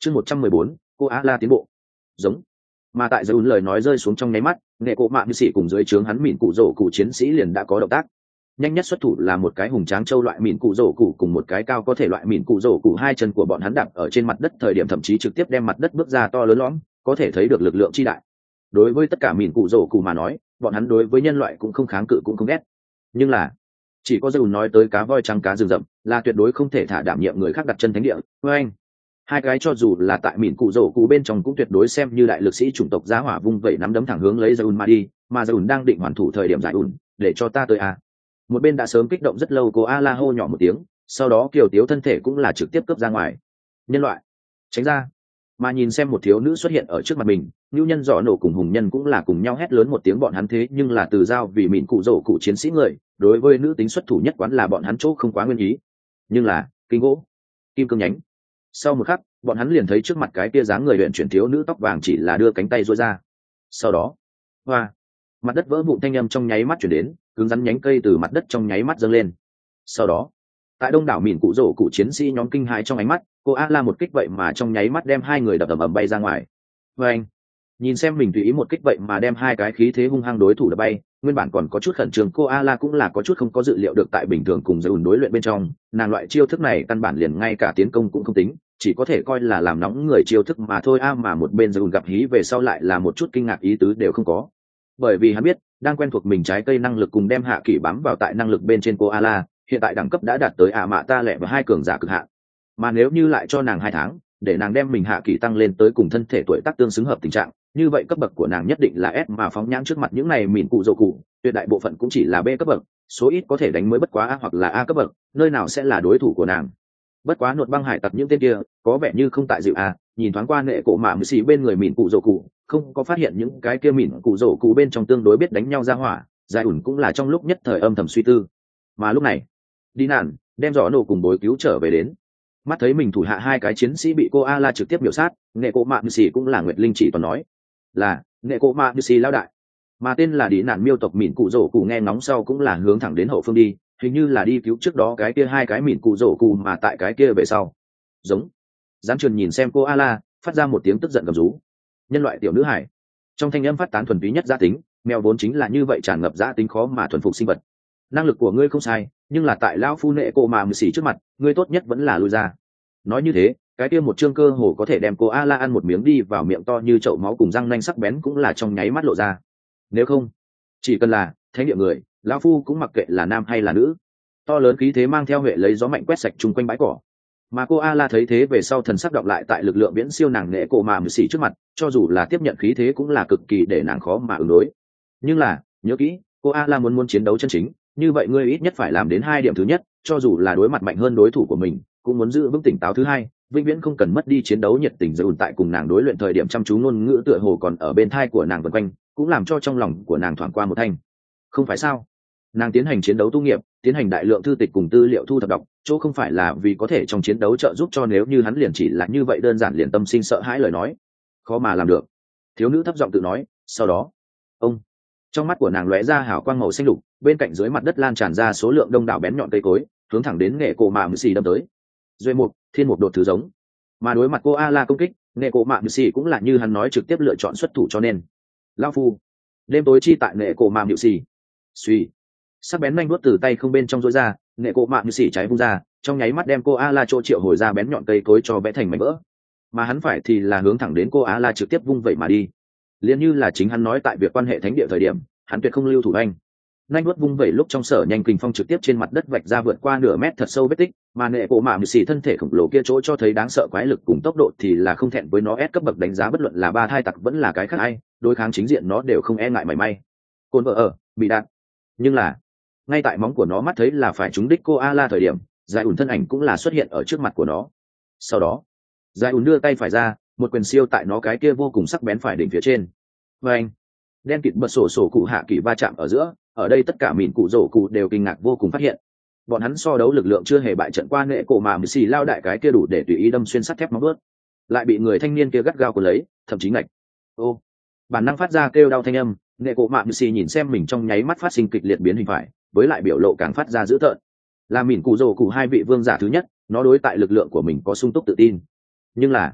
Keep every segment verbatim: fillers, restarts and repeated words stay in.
chương một trăm mười bốn cô á la tiến bộ giống. Mà tại giới lời nói rơi xuống trong nháy mắt, nghệ cộ mạng như sĩ cùng dưới trướng hắn mìn cụ rổ cụ chiến sĩ liền đã có động tác. Nhanh nhất xuất thủ là một cái hùng tráng châu loại mìn cụ rổ cụ cùng một cái cao có thể loại mìn cụ rổ cụ, hai chân của bọn hắn đạp ở trên mặt đất thời điểm thậm chí trực tiếp đem mặt đất bước ra to lớn lõm, có thể thấy được lực lượng chi đại. Đối với tất cả mìn cụ rổ cụ mà nói, bọn hắn đối với nhân loại cũng không kháng cự cũng không ghét. Nhưng là chỉ có dầu nói tới cá voi trắng cá rừng rậm là tuyệt đối không thể thả đảm nhiệm người khác đặt chân thánh địa. Với anh hai cái cho dù là tại mìn cụ rổ cụ bên trong cũng tuyệt đối xem như đại lực sĩ chủng tộc giá hỏa vung vẩy nắm đấm thẳng hướng lấy Zaun mà đi, mà Zaun đang định hoàn thủ thời điểm giải ủn, để cho ta tới à. Một bên đã sớm kích động rất lâu cô a la hô nhỏ một tiếng, sau đó kiều tiếu thân thể cũng là trực tiếp cướp ra ngoài. Nhân loại tránh ra. Mà nhìn xem một thiếu nữ xuất hiện ở trước mặt mình, nhu nhân giỏ nổ cùng hùng nhân cũng là cùng nhau hét lớn một tiếng, bọn hắn thế nhưng là từ giao vì mìn cụ rổ cụ chiến sĩ người, đối với nữ tính xuất thủ nhất quán là bọn hắn chỗ không quá nguyên ý. Nhưng là kinh gỗ kim cương nhánh. Sau một khắc bọn hắn liền thấy trước mặt cái kia dáng người luyện chuyển thiếu nữ tóc vàng chỉ là đưa cánh tay duỗi ra. Sau đó hoa mặt đất vỡ vụn thanh âm trong nháy mắt chuyển đến, cứng rắn nhánh cây từ mặt đất trong nháy mắt dâng lên. Sau đó tại đông đảo mìn cụ rổ cụ chiến sĩ nhóm kinh hãi trong ánh mắt, cô a la một kích vậy mà trong nháy mắt đem hai người đập ầm ầm bay ra ngoài. Và anh nhìn xem mình tùy ý một kích vậy mà đem hai cái khí thế hung hăng đối thủ đập bay, nguyên bản còn có chút khẩn trương cô a la cũng là có chút không có dự liệu được, tại bình thường cùng dùn đối luyện bên trong nàng loại chiêu thức này căn bản liền ngay cả tiến công cũng không tính, chỉ có thể coi là làm nóng người chiêu thức mà thôi a à, mà một bên dùn gặp hí về sau lại là một chút kinh ngạc ý tứ đều không có, bởi vì hắn biết đang quen thuộc mình trái cây năng lực cùng đem hạ kỷ bám vào tại năng lực bên trên cô a la hiện tại đẳng cấp đã đạt tới ả mạ ta lẹ và hai cường giả cực hạn, mà nếu như lại cho nàng hai tháng để nàng đem mình hạ kỷ tăng lên tới cùng thân thể tuổi tác tương xứng hợp tình trạng, như vậy cấp bậc của nàng nhất định là S, mà phóng nhãn trước mặt những này mìn cụ rổ cụ tuyệt đại bộ phận cũng chỉ là B cấp bậc, số ít có thể đánh mới bất quá A hoặc là A cấp bậc, nơi nào sẽ là đối thủ của nàng. Bất quá nột băng hải tặc những tên kia có vẻ như không tại dịu A, nhìn thoáng qua nệ cổ mạ mười xì bên người mìn cụ rổ cụ, không có phát hiện những cái kia mìn cụ rổ cụ bên trong tương đối biết đánh nhau ra hỏa, giải ủn cũng là trong lúc nhất thời âm thầm suy tư. Mà lúc này đi nạn đem giỏ nổ cùng bối cứu trở về đến, mắt thấy mình thủ hạ hai cái chiến sĩ bị cô a la trực tiếp biểu sát, nghệ cổ mạ như xì cũng là nguyệt linh chỉ toàn nói là nghệ cổ mạ như xì lao đại, mà tên là đi nạn miêu tộc mìn cụ rổ cụ nghe ngóng sau cũng là hướng thẳng đến hậu phương đi, hình như là đi cứu trước đó cái kia hai cái mìn cụ rổ cụ, mà tại cái kia về sau giống gián truyền nhìn xem cô a la phát ra một tiếng tức giận gầm rú. Nhân loại tiểu nữ hải trong thanh âm phát tán thuần túy nhất gia tính, mèo vốn chính là như vậy tràn ngập gia tính khó mà thuần phục sinh vật. Năng lực của ngươi không sai, nhưng là tại lão phu nệ cổ mà mười xỉ trước mặt ngươi tốt nhất vẫn là lui ra. Nói như thế cái kia một chương cơ hồ có thể đem cô a la ăn một miếng đi vào miệng to như chậu máu cùng răng nanh sắc bén cũng là trong nháy mắt lộ ra. Nếu không chỉ cần là thánh địa người, lão phu cũng mặc kệ là nam hay là nữ. To lớn khí thế mang theo huệ lấy gió mạnh quét sạch chung quanh bãi cỏ, mà cô a la thấy thế về sau thần sắc đọc lại tại lực lượng viễn siêu nàng nệ cổ mà mười xỉ trước mặt, cho dù là tiếp nhận khí thế cũng là cực kỳ để nàng khó mà ứng đối. Nhưng là nhớ kỹ, cô a la muốn muốn chiến đấu chân chính, như vậy ngươi ít nhất phải làm đến hai điểm. Thứ nhất, cho dù là đối mặt mạnh hơn đối thủ của mình cũng muốn giữ vững tỉnh táo. Thứ hai, vĩnh viễn không cần mất đi chiến đấu nhiệt tình. Dồn tại cùng nàng đối luyện thời điểm chăm chú ngôn ngữ tựa hồ còn ở bên thai của nàng vần quanh, cũng làm cho trong lòng của nàng thoảng qua một thanh không phải sao. Nàng tiến hành chiến đấu tu nghiệp, tiến hành đại lượng thư tịch cùng tư liệu thu thập đọc, chỗ không phải là vì có thể trong chiến đấu trợ giúp cho, nếu như hắn liền chỉ là như vậy đơn giản liền tâm sinh sợ hãi lời nói, khó mà làm được. Thiếu nữ thấp giọng tự nói. Sau đó ông trong mắt của nàng lóe ra hào quang màu xanh lục, bên cạnh dưới mặt đất lan tràn ra số lượng đông đảo bén nhọn cây cối, hướng thẳng đến nghệ cổ mạ mười xì đâm tới. Duy một thiên một đột thứ giống, mà đối mặt cô a la công kích, nghệ cổ mạ mười xì cũng là như hắn nói trực tiếp lựa chọn xuất thủ, cho nên lao phu đêm tối chi tại nghệ cổ mạ mười xì suy sắc bén nhanh đuốt từ tay không bên trong rối ra, nghệ cổ mạ mười xì trái vung ra, trong nháy mắt đem cô a la chỗ triệu hồi ra bén nhọn cây cối cho bẽ thành mảnh vỡ, mà hắn phải thì là hướng thẳng đến cô a la trực tiếp vung vậy mà đi. Liên như là chính hắn nói tại việc quan hệ thánh địa thời điểm, hắn tuyệt không lưu thủ anh. Nhanh đuốt vung vẩy lúc trong sở nhanh kình phong trực tiếp trên mặt đất vạch ra vượt qua nửa mét thật sâu vết tích, mà nệ cổ mạ mười xì thân thể khổng lồ kia chỗ cho thấy đáng sợ quái lực cùng tốc độ thì là không thẹn với nó S cấp bậc đánh giá, bất luận là ba thai tặc vẫn là cái khác ai đối kháng chính diện nó đều không e ngại mảy may. Côn vợ ở bị đạn, nhưng là ngay tại móng của nó mắt thấy là phải trúng đích cô a la thời điểm, giải ủn thân ảnh cũng là xuất hiện ở trước mặt của nó. Sau đó giải ủn đưa tay phải ra, một quyền siêu tại nó cái kia vô cùng sắc bén phải đỉnh phía trên. Và anh đen kịt bật sổ sổ cụ hạ kỳ va chạm ở giữa, ở đây tất cả mìn cụ rổ cụ đều kinh ngạc vô cùng phát hiện bọn hắn so đấu lực lượng chưa hề bại trận qua nệ cổ mà mười xì lao đại cái kia đủ để tùy ý đâm xuyên sắt thép móng ướt, lại bị người thanh niên kia gắt gao cuốn lấy, thậm chí ngạch ô bản năng phát ra kêu đau thanh âm. Nệ cổ mạ mười xì nhìn xem mình trong nháy mắt phát sinh kịch liệt biến hình phải, với lại biểu lộ càng phát ra dữ tợn. Là mìn cụ rổ cụ hai vị vương giả thứ nhất, nó đối tại lực lượng của mình có sung túc tự tin, nhưng là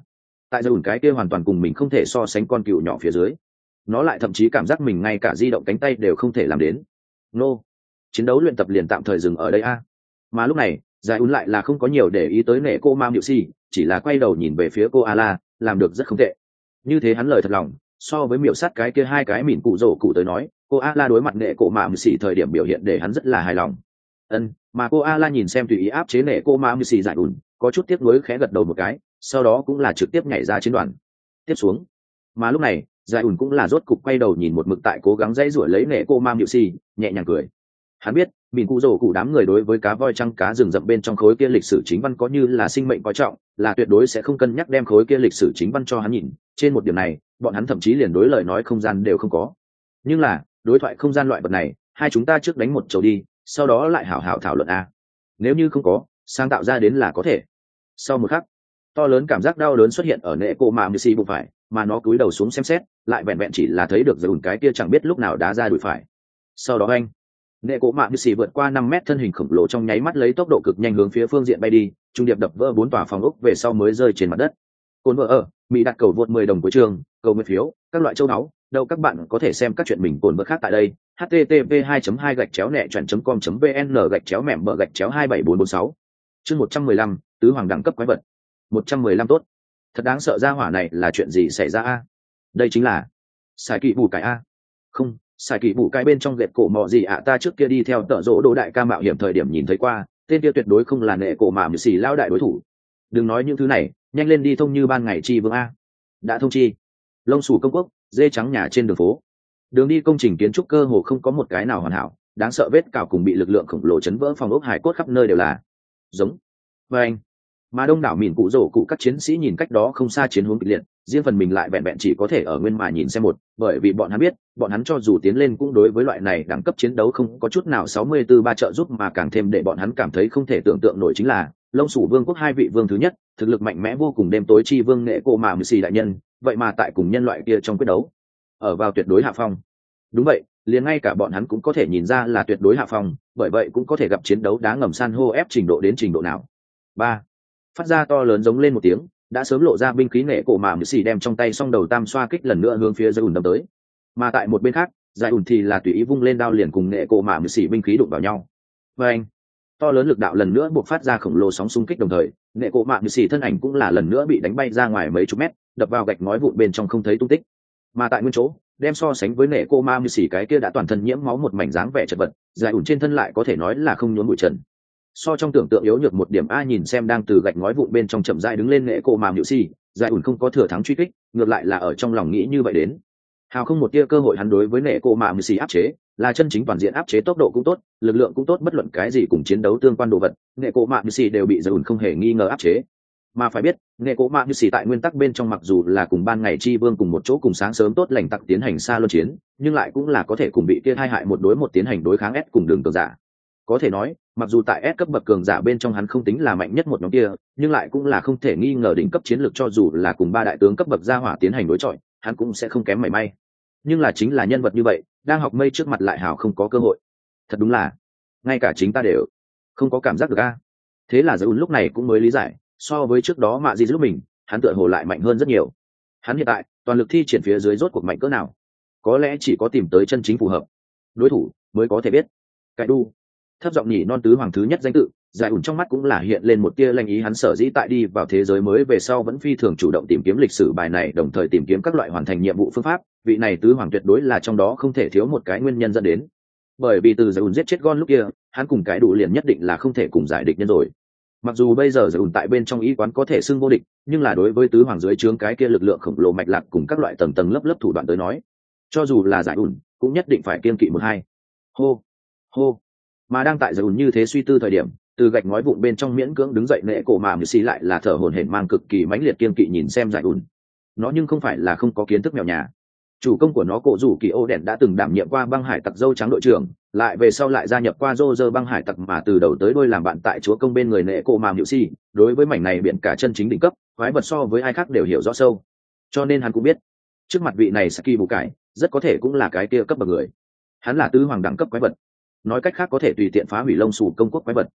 tại giờ ủn cái kia hoàn toàn cùng mình không thể so sánh con cừu nhỏ phía dưới, nó lại thậm chí cảm giác mình ngay cả di động cánh tay đều không thể làm đến. Nô, chiến đấu luyện tập liền tạm thời dừng ở đây a. Mà lúc này giải ún lại là không có nhiều để ý tới nệ cô mam điệu si, chỉ là quay đầu nhìn về phía cô Ala, làm được rất không tệ. Như thế hắn lời thật lòng, so với miểu sát cái kia hai cái mìn cụ rổ cụ tới nói, cô Ala đối mặt nệ cổ mạ mười xì thời điểm biểu hiện để hắn rất là hài lòng. Ân, mà cô Ala nhìn xem tùy ý áp chế nệ cô mạ mười xì giải ùn, có chút tiếc nuối khẽ gật đầu một cái, sau đó cũng là trực tiếp nhảy ra chiến đoàn tiếp xuống. Mà lúc này giải ùn cũng là rốt cục quay đầu nhìn một mực tại cố gắng dãy rủi lấy nệ cô mạ mười xì, nhẹ nhàng cười. Hắn biết mìn cụ rổ cụ đám người đối với cá voi trăng cá rừng rậm bên trong khối kia lịch sử chính văn có như là sinh mệnh coi trọng, là tuyệt đối sẽ không cân nhắc đem khối kia lịch sử chính văn cho hắn nhìn. Trên một điểm này bọn hắn thậm chí liền đối lời nói không gian đều không có. Nhưng là đối thoại không gian loại vật này, hai chúng ta trước đánh một chầu đi, sau đó lại hảo hảo thảo luận a. Nếu như không có sáng tạo ra đến là có thể. Sau một khắc, to lớn cảm giác đau đớn xuất hiện ở nệ cô mạ mười xì bụng phải, mà nó cúi đầu xuống xem xét, lại vẹn vẹn chỉ là thấy được dùn cái kia chẳng biết lúc nào đá ra đùi phải. Sau đó anh nệ cổ mạ như xì vượt qua năm mét thân hình khổng lồ trong nháy mắt lấy tốc độ cực nhanh hướng phía phương diện bay đi, trung điệp đập vỡ bốn tòa phòng ốc về sau mới rơi trên mặt đất. Cồn vợ ở mỹ đặt cầu vượt mười đồng của trường, cầu nguyện phiếu, các loại châu náu, đâu các bạn có thể xem các chuyện mình cồn vợ khác tại đây. h t t p hai hai gạch chéo nẹ chọn com vn gạch chéo mẻm bờ gạch chéo hai bảy bốn bốn sáu. Chương một trăm mười lăm, tứ hoàng đẳng cấp quái vật. một trăm mười lăm tốt. Thật đáng sợ, ra hỏa này là chuyện gì xảy ra a? Đây chính là xài kỵ bù cải a. Không, xài kỵ bù cái bên trong gẹp cổ mọ gì ạ, ta trước kia đi theo tợ rỗ đồ đại ca mạo hiểm thời điểm nhìn thấy qua, tên kia tuyệt đối không là nệ cổ mạ mười xì lao đại đối thủ. Đừng nói những thứ này, nhanh lên đi thông như ban ngày chi vương a. Đã thông chi. Lông xù công quốc, dê trắng nhà trên đường phố. Đường đi công trình kiến trúc cơ hồ không có một cái nào hoàn hảo, đáng sợ vết cào cùng bị lực lượng khổng lồ chấn vỡ phòng ốc hải cốt khắp nơi đều là giống. Và anh, mà đông đảo mìn cụ rổ cụ các chiến sĩ nhìn cách đó không xa chiến hướng kịch liệt, riêng phần mình lại vẹn vẹn chỉ có thể ở nguyên mà nhìn xem một, bởi vì bọn hắn biết bọn hắn cho dù tiến lên cũng đối với loại này đẳng cấp chiến đấu không có chút nào sáu mươi tư ba trợ giúp, mà càng thêm để bọn hắn cảm thấy không thể tưởng tượng nổi chính là lông sủ vương quốc hai vị vương thứ nhất thực lực mạnh mẽ vô cùng đêm tối chi vương nệ cô mà mười xì đại nhân, vậy mà tại cùng nhân loại kia trong quyết đấu ở vào tuyệt đối hạ phong. Đúng vậy, liền ngay cả bọn hắn cũng có thể nhìn ra là tuyệt đối hạ phong, bởi vậy cũng có thể gặp chiến đấu đá ngầm san hô ép trình độ đến trình độ nào. Ba, phát ra to lớn giống lên một tiếng, đã sớm lộ ra binh khí nệ cổ mà mười xì đem trong tay song đầu tam xoa kích lần nữa hướng phía giải ùn đâm tới. Mà tại một bên khác giải ùn thì là tùy ý vung lên đao liền cùng nệ cổ mà mười xì binh khí đụng vào nhau. Và anh, to lớn lực đạo lần nữa buộc phát ra khổng lồ sóng xung kích, đồng thời nệ cổ mạ mười xì thân ảnh cũng là lần nữa bị đánh bay ra ngoài mấy chục mét, đập vào gạch ngói vụn bên trong không thấy tung tích. Mà tại nguyên chỗ đem so sánh với nệ cô ma mười xì cái kia đã toàn thân nhiễm máu một mảnh dáng vẻ chật vật, giải ủn trên thân lại có thể nói là không nhốn bụi trần. So trong tưởng tượng yếu nhược một điểm a, nhìn xem đang từ gạch ngói vụn bên trong chậm rãi đứng lên nệ cô ma mười xì, giải ủn không có thừa thắng truy kích, ngược lại là ở trong lòng nghĩ như vậy đến hào không một tia cơ hội. Hắn đối với nệ cô ma mười xì áp chế là chân chính toàn diện áp chế, tốc độ cũng tốt, lực lượng cũng tốt, bất luận cái gì cùng chiến đấu tương quan đồ vật nệ cô ma mười xì đều bị giải ủn không hề nghi ngờ áp chế. Mà phải biết nệ cổ mạ như xì tại nguyên tắc bên trong mặc dù là cùng ban ngày chi vương cùng một chỗ cùng sáng sớm tốt lành tặc tiến hành xa luân chiến, nhưng lại cũng là có thể cùng bị kia hai hại một đối một tiến hành đối kháng S cùng đường cường giả. Có thể nói mặc dù tại S cấp bậc cường giả bên trong hắn không tính là mạnh nhất một nhóm kia, nhưng lại cũng là không thể nghi ngờ đỉnh cấp chiến lược, cho dù là cùng ba đại tướng cấp bậc gia hỏa tiến hành đối chọi hắn cũng sẽ không kém mảy may. Nhưng là chính là nhân vật như vậy đang học mây trước mặt lại hào không có cơ hội. Thật đúng là ngay cả chính ta đều không có cảm giác được a. Thế là Dũng lúc này cũng mới lý giải, so với trước đó mạ gì giúp mình hắn tựa hồ lại mạnh hơn rất nhiều. Hắn hiện tại toàn lực thi triển phía dưới rốt cuộc mạnh cỡ nào, có lẽ chỉ có tìm tới chân chính phù hợp đối thủ mới có thể biết. Cái đu thấp giọng nhỉ non tứ hoàng thứ nhất danh tự, giải ủn trong mắt cũng là hiện lên một tia lanh ý. Hắn sở dĩ tại đi vào thế giới mới về sau vẫn phi thường chủ động tìm kiếm lịch sử bài này, đồng thời tìm kiếm các loại hoàn thành nhiệm vụ phương pháp. Vị này tứ hoàng tuyệt đối là trong đó không thể thiếu một cái nguyên nhân dẫn đến, bởi vì từ giải ủn giết chết Gon lúc kia hắn cùng cái đủ liền nhất định là không thể cùng giải địch nhân rồi. Mặc dù bây giờ giải ủn tại bên trong y quán có thể xưng vô địch, nhưng là đối với tứ hoàng dưới trướng cái kia lực lượng khổng lồ mạch lạc cùng các loại tầng tầng lớp lớp thủ đoạn tới nói, cho dù là giải ủn cũng nhất định phải kiên kỵ một hai. Hô hô. Mà đang tại giải ủn như thế suy tư thời điểm, từ gạch ngói vụn bên trong miễn cưỡng đứng dậy nệ cổ mà mười xì lại là thở hổn hển mang cực kỳ mãnh liệt kiên kỵ nhìn xem giải ủn. Nó nhưng không phải là không có kiến thức mèo nhà. Chủ công của nó cổ rủ kỳ ô đèn đã từng đảm nhiệm qua băng hải tặc dâu trắng đội trưởng, lại về sau lại gia nhập qua rô rơ băng hải tặc, mà từ đầu tới đôi làm bạn tại chúa công bên người nệ cổ mà nhự si. Đối với mảnh này biển cả chân chính đỉnh cấp quái vật so với ai khác đều hiểu rõ sâu, cho nên hắn cũng biết trước mặt vị này Saki bù cải rất có thể cũng là cái kia cấp bậc người. Hắn là tứ hoàng đẳng cấp quái vật, nói cách khác có thể tùy tiện phá hủy lông xù công quốc quái vật.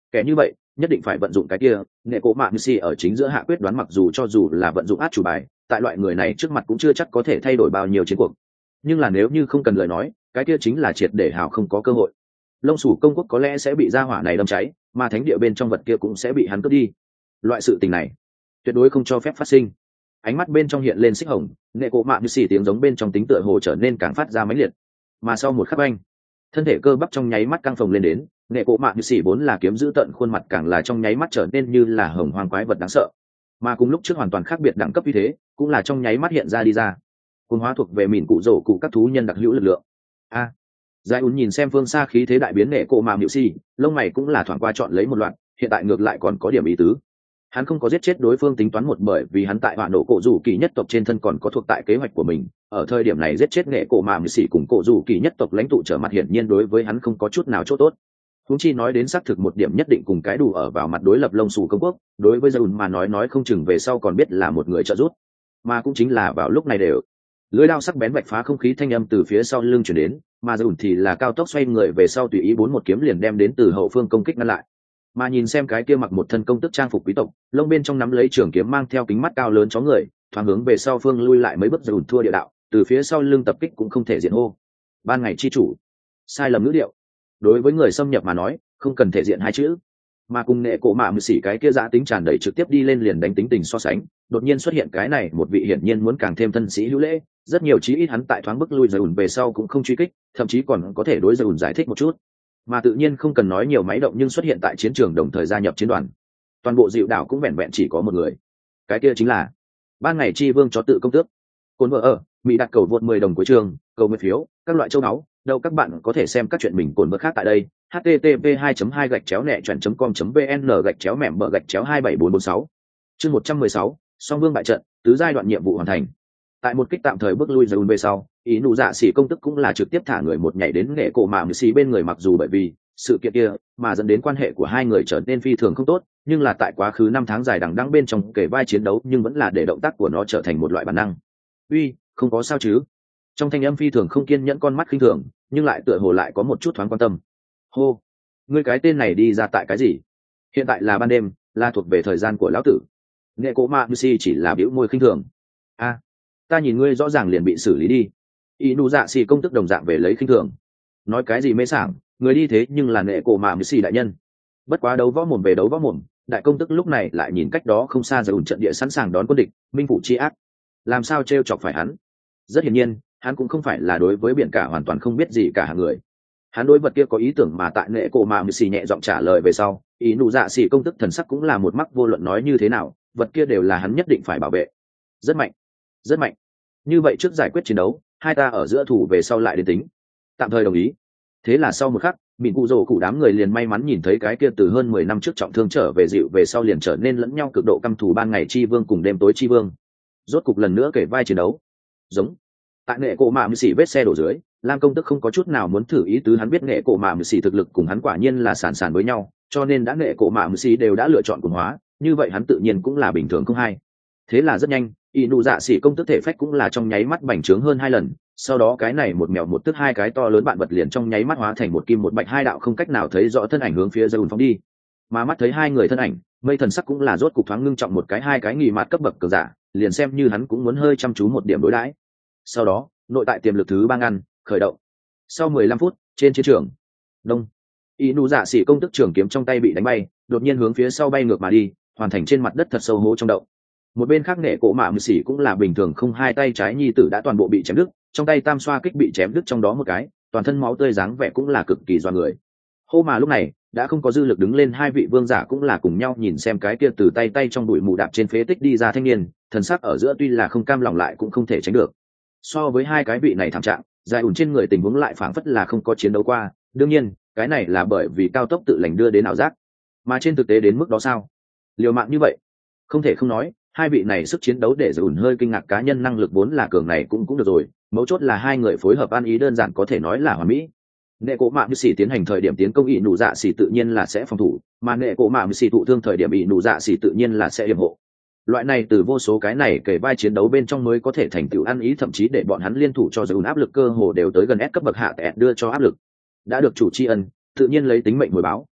kẻ như vậy nhất định phải vận dụng cái kia. Nghệ cổ mạ xì ở chính giữa hạ quyết đoán, mặc dù cho dù là vận dụng át chủ bài, tại loại người này trước mặt cũng chưa chắc có thể thay đổi bao nhiêu chiến cuộc, nhưng là nếu như không cần lời nói, cái kia chính là triệt để hào không có cơ hội. Lông Sủ công quốc có lẽ sẽ bị gia hỏa này đâm cháy, mà thánh địa bên trong vật kia cũng sẽ bị hắn cướp đi. Loại sự tình này tuyệt đối không cho phép phát sinh. Ánh mắt bên trong hiện lên xích hồng, Nghệ cổ mạ xì tiếng giống bên trong tính tựa hồ trở nên càng phát ra mãnh liệt. Mà sau một khắc anh, thân thể cơ bắp trong nháy mắt căng phồng lên đến, Nghệ cổ mạ xì vốn là kiếm giữ tận khuôn mặt càng là trong nháy mắt trở nên như là hồng hoang quái vật đáng sợ. Mà cùng lúc trước hoàn toàn khác biệt đẳng cấp như thế, cũng là trong nháy mắt hiện ra đi ra. Cuồng hóa thuộc về mìn cụ rổ cụ các thú nhân đặc hữu lực lượng. A. À, Giải Ún nhìn xem phương xa khí thế đại biến Nghệ cổ mạ xì, lông mày cũng là thoáng qua chọn lấy một loạt, hiện tại ngược lại còn có điểm ý tứ. Hắn không có giết chết đối phương tính toán một, bởi vì hắn tại hỏa nổ cổ rủ kỳ nhất tộc trên thân còn có thuộc tại kế hoạch của mình, ở thời điểm này giết chết Nghệ cổ mạ xỉ cùng cổ rủ kỳ nhất tộc lãnh tụ trở mặt, hiển nhiên đối với hắn không có chút nào chỗ tốt. Huống chi nói đến xác thực một điểm nhất định cùng cái đủ ở vào mặt đối lập Lông Sủ công quốc, đối với Dùn mà nói nói không chừng về sau còn biết là một người trợ giúp. Mà cũng chính là vào lúc này đều lưỡi đao sắc bén vạch phá không khí, thanh âm từ phía sau lưng chuyển đến, mà Dùn thì là cao tốc xoay người về sau, tùy ý bốn một kiếm liền đem đến từ hậu phương công kích ngăn lại. Mà nhìn xem cái kia mặc một thân công tức trang phục quý tộc, lông bên trong nắm lấy trường kiếm, mang theo kính mắt cao lớn chó người, thoáng hướng về sau phương lui lại mấy bước, Dùn thua địa đạo, từ phía sau lưng tập kích cũng không thể diện hô. Ban ngày chi chủ, sai lầm ngữ điệu. Đối với người xâm nhập mà nói, không cần thể diện hai chữ. Mà cùng Nghệ cổ mạ mười xỉ cái kia giã tính tràn đầy trực tiếp đi lên liền đánh tính tình so sánh, đột nhiên xuất hiện cái này một vị hiển nhiên muốn càng thêm thân sĩ hữu lễ, rất nhiều chí ít hắn tại thoáng bức lui Dùn về sau cũng không truy kích, thậm chí còn có thể đối Dùn giải thích một chút. Mà tự nhiên không cần nói nhiều máy động nhưng xuất hiện tại chiến trường đồng thời gia nhập chiến đoàn. Toàn bộ dịu đảo cũng vẹn vẹn chỉ có một người, cái kia chính là ban ngày chi vương chó tự công tước. Cồn vợ ở Mỹ đặt cầu vượt mười đồng cuối trường, cầu nguyện phiếu, các loại châu náu, đâu các bạn có thể xem các chuyện mình cồn vợ khác tại đây. h t t p hai hai gạch chéo nẹ chọn com vn gạch chéo mẻm bờ gạch chéo hai bảy bốn bốn sáu. Chương một trăm mười sáu, song vương bại trận, tứ giai đoạn nhiệm vụ hoàn thành. Tại một kích tạm thời bước lui Dùn về sau, ý nụ dạ xỉ công tức cũng là trực tiếp thả người một nhảy đến Nghệ cổ mạ xỉ bên người, mặc dù bởi vì sự kiện kia mà dẫn đến quan hệ của hai người trở nên phi thường không tốt, nhưng là tại quá khứ năm tháng dài đằng đẵng bên trong kể vai chiến đấu, nhưng vẫn là để động tác của nó trở thành một loại bản năng. Uy, không có sao chứ? Trong thanh âm phi thường không kiên nhẫn, con mắt khinh thường, nhưng lại tựa hồ lại có một chút thoáng quan tâm. Hô, ngươi cái tên này đi ra tại cái gì? Hiện tại là ban đêm, là thuộc về thời gian của lão tử. Nghệ cổ mạ xỉ chỉ là bĩu môi khinh thường. A, ta nhìn ngươi rõ ràng liền bị xử lý đi. Y nụ dạ xỉ công tức đồng dạng về lấy khinh thường. Nói cái gì mê sảng, người đi thế nhưng là Nghệ cổ mạ xỉ đại nhân. Bất quá đấu võ mồm về đấu võ mồm, đại công tức lúc này lại nhìn cách đó không xa Dùn trận địa sẵn sàng đón quân địch, minh phủ chi ác, làm sao trêu chọc phải hắn. Rất hiển nhiên, hắn cũng không phải là đối với biển cả hoàn toàn không biết gì cả hạng người. Hắn đối vật kia có ý tưởng, mà tại Nghệ cổ mạ xỉ nhẹ giọng trả lời về sau, ý nụ dạ xỉ công tức thần sắc cũng là một mắc, vô luận nói như thế nào, vật kia đều là hắn nhất định phải bảo vệ. Rất mạnh, rất mạnh. Như vậy trước giải quyết chiến đấu, hai ta ở giữa thủ về sau lại đến tính. Tạm thời đồng ý. Thế là sau một khắc, mịn cụ rổ cụ đám người liền may mắn nhìn thấy cái kia từ hơn mười năm trước trọng thương trở về dịu về sau liền trở nên lẫn nhau cực độ căm thù ban ngày chi vương cùng đêm tối chi vương, rốt cục lần nữa kể vai chiến đấu. Giống tại Nghệ cổ mạ mười xỉ vết xe đổ dưới, Lam công tức không có chút nào muốn thử ý tứ, hắn biết Nghệ cổ mạ mười xỉ thực lực cùng hắn quả nhiên là sàn sàn với nhau, cho nên đã Nghệ cổ mạ mười xỉ đều đã lựa chọn cuồng hóa, như vậy hắn tự nhiên cũng là bình thường không hay. Thế là rất nhanh, y nụ dạ xỉ công tức thể phách cũng là trong nháy mắt bành trướng hơn hai lần, sau đó cái này một mèo một tức hai cái to lớn bạn vật liền trong nháy mắt hóa thành một kim một bạch hai đạo không cách nào thấy rõ thân ảnh hướng phía Dùn phóng đi. Mà mắt thấy hai người thân ảnh, mây thần sắc cũng là rốt cục thoáng ngưng trọng một cái, hai cái nghỉ mạt cấp bậc cường giả, liền xem như hắn cũng muốn hơi chăm chú một điểm đối đãi. Sau đó, nội tại tiềm lực thứ ba ngăn khởi động. Sau mười lăm phút, trên chiến trường, đông, y nụ dạ xỉ công tức trường kiếm trong tay bị đánh bay, đột nhiên hướng phía sau bay ngược mà đi, hoàn thành trên mặt đất thật sâu hố trong động. Một bên khác Nghệ cổ mạ mười xỉ cũng là bình thường không, hai tay trái nhi tử đã toàn bộ bị chém đứt, trong tay tam xoa kích bị chém đứt trong đó một cái, toàn thân máu tươi, dáng vẻ cũng là cực kỳ doa người. Hô, mà lúc này đã không có dư lực đứng lên, hai vị vương giả cũng là cùng nhau nhìn xem cái kia từ tay tay trong bụi mù đạp trên phế tích đi ra thanh niên, thần sắc ở giữa tuy là không cam lòng lại cũng không thể tránh được. So với hai cái vị này thảm trạng, Giải Ủn trên người tình huống lại phảng phất là không có chiến đấu qua, đương nhiên cái này là bởi vì cao tốc tự lành đưa đến ảo giác, mà trên thực tế đến mức đó sao? Liều mạng như vậy, không thể không nói hai vị này sức chiến đấu để Giải Ủn hơi kinh ngạc, cá nhân năng lực vốn là cường này cũng cũng được rồi, mấu chốt là hai người phối hợp ăn ý đơn giản có thể nói là hoàn mỹ. Nghệ cổ mạ mười xỉ tiến hành thời điểm tiến công, ỷ nụ dạ xỉ tự nhiên là sẽ phòng thủ, mà Nghệ cổ mạ mười xỉ thụ thương thời điểm ỷ nụ dạ xỉ tự nhiên là sẽ yểm hộ. Loại này từ vô số cái này kể vai chiến đấu bên trong mới có thể thành tựu ăn ý, thậm chí để bọn hắn liên thủ cho Dùn áp lực cơ hồ đều tới gần S cấp bậc hạ tẹt đưa cho áp lực. Đã được chủ tri ân, tự nhiên lấy tính mệnh hồi báo.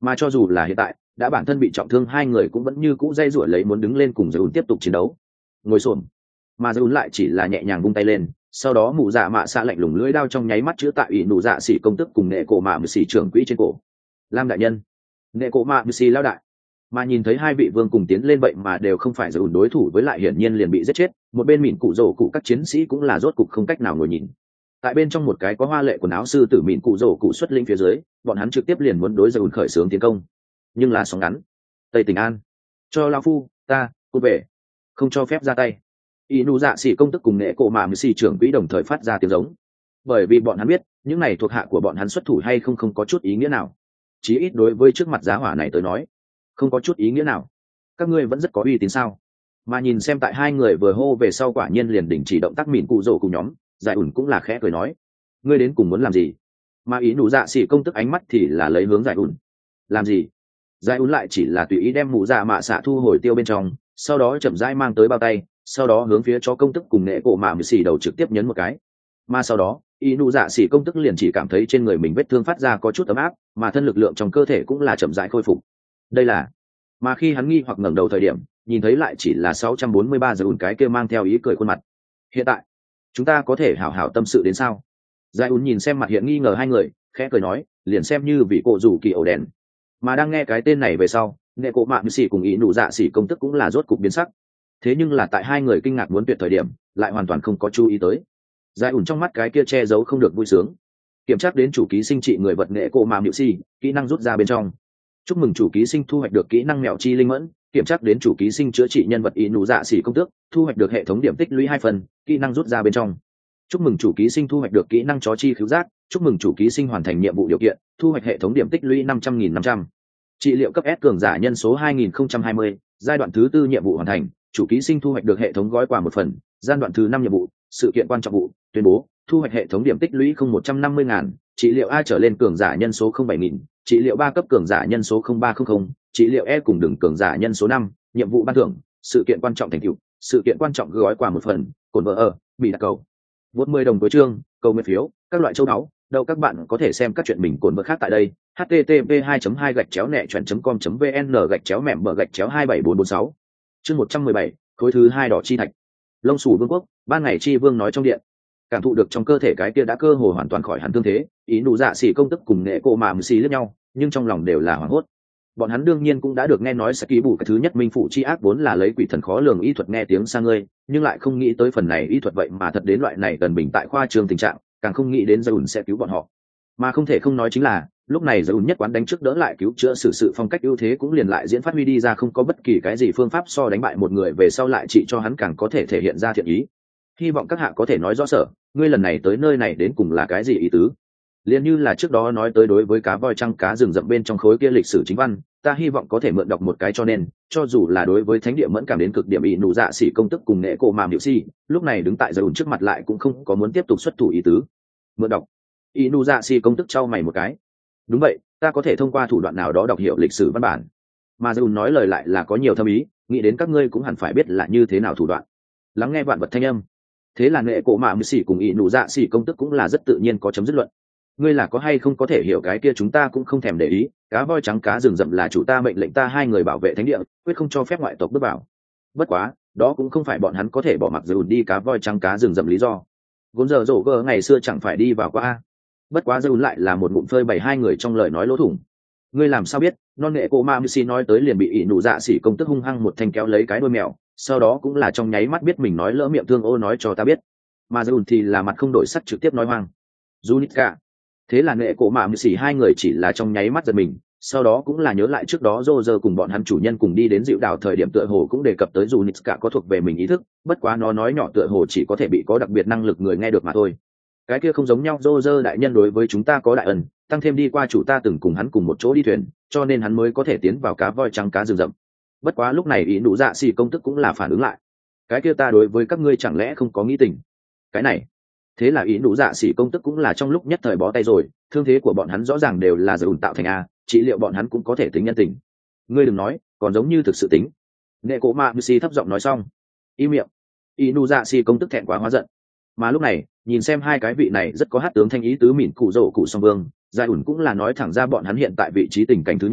mà cho dù là hiện tại đã bản thân bị trọng thương, hai người cũng vẫn như cũ dây rủa lấy muốn đứng lên cùng Dầu tiếp tục chiến đấu. Ngồi xổm, mà Dầu lại chỉ là nhẹ nhàng vung tay lên, sau đó mụ dạ mạ xạ lạnh lùng lưỡi đao trong nháy mắt chữa tại ủy nụ dạ xỉ công tức cùng nghệ cổ mạ mười xỉ trưởng quỹ trên cổ. Lam đại nhân, nghệ cổ mạ mười xỉ lao đại. Mà nhìn thấy hai vị vương cùng tiến lên vậy mà đều không phải Dầu đối thủ với lại hiển nhiên liền bị giết chết, một bên mịn cụ rổ cụ các chiến sĩ cũng là rốt cục không cách nào ngồi nhìn. Tại bên trong một cái có hoa lệ quần áo sư tử mịn cụ rổ cụ xuất linh phía dưới, bọn hắn trực tiếp liền muốn đối Dầu khởi xướng tiến công. Nhưng là sóng ngắn. Tây Tỉnh An, cho lao phu, ta, cút về, không cho phép ra tay. Y nụ dạ xỉ công tức cùng nghệ cổ mạ mười xỉ trưởng quỹ đồng thời phát ra tiếng giống, bởi vì bọn hắn biết những này thuộc hạ của bọn hắn xuất thủ hay không không có chút ý nghĩa nào, chí ít đối với trước mặt giá hỏa này tới nói không có chút ý nghĩa nào. Các ngươi vẫn rất có uy tín sao? Mà nhìn xem tại hai người vừa hô về sau quả nhiên liền đình chỉ động tác mịn cụ rổ cùng nhóm, giải ủn cũng là khẽ cười nói, ngươi đến cùng muốn làm gì? Mà ý nụ dạ xỉ công tức ánh mắt thì là lấy hướng giải ủn. Làm gì? Giải ủn lại chỉ là tùy ý đem mụ dạ mạ xạ thu hồi tiêu bên trong, sau đó chậm rãi mang tới bao tay, sau đó hướng phía cho công tức cùng nghệ cổ mạ mười xỉ đầu trực tiếp nhấn một cái. Mà sau đó y nụ dạ xỉ công tức liền chỉ cảm thấy trên người mình vết thương phát ra có chút ấm áp, mà thân lực lượng trong cơ thể cũng là chậm rãi khôi phục. Đây là, mà khi hắn nghi hoặc ngẩng đầu thời điểm nhìn thấy lại chỉ là sáu trăm bốn mươi ba giờ ùn cái kia mang theo ý cười khuôn mặt. Hiện tại chúng ta có thể hảo hảo tâm sự đến sao? Giải ùn nhìn xem mặt hiện nghi ngờ hai người khẽ cười nói, liền xem như vị cổ rủ kỳ ổ đèn. Mà đang nghe cái tên này về sau, nghệ cổ mạ mười xỉ cùng y nụ dạ xỉ công tức cũng là rốt cục biến sắc. Thế nhưng là tại hai người kinh ngạc muốn tuyệt thời điểm lại hoàn toàn không có chú ý tới giải ủn trong mắt cái kia che giấu không được vui sướng. Kiểm tra đến chủ ký sinh trị người vật nghệ cổ mạ nhự si, kỹ năng rút ra bên trong. Chúc mừng chủ ký sinh thu hoạch được kỹ năng mèo chi linh mẫn. Kiểm tra đến chủ ký sinh chữa trị nhân vật y nụ dạ xỉ công tước, thu hoạch được hệ thống điểm tích lũy hai phần, kỹ năng rút ra bên trong. Chúc mừng chủ ký sinh thu hoạch được kỹ năng chó chi khứu giác. Chúc mừng chủ ký sinh hoàn thành nhiệm vụ điều kiện, thu hoạch hệ thống điểm tích lũy năm trăm nghìn năm trăm. Trị liệu cấp S cường giả nhân số hai nghìn không trăm hai mươi, giai đoạn thứ tư nhiệm vụ hoàn thành, chủ ký sinh thu hoạch được hệ thống gói quà một phần, giai đoạn thứ năm nhiệm vụ, sự kiện quan trọng vụ, tuyên bố, thu hoạch hệ thống điểm tích lũy không một trăm năm mươi ngàn, trị liệu A trở lên cường giả nhân số không bảy nghìn, trị liệu ba cấp cường giả nhân số không ba không không, trị liệu E cùng đường cường giả nhân số năm, nhiệm vụ ban thưởng, sự kiện quan trọng thành tựu, sự kiện quan trọng gói quà một phần, cồn vợ ở, bị đặt cầu. Vốn mười đồng cuối chương, cầu nguyện phiếu, các loại châu báu, đâu các bạn có thể xem các chuyện mình cồn vợ khác tại đây. h t t p hai hai gạch chéo nẹ chọn com vn gạch chéo mẹm bờ gạch chéo hai bảy bốn bốn sáu. Chương một trăm mười bảy, khối thứ hai đỏ chi thạch. Lông Sủ Vương quốc, ban ngày chi vương nói trong điện. Cảm thụ được trong cơ thể cái kia đã cơ hồ hoàn toàn khỏi hẳn thương thế, ý nụ dạ xỉ công tức cùng nghệ cổ mạ mười xỉ liếc nhau, nhưng trong lòng đều là hoảng hốt. Bọn hắn đương nhiên cũng đã được nghe nói sẽ ký bù cái thứ nhất minh phụ chi ác vốn là lấy quỷ thần khó lường y thuật nghe tiếng sang ngươi, nhưng lại không nghĩ tới phần này y thuật vậy mà thật đến loại này gần bình tại khoa trường tình trạng, càng không nghĩ đến Dầu sẽ cứu bọn họ. Mà không thể không nói chính là lúc này Dầu nhất quán đánh trước đỡ lại cứu chữa sự sự phong cách ưu thế cũng liền lại diễn phát huy đi ra, không có bất kỳ cái gì phương pháp so đánh bại một người về sau lại trị cho hắn càng có thể thể hiện ra thiện ý. Hy vọng các hạ có thể nói rõ sở, ngươi lần này tới nơi này đến cùng là cái gì ý tứ? Liên như là trước đó nói tới đối với cá voi trăng cá rừng rậm bên trong khối kia lịch sử chính văn, ta hy vọng có thể mượn đọc một cái, cho nên cho dù là đối với thánh địa mẫn cảm đến cực điểm ý nụ dạ xỉ công tức cùng nghệ cổ màm hiệu si, lúc này đứng tại Dầu trước mặt lại cũng không có muốn tiếp tục xuất thủ ý tứ. Mượn đọc. Ý nụ dạ xỉ công tức trao mày một cái. Đúng vậy, ta có thể thông qua thủ đoạn nào đó đọc hiểu lịch sử văn bản. Mà Dầu nói lời lại là có nhiều thâm ý, nghĩ đến các ngươi cũng hẳn phải biết là như thế nào thủ đoạn. Lắng nghe vạn vật thanh âm. Thế là nghệ cổ mạ mười xỉ cùng ý nụ dạ xỉ công tức cũng là rất tự nhiên có chấm dứt luận. Ngươi là có hay không có thể hiểu cái kia chúng ta cũng không thèm để ý, cá voi trắng cá rừng rậm là chủ ta mệnh lệnh ta hai người bảo vệ thánh địa, quyết không cho phép ngoại tộc bước vào. Bất quá, đó cũng không phải bọn hắn có thể bỏ mặc Dầu đi cá voi trắng cá rừng rậm lý do. Vốn giờ rổ gờ ngày xưa chẳng phải đi vào qua a. Bất quá Dầu lại là một ngụm phơi bày hai người trong lời nói lỗ thủng. Ngươi làm sao biết? Non nghệ cổ ma misi nói tới liền bị ỷ nụ dạ xỉ công tức hung hăng một thanh kéo lấy cái đuôi mèo, sau đó cũng là trong nháy mắt biết mình nói lỡ miệng thương ô nói cho ta biết. Mà Dầu thì là mặt không đổi sắc trực tiếp nói hoang. Junica. Thế là nghệ cổ mạ mười xỉ hai người chỉ là trong nháy mắt giật mình, sau đó cũng là nhớ lại trước đó Roger cùng bọn hắn chủ nhân cùng đi đến dịu đảo thời điểm tựa hồ cũng đề cập tới dù Nitska có thuộc về mình ý thức, bất quá nó nói nhỏ tựa hồ chỉ có thể bị có đặc biệt năng lực người nghe được mà thôi. Cái kia không giống nhau, Roger đại nhân đối với chúng ta có đại ân, tăng thêm đi qua chủ ta từng cùng hắn cùng một chỗ đi thuyền, cho nên hắn mới có thể tiến vào cá voi trắng cá rừng rậm. Bất quá lúc này ý nụ dạ xì công tức cũng là phản ứng lại. Cái kia ta đối với các ngươi chẳng lẽ không có nghĩ tình? Cái này thế là ý nụ dạ xỉ công tức cũng là trong lúc nhất thời bó tay rồi, thương thế của bọn hắn rõ ràng đều là Dầu tạo thành a, trị liệu bọn hắn cũng có thể tính nhân tình. Ngươi đừng nói, còn giống như thực sự tính. Nghệ cổ mạ misi thấp giọng nói xong, im miệng. Ý nụ dạ xỉ công tức thẹn quá hóa giận. Mà lúc này nhìn xem hai cái vị này rất có hát tướng thanh ý tứ mỉn cụ rổ cụ song vương, Giải ủn cũng là nói thẳng ra bọn hắn hiện tại vị trí tình cảnh. Thứ nhất,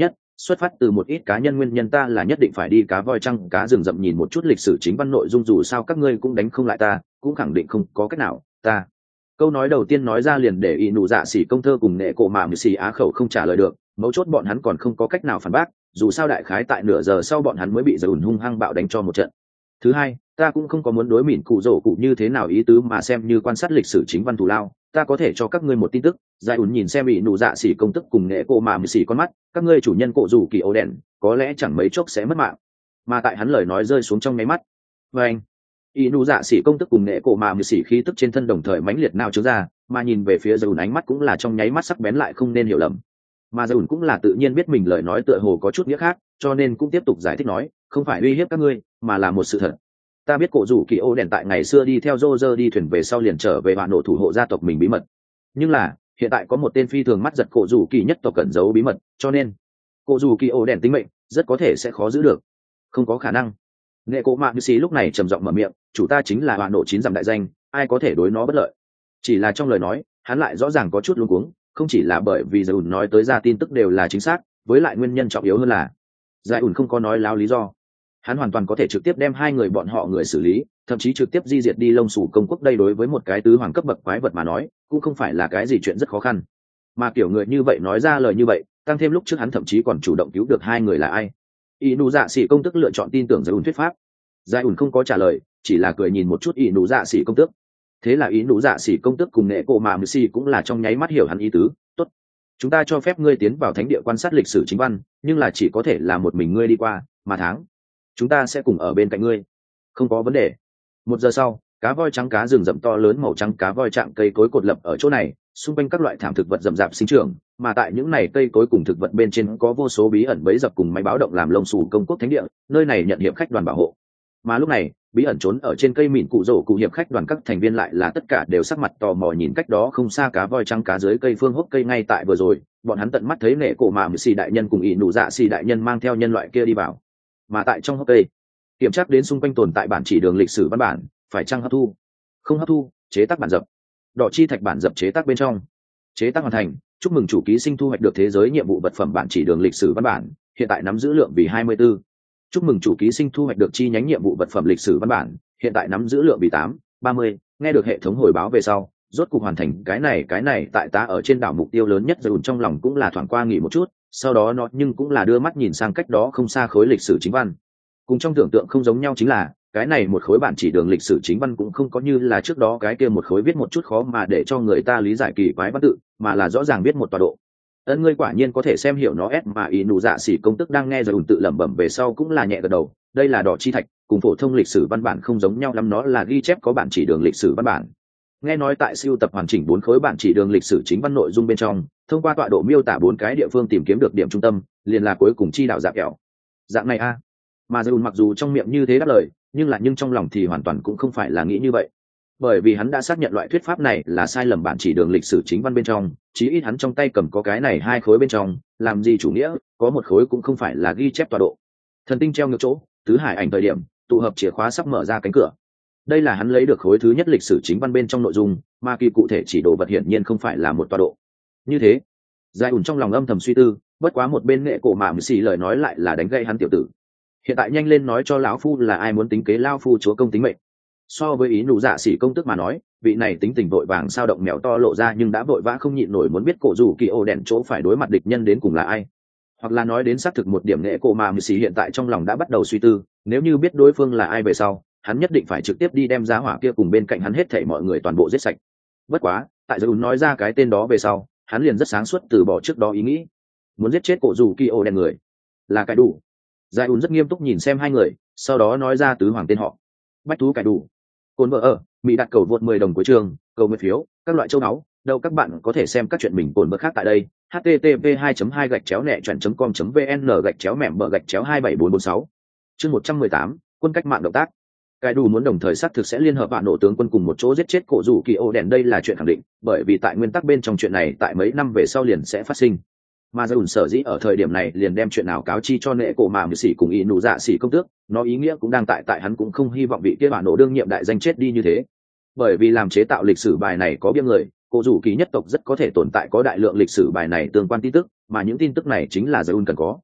xuất phát từ một ít cá nhân nguyên nhân ta là nhất định phải đi cá voi trăng cá rừng rậm nhìn một chút lịch sử chính văn nội dung, dù sao các ngươi cũng đánh không lại ta, cũng khẳng định không có cách nào. Ta câu nói đầu tiên nói ra liền để y nụ dạ xỉ công thơ cùng nệ cổ mạ mười xỉ á khẩu không trả lời được, mấu chốt bọn hắn còn không có cách nào phản bác, dù sao đại khái tại nửa giờ sau bọn hắn mới bị giật ủn hung hăng bạo đánh cho một trận. Thứ hai, ta cũng không có muốn đối mỉn cụ rổ cụ như thế nào ý tứ, mà xem như quan sát lịch sử chính văn thù lao, ta có thể cho các ngươi một tin tức. Giải ủn nhìn xem bị nụ dạ xỉ công tức cùng nệ cổ mạ mười xỉ con mắt, các ngươi chủ nhân cổ rủ kỳ ô đèn có lẽ chẳng mấy chốc sẽ mất mạng. Mà tại hắn lời nói rơi xuống trong nháy mắt, và anh y nụ dạ xỉ công tức cùng nệ cổ mạ mười xỉ khí tức trên thân đồng thời mãnh liệt nao trướng ra, mà nhìn về phía Dùn ánh mắt cũng là trong nháy mắt sắc bén lại không nên hiểu lầm. Mà Dùn cũng là tự nhiên biết mình lời nói tựa hồ có chút nghĩa khác, cho nên cũng tiếp tục giải thích nói, không phải uy hiếp các ngươi, mà là một sự thật. Ta biết cổ rủ kỳ ô đèn tại ngày xưa đi theo Roger đi thuyền về sau liền trở về bạn nổ thủ hộ gia tộc mình bí mật, nhưng là hiện tại có một tên phi thường mắt giật cổ rủ kỳ nhất tộc cẩn giấu bí mật, cho nên cổ rủ kỳ ô đèn tính mệnh rất có thể sẽ khó giữ được. Không có khả năng. Nghệ cổ mạ như xí lúc này trầm giọng mở miệng, chủ ta chính là bạn nổ chín dặm đại danh, ai có thể đối nó bất lợi. Chỉ là trong lời nói hắn lại rõ ràng có chút luống cuống, không chỉ là bởi vì Giải ủn nói tới ra tin tức đều là chính xác, với lại nguyên nhân trọng yếu hơn là Giải ủn không có nói láo lý do. Hắn hoàn toàn có thể trực tiếp đem hai người bọn họ người xử lý, thậm chí trực tiếp di diệt đi Lông Sủ công quốc, đây đối với một cái tứ hoàng cấp bậc quái vật mà nói cũng không phải là cái gì chuyện rất khó khăn. Mà kiểu người như vậy nói ra lời như vậy, tăng thêm lúc trước hắn thậm chí còn chủ động cứu được hai người là ai. Y nụ dạ xỉ công tức lựa chọn tin tưởng Giải ủn thuyết pháp. Giải ủn không có trả lời, chỉ là cười nhìn một chút Y nụ dạ xỉ công tức. Thế là ý nụ dạ xỉ công tức cùng nệ cổ mạ mười xỉ cũng là trong nháy mắt hiểu hắn ý tứ. Tốt, chúng ta cho phép ngươi tiến vào thánh địa quan sát lịch sử chính văn, nhưng là chỉ có thể là một mình ngươi đi qua, mà tháng chúng ta sẽ cùng ở bên cạnh ngươi. Không có vấn đề. Một giờ sau, cá voi trắng cá rừng rậm to lớn màu trắng cá voi chạm cây cối cột lập ở chỗ này, xung quanh các loại thảm thực vật rậm rạp sinh trưởng, mà tại những này cây cối cùng thực vật bên trên có vô số bí ẩn bẫy dập cùng máy báo động làm Lông Sủ công quốc thánh địa, nơi này nhận hiệp khách đoàn bảo hộ. Mà lúc này, bí ẩn trốn ở trên cây mịn cụ rổ cụ hiệp khách đoàn các thành viên lại là tất cả đều sắc mặt tò mò nhìn cách đó không xa cá voi trắng cá dưới cây phương hốc cây. Ngay tại vừa rồi, bọn hắn tận mắt thấy nệ cổ mạ mười xì đại nhân cùng ỷ nụ dạ xì đại nhân mang theo nhân loại kia đi vào. Mà tại trong hốc cây, kiểm tra đến xung quanh tồn tại bản chỉ đường lịch sử văn bản, phải chăng hấp thu? Không hấp thu, chế tác bản dập. Đỏ chi thạch bản dập chế tác bên trong. Chế tác hoàn thành, chúc mừng chủ ký sinh thu hoạch được thế giới nhiệm vụ vật phẩm bản chỉ đường lịch sử văn bản, hiện tại nắm giữ lượng vì hai mươi tư. Chúc mừng chủ ký sinh thu hoạch được chi nhánh nhiệm vụ vật phẩm lịch sử văn bản, hiện tại nắm giữ lượng vì tám, ba mươi. Nghe được hệ thống hồi báo về sau, rốt cục hoàn thành cái này cái này tại ta ở trên đảo mục tiêu lớn nhất rồi, trong lòng cũng là thoáng qua nghỉ một chút, sau đó nó nhưng cũng là đưa mắt nhìn sang cách đó không xa khối lịch sử chính văn. Cùng trong tưởng tượng không giống nhau chính là, cái này một khối bản chỉ đường lịch sử chính văn cũng không có như là trước đó cái kia một khối viết một chút khó mà để cho người ta lý giải kỳ quái văn tự, mà là rõ ràng viết một tọa độ. Ân, ngươi quả nhiên có thể xem hiểu nó. S mà ý nụ dạ xỉ công tức đang nghe rồi tự lẩm bẩm về sau cũng là nhẹ gật đầu, đây là đỏ chi thạch, cùng phổ thông lịch sử văn bản không giống nhau lắm, nó là ghi chép có bản chỉ đường lịch sử văn bản. Nghe nói tại siêu tập hoàn chỉnh bốn khối bản chỉ đường lịch sử chính văn nội dung bên trong, thông qua tọa độ miêu tả bốn cái địa phương tìm kiếm được điểm trung tâm, liền là cuối cùng chi đảo dạng kẹo. Dạng này a. À. Mà Dùn mặc dù trong miệng như thế đáp lời, nhưng là nhưng trong lòng thì hoàn toàn cũng không phải là nghĩ như vậy. Bởi vì hắn đã xác nhận loại thuyết pháp này là sai lầm, bản chỉ đường lịch sử chính văn bên trong, chí ít hắn trong tay cầm có cái này hai khối bên trong, làm gì chủ nghĩa, có một khối cũng không phải là ghi chép tọa độ. Thần tinh treo ngược chỗ, tứ hải ảnh thời điểm, tụ hợp chìa khóa sắp mở ra cánh cửa. Đây là hắn lấy được khối thứ nhất lịch sử chính văn bên trong nội dung, mà kỳ cụ thể chỉ đồ vật hiển nhiên không phải là một tọa độ. Như thế, Giải ủn trong lòng âm thầm suy tư, bất quá một bên nghệ cổ mạ mười xì lời nói lại là đánh gây hắn tiểu tử. Hiện tại nhanh lên nói cho lão phu là ai muốn tính kế lão phu chúa công tính mệnh. So với ý nụ dạ xỉ công tức mà nói, vị này tính tình vội vàng sao động mèo to lộ ra, nhưng đã vội vã không nhịn nổi muốn biết cổ rủ kỳ ô đèn chỗ phải đối mặt địch nhân đến cùng là ai. Hoặc là nói đến xác thực một điểm, nghệ cổ mà mười xì hiện tại trong lòng đã bắt đầu suy tư, nếu như biết đối phương là ai về sau, hắn nhất định phải trực tiếp đi đem giá hỏa kia cùng bên cạnh hắn hết thảy mọi người toàn bộ giết sạch. Bất quá tại Dùn nói ra cái tên đó về sau, hắn liền rất sáng suốt từ bỏ trước đó ý nghĩ muốn giết chết cổ rủ kỳ ô đèn người là cái đủ. Giải ùn rất nghiêm túc nhìn xem hai người, sau đó nói ra tứ hoàng tên họ. Bách thú cải đủ. Cồn vợ ở mỹ đặt cầu vượt mười đồng cuối trường, cầu nguyện phiếu, các loại châu náu. Đâu các bạn có thể xem các chuyện mình cồn vợ khác tại đây. h t t p hai hai gạch chéo nẹ chọn com vn gạch chéo mẻm bờ gạch chéo hai bảy bốn bốn sáu. Chương một trăm mười tám, quân cách mạng động tác. Cải đủ muốn đồng thời xác thực sẽ liên hợp vạn nổ tướng quân cùng một chỗ giết chết cổ rủ kỳ ô đèn, đây là chuyện khẳng định, bởi vì tại nguyên tắc bên trong chuyện này tại mấy năm về sau liền sẽ phát sinh. Mà Dùn sở dĩ ở thời điểm này liền đem chuyện nào cáo chi cho nệ cổ mà mười xỉ cùng ý nụ dạ xỉ công tước, nó ý nghĩa cũng đang tại tại hắn cũng không hy vọng vị kia bản nổ đương nhiệm đại danh chết đi như thế. Bởi vì làm chế tạo lịch sử bài này có bia người, cổ rủ kỳ nhất tộc rất có thể tồn tại có đại lượng lịch sử bài này tương quan tin tức, mà những tin tức này chính là Dùn cần có.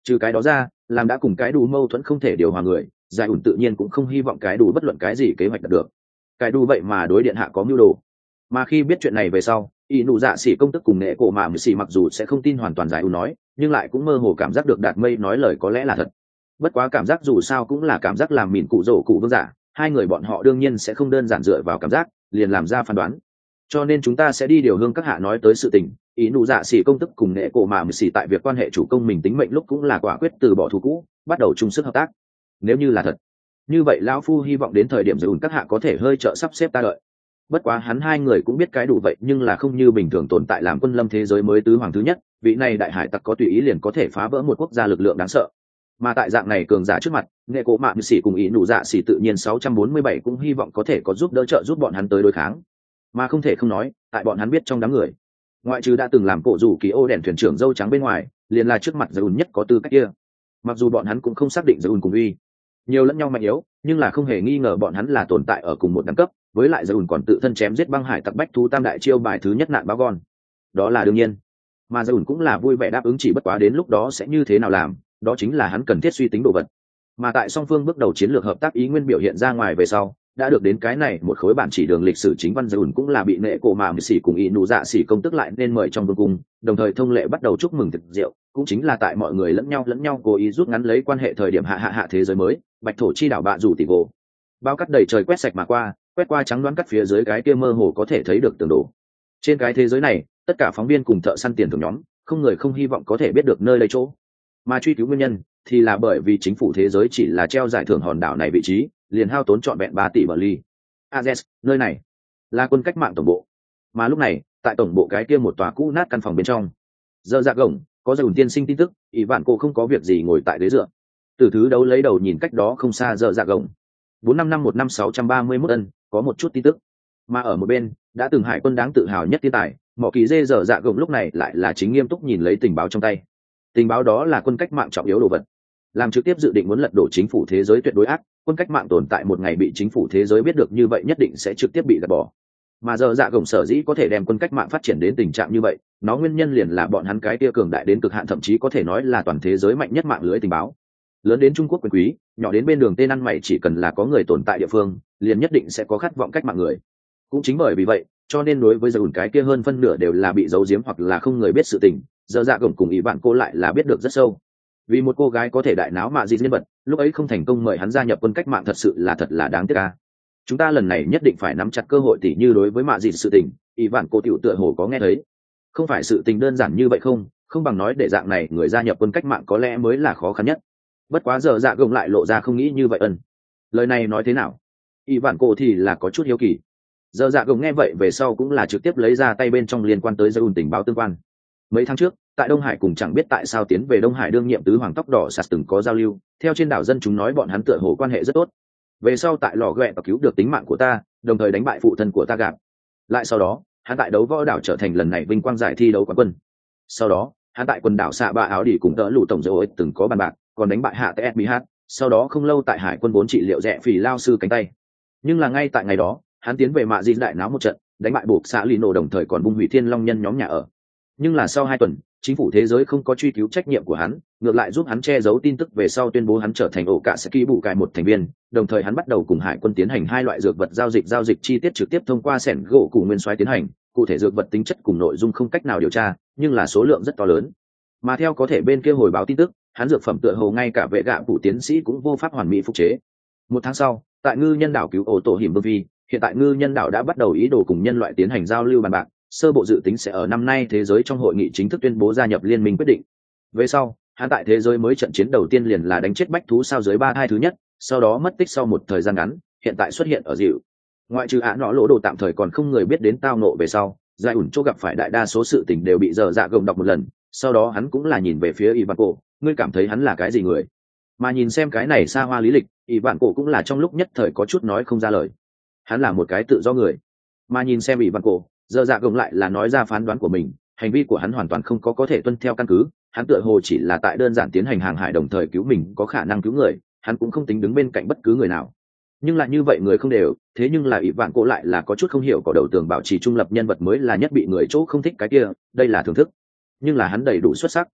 Trừ cái đó ra, làm đã cùng cái đủ mâu thuẫn không thể điều hòa người, giải ủn tự nhiên cũng không hy vọng cái đủ bất luận cái gì kế hoạch đạt được. Cái đủ vậy mà đối điện hạ có mưu đồ. Mà khi biết chuyện này về sau, y nụ dạ xỉ công tức cùng nghệ cổ mà mười xỉ mặc dù sẽ không tin hoàn toàn giải ủn nói, nhưng lại cũng mơ hồ cảm giác được Đạt Mây nói lời có lẽ là thật. Bất quá cảm giác dù sao cũng là cảm giác làm mìn cụ rổ cụ vương giả, hai người bọn họ đương nhiên sẽ không đơn giản dựa vào cảm giác liền làm ra phán đoán. Cho nên chúng ta sẽ đi điều hương các hạ nói tới sự tình. Ý nụ dạ xỉ công tức cùng nghệ cổ mà mười xỉ tại việc quan hệ chủ công mình tính mệnh lúc cũng là quả quyết từ bỏ thù cũ, bắt đầu chung sức hợp tác. Nếu như là thật, như vậy lão phu hy vọng đến thời điểm giải ủn các hạ có thể hơi trợ sắp xếp ta đợi. Bất quá hắn hai người cũng biết cái đủ vậy, nhưng là không như bình thường tồn tại làm quân lâm thế giới mới tứ hoàng thứ nhất, vị này đại hải tặc có tùy ý liền có thể phá vỡ một quốc gia lực lượng đáng sợ. Mà tại dạng này cường giả trước mặt, nghệ cổ mạ xỉ cùng ý nụ dạ xỉ tự nhiên sáu trăm bốn mươi bảy cũng hy vọng có thể có giúp đỡ trợ giúp bọn hắn tới đối kháng. Mà không thể không nói, tại bọn hắn biết trong đám người, ngoại trừ đã từng làm cổ rủ kỳ ô đèn thuyền trưởng dâu trắng bên ngoài, liền là trước mặt giải ùn nhất có tư cách kia. Mặc dù bọn hắn cũng không xác định giải ùn cùng uy nhiều lẫn nhau mạnh yếu, nhưng là không hề nghi ngờ bọn hắn là tồn tại ở cùng một đẳng cấp, với lại giải ùn còn tự thân chém giết băng hải tặc bách thú tam đại chiêu bài thứ nhất nạn báo gon, đó là đương nhiên. Mà giải ùn cũng là vui vẻ đáp ứng, chỉ bất quá đến lúc đó sẽ như thế nào làm, đó chính là hắn cần thiết suy tính đồ vật. Mà tại song phương bước đầu chiến lược hợp tác ý nguyên biểu hiện ra ngoài về sau, đã được đến cái này một khối bản chỉ đường lịch sử chính văn giải ùn cũng là bị nệ cổ mà mười xỉ cùng ý nụ dạ xỉ công tức lại nên mời trong vương cung, đồng thời thông lệ bắt đầu chúc mừng thực rượu, cũng chính là tại mọi người lẫn nhau lẫn nhau cố ý rút ngắn lấy quan hệ thời điểm hạ hạ hạ thế giới mới, bạch thổ chi đảo bạ rủ tỷ gỗ. Bao cắt đầy trời quét sạch mà qua, quét qua trắng đoán cắt phía dưới cái kia mơ hồ có thể thấy được tường đổ. Trên cái thế giới này, tất cả phóng viên cùng thợ săn tiền thưởng nhóm, không người không hy vọng có thể biết được nơi đây chỗ. Mà truy cứu nguyên nhân thì là bởi vì chính phủ thế giới chỉ là treo giải thưởng hòn đảo này vị trí, liền hao tốn trọn vẹn ba tỷ bờ ly. Azes, nơi này là quân cách mạng tổng bộ. Mà lúc này, tại tổng bộ cái kia một tòa cũ nát căn phòng bên trong, giờ dạ gồng có dùn tiên sinh tin tức, ỷ vạn cô không có việc gì ngồi tại ghế dựa. Từ thứ đấu lấy đầu nhìn cách đó không xa giờ dạ gồng. bốn năm năm một năm sáu trăm ba mươi mốt ân, có một chút tin tức. Mà ở một bên, đã từng hải quân đáng tự hào nhất thiên tài, mỏ kỳ dê giờ dạ gồng lúc này lại là chính nghiêm túc nhìn lấy tình báo trong tay. Tình báo đó là quân cách mạng trọng yếu đồ vật, làm trực tiếp dự định muốn lật đổ chính phủ thế giới tuyệt đối ác. Quân cách mạng tồn tại một ngày bị chính phủ thế giới biết được như vậy nhất định sẽ trực tiếp bị gạt bỏ. Mà giờ dạ gồng sở dĩ có thể đem quân cách mạng phát triển đến tình trạng như vậy, nó nguyên nhân liền là bọn hắn cái tia cường đại đến cực hạn, thậm chí có thể nói là toàn thế giới mạnh nhất mạng lưới tình báo. Lớn đến Trung Quốc quyền quý, nhỏ đến bên đường tên ăn mày, chỉ cần là có người tồn tại địa phương, liền nhất định sẽ có khát vọng cách mạng người. Cũng chính bởi vì vậy, cho nên đối với giờ ủn cái kia hơn phân nửa đều là bị giấu giếm hoặc là không người biết sự tình, giờ dạ gồng cùng ý bạn cô lại là biết được rất sâu. Vì một cô gái có thể đại náo mạ gì nhân vật, lúc ấy không thành công mời hắn gia nhập quân cách mạng thật sự là thật là đáng tiếc ca. Chúng ta lần này nhất định phải nắm chặt cơ hội, tỉ như đối với mạ gì sự tình, ý bạn cô tiểu tựa hồ có nghe thấy. Không phải sự tình đơn giản như vậy không, không bằng nói để dạng này người gia nhập quân cách mạng có lẽ mới là khó khăn nhất. Bất quá giờ dạ gồng lại lộ ra không nghĩ như vậy ân. Lời này nói thế nào? Ý bạn cô thì là có chút hiếu kỳ. Giờ dạ gồng nghe vậy về sau cũng là trực tiếp lấy ra tay bên trong liên quan tới dây ùn tình báo tương quan. Mấy tháng trước, tại Đông Hải cùng chẳng biết tại sao tiến về Đông Hải đương nhiệm tứ hoàng tóc đỏ sạt từng có giao lưu, theo trên đảo dân chúng nói bọn hắn tựa hồ quan hệ rất tốt. Về sau tại lò ghẹ và cứu được tính mạng của ta, đồng thời đánh bại phụ thân của ta gặp. Lại sau đó, hắn tại đấu võ đảo trở thành lần này vinh quang giải thi đấu quán quân. Sau đó, hắn tại quần đảo xạ ba áo đỉ cùng đỡ lũ tổng dầu từng có bàn bạc, còn đánh bại hạ tê ét bê hát. Sau đó không lâu tại hải quân vốn trị liệu rẻ phì lao sư cánh tay. Nhưng là ngay tại ngày đó, hắn tiến về mạ di đại náo một trận, đánh bại buộc xã lì nổ, đồng thời còn bung hủy thiên long nhân nhóm nhà ở. Nhưng là sau hai tuần, chính phủ thế giới không có truy cứu trách nhiệm của hắn, ngược lại giúp hắn che giấu tin tức, về sau tuyên bố hắn trở thành ổ cả Seki bù cải một thành viên, đồng thời hắn bắt đầu cùng hải quân tiến hành hai loại dược vật giao dịch, giao dịch chi tiết trực tiếp thông qua sẻn gỗ cùng nguyên soái tiến hành, cụ thể dược vật tính chất cùng nội dung không cách nào điều tra, nhưng là số lượng rất to lớn. Mà theo có thể bên kia hồi báo tin tức, hắn dược phẩm tựa hồ ngay cả vệ gạ phụ tiến sĩ cũng vô pháp hoàn mỹ phục chế. Một tháng sau, tại ngư nhân đảo cứu ổ tổ hiểm vương vi, hiện tại ngư nhân đảo đã bắt đầu ý đồ cùng nhân loại tiến hành giao lưu bàn bạc, sơ bộ dự tính sẽ ở năm nay thế giới trong hội nghị chính thức tuyên bố gia nhập liên minh quyết định. Về sau, hắn tại thế giới mới trận chiến đầu tiên liền là đánh chết bách thú sao dưới ba hai thứ nhất, sau đó mất tích sau một thời gian ngắn, hiện tại xuất hiện ở dịu. Ngoại trừ ả nọ lỗ đồ tạm thời còn không người biết đến tao nộ về sau, giải ủn chỗ gặp phải đại đa số sự tình đều bị dở dạ gồng đọc một lần, sau đó hắn cũng là nhìn về phía Ivan cổ, ngươi cảm thấy hắn là cái gì người? Mà nhìn xem cái này xa hoa lý lịch, Ivan cổ cũng là trong lúc nhất thời có chút nói không ra lời. Hắn là một cái tự do người. Mà nhìn xem Ivan cổ, giờ dạ gồng lại là nói ra phán đoán của mình, hành vi của hắn hoàn toàn không có có thể tuân theo căn cứ, hắn tựa hồ chỉ là tại đơn giản tiến hành hàng hải đồng thời cứu mình có khả năng cứu người, hắn cũng không tính đứng bên cạnh bất cứ người nào. Nhưng lại như vậy người không đều, thế nhưng là ỷ vạn cổ lại là có chút không hiểu, có đầu tường bảo trì trung lập nhân vật mới là nhất bị người chỗ không thích cái kia, đây là thưởng thức. Nhưng là hắn đầy đủ xuất sắc.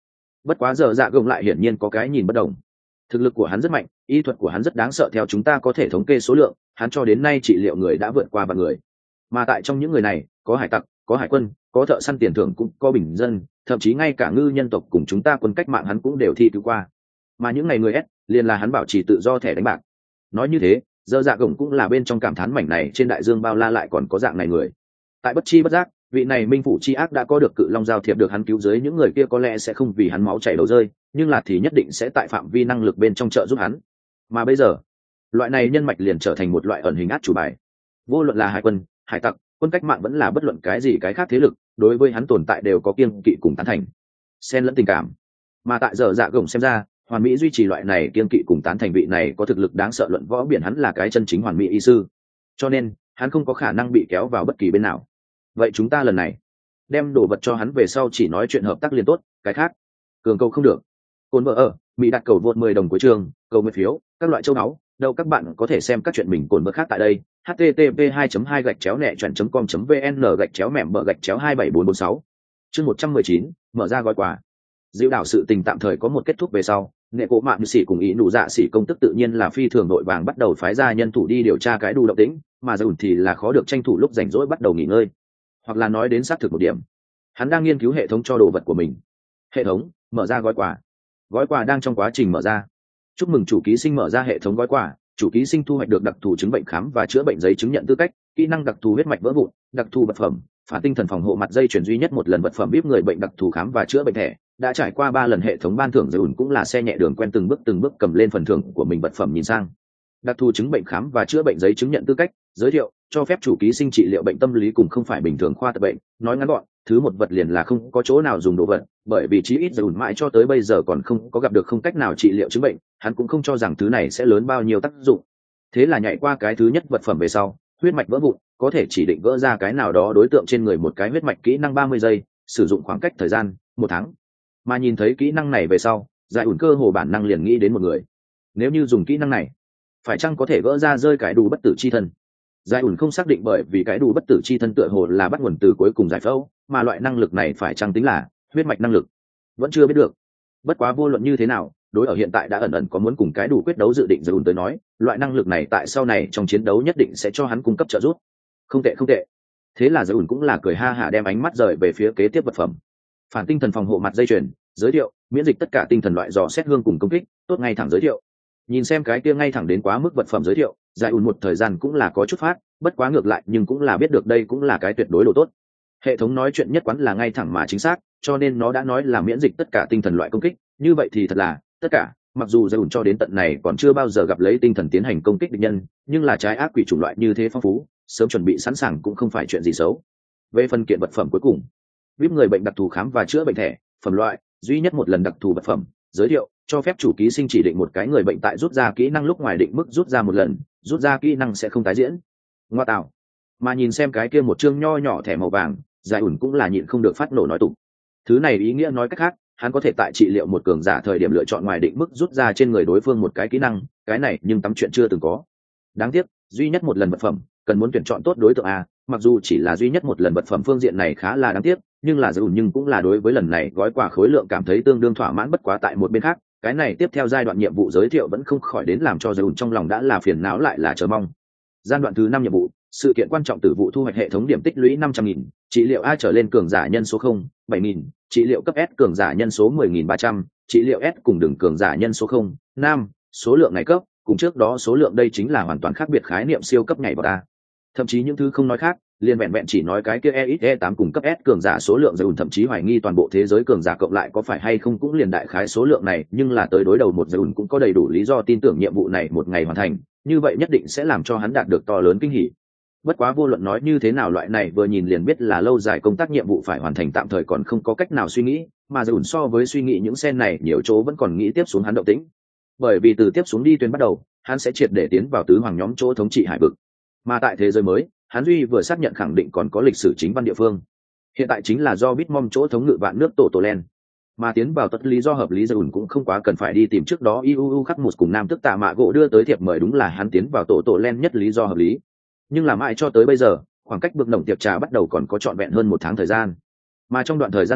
Bất quá giờ dạ gồng lại hiển nhiên có cái nhìn bất đồng. Thực lực của hắn rất mạnh, y thuật của hắn rất đáng sợ, theo chúng ta có thể thống kê số lượng, hắn cho đến nay trị liệu người đã vượt qua vạn người. Mà tại trong những người này, có hải tặc, có hải quân, có thợ săn tiền thưởng, cũng có bình dân, thậm chí ngay cả ngư nhân tộc cùng chúng ta quân cách mạng hắn cũng đều thi cứu qua. Mà những ngày người S liền là hắn bảo trì tự do thẻ đánh bạc. Nói như thế, giờ dạ gồng cũng là bên trong cảm thán mảnh này trên đại dương bao la lại còn có dạng này người. Tại bất chi bất giác, vị này minh phủ chi ác đã có được cự long giao thiệp được hắn cứu dưới, những người kia có lẽ sẽ không vì hắn máu chảy đầu rơi, nhưng là thì nhất định sẽ tại phạm vi năng lực bên trong trợ giúp hắn. Mà bây giờ, loại này nhân mạch liền trở thành một loại ẩn hình át chủ bài. Vô luận là hải quân, hải tặc, quân cách mạng vẫn là bất luận cái gì cái khác thế lực, đối với hắn tồn tại đều có kiêng kỵ cùng tán thành, xen lẫn tình cảm. Mà tại giờ dạ gồng xem ra, hoàn mỹ duy trì loại này kiêng kỵ cùng tán thành, vị này có thực lực đáng sợ luận võ biển hắn là cái chân chính hoàn mỹ y sư, cho nên hắn không có khả năng bị kéo vào bất kỳ bên nào. Vậy chúng ta lần này đem đồ vật cho hắn về sau chỉ nói chuyện hợp tác liên tốt, cái khác cường cầu không được. Cồn vợ ở mỹ đặt cầu vượt mười đồng cuối trường, cầu nguyện phiếu, các loại châu báu đâu các bạn có thể xem các chuyện mình cồn vợ khác tại đây. H T T P hai hai gạch chéo nẹ chọn com vn gạch chéo mẻm bờ gạch chéo hai bảy bốn bốn sáu. Chương một trăm mười chín, mở ra gói quà. Diệu đảo sự tình tạm thời có một kết thúc về sau, nghệ cổ mạng sĩ cùng ý nụ dạ sĩ công tức tự nhiên là phi thường nội vàng bắt đầu phái ra nhân thủ đi điều tra cái đủ động tĩnh, mà dùn thì là khó được tranh thủ lúc rảnh rỗi bắt đầu nghỉ ngơi, hoặc là nói đến xác thực một điểm, hắn đang nghiên cứu hệ thống cho đồ vật của mình. Hệ thống mở ra gói quà. Gói quà đang trong quá trình mở ra. Chúc mừng chủ ký sinh mở ra hệ thống gói quà. Chủ ký sinh thu hoạch được đặc thù chứng bệnh khám và chữa bệnh giấy chứng nhận tư cách, kỹ năng đặc thù huyết mạch vỡ vụn, đặc thù vật phẩm phản tinh thần phòng hộ mặt dây chuyển duy nhất một lần vật phẩm bíp người bệnh đặc thù khám và chữa bệnh thẻ. Đã trải qua ba lần hệ thống ban thưởng, dùn cũng là xe nhẹ đường quen, từng bước từng bước cầm lên phần thưởng của mình vật phẩm nhìn sang. Đặc thù chứng bệnh khám và chữa bệnh giấy chứng nhận tư cách, giới thiệu cho phép chủ ký sinh trị liệu bệnh tâm lý cùng không phải bình thường khoa tập bệnh. Nói ngắn gọn, thứ một vật liền là không có chỗ nào dùng đồ vật, bởi vì chí ít dùn mãi cho tới bây giờ còn không có gặp được không cách nào trị liệu chứng bệnh, hắn cũng không cho rằng thứ này sẽ lớn bao nhiêu tác dụng. Thế là nhảy qua cái thứ nhất vật phẩm về sau, huyết mạch vỡ vụn, có thể chỉ định vỡ ra cái nào đó đối tượng trên người một cái huyết mạch, kỹ năng ba mươi giây, sử dụng khoảng cách thời gian một tháng. Mà nhìn thấy kỹ năng này về sau, giải ủn cơ hồ bản năng liền nghĩ đến một người. Nếu như dùng kỹ năng này, phải chăng có thể gỡ ra rơi cái đủ bất tử chi thân? Giải ủn không xác định, bởi vì cái đủ bất tử chi thân tựa hồ là bắt nguồn từ cuối cùng giải phẫu, mà loại năng lực này phải chăng tính là huyết mạch năng lực, vẫn chưa biết được. Bất quá vô luận như thế nào, đối ở hiện tại đã ẩn ẩn có muốn cùng cái đủ quyết đấu dự định, giải ủn tới nói, loại năng lực này tại sau này trong chiến đấu nhất định sẽ cho hắn cung cấp trợ giúp. Không tệ không tệ. Thế là giải ủn cũng là cười ha hả đem ánh mắt rời về phía kế tiếp vật phẩm. Phản tinh thần phòng hộ mặt dây chuyền, giới thiệu miễn dịch tất cả tinh thần loại dò xét hương cùng công kích, tốt ngay thẳng giới thiệu. Nhìn xem cái kia ngay thẳng đến quá mức vật phẩm giới thiệu, giải ủn một thời gian cũng là có chút phát, bất quá ngược lại nhưng cũng là biết được đây cũng là cái tuyệt đối đồ tốt. Hệ thống nói chuyện nhất quán là ngay thẳng mà chính xác, cho nên nó đã nói là miễn dịch tất cả tinh thần loại công kích, như vậy thì thật là tất cả. Mặc dù giải ủn cho đến tận này còn chưa bao giờ gặp lấy tinh thần tiến hành công kích địch nhân, nhưng là trái ác quỷ chủng loại như thế phong phú, sớm chuẩn bị sẵn sàng cũng không phải chuyện gì xấu. Về phần kiện vật phẩm cuối cùng, vip người bệnh đặc thù khám và chữa bệnh thẻ, phẩm loại duy nhất một lần đặc thù vật phẩm, giới thiệu cho phép chủ ký sinh chỉ định một cái người bệnh tại rút ra kỹ năng lúc ngoài định mức rút ra một lần, rút ra kỹ năng sẽ không tái diễn. Ngoa tạo. Mà nhìn xem cái kia một chương nho nhỏ thẻ màu vàng, giải ủn cũng là nhịn không được phát nổ nói tục. Thứ này ý nghĩa nói cách khác, hắn có thể tại trị liệu một cường giả thời điểm lựa chọn ngoài định mức rút ra trên người đối phương một cái kỹ năng, cái này nhưng tắm chuyện chưa từng có. Đáng tiếc, duy nhất một lần vật phẩm, cần muốn tuyển chọn tốt đối tượng a, mặc dù chỉ là duy nhất một lần vật phẩm phương diện này khá là đáng tiếc, nhưng là dùn nhưng cũng là đối với lần này gói quà khối lượng cảm thấy tương đương thỏa mãn. Bất quá tại một bên khác, cái này tiếp theo giai đoạn nhiệm vụ giới thiệu vẫn không khỏi đến làm cho dùn trong lòng đã là phiền não lại là chờ mong. Giai đoạn thứ năm nhiệm vụ, sự kiện quan trọng tử vụ thu hoạch hệ thống điểm tích lũy năm trăm nghìn, trị liệu A trở lên cường giả nhân số không, bảy nghìn, trị liệu cấp S cường giả nhân số mười nghìn ba trăm, trị liệu S cùng đường cường giả nhân số không, năm, số lượng ngày cấp, cùng trước đó số lượng đây chính là hoàn toàn khác biệt khái niệm siêu cấp ngày bậc A. Thậm chí những thứ không nói khác, liền vẹn vẹn chỉ nói cái kia e x e tám cùng cấp S cường giả số lượng dùn thậm chí hoài nghi toàn bộ thế giới cường giả cộng lại có phải hay không cũng liền đại khái số lượng này, nhưng là tới đối đầu một dùn cũng có đầy đủ lý do tin tưởng nhiệm vụ này một ngày hoàn thành, như vậy nhất định sẽ làm cho hắn đạt được to lớn kinh hỉ. Bất quá vô luận nói như thế nào, loại này vừa nhìn liền biết là lâu dài công tác nhiệm vụ phải hoàn thành tạm thời còn không có cách nào suy nghĩ, mà dùn so với suy nghĩ những sen này nhiều chỗ vẫn còn nghĩ tiếp xuống hắn động tĩnh, bởi vì từ tiếp xuống đi tuyến bắt đầu, hắn sẽ triệt để tiến vào tứ hoàng nhóm chỗ thống trị hải vực, mà tại thế giới mới, hắn duy vừa xác nhận khẳng định còn có lịch sử chính văn địa phương, hiện tại chính là do Bitmom chỗ thống ngự vạn nước tổ tổ len, mà tiến vào tất lý do hợp lý dùn cũng không quá cần phải đi tìm trước đó iuu khắc một cùng nam tức tạ mạ gỗ đưa tới thiệp mời, đúng là hắn tiến vào tổ tổ len nhất lý do hợp lý. Nhưng là mãi cho tới bây giờ, khoảng cách bực nồng tiệc trà bắt đầu còn có trọn vẹn hơn một tháng thời gian, mà trong đoạn thời gian này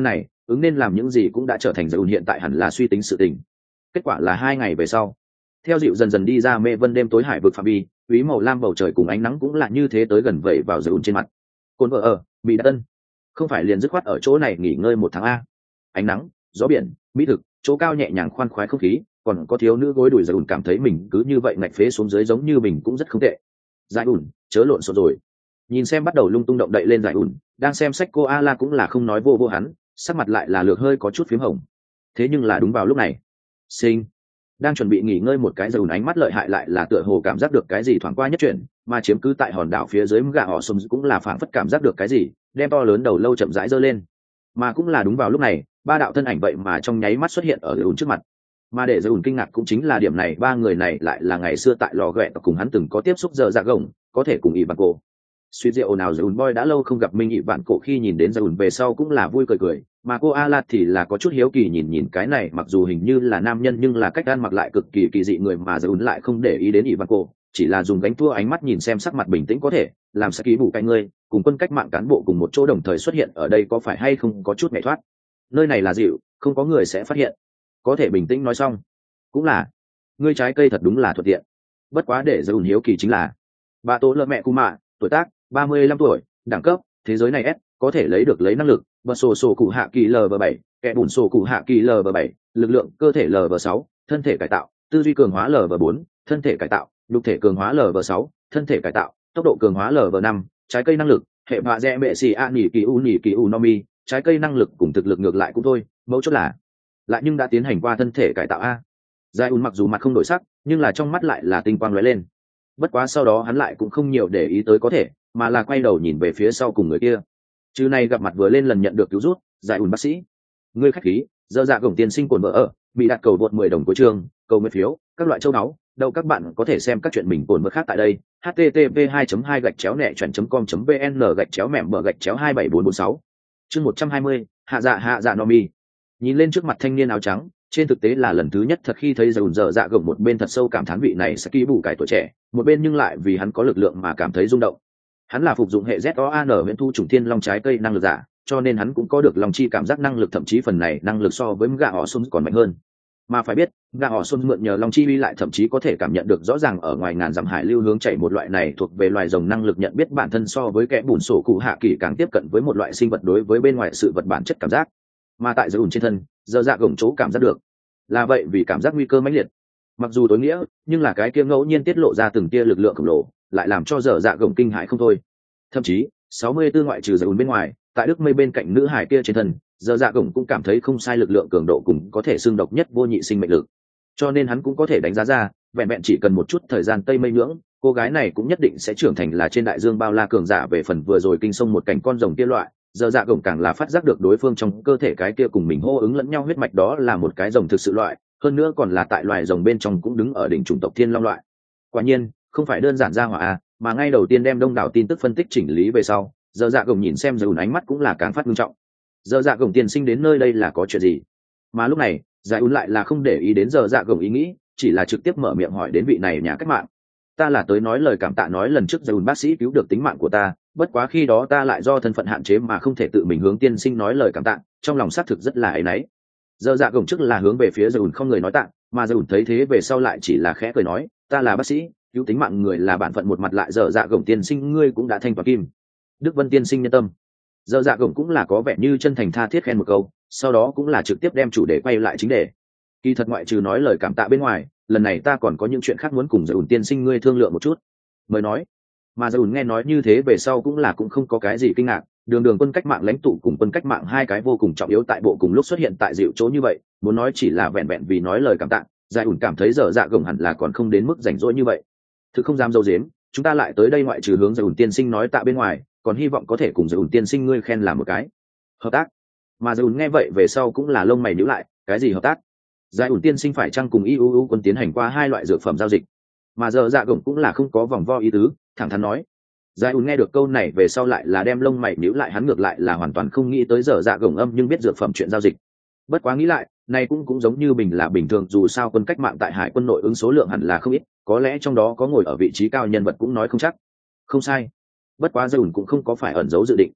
ứng nên làm những gì cũng đã trở thành Dầu hiện tại hẳn là suy tính sự tình. Kết quả là hai ngày về sau, theo dịu dần dần đi ra mê vân đêm tối hải vực phạm vi, úy màu lam bầu trời cùng ánh nắng cũng là như thế tới gần vậy vào Dầu trên mặt. Cồn vợ ở bị đã tân, không phải liền dứt khoát ở chỗ này nghỉ ngơi một tháng a. Ánh nắng, gió biển, mỹ thực, chỗ cao nhẹ nhàng khoan khoái không khí, còn có thiếu nữ gối đùi Dầu cảm thấy mình cứ như vậy ngạch phế xuống dưới giống như mình cũng rất không tệ. Giải ủn, chớ lộn xộn rồi. Nhìn xem bắt đầu lung tung động đậy lên Giải ủn, đang xem sách cô A La cũng là không nói vô vô hắn, sắc mặt lại là lược hơi có chút phím hồng. Thế nhưng là đúng vào lúc này, sinh đang chuẩn bị nghỉ ngơi một cái, Giải ủn ánh mắt lợi hại lại là tựa hồ cảm giác được cái gì thoáng qua nhất chuyển, mà chiếm cứ tại hòn đảo phía dưới gã họ sum cũng là phảng phất cảm giác được cái gì, đem to lớn đầu lâu chậm rãi giơ lên. Mà cũng là đúng vào lúc này, ba đạo thân ảnh vậy mà trong nháy mắt xuất hiện ở Giải ủn trước mặt. Mà để Giải ủn kinh ngạc cũng chính là điểm này, ba người này lại là ngày xưa tại lò ghẹ cùng hắn từng có tiếp xúc giờ dạ gồng, có thể cùng ỷ vạn cổ. Suy rượu nào Giải ủn boy đã lâu không gặp Minh ỷ vạn cổ, khi nhìn đến Giải ủn về sau cũng là vui cười cười, mà cô A La thì là có chút hiếu kỳ nhìn nhìn cái này mặc dù hình như là nam nhân nhưng là cách ăn mặc lại cực kỳ kỳ dị người, mà Giải ủn lại không để ý đến ỷ vạn cổ, chỉ là dùng gánh thua ánh mắt nhìn xem sắc mặt bình tĩnh có thể làm sẽ ký bù cái ngươi cùng quân cách mạng cán bộ cùng một chỗ đồng thời xuất hiện ở đây có phải hay không có chút nhảy thoát. Nơi này là dịu, không có người sẽ phát hiện, có thể bình tĩnh nói xong. Cũng là ngươi trái cây thật đúng là thuận tiện. Bất quá để Giải ủn hiếu kỳ chính là bà tố lợ mẹ cu mạ, tuổi tác ba mươi lăm tuổi, đẳng cấp thế giới này S, có thể lấy được lấy năng lực bật sổ sổ cụ hạ kỳ lv bảy, kẻ bùn sổ cụ hạ kỳ lv bảy, lực lượng cơ thể lv sáu, thân thể cải tạo, tư duy cường hóa lv bốn, thân thể cải tạo, nhục thể cường hóa lv sáu, thân thể cải tạo, tốc độ cường hóa lv năm, trái cây năng lực hệ bạ rẽ bệ xì a nỉ kỳ u nỉ kỳ u nomi, trái cây năng lực cùng thực lực ngược lại cũng thôi, mẫu chốt là lại nhưng đã tiến hành qua thân thể cải tạo a. Giải ùn mặc dù mặt không đổi sắc nhưng là trong mắt lại là tinh quang lóe lên. Bất quá sau đó hắn lại cũng không nhiều để ý tới có thể, mà là quay đầu nhìn về phía sau cùng người kia. Chứ này gặp mặt vừa lên lần nhận được cứu rút, Giải ùn bác sĩ, ngươi khách khí, dơ dạ gồng tiên sinh cồn vợ ở bị đặt cầu vượt mười đồng của trường, cầu nguyện phiếu, các loại châu náu, đâu các bạn có thể xem các chuyện mình cồn vợ khác tại đây. h t t p hai hai gạch chéo nẹ chuẩn com vn gạch chéo mẻm bờ gạch chéo hai bảy bốn bốn sáu. Chương một trăm hai mươi, hạ dạ hạ dạ Nomi. Nhìn lên trước mặt thanh niên áo trắng, trên thực tế là lần thứ nhất thật khi thấy dầu dở dạ gồng, một bên thật sâu cảm thán vị này sẽ ký bù cải tuổi trẻ, một bên nhưng lại vì hắn có lực lượng mà cảm thấy rung động. Hắn là phục dụng hệ Z O A N huyễn thu trùng thiên long trái cây năng lực giả, cho nên hắn cũng có được lòng chi cảm giác năng lực, thậm chí phần này năng lực so với gã họ Sun còn mạnh hơn. Mà phải biết, gã họ Sun mượn nhờ long chi uy lại thậm chí có thể cảm nhận được rõ ràng ở ngoài ngàn dặm hải lưu hướng chảy, một loại này thuộc về loài rồng năng lực nhận biết bản thân so với kẻ bùn sổ cụ hạ kỳ càng tiếp cận với một loại sinh vật đối với bên ngoài sự vật bản chất cảm giác. Mà tại giới ủn trên thân, giờ dạ gồng chỗ cảm giác được là vậy vì cảm giác nguy cơ mãnh liệt. Mặc dù tối nghĩa, nhưng là cái kia ngẫu nhiên tiết lộ ra từng tia lực lượng khổng lồ, lại làm cho giờ dạ gồng kinh hãi không thôi. Thậm chí sáu mươi tư ngoại trừ giới ủn bên ngoài, tại đức mây bên cạnh nữ hải kia trên thân, giờ dạ gồng cũng cảm thấy không sai lực lượng cường độ cùng có thể xương độc nhất vô nhị sinh mệnh lực. Cho nên hắn cũng có thể đánh giá ra, vẹn vẹn chỉ cần một chút thời gian tây mây nhưỡng, cô gái này cũng nhất định sẽ trưởng thành là trên đại dương bao la cường giả. Về phần vừa rồi kinh sông một cảnh con rồng kia loại, giờ dạ gồng càng là phát giác được đối phương trong cơ thể cái kia cùng mình hô ứng lẫn nhau huyết mạch, đó là một cái rồng thực sự loại, hơn nữa còn là tại loài rồng bên trong cũng đứng ở đỉnh chủng tộc thiên long loại. Quả nhiên không phải đơn giản ra hỏa à, mà ngay đầu tiên đem đông đảo tin tức phân tích chỉnh lý về sau, giờ dạ gồng nhìn xem dùn ánh mắt cũng là càng phát nghiêm trọng. Giờ dạ gồng tiên sinh đến nơi đây là có chuyện gì? Mà lúc này giải ún lại là không để ý đến giờ dạ gồng ý nghĩ, chỉ là trực tiếp mở miệng hỏi đến vị này nhà cách mạng. Ta là tới nói lời cảm tạ, nói lần trước dùn bác sĩ cứu được tính mạng của ta, bất quá khi đó ta lại do thân phận hạn chế mà không thể tự mình hướng tiên sinh nói lời cảm tạ, trong lòng xác thực rất là áy náy. Giờ dạ gồng trước là hướng về phía dùn không người nói tạ, mà dùn thấy thế về sau lại chỉ là khẽ cười nói, ta là bác sĩ, cứu tính mạng người là bản phận một mặt, lại giờ dạ gồng tiên sinh ngươi cũng đã thanh toán kim. Đức Vân tiên sinh nhân tâm. Giờ dạ gồng cũng là có vẻ như chân thành tha thiết khen một câu, sau đó cũng là trực tiếp đem chủ đề quay lại chính đề. Kỳ thật ngoại trừ nói lời cảm tạ bên ngoài, lần này ta còn có những chuyện khác muốn cùng dùn tiên sinh ngươi thương lượng một chút. Mới nói. Mà dùn nghe nói như thế về sau cũng là cũng không có cái gì kinh ngạc, đường đường quân cách mạng lãnh tụ cùng quân cách mạng hai cái vô cùng trọng yếu tại bộ cùng lúc xuất hiện tại dịu chỗ như vậy, muốn nói chỉ là vẹn vẹn vì nói lời cảm tạ, giải ủn cảm thấy giờ dạ gồng hẳn là còn không đến mức rảnh rỗi như vậy. Thực không dám dâu dếm, chúng ta lại tới đây ngoại trừ hướng giải ủn tiên sinh nói tạ bên ngoài, còn hy vọng có thể cùng giải ủn tiên sinh ngươi khen làm một cái hợp tác. Mà giải ủn nghe vậy về sau cũng là lông mày nhíu lại, cái gì hợp tác? Giải ủn tiên sinh phải chăng cùng i u u quân tiến hành qua hai loại dược phẩm giao dịch? Mà giờ dạ gồng cũng là không có vòng vo ý tứ, thẳng thắn nói. Giải ủn nghe được câu này về sau lại là đem lông mày nhíu lại, hắn ngược lại là hoàn toàn không nghĩ tới giờ dạ gồng âm nhưng biết dược phẩm chuyện giao dịch. Bất quá nghĩ lại, này cũng cũng giống như bình là bình thường, dù sao quân cách mạng tại hải quân nội ứng số lượng hẳn là không ít, có lẽ trong đó có ngồi ở vị trí cao nhân vật cũng nói không chắc. Không sai. Bất quá giải ủn cũng không có phải ẩn giấu dự định.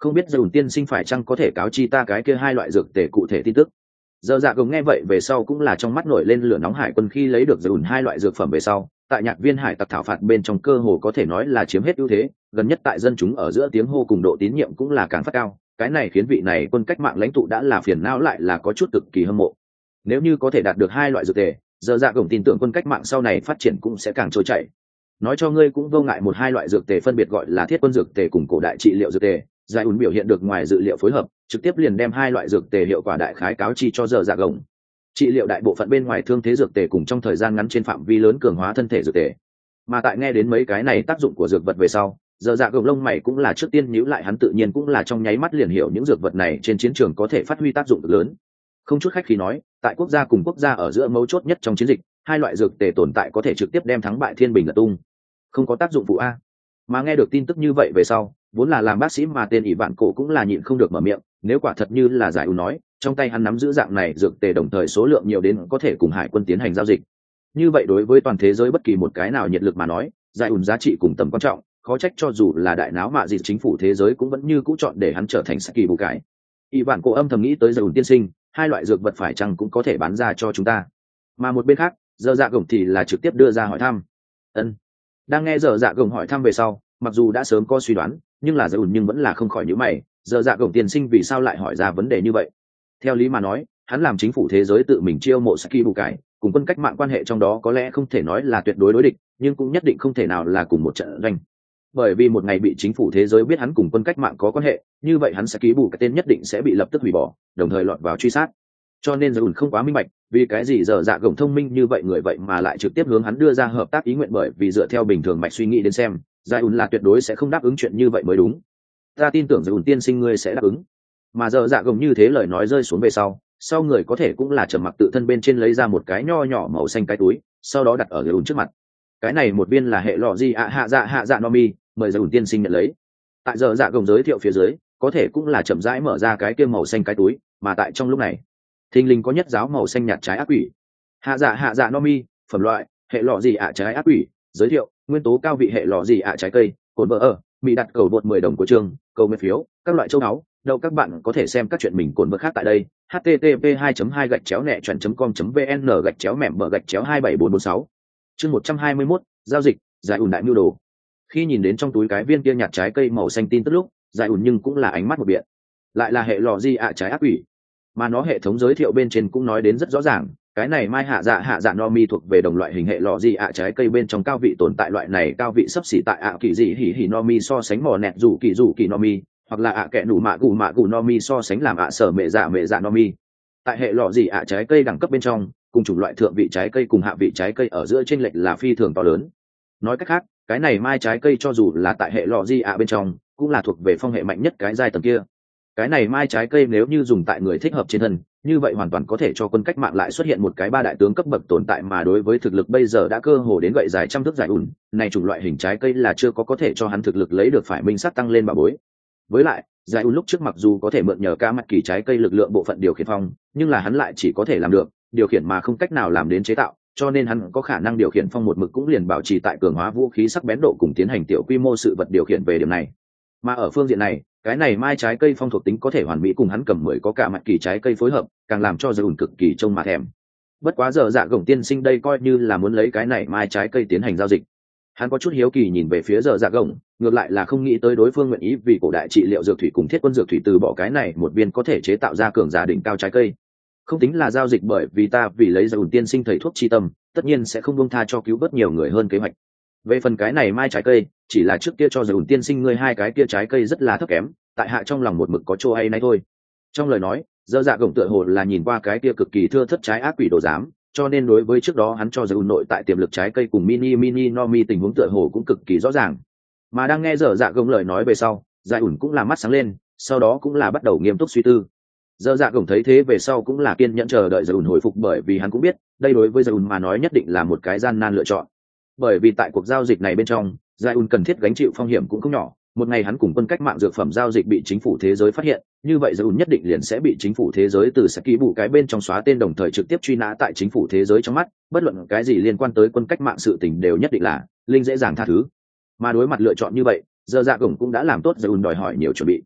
không biết dầu tiên sinh phải chăng có thể cáo chi ta cái kia hai loại dược tề cụ thể tin tức. Giờ dạ gồng nghe vậy về sau cũng là trong mắt nổi lên lửa nóng. Hải quân khi lấy được dầu hai loại dược phẩm về sau, tại nhạc viên hải tặc thảo phạt bên trong cơ hồ có thể nói là chiếm hết ưu thế, gần nhất tại dân chúng ở giữa tiếng hô cùng độ tín nhiệm cũng là càng phát cao. Cái này khiến vị này quân cách mạng lãnh tụ đã là phiền não lại là có chút cực kỳ hâm mộ. Nếu như có thể đạt được hai loại dược tề, giờ dạ gồng tin tưởng quân cách mạng sau này phát triển cũng sẽ càng trôi chảy. Nói cho ngươi cũng vô ngại một hai loại dược tề phân biệt gọi là thiết quân dược tề cùng cổ đại trị liệu dược tề. Giải ùn biểu hiện được ngoài dự liệu phối hợp, trực tiếp liền đem hai loại dược tề hiệu quả đại khái cáo chi cho giờ dạ gồng. Trị liệu đại bộ phận bên ngoài thương thế dược tề cùng trong thời gian ngắn trên phạm vi lớn cường hóa thân thể dược tề. Mà tại nghe đến mấy cái này tác dụng của dược vật về sau, giờ dạ gồng lông mày cũng là trước tiên nhíu lại, hắn tự nhiên cũng là trong nháy mắt liền hiểu những dược vật này trên chiến trường có thể phát huy tác dụng cực lớn. Không chút khách khí nói, tại quốc gia cùng quốc gia ở giữa mấu chốt nhất trong chiến dịch, hai loại dược tề tồn tại có thể trực tiếp đem thắng bại thiên bình lật tung. Không có tác dụng phụ a. Mà nghe được tin tức như vậy về sau, vốn là làm bác sĩ mà tên ỷ vạn cổ cũng là nhịn không được mở miệng. Nếu quả thật như là giải ủ nói, trong tay hắn nắm giữ dạng này dược tề đồng thời số lượng nhiều đến có thể cùng hải quân tiến hành giao dịch, như vậy đối với toàn thế giới bất kỳ một cái nào nhiệt lực mà nói, giải ủ giá trị cùng tầm quan trọng, khó trách cho dù là đại náo mạ gì chính phủ thế giới cũng vẫn như cũ chọn để hắn trở thành Saki bù cái. ỷ vạn cổ âm thầm nghĩ tới giải ủ tiên sinh, hai loại dược vật phải chăng cũng có thể bán ra cho chúng ta. Mà một bên khác, giờ dạ gồng thì là trực tiếp đưa ra hỏi thăm. Ân. Đang nghe giờ dạ gồng hỏi thăm về sau, mặc dù đã sớm có suy đoán, nhưng là giờ ủn nhưng vẫn là không khỏi nhíu mày. Giờ dạ gồng tiên sinh vì sao lại hỏi ra vấn đề như vậy? Theo lý mà nói, hắn làm chính phủ thế giới tự mình chiêu mộ Saki bù cái, cùng quân cách mạng quan hệ trong đó có lẽ không thể nói là tuyệt đối đối địch, nhưng cũng nhất định không thể nào là cùng một trận doanh. Bởi vì một ngày bị chính phủ thế giới biết hắn cùng quân cách mạng có quan hệ, như vậy hắn Saki bù cái tên nhất định sẽ bị lập tức hủy bỏ, đồng thời lọt vào truy sát. Cho nên giờ ủn không quá minh bạch, vì cái gì giờ dạ gồng thông minh như vậy người vậy mà lại trực tiếp hướng hắn đưa ra hợp tác ý nguyện, bởi vì dựa theo bình thường mạch suy nghĩ đến xem, giải ủn là tuyệt đối sẽ không đáp ứng chuyện như vậy mới đúng. Ta tin tưởng giải ủn tiên sinh ngươi sẽ đáp ứng. Mà giờ dạ gồng như thế lời nói rơi xuống về sau, sau người có thể cũng là trầm mặc tự thân bên trên lấy ra một cái nho nhỏ màu xanh cái túi, sau đó đặt ở giải ủn trước mặt. Cái này một viên là hệ lọ gì ạ hạ dạ hạ dạ no mi, mời giải ủn tiên sinh nhận lấy. Tại giờ dạ gồng giới thiệu phía dưới, có thể cũng là chậm rãi mở ra cái kia màu xanh cái túi, mà tại trong lúc này thình lình có nhất giáo màu xanh nhạt trái ác quỷ. Hạ dạ hạ dạ no mi, phẩm loại hệ lọ gì ạ trái ác quỷ, giới thiệu nguyên tố cao vị hệ lọ gì ạ trái cây, cồn vợ ở mỹ đặt cầu vượt mười đồng của trường, cầu nguyện phiếu, các loại châu báu. Đâu các bạn có thể xem các chuyện mình cồn vợ khác tại đây. h t t p hai hai gạch chéo nẹ chuẩn com vn gạch chéo mẻm bờ gạch chéo hai bảy bốn bốn sáu. Chương một trăm hai mươi mốt, giao dịch, giải ủn đại mưu đồ. Khi nhìn đến trong túi cái viên kia nhạt trái cây màu xanh tin tức lúc, giải ủn nhưng cũng là ánh mắt một biện. Lại là hệ lọ gì ạ trái ác quỷ. Mà nó hệ thống giới thiệu bên trên cũng nói đến rất rõ ràng, cái này mai hạ dạ hạ dạ no mi thuộc về đồng loại hình hệ lọ gì ạ trái cây bên trong cao vị tồn tại, loại này cao vị sấp xỉ tại ạ kỳ dị hỉ hỉ no mi so sánh mò nẹt rủ kỳ rủ kỳ no mi, hoặc là ạ kẹ nủ mạ gù mạ gù no mi so sánh làm ạ sở mẹ dạ mẹ dạ no mi. Tại hệ lọ gì ạ trái cây đẳng cấp bên trong, cùng chủng loại thượng vị trái cây cùng hạ vị trái cây ở giữa chênh lệch là phi thường to lớn. Nói cách khác, cái này mai trái cây cho dù là tại hệ lọ gì ạ bên trong, cũng là thuộc về phong hệ mạnh nhất cái giai tầng kia. Cái này mai trái cây nếu như dùng tại người thích hợp trên thân, như vậy hoàn toàn có thể cho quân cách mạng lại xuất hiện một cái ba đại tướng cấp bậc tồn tại, mà đối với thực lực bây giờ đã cơ hồ đến gậy dài trăm thước giải ủn, này chủng loại hình trái cây là chưa có có thể cho hắn thực lực lấy được phải minh sát tăng lên bà bối. Với lại, giải ủn lúc trước mặc dù có thể mượn nhờ ca mặt kỳ trái cây lực lượng bộ phận điều khiển phong, nhưng là hắn lại chỉ có thể làm được điều khiển mà không cách nào làm đến chế tạo, cho nên hắn có khả năng điều khiển phong một mực cũng liền bảo trì tại cường hóa vũ khí sắc bén độ cùng tiến hành tiểu quy mô sự vật điều khiển về điểm này. Mà ở phương diện này, cái này mai trái cây phong thuộc tính có thể hoàn mỹ cùng hắn cầm mười có cả mặt kỳ trái cây phối hợp, càng làm cho giải ủn cực kỳ trông mà thèm. Bất quá giờ dạ gồng tiên sinh đây coi như là muốn lấy cái này mai trái cây tiến hành giao dịch. Hắn có chút hiếu kỳ nhìn về phía giờ dạ gồng, ngược lại là không nghĩ tới đối phương nguyện ý vì cổ đại trị liệu dược thủy cùng thiết quân dược thủy từ bỏ cái này một viên có thể chế tạo ra cường giả đỉnh cao trái cây. Không tính là giao dịch, bởi vì ta vì lấy giải ủn tiên sinh thầy thuốc chi tâm, tất nhiên sẽ không buông tha cho cứu vớt nhiều người hơn kế hoạch. Về phần cái này mai trái cây, chỉ là trước kia cho giải ủn tiên sinh ngươi hai cái kia trái cây rất là thấp kém, tại hạ trong lòng một mực có chỗ hay nay thôi. Trong lời nói, dơ dạ gồng tựa hồ là nhìn qua cái kia cực kỳ thưa thất trái ác quỷ đồ giám, cho nên đối với trước đó hắn cho giải ủn nội tại tiềm lực trái cây cùng mini mini no mi tình huống tựa hồ cũng cực kỳ rõ ràng. Mà đang nghe dơ dạ gồng lời nói về sau, giải ủn cũng là mắt sáng lên, sau đó cũng là bắt đầu nghiêm túc suy tư. Dơ dạ gồng thấy thế về sau cũng là kiên nhẫn chờ đợi giải ủn hồi phục, bởi vì hắn cũng biết đây đối với giải ủn mà nói nhất định là một cái gian nan lựa chọn. Bởi vì tại cuộc giao dịch này bên trong, giải ủn cần thiết gánh chịu phong hiểm cũng không nhỏ. Một ngày hắn cùng quân cách mạng dược phẩm giao dịch bị chính phủ thế giới phát hiện, như vậy giải ủn nhất định liền sẽ bị chính phủ thế giới từ Saki bù cái bên trong xóa tên, đồng thời trực tiếp truy nã tại chính phủ thế giới trong mắt, bất luận cái gì liên quan tới quân cách mạng sự tình đều nhất định là linh dễ dàng tha thứ. Mà đối mặt lựa chọn như vậy, giờ dạ gồng cũng đã làm tốt giải ủn đòi hỏi nhiều chuẩn bị.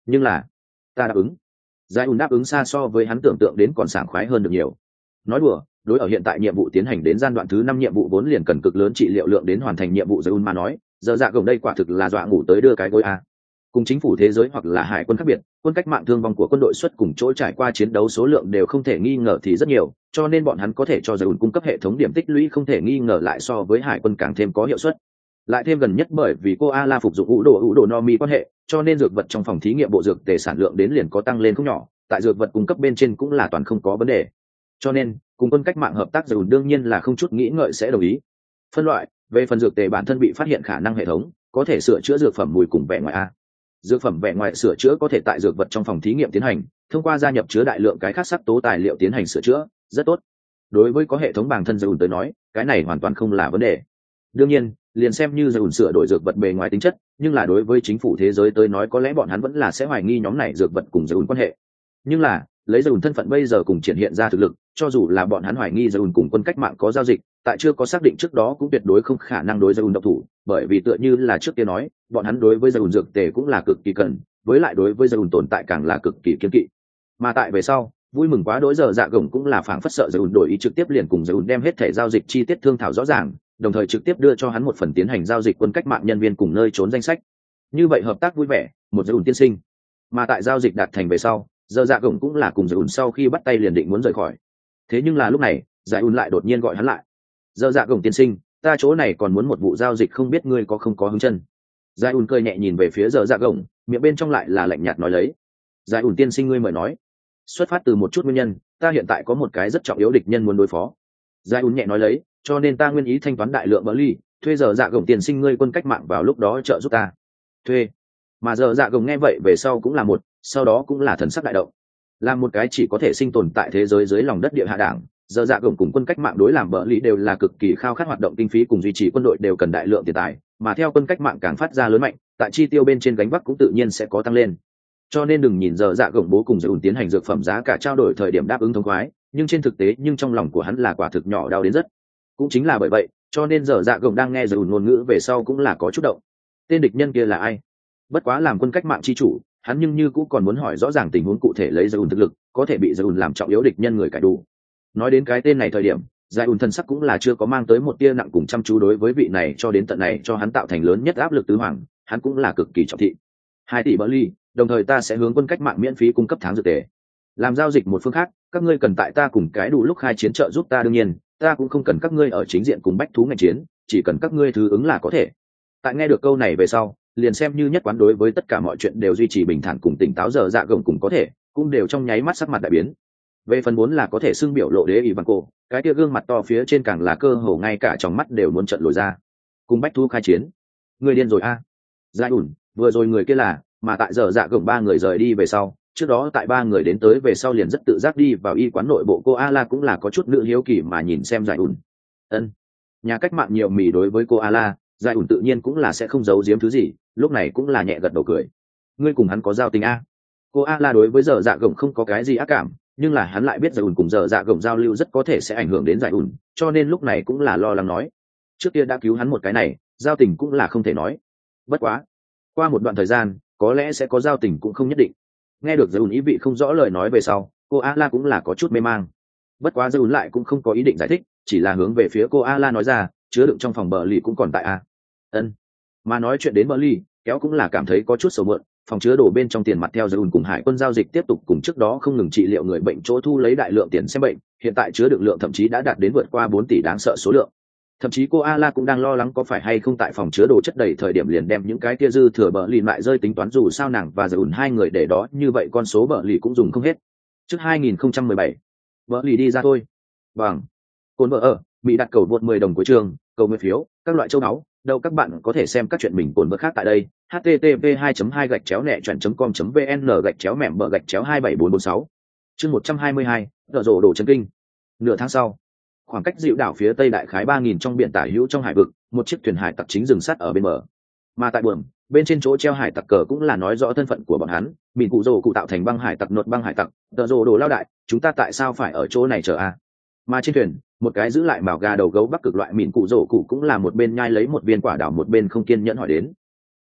nhưng là ta đáp ứng. Giải ùn đáp ứng xa so với hắn tưởng tượng đến còn sảng khoái hơn được nhiều. Nói đùa, đối ở hiện tại nhiệm vụ tiến hành đến giai đoạn thứ năm nhiệm vụ vốn liền cần cực lớn trị liệu lượng đến hoàn thành nhiệm vụ, Giải ùn mà nói giờ dạ gồng đây quả thực là dọa ngủ tới đưa cái gối a. Cùng chính phủ thế giới hoặc là hải quân khác biệt, quân cách mạng thương vong của quân đội xuất cùng chỗ trải qua chiến đấu số lượng đều không thể nghi ngờ thì rất nhiều, cho nên bọn hắn có thể cho Giải ùn cung cấp hệ thống điểm tích lũy không thể nghi ngờ lại so với hải quân càng thêm có hiệu suất. Lại thêm gần nhất bởi vì cô a la phục dụng ủ đồ ủ đồ no mi quan hệ, cho nên dược vật trong phòng thí nghiệm bộ dược tề sản lượng đến liền có tăng lên không nhỏ, tại dược vật cung cấp bên trên cũng là toàn không có vấn đề. Cho nên cùng quân cách mạng hợp tác Giải ùn đương nhiên là không chút nghĩ ngợi sẽ đồng ý. Phân loại về phần dược tề bản thân bị phát hiện khả năng hệ thống có thể sửa chữa dược phẩm mùi cùng vẻ ngoài a. Dược phẩm vẻ ngoài sửa chữa có thể tại dược vật trong phòng thí nghiệm tiến hành, thông qua gia nhập chứa đại lượng cái khác sắc tố tài liệu tiến hành sửa chữa, rất tốt. Đối với có hệ thống bản thân Giải ùn tới nói, cái này hoàn toàn không là vấn đề. Đương nhiên, liền xem như Giải ùn sửa đổi dược vật bề ngoài tính chất, nhưng là đối với chính phủ thế giới tới nói có lẽ bọn hắn vẫn là sẽ hoài nghi nhóm này dược vật cùng Giải ùn quan hệ. Nhưng là lấy Giải ùn thân phận bây giờ cùng triển hiện ra thực lực, cho dù là bọn hắn hoài nghi Giải ùn cùng quân cách mạng có giao dịch, tại chưa có xác định trước đó cũng tuyệt đối không khả năng đối Giải ùn độc thủ, bởi vì tựa như là trước kia nói, bọn hắn đối với Giải ùn dược tề cũng là cực kỳ cần, với lại đối với Giải ùn tồn tại càng là cực kỳ kiên kỵ. Mà tại về sau, vui mừng quá đối giờ dạ gồng cũng là phảng phất sợ Giải ùn đổi ý trực tiếp liền cùng Giải ùn đem hết thể giao dịch chi tiết thương thảo rõ ràng, đồng thời trực tiếp đưa cho hắn một phần tiến hành giao dịch quân cách mạng nhân viên cùng nơi trốn danh sách. Như vậy hợp tác vui vẻ, một Giải ùn tiên sinh. Mà tại giao dịch đạt thành về sau, giờ dạ gồng cũng là cùng Giải ùn sau khi bắt tay liền định muốn rời khỏi. Thế nhưng là lúc này, Giải ùn lại đột nhiên gọi hắn lại. Giờ dạ gồng tiên sinh, ta chỗ này còn muốn một vụ giao dịch không biết ngươi có không có hứng chân. Giải ùn cười nhẹ nhìn về phía giờ dạ gồng, miệng bên trong lại là lạnh nhạt nói lấy. Giải ùn tiên sinh ngươi mời nói. Xuất phát từ một chút nguyên nhân, ta hiện tại có một cái rất trọng yếu địch nhân muốn đối phó. Giải ùn nhẹ nói lấy, cho nên ta nguyên ý thanh toán đại lượng bỡ ly, thuê giờ dạ gồng tiên sinh ngươi quân cách mạng vào lúc đó trợ giúp ta. Thuê. Mà giờ dạ gồng nghe vậy về sau cũng là một, sau đó cũng là thần sắc đại động. Là một cái chỉ có thể sinh tồn tại thế giới dưới lòng đất địa hạ đảng, giờ dạ gồng cùng quân cách mạng đối làm bỡ ly đều là cực kỳ khao khát hoạt động kinh phí cùng duy trì quân đội đều cần đại lượng tiền tài, mà theo quân cách mạng càng phát ra lớn mạnh, tại chi tiêu bên trên gánh vác cũng tự nhiên sẽ có tăng lên. Cho nên đừng nhìn giờ dạ gồng bố cùng Giải ùn tiến hành dược phẩm giá cả trao đổi thời điểm đáp ứng thông khoái, nhưng trên thực tế nhưng trong lòng của hắn là quả thực nhỏ đau đến rất. Cũng chính là bởi vậy, cho nên giờ dạ gồng đang nghe Giải ùn ngôn ngữ về sau cũng là có chút động. Tên địch nhân kia là ai? Bất quá làm quân cách mạng chi chủ, hắn nhưng như cũng còn muốn hỏi rõ ràng tình huống cụ thể lấy Giải ùn thực lực, có thể bị Giải ùn làm trọng yếu địch nhân người cải đủ. Nói đến cái tên này thời điểm, Giải ùn thân sắc cũng là chưa có mang tới một tia nặng cùng chăm chú đối với vị này cho đến tận này cho hắn tạo thành lớn nhất áp lực tứ hoàng, hắn cũng là cực kỳ trọng thị. Hai tỷ bỡ ly, đồng thời ta sẽ hướng quân cách mạng miễn phí cung cấp tháng dược tề. Làm giao dịch một phương khác, các ngươi cần tại ta cùng cái đủ lúc khai chiến trợ giúp ta, đương nhiên, ta cũng không cần các ngươi ở chính diện cùng bách thú ngành chiến, chỉ cần các ngươi thứ ứng là có thể. Tại nghe được câu này về sau, liền xem như nhất quán đối với tất cả mọi chuyện đều duy trì bình thản cùng tỉnh táo giờ dạ gồng cùng có thể, cũng đều trong nháy mắt sắc mặt đại biến. Về phần bốn là có thể xưng biểu lộ đế ý bằng cổ, cái kia gương mặt to phía trên càng là cơ hồ ngay cả trong mắt đều muốn trận lồi ra. Cùng bách thú khai chiến, người điên rồi a? À? Dạ ủn, vừa rồi người kia là, mà tại giờ dạ gồng ba người rời đi về sau, trước đó tại ba người đến tới về sau liền rất tự giác đi vào y quán nội bộ cô a la cũng là có chút nữ hiếu kỳ mà nhìn xem Giải ủn. Ân, nhà cách mạng nhiều mì đối với cô a la, Giải ủn tự nhiên cũng là sẽ không giấu giếm thứ gì, lúc này cũng là nhẹ gật đầu cười. Ngươi cùng hắn có giao tình a? Cô a la đối với giờ dạ gồng không có cái gì ác cảm, nhưng là hắn lại biết Giải ủn cùng giờ dạ gồng giao lưu rất có thể sẽ ảnh hưởng đến Giải ủn, cho nên lúc này cũng là lo lắng nói. Trước kia đã cứu hắn một cái này, giao tình cũng là không thể nói. Bất quá, qua một đoạn thời gian, có lẽ sẽ có giao tình cũng không nhất định. Nghe được Giải ủn ý vị không rõ lời nói về sau, cô a la cũng là có chút mê mang. Bất quá Giải ủn lại cũng không có ý định giải thích, chỉ là hướng về phía cô a la nói ra, chứa đựng trong phòng bờ lì cũng còn tại a. Ân. Mà nói chuyện đến bờ lì, kéo cũng là cảm thấy có chút sầu mượn, phòng chứa đồ bên trong tiền mặt theo Giải ủn cùng hải quân giao dịch tiếp tục cùng trước đó không ngừng trị liệu người bệnh chỗ thu lấy đại lượng tiền xem bệnh, hiện tại chứa đựng lượng thậm chí đã đạt đến vượt qua bốn tỷ đáng sợ số lượng. Thậm chí cô a la cũng đang lo lắng có phải hay không tại phòng chứa đồ chất đầy thời điểm liền đem những cái kia dư thừa bờ lì lại rơi, tính toán dù sao nàng và Giải ủn hai người để đó như vậy con số bờ lì cũng dùng không hết. Trước hai nghìn không trăm mười bảy, bờ lì đi ra thôi. Bằng cồn vợ ở bị đặt cầu vượt mười đồng cuối trường, cầu nguyện phiếu, các loại châu náu đâu các bạn có thể xem các chuyện mình cồn vợ khác tại đây. h t t p hai hai gạch chéo nẹ chọn com vn gạch chéo mẹm bờ gạch chéo hai bảy bốn bốn sáu. Chương một trăm hai mươi hai, đợt rổ đồ chân kinh. Nửa tháng sau, khoảng cách dịu đảo phía tây đại khái ba nghìn trong biển tả hữu trong hải vực, một chiếc thuyền hải tặc chính dừng sát ở bên bờ. Mà tại buồm bên trên chỗ treo hải tặc cờ cũng là nói rõ thân phận của bọn hắn, mìn cụ rồ cụ tạo thành băng hải tặc nột băng hải tặc, tờ rồ đồ lao đại, chúng ta tại sao phải ở chỗ này chờ a? Mà trên thuyền, một cái giữ lại mào gà đầu gấu bắc cực loại mìn cụ rồ cụ cũng là một bên nhai lấy một viên quả đảo một bên không kiên nhẫn hỏi đến.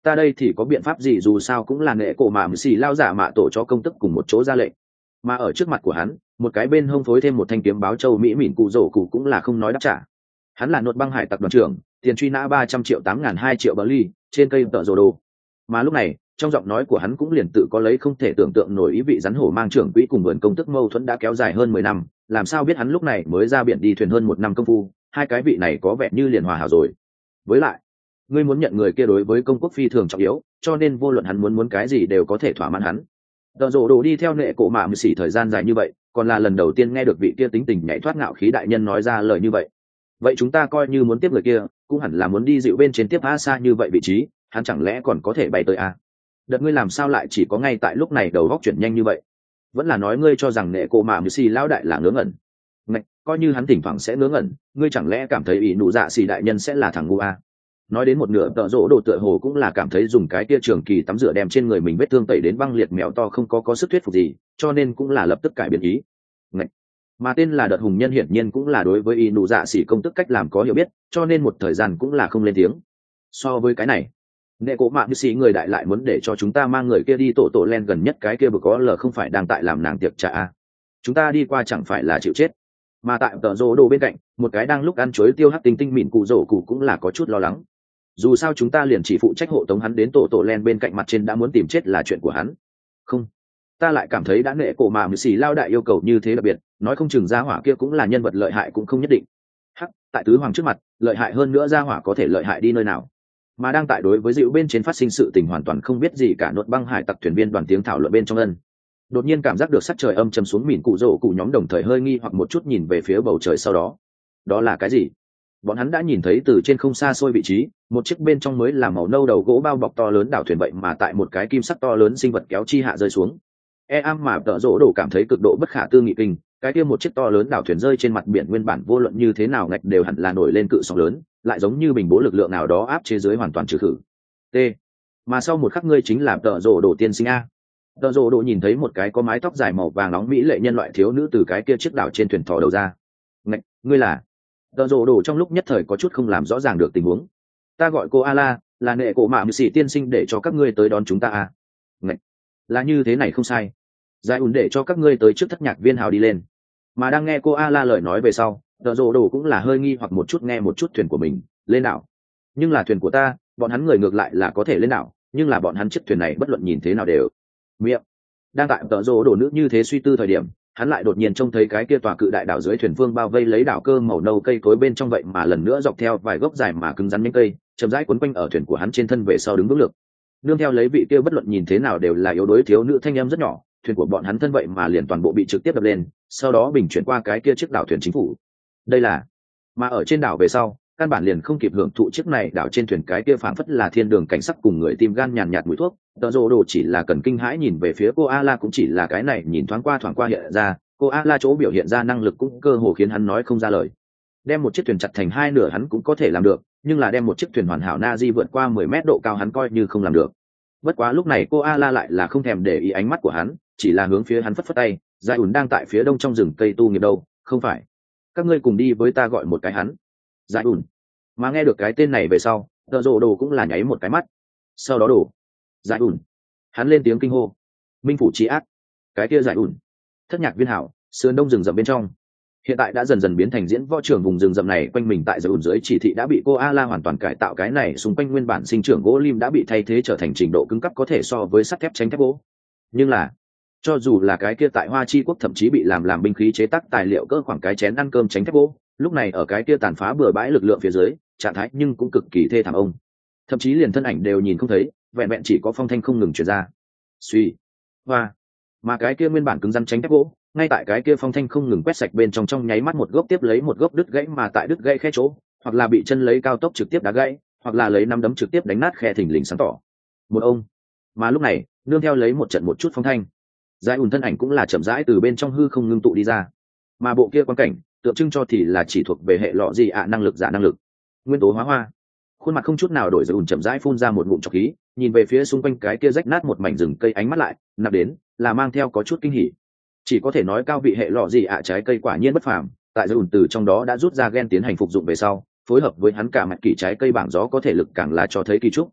ta đây thì có biện pháp gì, dù sao cũng là nghệ cổ mà mười xì lao giả mạ tổ cho công tức cùng một chỗ ra lệnh. Mà ở trước mặt của hắn, một cái bên hông phối thêm một thanh kiếm báo châu mỹ mỉn cụ rổ cụ cũng là không nói đáp trả. Hắn là nốt băng hải tặc đoàn trưởng, tiền truy nã ba trăm triệu tám ngàn hai triệu bờ ly trên cây tợ rồ đồ. Mà lúc này trong giọng nói của hắn cũng liền tự có lấy không thể tưởng tượng nổi ý vị rắn hổ mang trưởng quỹ cùng vườn công tức mâu thuẫn đã kéo dài hơn mười năm, làm sao biết hắn lúc này mới ra biển đi thuyền hơn một năm công phu, hai cái vị này có vẻ như liền hòa hảo rồi. Với lại ngươi muốn nhận người kia đối với công quốc phi thường trọng yếu, cho nên vô luận hắn muốn muốn cái gì đều có thể thỏa mãn hắn. Tợ rồ đồ đi theo nệ cổ mạ mười xỉ thời gian dài như vậy, còn là lần đầu tiên nghe được vị kia tính tình nhảy thoát ngạo khí đại nhân nói ra lời như vậy. Vậy chúng ta coi như muốn tiếp người kia, cũng hẳn là muốn đi dịu bên trên tiếp a xa như vậy vị trí, hắn chẳng lẽ còn có thể bay tới a? Đợt ngươi làm sao lại chỉ có ngay tại lúc này đầu góc chuyển nhanh như vậy? Vẫn là nói ngươi cho rằng nệ cổ mạ mười xỉ lão đại là ngớ ngẩn? Ngạch, coi như hắn thỉnh thoảng sẽ ngớ ngẩn, ngươi chẳng lẽ cảm thấy ỷ nụ dạ xỉ đại nhân sẽ là thằng ngu a? Nói đến một nửa, tợ rỗ đồ tựa hồ cũng là cảm thấy dùng cái tia trường kỳ tắm rửa đem trên người mình vết thương tẩy đến băng liệt mèo to không có có sức thuyết phục gì, cho nên cũng là lập tức cải biến ý. Ngậy! Mà tên là đợt hùng nhân hiển nhiên cũng là đối với y nụ dạ xỉ công tức cách làm có hiểu biết, cho nên một thời gian cũng là không lên tiếng. So với cái này, nệ cổ mạng như xỉ người đại lại muốn để cho chúng ta mang người kia đi tổ tổ len gần nhất, cái kia bực có lờ không phải đang tại làm nàng tiệc trà. Chúng ta đi qua chẳng phải là chịu chết. Mà tại tợ rỗ đồ bên cạnh, một cái đang lúc ăn chuối tiêu hắc tinh tinh mịn cụ rổ cụ cũng là có chút lo lắng. Dù sao chúng ta liền chỉ phụ trách hộ tống hắn đến tổ tổ len bên cạnh, mặt trên đã muốn tìm chết là chuyện của hắn. Không, ta lại cảm thấy đã nệ cổ mà mười xì lao đại yêu cầu như thế đặc biệt, nói không chừng gia hỏa kia cũng là nhân vật lợi hại cũng không nhất định. Hắc, tại tứ hoàng trước mặt, lợi hại hơn nữa gia hỏa có thể lợi hại đi nơi nào? Mà đang tại đối với dịu bên trên phát sinh sự tình hoàn toàn không biết gì cả nốt băng hải tặc thuyền viên đoàn tiếng thảo luận bên trong ân. Đột nhiên cảm giác được sắc trời âm trầm xuống, mỉn cụ rổ cụ nhóm đồng thời hơi nghi hoặc một chút nhìn về phía bầu trời, sau đó, đó là cái gì? Bọn hắn đã nhìn thấy từ trên không xa xôi vị trí, một chiếc bên trong mới là màu nâu đầu gỗ bao bọc to lớn đảo thuyền, vậy mà tại một cái kim sắc to lớn sinh vật kéo chi hạ rơi xuống. E am mà tợ rỗ đồ cảm thấy cực độ bất khả tư nghị kinh, cái kia một chiếc to lớn đảo thuyền rơi trên mặt biển, nguyên bản vô luận như thế nào ngạch đều hẳn là nổi lên cự sóng lớn, lại giống như bình bố lực lượng nào đó áp chế dưới hoàn toàn trừ khử. T. Mà sau một khắc ngươi chính là tợ rỗ đồ tiên sinh a. Tợ rỗ đồ nhìn thấy một cái có mái tóc dài màu vàng nóng mỹ lệ nhân loại thiếu nữ từ cái kia chiếc đảo trên thuyền thò đầu ra. Ngạch, ngươi là? Tợ rỗ đồ trong lúc nhất thời có chút không làm rõ ràng được tình huống. Ta gọi cô Ala, là nệ cổ mạ mười xỉ tiên sinh để cho các ngươi tới đón chúng ta à? Ngạch, là như thế này không sai. Giải ủn để cho các ngươi tới trước thất nhạc viên hào đi lên. Mà đang nghe cô Ala lời nói về sau, tợ rỗ đồ cũng là hơi nghi hoặc một chút, nghe một chút thuyền của mình lên đảo, nhưng là thuyền của ta, bọn hắn người ngược lại là có thể lên đảo, nhưng là bọn hắn chiếc thuyền này bất luận nhìn thế nào đều miệng. Đang tại tợ rỗ đồ nữ như thế suy tư thời điểm, hắn lại đột nhiên trông thấy cái kia tòa cự đại đảo dưới thuyền vương bao vây lấy đảo cơ màu nâu cây cối bên trong, vậy mà lần nữa dọc theo vài gốc dài mà cứng rắn nhánh cây chậm rãi quấn quanh ở thuyền của hắn trên thân về sau đứng vững lực. Nương theo lấy vị kia bất luận nhìn thế nào đều là yếu đuối thiếu nữ thanh em rất nhỏ, thuyền của bọn hắn thân vậy mà liền toàn bộ bị trực tiếp đập lên, sau đó bình chuyển qua cái kia chiếc đảo thuyền chính phủ. Đây là mà ở trên đảo về sau, căn bản liền không kịp hưởng thụ chiếc này đảo trên thuyền cái kia phảng phất là thiên đường cảnh sắc cùng người tim gan nhàn nhạt mùi thuốc. Tợ rỗ đồ chỉ là cần kinh hãi nhìn về phía cô Ala, cũng chỉ là cái này nhìn thoáng qua thoáng qua hiện ra, cô Ala chỗ biểu hiện ra năng lực cũng cơ hồ khiến hắn nói không ra lời. Đem một chiếc thuyền chặt thành hai nửa hắn cũng có thể làm được, nhưng là đem một chiếc thuyền hoàn hảo na di vượt qua mười mét độ cao hắn coi như không làm được. Bất quá lúc này cô Ala lại là không thèm để ý ánh mắt của hắn, chỉ là hướng phía hắn phất phất tay. Giải ủn đang tại phía đông trong rừng cây tu nghiệp đâu, không phải? Các ngươi cùng đi với ta gọi một cái hắn. Giải ủn. Mà nghe được cái tên này về sau, tợ rỗ đồ cũng là nháy một cái mắt, sau đó đổ giải ủn, hắn lên tiếng kinh hô. Minh phủ trí ác, cái kia giải ủn. Thất nhạc viên hảo, sườn đông rừng rậm bên trong hiện tại đã dần dần biến thành diễn võ trường. Vùng rừng rậm này quanh mình tại giải ủn dưới chỉ thị đã bị cô Ala hoàn toàn cải tạo, cái này xung quanh nguyên bản sinh trưởng gỗ lim đã bị thay thế trở thành trình độ cứng cấp có thể so với sắt thép tranh thép gỗ. Nhưng là cho dù là cái kia tại Hoa Chi quốc thậm chí bị làm làm binh khí chế tác tài liệu cỡ khoảng cái chén ăn cơm tránh thép gỗ, lúc này ở cái kia tàn phá bừa bãi lực lượng phía dưới, trạng thái nhưng cũng cực kỳ thê thảm, ông thậm chí liền thân ảnh đều nhìn không thấy, vẹn vẹn chỉ có phong thanh không ngừng truyền ra. Suy, hoa, mà cái kia nguyên bản cứng rắn tránh thép gỗ, ngay tại cái kia phong thanh không ngừng quét sạch bên trong, trong nháy mắt một gốc tiếp lấy một gốc đứt gãy, mà tại đứt gãy khe chỗ, hoặc là bị chân lấy cao tốc trực tiếp đá gãy, hoặc là lấy nắm đấm trực tiếp đánh nát khe thình lình sáng tỏ. Một ông, mà lúc này nương theo lấy một trận một chút phong thanh, giải ủn thân ảnh cũng là chậm rãi từ bên trong hư không ngưng tụ đi ra, mà bộ kia quan cảnh tượng trưng cho thì là chỉ thuộc về hệ lọ gì ạ năng lực giả năng lực nguyên tố hóa hoa. Khuôn mặt không chút nào đổi, giải ủn chậm rãi phun ra một ngụm trọc khí, nhìn về phía xung quanh cái kia rách nát một mảnh rừng cây, ánh mắt lại nạp đến là mang theo có chút kinh hỉ. Chỉ có thể nói cao vị hệ lọ gì ạ trái cây quả nhiên bất phàm, tại giải ủn từ trong đó đã rút ra gen tiến hành phục dụng về sau, phối hợp với hắn cả mặt kỳ trái cây bảng gió có thể lực càng là cho thấy kỳ trúc.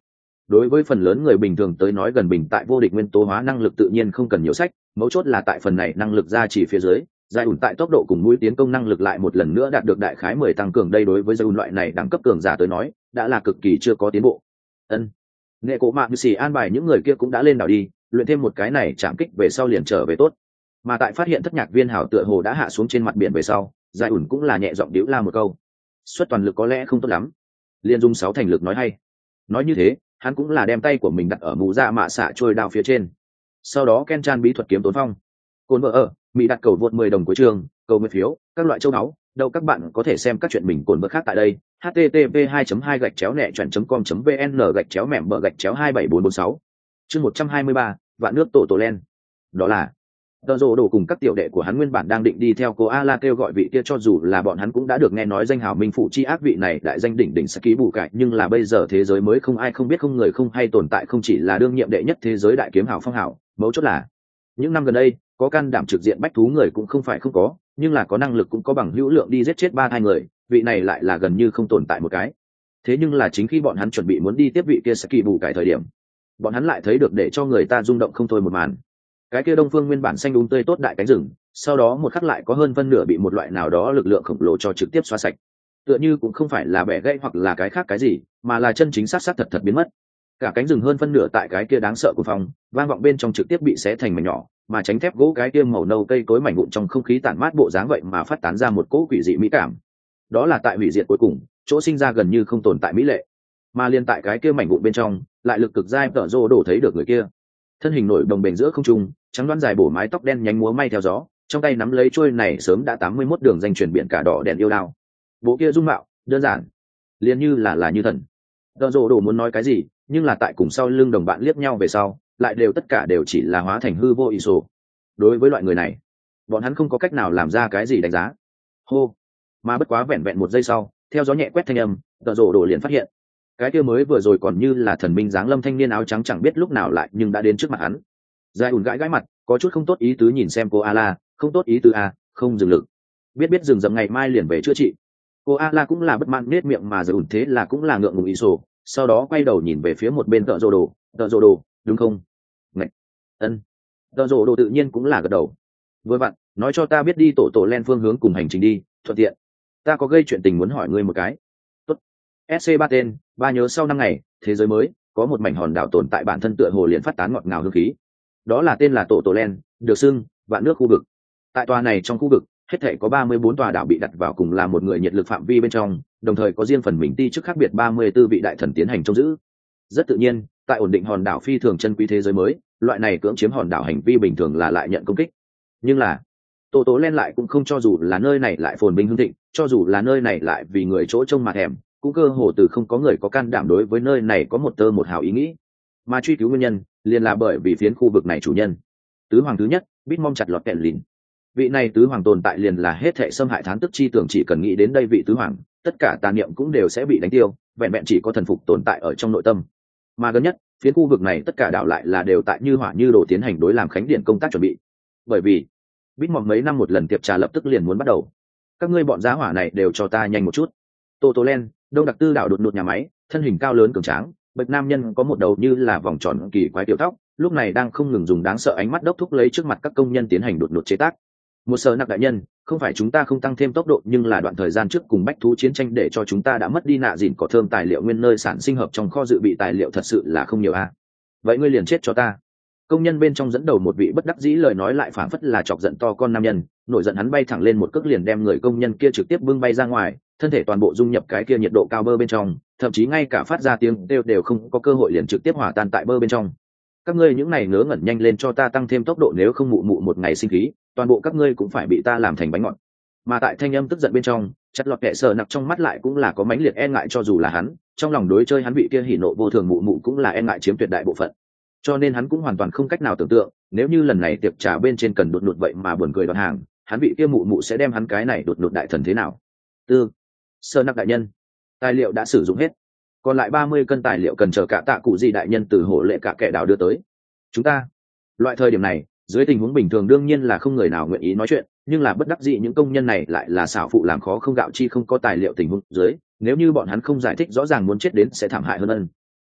Đối với phần lớn người bình thường tới nói gần bình tại vô địch nguyên tố hóa năng lực tự nhiên không cần nhiều sách, mấu chốt là tại phần này năng lực ra chỉ phía dưới, giải ủn tại tốc độ cùng mũi tiến công năng lực lại một lần nữa đạt được đại khái mười tăng cường, đây đối với giải ủn loại này đẳng cấp cường giả tới nói đã là cực kỳ chưa có tiến bộ. Ân, nghệ cổ mạng xì an bài những người kia cũng đã lên đảo đi, luyện thêm một cái này chạm kích về sau liền trở về tốt. Mà tại phát hiện thất nhạc viên hảo tựa hồ đã hạ xuống trên mặt biển về sau, giải ủn cũng là nhẹ giọng điếu la một câu, xuất toàn lực có lẽ không tốt lắm, liền dùng sáu thành lực nói hay. Nói như thế, hắn cũng là đem tay của mình đặt ở mũ dạ mạ xạ trôi đao phía trên, sau đó ken chan bí thuật kiếm tốn phong. Cồn vợ ở mỹ đặt cầu vượt mười đồng cuối trường, cầu nguyện phiếu, các loại châu báu, đâu các bạn có thể xem các chuyện mình cồn vợ khác tại đây. h t t p hai hai gạch chéo nẹ chọn com vn gạch chéo mẻm bờ gạch chéo hai bảy bốn bốn sáu. Chương một trăm hai mươi ba, vạn nước tổ tổ len. Đó là Tờ Rồ Đồ cùng các tiểu đệ của hắn nguyên bản đang định đi theo cô A La kêu gọi vị kia, cho dù là bọn hắn cũng đã được nghe nói danh hào minh phụ chi ác vị này đại danh đỉnh đỉnh Saki bù cải, nhưng là bây giờ thế giới mới không ai không biết không người không hay tồn tại không chỉ là đương nhiệm đệ nhất thế giới đại kiếm hào phong hào, mấu chốt là những năm gần đây có can đảm trực diện bách thú người cũng không phải không có, nhưng là có năng lực cũng có bằng hữu lượng đi giết chết ba hai người, vị này lại là gần như không tồn tại một cái. Thế nhưng là chính khi bọn hắn chuẩn bị muốn đi tiếp vị kia Saki bù cải thời điểm, bọn hắn lại thấy được để cho người ta rung động không thôi một màn. Cái kia đông phương nguyên bản xanh đúng tươi tốt đại cánh rừng, sau đó một khắc lại có hơn phân nửa bị một loại nào đó lực lượng khổng lồ cho trực tiếp xóa sạch, tựa như cũng không phải là bẻ gãy hoặc là cái khác cái gì, mà là chân chính xác xác thật thật biến mất. Cả cánh rừng hơn phân nửa tại cái kia đáng sợ của phòng vang vọng bên trong trực tiếp bị xé thành mảnh nhỏ, mà tránh thép gỗ cái kia màu nâu cây cối mảnh vụn trong không khí tản mát bộ dáng vậy mà phát tán ra một cỗ quỷ dị mỹ cảm. Đó là tại hủy diệt cuối cùng chỗ sinh ra gần như không tồn tại mỹ lệ, mà liên tại cái kia mảnh vụn bên trong lại lực cực dai Tở Rồ Đồ thấy được người kia, thân hình nổi đồng bền giữa không trung, trắng đoán dài bổ mái tóc đen nhánh múa may theo gió, trong tay nắm lấy trôi này sớm đã tám mươi mốt đường danh truyền biển cả đỏ đèn yêu đao. Bộ kia dung mạo đơn giản liền như là là như thần. Tở Rồ Đồ muốn nói cái gì, nhưng là tại cùng sau lưng đồng bạn liếc nhau về sau lại đều tất cả đều chỉ là hóa thành hư vô ý sổ. Đối với loại người này bọn hắn không có cách nào làm ra cái gì đánh giá. Hô, mà bất quá vẹn vẹn một giây sau, theo gió nhẹ quét thanh âm, Tở Rồ Đồ liền phát hiện cái kia mới vừa rồi còn như là thần minh giáng lâm thanh niên áo trắng chẳng biết lúc nào lại nhưng đã đến trước mặt hắn. Giải ủn gãi gãi mặt, có chút không tốt ý tứ nhìn xem cô A-la, không tốt ý tứ à, không dừng lực, biết biết dừng dầm ngày mai liền về chữa trị. Cô A-la cũng là bất mãn nết miệng, mà giải ủn thế là cũng là ngượng ngùng ý sổ, sau đó quay đầu nhìn về phía một bên Tở Rồ Đồ, Tở Rồ Đồ, đúng không? Ngạch, ân. Tở Rồ Đồ tự nhiên cũng là gật đầu. Vừa vặn, nói cho ta biết đi tổ tổ len phương hướng cùng hành trình đi, thuận tiện. Ta có gây chuyện tình muốn hỏi ngươi một cái. Tốt. ét xê ba tên, ba nhớ sau năm ngày, thế giới mới, có một mảnh hòn đảo tồn tại bản thân tựa hồ liền phát tán ngọt ngào hương khí. Đó là tên là tổ tổ len, được xưng vạn nước khu vực. Tại tòa này trong khu vực, hết thể có ba mươi bốn tòa đảo bị đặt vào cùng là một người nhiệt lực phạm vi bên trong, đồng thời có riêng phần mình ti chức khác biệt ba mươi tư vị đại thần tiến hành trông giữ. Rất tự nhiên, tại ổn định hòn đảo phi thường chân quý thế giới mới, loại này cưỡng chiếm hòn đảo hành vi bình thường là lại nhận công kích. Nhưng là tổ tổ len lại cũng không cho dù là nơi này lại phồn vinh hưng thịnh, cho dù là nơi này lại vì người chỗ trông mà thèm, cũng cơ hồ từ không có người có can đảm đối với nơi này có một tơ một hào ý nghĩ. Mà truy cứu nguyên nhân liền là bởi vì phiến khu vực này chủ nhân tứ hoàng thứ nhất Bitmom chặt lọt kẹn lìn. Vị này tứ hoàng tồn tại liền là hết thệ xâm hại thán tức chi tưởng, chỉ cần nghĩ đến đây vị tứ hoàng, tất cả tà niệm cũng đều sẽ bị đánh tiêu, vẹn vẹn chỉ có thần phục tồn tại ở trong nội tâm. Mà gần nhất phiến khu vực này tất cả đảo lại là đều tại như hỏa như đồ tiến hành đối làm khánh điện công tác chuẩn bị, bởi vì Bitmom mấy năm một lần tiệc trà lập tức liền muốn bắt đầu. Các ngươi bọn giá hỏa này đều cho ta nhanh một chút. Tô Tô Len, đông đặc tư đảo đột ngột nhà máy, thân hình cao lớn cường tráng, bậc nam nhân có một đầu như là vòng tròn kỳ quái tiểu tóc, lúc này đang không ngừng dùng đáng sợ ánh mắt đốc thúc lấy trước mặt các công nhân tiến hành đột ngột chế tác. Một sở nặc đại nhân, không phải chúng ta không tăng thêm tốc độ, nhưng là đoạn thời gian trước cùng bách thú chiến tranh để cho chúng ta đã mất đi nạ dịn cỏ thơm tài liệu nguyên nơi sản sinh hợp trong kho dự bị tài liệu thật sự là không nhiều a. À. Vậy ngươi liền chết cho ta. Công nhân bên trong dẫn đầu một vị bất đắc dĩ lời nói lại phảng phất là chọc giận to con nam nhân, nổi giận hắn bay thẳng lên một cước liền đem người công nhân kia trực tiếp bưng bay ra ngoài, thân thể toàn bộ dung nhập cái kia nhiệt độ cao bơ bên trong, thậm chí ngay cả phát ra tiếng đều đều không có cơ hội liền trực tiếp hòa tan tại bơ bên trong. Các ngươi những này ngớ ngẩn nhanh lên cho ta tăng thêm tốc độ, nếu không mụ mụ một ngày sinh khí, toàn bộ các ngươi cũng phải bị ta làm thành bánh ngọt. Mà tại thanh âm tức giận bên trong, chặt lọt kẻ sờ nặc trong mắt lại cũng là có mãnh liệt e ngại, cho dù là hắn, trong lòng đối chơi hắn vị kia hỉ nộ vô thường mụ mụ cũng là e ngại chiếm tuyệt đại bộ phận. Cho nên hắn cũng hoàn toàn không cách nào tưởng tượng, nếu như lần này tiệc trà bên trên cần đột ngột vậy mà buồn cười đoạt hàng, hắn vị kia mụ mụ sẽ đem hắn cái này đột ngột đại thần thế nào. Tư sơ nặc đại nhân, tài liệu đã sử dụng hết, còn lại ba mươi cân tài liệu cần chờ cả tạ cụ gì đại nhân từ hộ lệ cả kẻ đào đưa tới. Chúng ta loại thời điểm này dưới tình huống bình thường đương nhiên là không người nào nguyện ý nói chuyện, nhưng là bất đắc dĩ những công nhân này lại là xảo phụ làm khó không gạo chi không có tài liệu tình huống dưới, nếu như bọn hắn không giải thích rõ ràng muốn chết đến sẽ thảm hại hơn ân.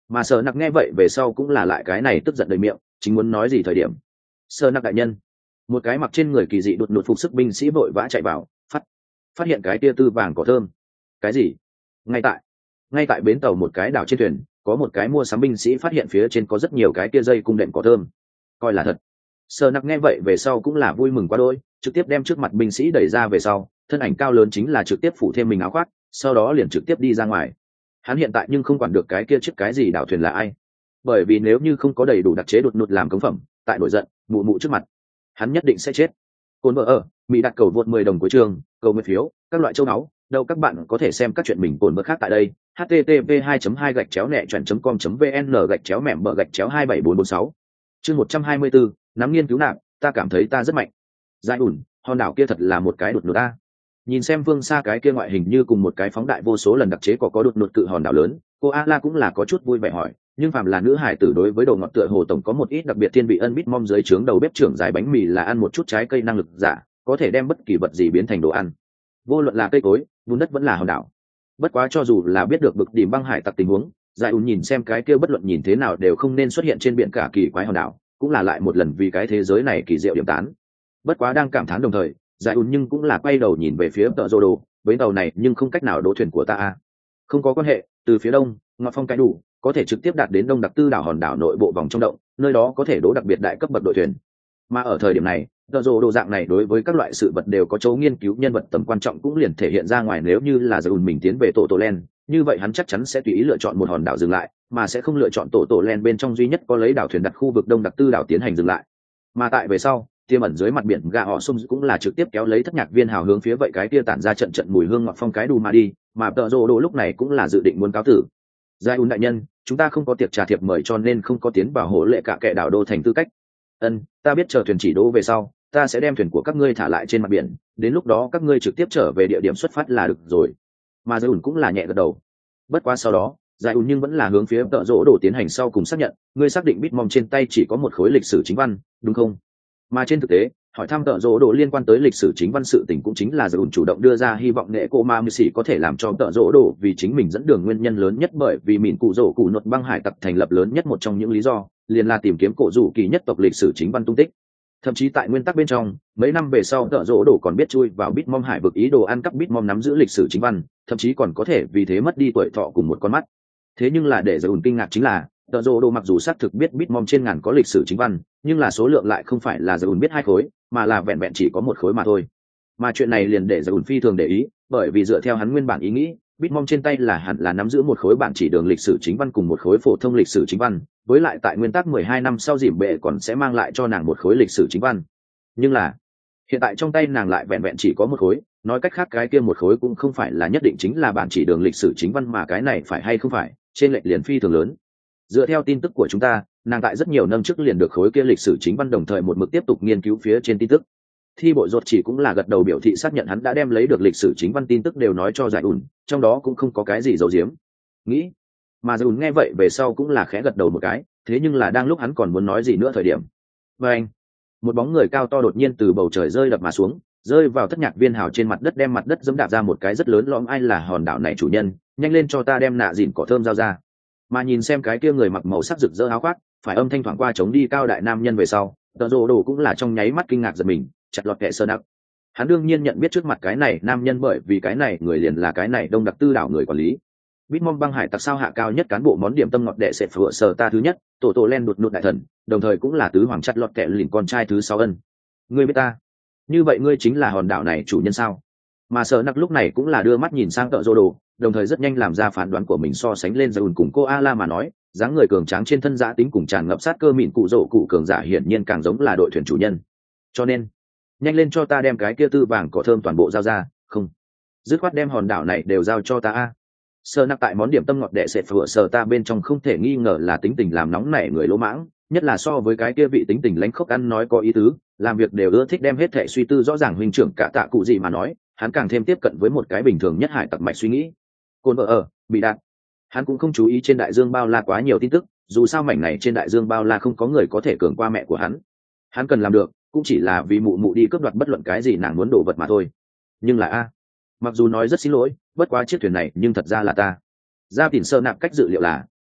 mà sợ nặc nghe vậy về sau cũng là lại cái này tức giận đầy miệng, chính muốn nói gì thời điểm. Sợ nặc đại nhân, một cái mặc trên người kỳ dị đột đột phục sức binh sĩ vội vã chạy vào, phát phát hiện cái tia tư vàng cỏ thơm. Cái gì? Ngay tại ngay tại bến tàu một cái đảo trên thuyền, có một cái mua sắm binh sĩ phát hiện phía trên có rất nhiều cái tia dây cung đệm cỏ thơm, coi là thật. Sợ nặc nghe vậy về sau cũng là vui mừng quá đôi, trực tiếp đem trước mặt binh sĩ đẩy ra về sau, thân ảnh cao lớn chính là trực tiếp phủ thêm mình áo khoác, sau đó liền trực tiếp đi ra ngoài. Hắn hiện tại nhưng không quản được cái kia chiếc cái gì đảo thuyền là ai, bởi vì nếu như không có đầy đủ đặc chế đột ngột làm cống phẩm, tại nổi giận mụ mụ trước mặt hắn nhất định sẽ chết. Cồn vợ ở mỹ đặt cầu vượt mười đồng cuối trường, cầu nguyện phiếu các loại châu náu đâu. Các bạn có thể xem các chuyện mình cồn vợ khác tại đây. H T T P hai hai gạch chéo nẹ chọn com vn gạch chéo mẻm bờ gạch chéo hai bảy bốn bốn sáu. Chương một trăm hai mươi bốn, nắm nghiên cứu nạp, ta cảm thấy ta rất mạnh. Giải ủn, hòn đảo kia thật là một cái đột ngột ta. Nhìn xem phương xa cái kia ngoại hình như cùng một cái phóng đại vô số lần đặc chế có có đột ngột cự hòn đảo lớn, cô A La cũng là có chút vui vẻ hỏi, nhưng phàm là nữ hải tử đối với đồ ngọt tựa hồ tổng có một ít đặc biệt. Thiên vị ân bít mom dưới trướng đầu bếp trưởng dài bánh mì là ăn một chút trái cây năng lực giả, có thể đem bất kỳ vật gì biến thành đồ ăn, vô luận là cây cối, bùn đất vẫn là hòn đảo. Bất quá cho dù là biết được bực điểm băng hải tặc tình huống, Giải ùn nhìn xem cái kia bất luận nhìn thế nào đều không nên xuất hiện trên biển cả kỳ quái hòn đảo, cũng là lại một lần vì cái thế giới này kỳ diệu điểm tán. Bất quá đang cảm thán đồng thời, Giải ùn nhưng cũng là quay đầu nhìn về phía tợ rô đồ, với tàu này nhưng không cách nào đỗ thuyền của ta à. Không có quan hệ, từ phía đông ngọt phong cái đủ có thể trực tiếp đạt đến đông đặc tư đảo hòn đảo nội bộ vòng trong động, nơi đó có thể đỗ đặc biệt đại cấp bậc đội thuyền. Mà ở thời điểm này, tợ rô đồ dạng này đối với các loại sự vật đều có chỗ nghiên cứu nhân vật tầm quan trọng cũng liền thể hiện ra ngoài. Nếu như là Giải ùn mình tiến về tổ tổ len, như vậy hắn chắc chắn sẽ tùy ý lựa chọn một hòn đảo dừng lại, mà sẽ không lựa chọn tổ tổ len bên trong duy nhất có lấy đảo thuyền đặt khu vực đông đặc tư đảo tiến hành dừng lại. Mà tại về sau, tiềm ẩn dưới mặt biển gà họ sông cũng là trực tiếp kéo lấy thất nhạc viên hào hướng phía vậy cái kia tản ra trận trận mùi hương ngọt phong cái đù mà đi. Mà tợ rô đồ lúc này cũng là dự định muốn cáo tử. Giải ùn đại nhân, chúng ta không có tiệc trà thiệp mời cho nên không có tiến vào hổ lệ cả kệ đảo đô thành tư cách. Ân, ta biết chờ thuyền chỉ đỗ về sau, ta sẽ đem thuyền của các ngươi thả lại trên mặt biển, đến lúc đó các ngươi trực tiếp trở về địa điểm xuất phát là được rồi. Mà Giải ùn cũng là nhẹ gật đầu. Bất quá sau đó, Giải ùn nhưng vẫn là hướng phía tợ rỗ đồ tiến hành sau cùng xác nhận, ngươi xác định Bitmom trên tay chỉ có một khối lịch sử chính văn, đúng không? Mà trên thực tế, hỏi thăm tợ rỗ đồ liên quan tới lịch sử chính văn sự tình cũng chính là Giải ùn chủ động đưa ra, hy vọng nghệ cô ma mưu sĩ có thể làm cho tợ rỗ đồ vì chính mình dẫn đường nguyên nhân lớn nhất, bởi vì mìn cụ rỗ cụ nột băng hải tặc thành lập lớn nhất một trong những lý do liền là tìm kiếm cổ rủ kỳ nhất tộc lịch sử chính văn tung tích. Thậm chí tại nguyên tắc bên trong, mấy năm về sau tợ rỗ đồ còn biết chui vào Bitmom hải vực ý đồ ăn cắp Bitmom nắm giữ lịch sử chính văn, thậm chí còn có thể vì thế mất đi tuổi thọ cùng một con mắt. Thế nhưng là để Giải ùn kinh ngạc chính là, tợ rỗ đồ mặc dù xác thực biết Bitmom trên ngàn có lịch sử chính văn, nhưng là số lượng lại không phải là Giải ùn biết hai khối, mà là vẹn vẹn chỉ có một khối mà thôi. Mà chuyện này liền để Giải ùn phi thường để ý, bởi vì dựa theo hắn nguyên bản ý nghĩ, Bitmom trên tay là hẳn là nắm giữ một khối bản chỉ đường lịch sử chính văn cùng một khối phổ thông lịch sử chính văn, với lại tại nguyên tắc mười hai năm sau dìm bệ còn sẽ mang lại cho nàng một khối lịch sử chính văn. Nhưng là hiện tại trong tay nàng lại vẹn vẹn chỉ có một khối, nói cách khác cái kia một khối cũng không phải là nhất định chính là bản chỉ đường lịch sử chính văn, mà cái này phải hay không phải trên lệch liền phi thường lớn. Dựa theo tin tức của chúng ta, nàng tại rất nhiều năm trước liền được khối kia lịch sử chính văn, đồng thời một mực tiếp tục nghiên cứu phía trên tin tức. Thi bộ ruột chỉ cũng là gật đầu biểu thị xác nhận hắn đã đem lấy được lịch sử chính văn tin tức đều nói cho Giải ùn, trong đó cũng không có cái gì giấu giếm. Nghĩ, mà Giải ùn nghe vậy về sau cũng là khẽ gật đầu một cái, thế nhưng là đang lúc hắn còn muốn nói gì nữa thời điểm, và anh, một bóng người cao to đột nhiên từ bầu trời rơi đập mà xuống, rơi vào thất nhạc viên hào trên mặt đất, đem mặt đất dẫm đạp ra một cái rất lớn lõm. Ai là hòn đảo này chủ nhân, nhanh lên cho ta đem nạ dìn cỏ thơm giao ra. Mà nhìn xem cái kia người mặc màu sắc rực rỡ áo khoác, phải âm thanh thoảng qua chống đi cao đại nam nhân về sau, tợ rỗ đồ cũng là trong nháy mắt kinh ngạc giật mình, chặt lọt kệ sơ đặc. Hắn đương nhiên nhận biết trước mặt cái này nam nhân, bởi vì cái này người liền là cái này đông đặc tư đảo người quản lý. Bitmom băng hải tặc sao hạ cao nhất cán bộ món điểm tâm ngọt đệ sệt phở sờ ta thứ nhất, tổ tổ len đột nụt đại thần, đồng thời cũng là tứ hoàng chặt lọt kệ lìn con trai thứ sáu ân. Ngươi biết ta? Như vậy ngươi chính là hòn đảo này chủ nhân sao? Mà sờ nặc lúc này cũng là đưa mắt nhìn sang tợ rỗ đồ, đồng thời rất nhanh làm ra phán đoán của mình, so sánh lên Giải ùn cùng cô A La mà nói, dáng người cường tráng trên thân giã tính cùng tràn ngập sát cơ mịn cụ rỗ cụ cường giả hiển nhiên càng giống là đội thuyền chủ nhân. Cho nên nhanh lên cho ta đem cái kia tư vàng cỏ thơm toàn bộ giao ra, không dứt khoát đem hòn đảo này đều giao cho ta a. Sơ nặc tại món điểm tâm ngọt đệ sệt phở sờ ta bên trong không thể nghi ngờ là tính tình làm nóng nảy người lỗ mãng, nhất là so với cái kia vị tính tình lánh khóc ăn nói có ý tứ, làm việc đều ưa thích đem hết thể suy tư rõ ràng huynh trưởng cả tạ cụ gì mà nói, hắn càng thêm tiếp cận với một cái bình thường nhất hải tặc mạch suy nghĩ. Cồn vợ ở bị đạn, hắn cũng không chú ý trên đại dương bao la quá nhiều tin tức, dù sao mảnh này trên đại dương bao la không có người có thể cường qua mẹ của hắn. Hắn cần làm được cũng chỉ là vì mụ mụ đi cướp đoạt bất luận cái gì nàng muốn đổ vật mà thôi. Nhưng là a, mặc dù nói rất xin lỗi, bất quá chiếc thuyền này nhưng thật ra là ta. Gia Tỉn Sơ nạp cách dự liệu là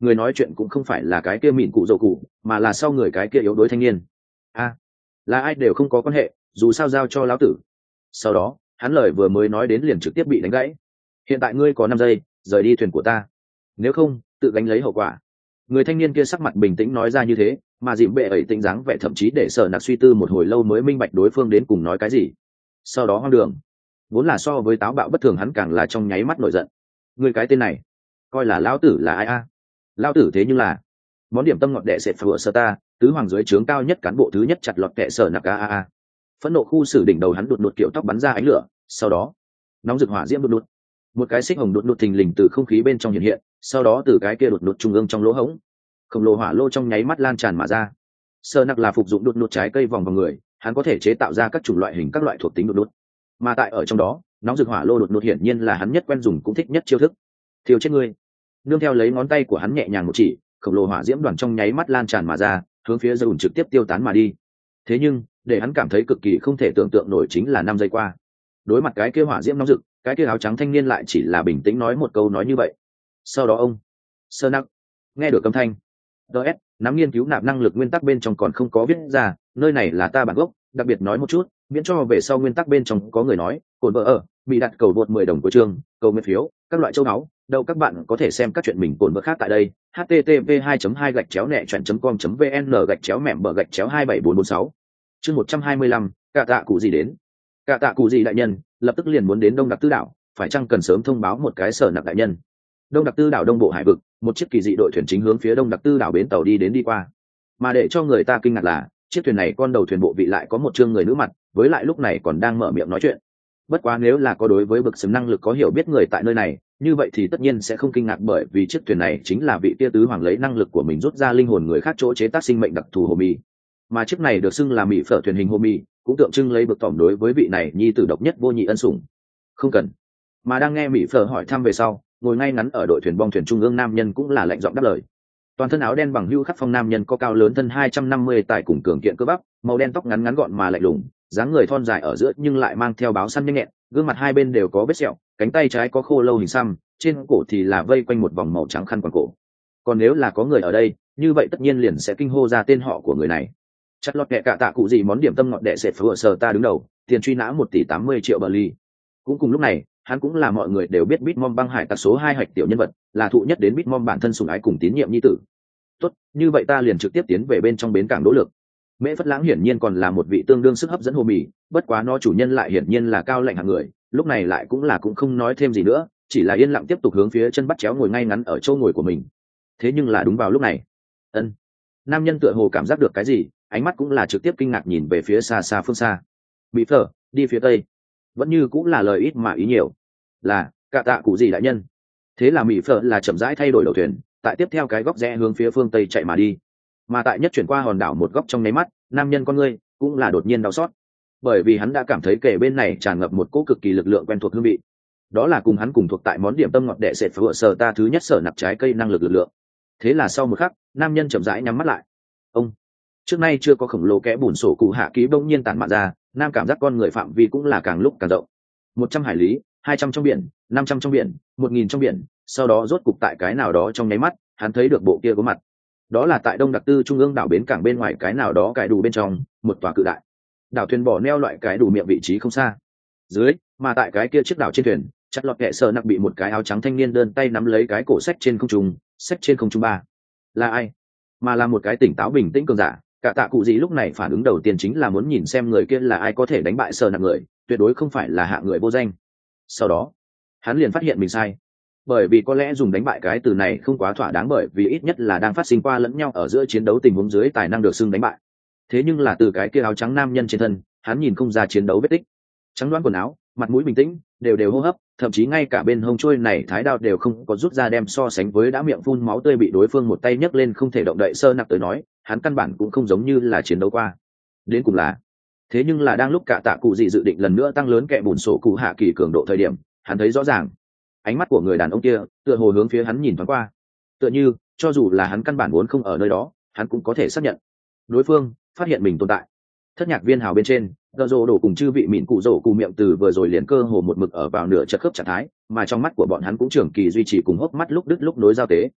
người nói chuyện cũng không phải là cái kia mịn cụ dầu cụ mà là sau người cái kia yếu đuối thanh niên. A, là ai đều không có quan hệ, dù sao giao cho lão tử. Sau đó hắn lời vừa mới nói đến liền trực tiếp bị đánh gãy. Hiện tại ngươi có năm giây rời đi thuyền của ta, nếu không tự gánh lấy hậu quả. Người thanh niên kia sắc mặt bình tĩnh nói ra như thế, mà dìm bệ ấy tính dáng vẻ thậm chí để Sở Nặc suy tư một hồi lâu mới minh bạch đối phương đến cùng nói cái gì. Sau đó hoang đường, vốn là so với táo bạo bất thường hắn càng là trong nháy mắt nổi giận. Người cái tên này coi là lão tử là ai a? Lão tử thế nhưng là món điểm tâm ngọt đệ sệt phở sơ ta tứ hoàng dưới trướng cao nhất cán bộ thứ nhất chặt lọt kệ Sở Nặc a a a. Phẫn nộ khu xử đỉnh đầu hắn đột đột kiểu tóc bắn ra ánh lửa, sau đó nóng rực hỏa diễm đột đột, một cái xích hồng đột đột thình lình từ không khí bên trong hiện hiện, sau đó từ cái kia đột đột trung ương trong lỗ hổng khổng lồ hỏa lô trong nháy mắt lan tràn mà ra. Sở Nặc là phục dụng đột đột trái cây vòng vào người, hắn có thể chế tạo ra các chủng loại hình các loại thuộc tính đột đột, mà tại ở trong đó nóng rực hỏa lô đột đột hiển nhiên là hắn nhất quen dùng cũng thích nhất chiêu thức. Thiêu chết ngươi. Nương theo lấy ngón tay của hắn nhẹ nhàng một chỉ, khổng lồ hỏa diễm đoàn trong nháy mắt lan tràn mà ra, hướng phía Dầu trực tiếp tiêu tán mà đi. Thế nhưng để hắn cảm thấy cực kỳ không thể tưởng tượng nổi chính là năm giây qua, đối mặt cái kia hỏa diễm nóng rực, cái kia áo trắng thanh niên lại chỉ là bình tĩnh nói một câu nói như vậy. Sau đó ông Sở Nặc nghe được âm thanh ds nắm nghiên cứu nạp năng lực nguyên tắc bên trong còn không có viết ra, nơi này là ta bản gốc, đặc biệt nói một chút miễn cho về sau nguyên tắc bên trong có người nói cồn vợ ở bị đặt cầu vượt mười đồng của chương, cầu nguyện phiếu, các loại châu báu đâu. Các bạn có thể xem các chuyện mình cồn vợ khác tại đây. http hai hai gạch chéo nẹ chuyện com vn gạch chéo mẹm bờ gạch chéo hai bảy bốn bốn sáu chương một trăm hai mươi lăm. Cả tạ cụ gì đến. Cả tạ cụ gì đại nhân lập tức liền muốn đến Đông Đặc Tư đảo, phải chăng cần sớm thông báo một cái Sở Nặc đại nhân. Đông Đặc Tư đảo đông bộ hải vực, một chiếc kỳ dị đội thuyền chính hướng phía Đông Đặc Tư đảo bến tàu đi đến đi qua. Mà để cho người ta kinh ngạc là chiếc thuyền này con đầu thuyền bộ vị lại có một chương người nữ mặt, với lại lúc này còn đang mở miệng nói chuyện. Bất quá nếu là có đối với bậc sấm năng lực có hiểu biết người tại nơi này, như vậy thì tất nhiên sẽ không kinh ngạc, bởi vì chiếc thuyền này chính là vị tia tứ hoàng lấy năng lực của mình rút ra linh hồn người khác chỗ chế tác sinh mệnh đặc thù hồ mì. Mà chiếc này được xưng là mỹ phở thuyền hình hồ mì, cũng tượng trưng lấy bậc tỏm đối với vị này nhi tử độc nhất vô nhị ân sủng. Không cần. Mà đang nghe mỹ phở hỏi thăm về sau, ngồi ngay ngắn ở đội thuyền bong thuyền trung ương nam nhân cũng là lạnh giọng đáp lời. Toàn thân áo đen bằng hưu khắc phong nam nhân có cao lớn thân hai trăm năm mươi tài cùng cường kiện cơ bắp, màu đen tóc ngắn ngắn gọn mà lạnh lùng, dáng người thon dài ở giữa nhưng lại mang theo báo săn nhanh nhẹn, gương mặt hai bên đều có vết sẹo, cánh tay trái có khô lâu hình xăm, trên cổ thì là vây quanh một vòng màu trắng khăn quàng cổ. Còn nếu là có người ở đây, như vậy tất nhiên liền sẽ kinh hô ra tên họ của người này. Chặt lọt kệ cả tạ cụ gì món điểm tâm ngọt đệ sệt phở sờ ta đứng đầu, tiền truy nã một tỷ tám mươi triệu bờ ly. Cũng cùng lúc này, hắn cũng là mọi người đều biết Bitmom băng hải tặc số hai hạch tiểu nhân vật, là thụ nhất đến Bitmom bản thân sủng ái cùng tín nhiệm nhi tử. Tốt, như vậy ta liền trực tiếp tiến về bên trong bến cảng đỗ lực. Mễ Phất Lãng hiển nhiên còn là một vị tương đương sức hấp dẫn hồ mì, bất quá nó chủ nhân lại hiển nhiên là cao lạnh hạng người, lúc này lại cũng là cũng không nói thêm gì nữa, chỉ là yên lặng tiếp tục hướng phía chân bắt chéo ngồi ngay ngắn ở chỗ ngồi của mình. Thế nhưng là đúng vào lúc này, ân, nam nhân tựa hồ cảm giác được cái gì, ánh mắt cũng là trực tiếp kinh ngạc nhìn về phía xa xa phương xa. Bị phở, đi phía tây. Vẫn như cũng là lời ít mà ý nhiều. Là, cả tạ cụ gì đại nhân. Thế là mỹ phở là chậm rãi thay đổi đầu thuyền, tại tiếp theo cái góc rẽ hướng phía phương tây chạy mà đi. Mà tại nhất chuyển qua hòn đảo một góc trong nháy mắt, nam nhân con ngươi cũng là đột nhiên đau xót, bởi vì hắn đã cảm thấy kể bên này tràn ngập một cỗ cực kỳ lực lượng quen thuộc hương vị. Đó là cùng hắn cùng thuộc tại món điểm tâm ngọt đệ sệt phở sờ ta thứ nhất Sở Nặc trái cây năng lực lực lượng. Thế là sau một khắc, nam nhân chậm rãi nhắm mắt lại. Ông trước nay chưa có khổng lồ kẽ bùn sổ cụ hạ ký bỗng nhiên tản mạn ra, nam cảm giác con người phạm vi cũng là càng lúc càng rộng. Một trăm hải lý, hai trăm trong biển, năm trăm trong biển, một nghìn trong biển, sau đó rốt cục tại cái nào đó trong nháy mắt, hắn thấy được bộ kia có mặt. Đó là tại Đông Đặc Tư trung ương đảo bến cảng bên ngoài cái nào đó cài đủ bên trong, một tòa cự đại đảo thuyền bỏ neo loại cái đủ miệng vị trí không xa. Dưới, mà tại cái kia chiếc đảo trên thuyền, chặt lọt kệ Sở Nặc bị một cái áo trắng thanh niên đơn tay nắm lấy cái cổ sách trên không trung, sách trên không trung ba. Là ai? Mà là một cái tỉnh táo bình tĩnh cường giả. Cả tạ cụ gì lúc này phản ứng đầu tiên chính là muốn nhìn xem người kia là ai có thể đánh bại Sở Nặc người, tuyệt đối không phải là hạ người vô danh. Sau đó, hắn liền phát hiện mình sai, bởi vì có lẽ dùng đánh bại cái từ này không quá thỏa đáng, bởi vì ít nhất là đang phát sinh qua lẫn nhau ở giữa chiến đấu tình huống dưới tài năng được xưng đánh bại. Thế nhưng là từ cái kia áo trắng nam nhân trên thân, hắn nhìn không ra chiến đấu vết tích. Trắng đoán quần áo, mặt mũi bình tĩnh, đều đều hô hấp, thậm chí ngay cả bên hông trôi này thái đao đều không có rút ra đem so sánh với đã miệng phun máu tươi bị đối phương một tay nhấc lên không thể động đậy Sở Nặc tới nói, hắn căn bản cũng không giống như là chiến đấu qua. Đến cùng là, thế nhưng là đang lúc cả tạ cụ gì dự định lần nữa tăng lớn kẹ bùn sổ cụ hạ kỳ cường độ thời điểm, hắn thấy rõ ràng ánh mắt của người đàn ông kia tựa hồ hướng phía hắn nhìn thoáng qua, tựa như cho dù là hắn căn bản vốn không ở nơi đó, hắn cũng có thể xác nhận đối phương phát hiện mình tồn tại. Thất nhạc viên hào bên trên, gợ rồ đổ cùng chư vị mịn cụ rổ cụ miệng từ vừa rồi liền cơ hồ một mực ở vào nửa chật khớp trạng thái, mà trong mắt của bọn hắn cũng trường kỳ duy trì cùng hốc mắt lúc đứt lúc nối giao tế.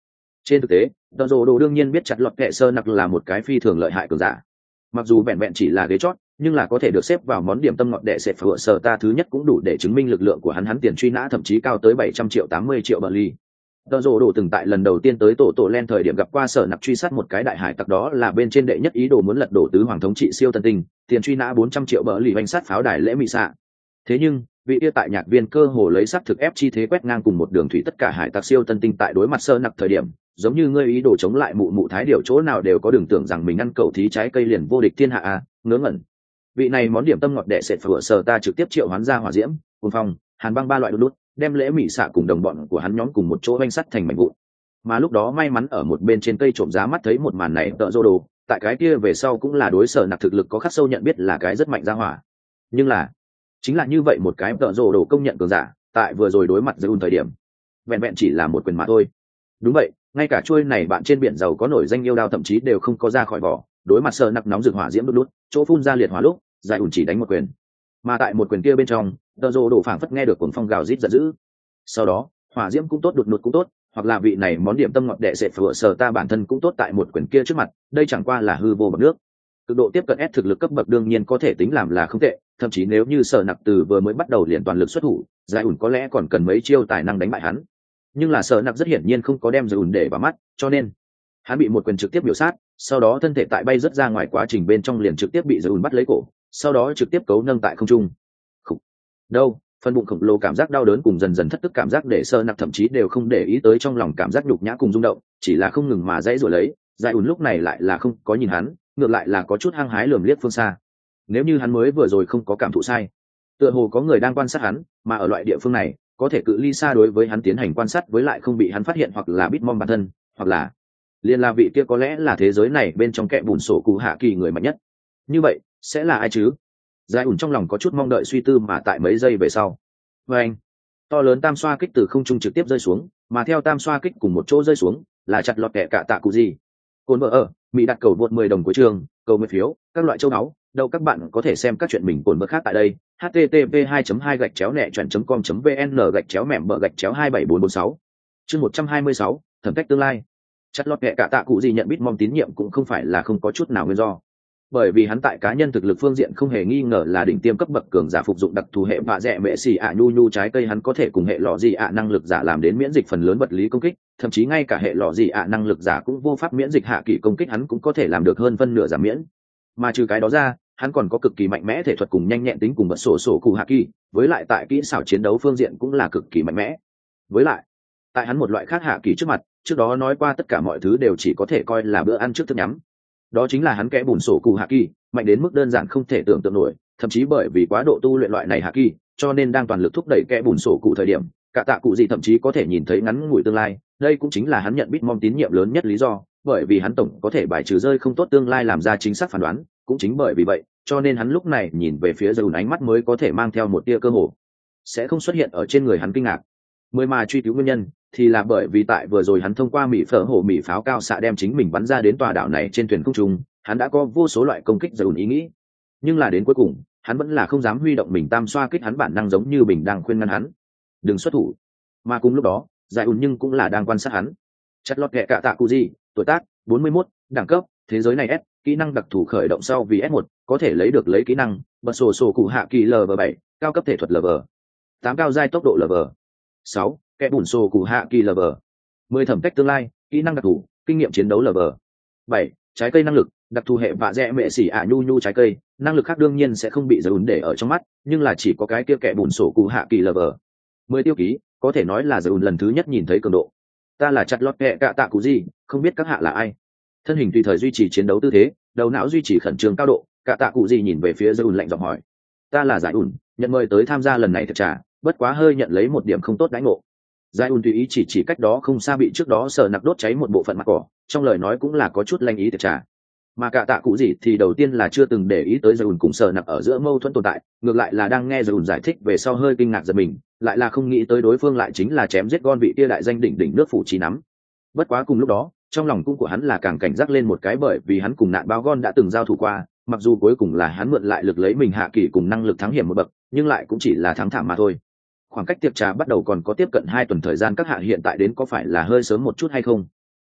Trên thực tế, tợ rồ đồ đương nhiên biết chặt lọt kệ sơ nặc là một cái phi thường lợi hại cường giả. Mặc dù vẹn vẹn chỉ là ghế chót, nhưng là có thể được xếp vào món điểm tâm ngọt đệ sệt phở sở ta thứ nhất cũng đủ để chứng minh lực lượng của hắn. Hắn tiền truy nã thậm chí cao tới bảy trăm triệu tám mươi triệu bờ ly. Tợ rồ đồ từng tại lần đầu tiên tới tổ tổ len thời điểm gặp qua sở nặc truy sát một cái đại hải tặc, đó là bên trên đệ nhất ý đồ muốn lật đổ tứ hoàng thống trị siêu tân tinh, tiền truy nã bốn trăm triệu bờ ly oanh sát pháo đài lễ mị xạ. Thế nhưng vị yêu tại nhạc viên cơ hồ lấy sắc thực ép chi thế quét ngang cùng một đường thủy tất cả hải tặc siêu tân tinh, tại đối mặt sơ nặc thời điểm giống như ngươi ý đồ chống lại mụ mụ thái điều chỗ nào đều có, đừng tưởng rằng mình ăn cầu thí trái cây liền vô địch thiên hạ à, ngớ ngẩn. Vị này món điểm tâm ngọt đệ sệt phở sở ta trực tiếp triệu hoán ra hỏa diễm, cuồng phong, hàn băng ba loại đốt đốt, đem lễ mị xạ cùng đồng bọn của hắn nhóm cùng một chỗ oanh sắt thành mảnh vụn. Mà lúc đó may mắn ở một bên trên cây trộm giá mắt thấy một màn này, tợ rô đồ tại cái kia về sau cũng là đối sở nặc thực lực có khắc sâu nhận biết, là cái rất mạnh ra hỏa. Nhưng là chính là như vậy một cái tợ rô đồ công nhận cường giả, tại vừa rồi đối mặt Zeun thời điểm vẹn vẹn chỉ là một quyền mà thôi. Đúng vậy, ngay cả chuôi này bạn trên biển giàu có nổi danh yêu đao thậm chí đều không có ra khỏi vỏ, đối mặt sở nặc nóng rực hỏa diễm đốt đốt, chỗ phun ra liệt hỏa lúc giải ủn chỉ đánh một quyền, mà tại một quyền kia bên trong tợ rô đồ phảng phất nghe được cuồng phong gào rít giận dữ. Sau đó hỏa diễm cũng tốt, đột ngột cũng tốt, hoặc là vị này món điểm tâm ngọt đệ sệt phở sở ta bản thân cũng tốt, tại một quyền kia trước mặt đây chẳng qua là hư vô bọt nước. Cực độ tiếp cận S thực lực cấp bậc đương nhiên có thể tính làm là không tệ, thậm chí nếu như sở nặc từ vừa mới bắt đầu liền toàn lực xuất thủ, giải ủn có lẽ còn cần mấy chiêu tài năng đánh bại hắn. Nhưng là sở nặc rất hiển nhiên không có đem giải ủn để vào mắt, cho nên hắn bị một quyền trực tiếp biểu sát, sau đó thân thể tại bay rất ra ngoài quá trình bên trong liền trực tiếp bị giải ủn bắt lấy cổ, sau đó trực tiếp cấu nâng tại không trung. Khủ. Đâu, phần bụng khổng lồ cảm giác đau đớn cùng dần dần thất tức cảm giác để sở nặc thậm chí đều không để ý tới trong lòng cảm giác nhục nhã cùng rung động, chỉ là không ngừng mà dãy rồi lấy. Giải ủn lúc này lại là không có nhìn hắn, ngược lại là có chút hăng hái lườm liếc phương xa. Nếu như hắn mới vừa rồi không có cảm thụ sai, tựa hồ có người đang quan sát hắn, mà ở loại địa phương này có thể cự ly xa đối với hắn tiến hành quan sát, với lại không bị hắn phát hiện, hoặc là Bitmom bản thân, hoặc là liên là vị kia có lẽ là thế giới này bên trong kẽ bùn sổ cụ hạ kỳ người mạnh nhất. Như vậy sẽ là ai chứ? Giải ủn trong lòng có chút mong đợi suy tư, mà tại mấy giây về sau, với anh to lớn tam xoa kích từ không trung trực tiếp rơi xuống, mà theo tam xoa kích cùng một chỗ rơi xuống là chặt lọt kẻ cả tạ cụ gì. Cồn vợ ở mỹ đặt cầu vượt mười đồng cuối trường, cầu nguyện phiếu, các loại châu náu đâu. Các bạn có thể xem các chuyện mình cồn vợ khác tại đây. H T T P hai chấm hai gạch chéo nẹ chọn chấm com chấm vn gạch chéo mẻm bờ gạch chéo hai bảy bốn bốn sáu. Chương một trăm hai mươi sáu, thẩm cách tương lai. Chặt lọt kẻ cả tạ cụ gì nhận Bitmom tín nhiệm cũng không phải là không có chút nào nguyên do, bởi vì hắn tại cá nhân thực lực phương diện không hề nghi ngờ là đỉnh tiêm cấp bậc cường giả, phục dụng đặc thù hệ vạ dẹ mẹ xì ạ nhu nhu trái cây, hắn có thể cùng hệ lọ gì ạ năng lực giả làm đến miễn dịch phần lớn vật lý công kích, thậm chí ngay cả hệ lọ gì ạ năng lực giả cũng vô pháp miễn dịch hạ kỳ công kích, hắn cũng có thể làm được hơn phân nửa giảm miễn. Mà trừ cái đó ra, hắn còn có cực kỳ mạnh mẽ thể thuật cùng nhanh nhẹn tính cùng bật sổ sổ cụ hạ kỳ, với lại tại kỹ xảo chiến đấu phương diện cũng là cực kỳ mạnh mẽ. Với lại tại hắn một loại khác hạ kỳ trước mặt, trước đó nói qua tất cả mọi thứ đều chỉ có thể coi là bữa ăn trước thức nhắm. Đó chính là hắn kẽ bùn sổ cụ hạ kỳ mạnh đến mức đơn giản không thể tưởng tượng nổi, thậm chí bởi vì quá độ tu luyện loại này hạ kỳ, cho nên đang toàn lực thúc đẩy kẽ bùn sổ cụ thời điểm, cả tạ cụ gì thậm chí có thể nhìn thấy ngắn ngủi tương lai. Đây cũng chính là hắn nhận Bitmom tín nhiệm lớn nhất lý do, bởi vì hắn tổng có thể bài trừ rơi không tốt tương lai, làm ra chính xác phán đoán. Cũng chính bởi vì vậy, cho nên hắn lúc này nhìn về phía Zeun ánh mắt mới có thể mang theo một tia cơ hồ sẽ không xuất hiện ở trên người hắn kinh ngạc. Mới mà truy cứu nguyên nhân thì là bởi vì tại vừa rồi hắn thông qua mỹ phở hổ mỹ pháo cao xạ đem chính mình bắn ra đến tòa đảo này trên thuyền không trung, hắn đã có vô số loại công kích Zeun ý nghĩ, nhưng là đến cuối cùng hắn vẫn là không dám huy động mình tam xoa kích, hắn bản năng giống như bình đang khuyên ngăn hắn đừng xuất thủ. Mà cùng lúc đó giải ùn nhưng cũng là đang quan sát hắn. Chặt lọt kệ cả tạ cụ gì, tuổi tác bốn mươi mốt, đẳng cấp thế giới này S, kỹ năng đặc thù khởi động sau vì S một, có thể lấy được lấy kỹ năng bật sổ sổ cụ hạ kỳ lv bảy, cao cấp thể thuật lv tám, cao giai tốc độ lv sáu, kẽ bùn sổ cụ hạ kỳ lv mười, thẩm cách tương lai, kỹ năng đặc thù kinh nghiệm chiến đấu lv bảy, trái cây năng lực đặc thù hệ vạ dẹ mẹ xỉ ả nhu nhu trái cây, năng lực khác đương nhiên sẽ không bị giới ùn để ở trong mắt, nhưng là chỉ có cái kia kẽ bùn sổ cụ hạ kỳ lv mười tiêu ký, có thể nói là giới ùn lần thứ nhất nhìn thấy cường độ. Ta là chặt lọt kệ cả tạ cụ gì, không biết các hạ là ai. Thân hình tùy thời duy trì chiến đấu tư thế, đầu não duy trì khẩn trương cao độ, cả tạ cụ gì nhìn về phía giới ùn lạnh giọng hỏi. Ta là giải ùn, nhận mời tới tham gia lần này thực trả, bất quá hơi nhận lấy một điểm không tốt đãi ngộ. Giải ùn tùy ý chỉ chỉ cách đó không xa bị trước đó sờ nặc đốt cháy một bộ phận mặt cỏ, trong lời nói cũng là có chút lanh ý thực trả. Mà cả tạ cụ gì thì đầu tiên là chưa từng để ý tới giải ùn cùng sờ nặc ở giữa mâu thuẫn tồn tại, ngược lại là đang nghe giải ùn giải thích về sau hơi kinh ngạc giật mình, lại là không nghĩ tới đối phương lại chính là chém giết gon vị kia đại danh đỉnh đỉnh nước phủ trí nắm. Bất quá cùng lúc đó trong lòng cung của hắn là càng cảnh giác lên một cái, bởi vì hắn cùng nạn báo gon đã từng giao thủ qua, mặc dù cuối cùng là hắn mượn lại lực lấy mình hạ kỳ cùng năng lực thắng hiểm một bậc, nhưng lại cũng chỉ là thắng thảm mà thôi. Khoảng cách tiệc trà bắt đầu còn có tiếp cận hai tuần thời gian, các hạ hiện tại đến có phải là hơi sớm một chút hay không?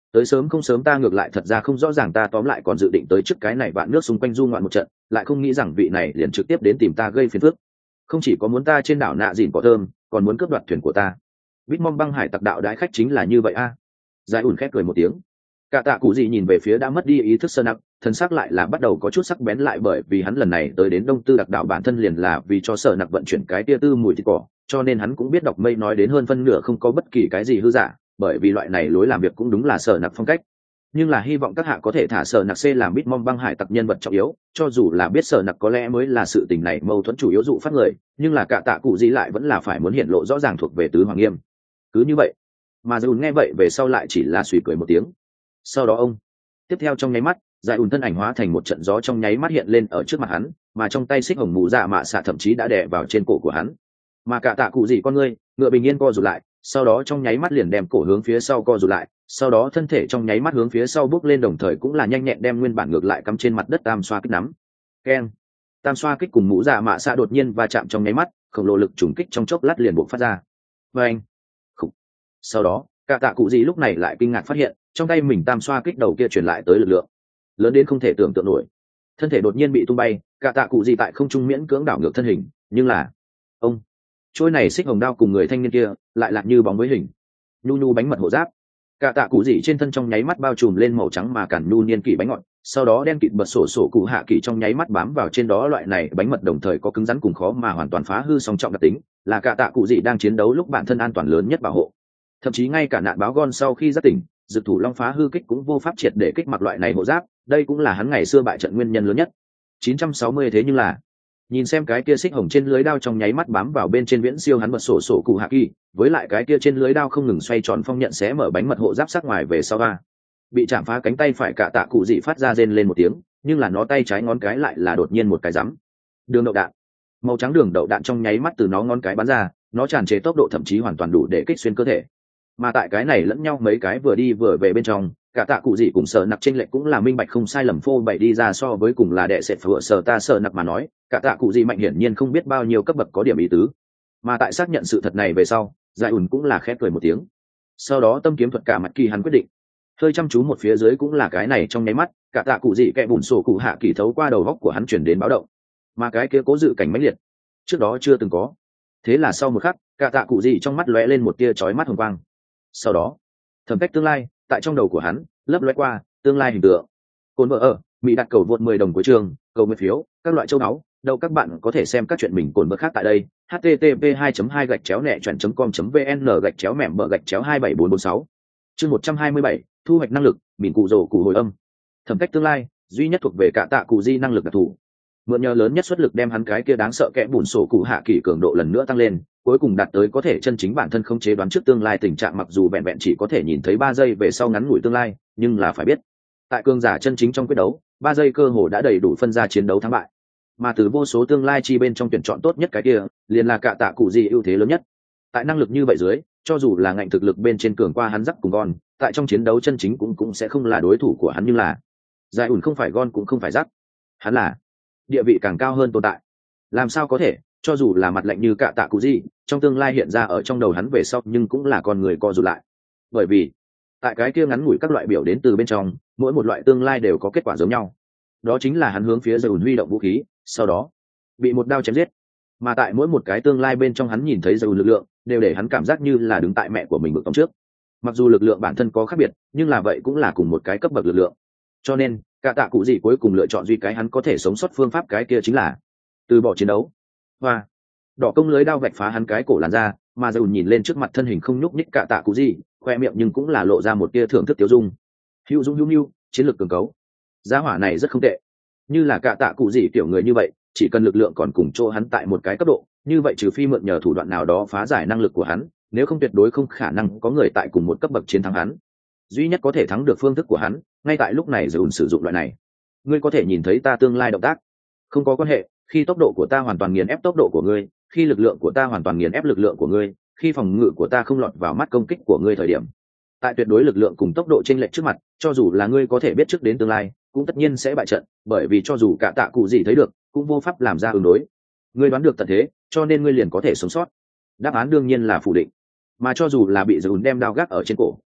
tới sớm không sớm ta ngược lại thật ra không rõ ràng, ta tóm lại còn dự định tới trước cái này vạn nước xung quanh du ngoạn một trận, lại không nghĩ rằng vị này liền trực tiếp đến tìm ta gây phiền phức. Không chỉ có muốn ta trên đảo nạ dìn cỏ thơm, còn muốn cướp đoạt thuyền của ta. Bitmom băng hải tặc đạo đái khách chính là như vậy a. À. Giải ủn khép cười một tiếng. Cả tạ cụ gì nhìn về phía đã mất đi ý thức Sơ Nặc, thân xác lại là bắt đầu có chút sắc bén lại, bởi vì hắn lần này tới đến Đông Tư đặc đảo bản thân liền là vì cho Sơ Nặc vận chuyển cái tia tư mùi thịt cỏ, cho nên hắn cũng biết đọc mây nói đến hơn phân nửa không có bất kỳ cái gì hư giả, bởi vì loại này lối làm việc cũng đúng là Sơ Nặc phong cách. Nhưng là hy vọng các hạ có thể thả Sơ Nặc C làm Bitmom băng hải tặc nhân vật trọng yếu, cho dù là biết Sơ Nặc có lẽ mới là sự tình này mâu thuẫn chủ yếu dụ phát người, nhưng là cả tạ cụ gì lại vẫn là phải muốn hiện lộ rõ ràng thuộc về tứ hoàng nghiêm. Cứ như vậy, mà Dùn nghe vậy về sau lại chỉ là suy cười một tiếng. Sau đó ông tiếp theo trong nháy mắt, Giải ùn thân ảnh hóa thành một trận gió trong nháy mắt hiện lên ở trước mặt hắn, mà trong tay xích hồng mù dạ mạ xạ thậm chí đã đè vào trên cổ của hắn. Mà cả tạ cụ gì con ngươi ngựa bình yên co rụt lại, sau đó trong nháy mắt liền đem cổ hướng phía sau co rụt lại, sau đó thân thể trong nháy mắt hướng phía sau bước lên, đồng thời cũng là nhanh nhẹn đem nguyên bản ngược lại cắm trên mặt đất tam xoa kích nắm. Keng! Tam xoa kích cùng mũ dạ mạ xạ đột nhiên va chạm trong nháy mắt, khổng lồ lực trùng kích trong chốc lát liền buộc phát ra. Và anh! Khủ. Sau đó, cả tạ cụ gì lúc này lại kinh ngạc phát hiện, trong tay mình tam xoa kích đầu kia truyền lại tới lực lượng lớn đến không thể tưởng tượng nổi, thân thể đột nhiên bị tung bay, cả tạ cụ gì tại không trung miễn cưỡng đảo ngược thân hình, nhưng là ông trôi này xích hồng đao cùng người thanh niên kia lại lạc như bóng với hình, nhu nhu bánh mật hộ giáp, cả tạ cụ gì trên thân trong nháy mắt bao trùm lên màu trắng mà cản nhu niên kỷ bánh ngọt, sau đó đen kịt bật sổ sổ cụ hạ kỷ trong nháy mắt bám vào trên đó, loại này bánh mật đồng thời có cứng rắn cùng khó mà hoàn toàn phá hư song trọng đặc tính, là cả tạ cụ gì đang chiến đấu lúc bản thân an toàn lớn nhất bảo hộ, thậm chí ngay cả nạn báo gon sau khi giác tỉnh, dược thủ long phá hư kích cũng vô pháp triệt để kích mặc loại này hộ giáp, đây cũng là hắn ngày xưa bại trận nguyên nhân lớn nhất. chín trăm sáu mươi thế nhưng là nhìn xem cái kia xích hồng trên lưới đao trong nháy mắt bám vào bên trên viễn siêu hắn bật sổ sổ cụ hạ kỳ, với lại cái kia trên lưới đao không ngừng xoay tròn phong nhận xé mở bánh mật hộ giáp sắc ngoài về sau ba, bị chạm phá cánh tay phải cả tạ cụ dị phát ra rên lên một tiếng, nhưng là nó tay trái ngón cái lại là đột nhiên một cái rắm, đường đậu đạn màu trắng đường đậu đạn trong nháy mắt từ nó ngón cái bắn ra, nó tràn trề tốc độ thậm chí hoàn toàn đủ để kích xuyên cơ thể, mà tại cái này lẫn nhau mấy cái vừa đi vừa về bên trong, cả tạ cụ gì cùng sợ nặc trên lệch cũng là minh bạch không sai lầm phô bày đi ra, so với cùng là đệ sệt phở sợ ta sợ nặc mà nói, cả tạ cụ gì mạnh hiển nhiên không biết bao nhiêu cấp bậc có điểm ý tứ, mà tại xác nhận sự thật này về sau, Giải ủn cũng là khẽ cười một tiếng, sau đó tâm kiếm thuật cả mặt kỳ hắn quyết định hơi chăm chú một phía dưới cũng là cái này trong nháy mắt, cả tạ cụ gì kẹ bùn sổ cụ hạ kỳ thấu qua đầu góc của hắn chuyển đến báo động, mà cái kia cố dự cảnh mãnh liệt trước đó chưa từng có, thế là sau một khắc cả tạ cụ gì trong mắt lóe lên một tia chói mắt hồng quang, sau đó thẩm cách tương lai tại trong đầu của hắn lấp lóe qua tương lai hình tượng. Cồn vợ ở mỹ đặt cầu vượt mười đồng của trường, cầu nguyện phiếu các loại châu báu, đâu các bạn có thể xem các chuyện mình cồn vợ khác tại đây. h t t p hai hai gạch chéo nẹ chọn com vn gạch chéo mẻm bờ gạch chéo hai bảy bốn bốn sáu chương một trăm hai mươi bảy thu hoạch năng lực mìn cụ rổ cụ hồi âm. Thẩm cách tương lai duy nhất thuộc về cả tạ cụ di năng lực đặc thù, mượn nhờ lớn nhất xuất lực đem hắn cái kia đáng sợ kẽ bùn sổ cụ hạ kỳ cường độ lần nữa tăng lên, cuối cùng đạt tới có thể chân chính bản thân không chế đoán trước tương lai tình trạng, mặc dù vẹn vẹn chỉ có thể nhìn thấy ba giây về sau ngắn ngủi tương lai, nhưng là phải biết tại cường giả chân chính trong quyết đấu, ba giây cơ hồ đã đầy đủ phân ra chiến đấu thắng bại, mà từ vô số tương lai chi bên trong tuyển chọn tốt nhất cái kia liền là cả tạ cụ gì ưu thế lớn nhất. Tại năng lực như vậy dưới, cho dù là ngạnh thực lực bên trên cường qua hắn rắc cùng gon, tại trong chiến đấu chân chính cũng cũng sẽ không là đối thủ của hắn, nhưng là Giải ủn không phải gon cũng không phải rắc, hắn là địa vị càng cao hơn tồn tại, làm sao có thể cho dù là mặt lạnh như cả tạ cụ gì trong tương lai hiện ra ở trong đầu hắn về sau nhưng cũng là con người co rụt lại, bởi vì tại cái kia ngắn ngủi các loại biểu đến từ bên trong, mỗi một loại tương lai đều có kết quả giống nhau, đó chính là hắn hướng phía Giải ủn huy động vũ khí, sau đó bị một đao chém giết, mà tại mỗi một cái tương lai bên trong hắn nhìn thấy Giải ủn lực lượng đều để hắn cảm giác như là đứng tại mẹ của mình bực tông trước, mặc dù lực lượng bản thân có khác biệt nhưng là vậy cũng là cùng một cái cấp bậc lực lượng, cho nên cả tạ cụ gì cuối cùng lựa chọn duy cái hắn có thể sống sót phương pháp, cái kia chính là từ bỏ chiến đấu. Và đỏ công lưới đao vạch phá hắn cái cổ làn ra, mà Giải ủn nhìn lên trước mặt thân hình không nhúc nhích cả tạ cụ gì, khoe miệng nhưng cũng là lộ ra một tia thưởng thức tiêu dung. Hữu dung hữu nhu, chiến lược cường cấu, giá hỏa này rất không tệ. Như là cả tạ cụ gì kiểu người như vậy, chỉ cần lực lượng còn cùng chỗ hắn tại một cái cấp độ, như vậy trừ phi mượn nhờ thủ đoạn nào đó phá giải năng lực của hắn, nếu không tuyệt đối không khả năng có người tại cùng một cấp bậc chiến thắng hắn. Duy nhất có thể thắng được phương thức của hắn, ngay tại lúc này Giải ủn sử dụng loại này. Ngươi có thể nhìn thấy ta tương lai động tác, không có quan hệ, khi tốc độ của ta hoàn toàn nghiền ép tốc độ của ngươi, khi lực lượng của ta hoàn toàn nghiền ép lực lượng của ngươi, khi phòng ngự của ta không lọt vào mắt công kích của ngươi thời điểm, tại tuyệt đối lực lượng cùng tốc độ chênh lệch trước mặt, cho dù là ngươi có thể biết trước đến tương lai, cũng tất nhiên sẽ bại trận, bởi vì cho dù cả tạ cụ gì thấy được, cũng vô pháp làm ra ứng đối. Ngươi đoán được tận thế, cho nên ngươi liền có thể sống sót. Đáp án đương nhiên là phủ định. Mà cho dù là bị Giải ủn đem đao gác ở trên cổ,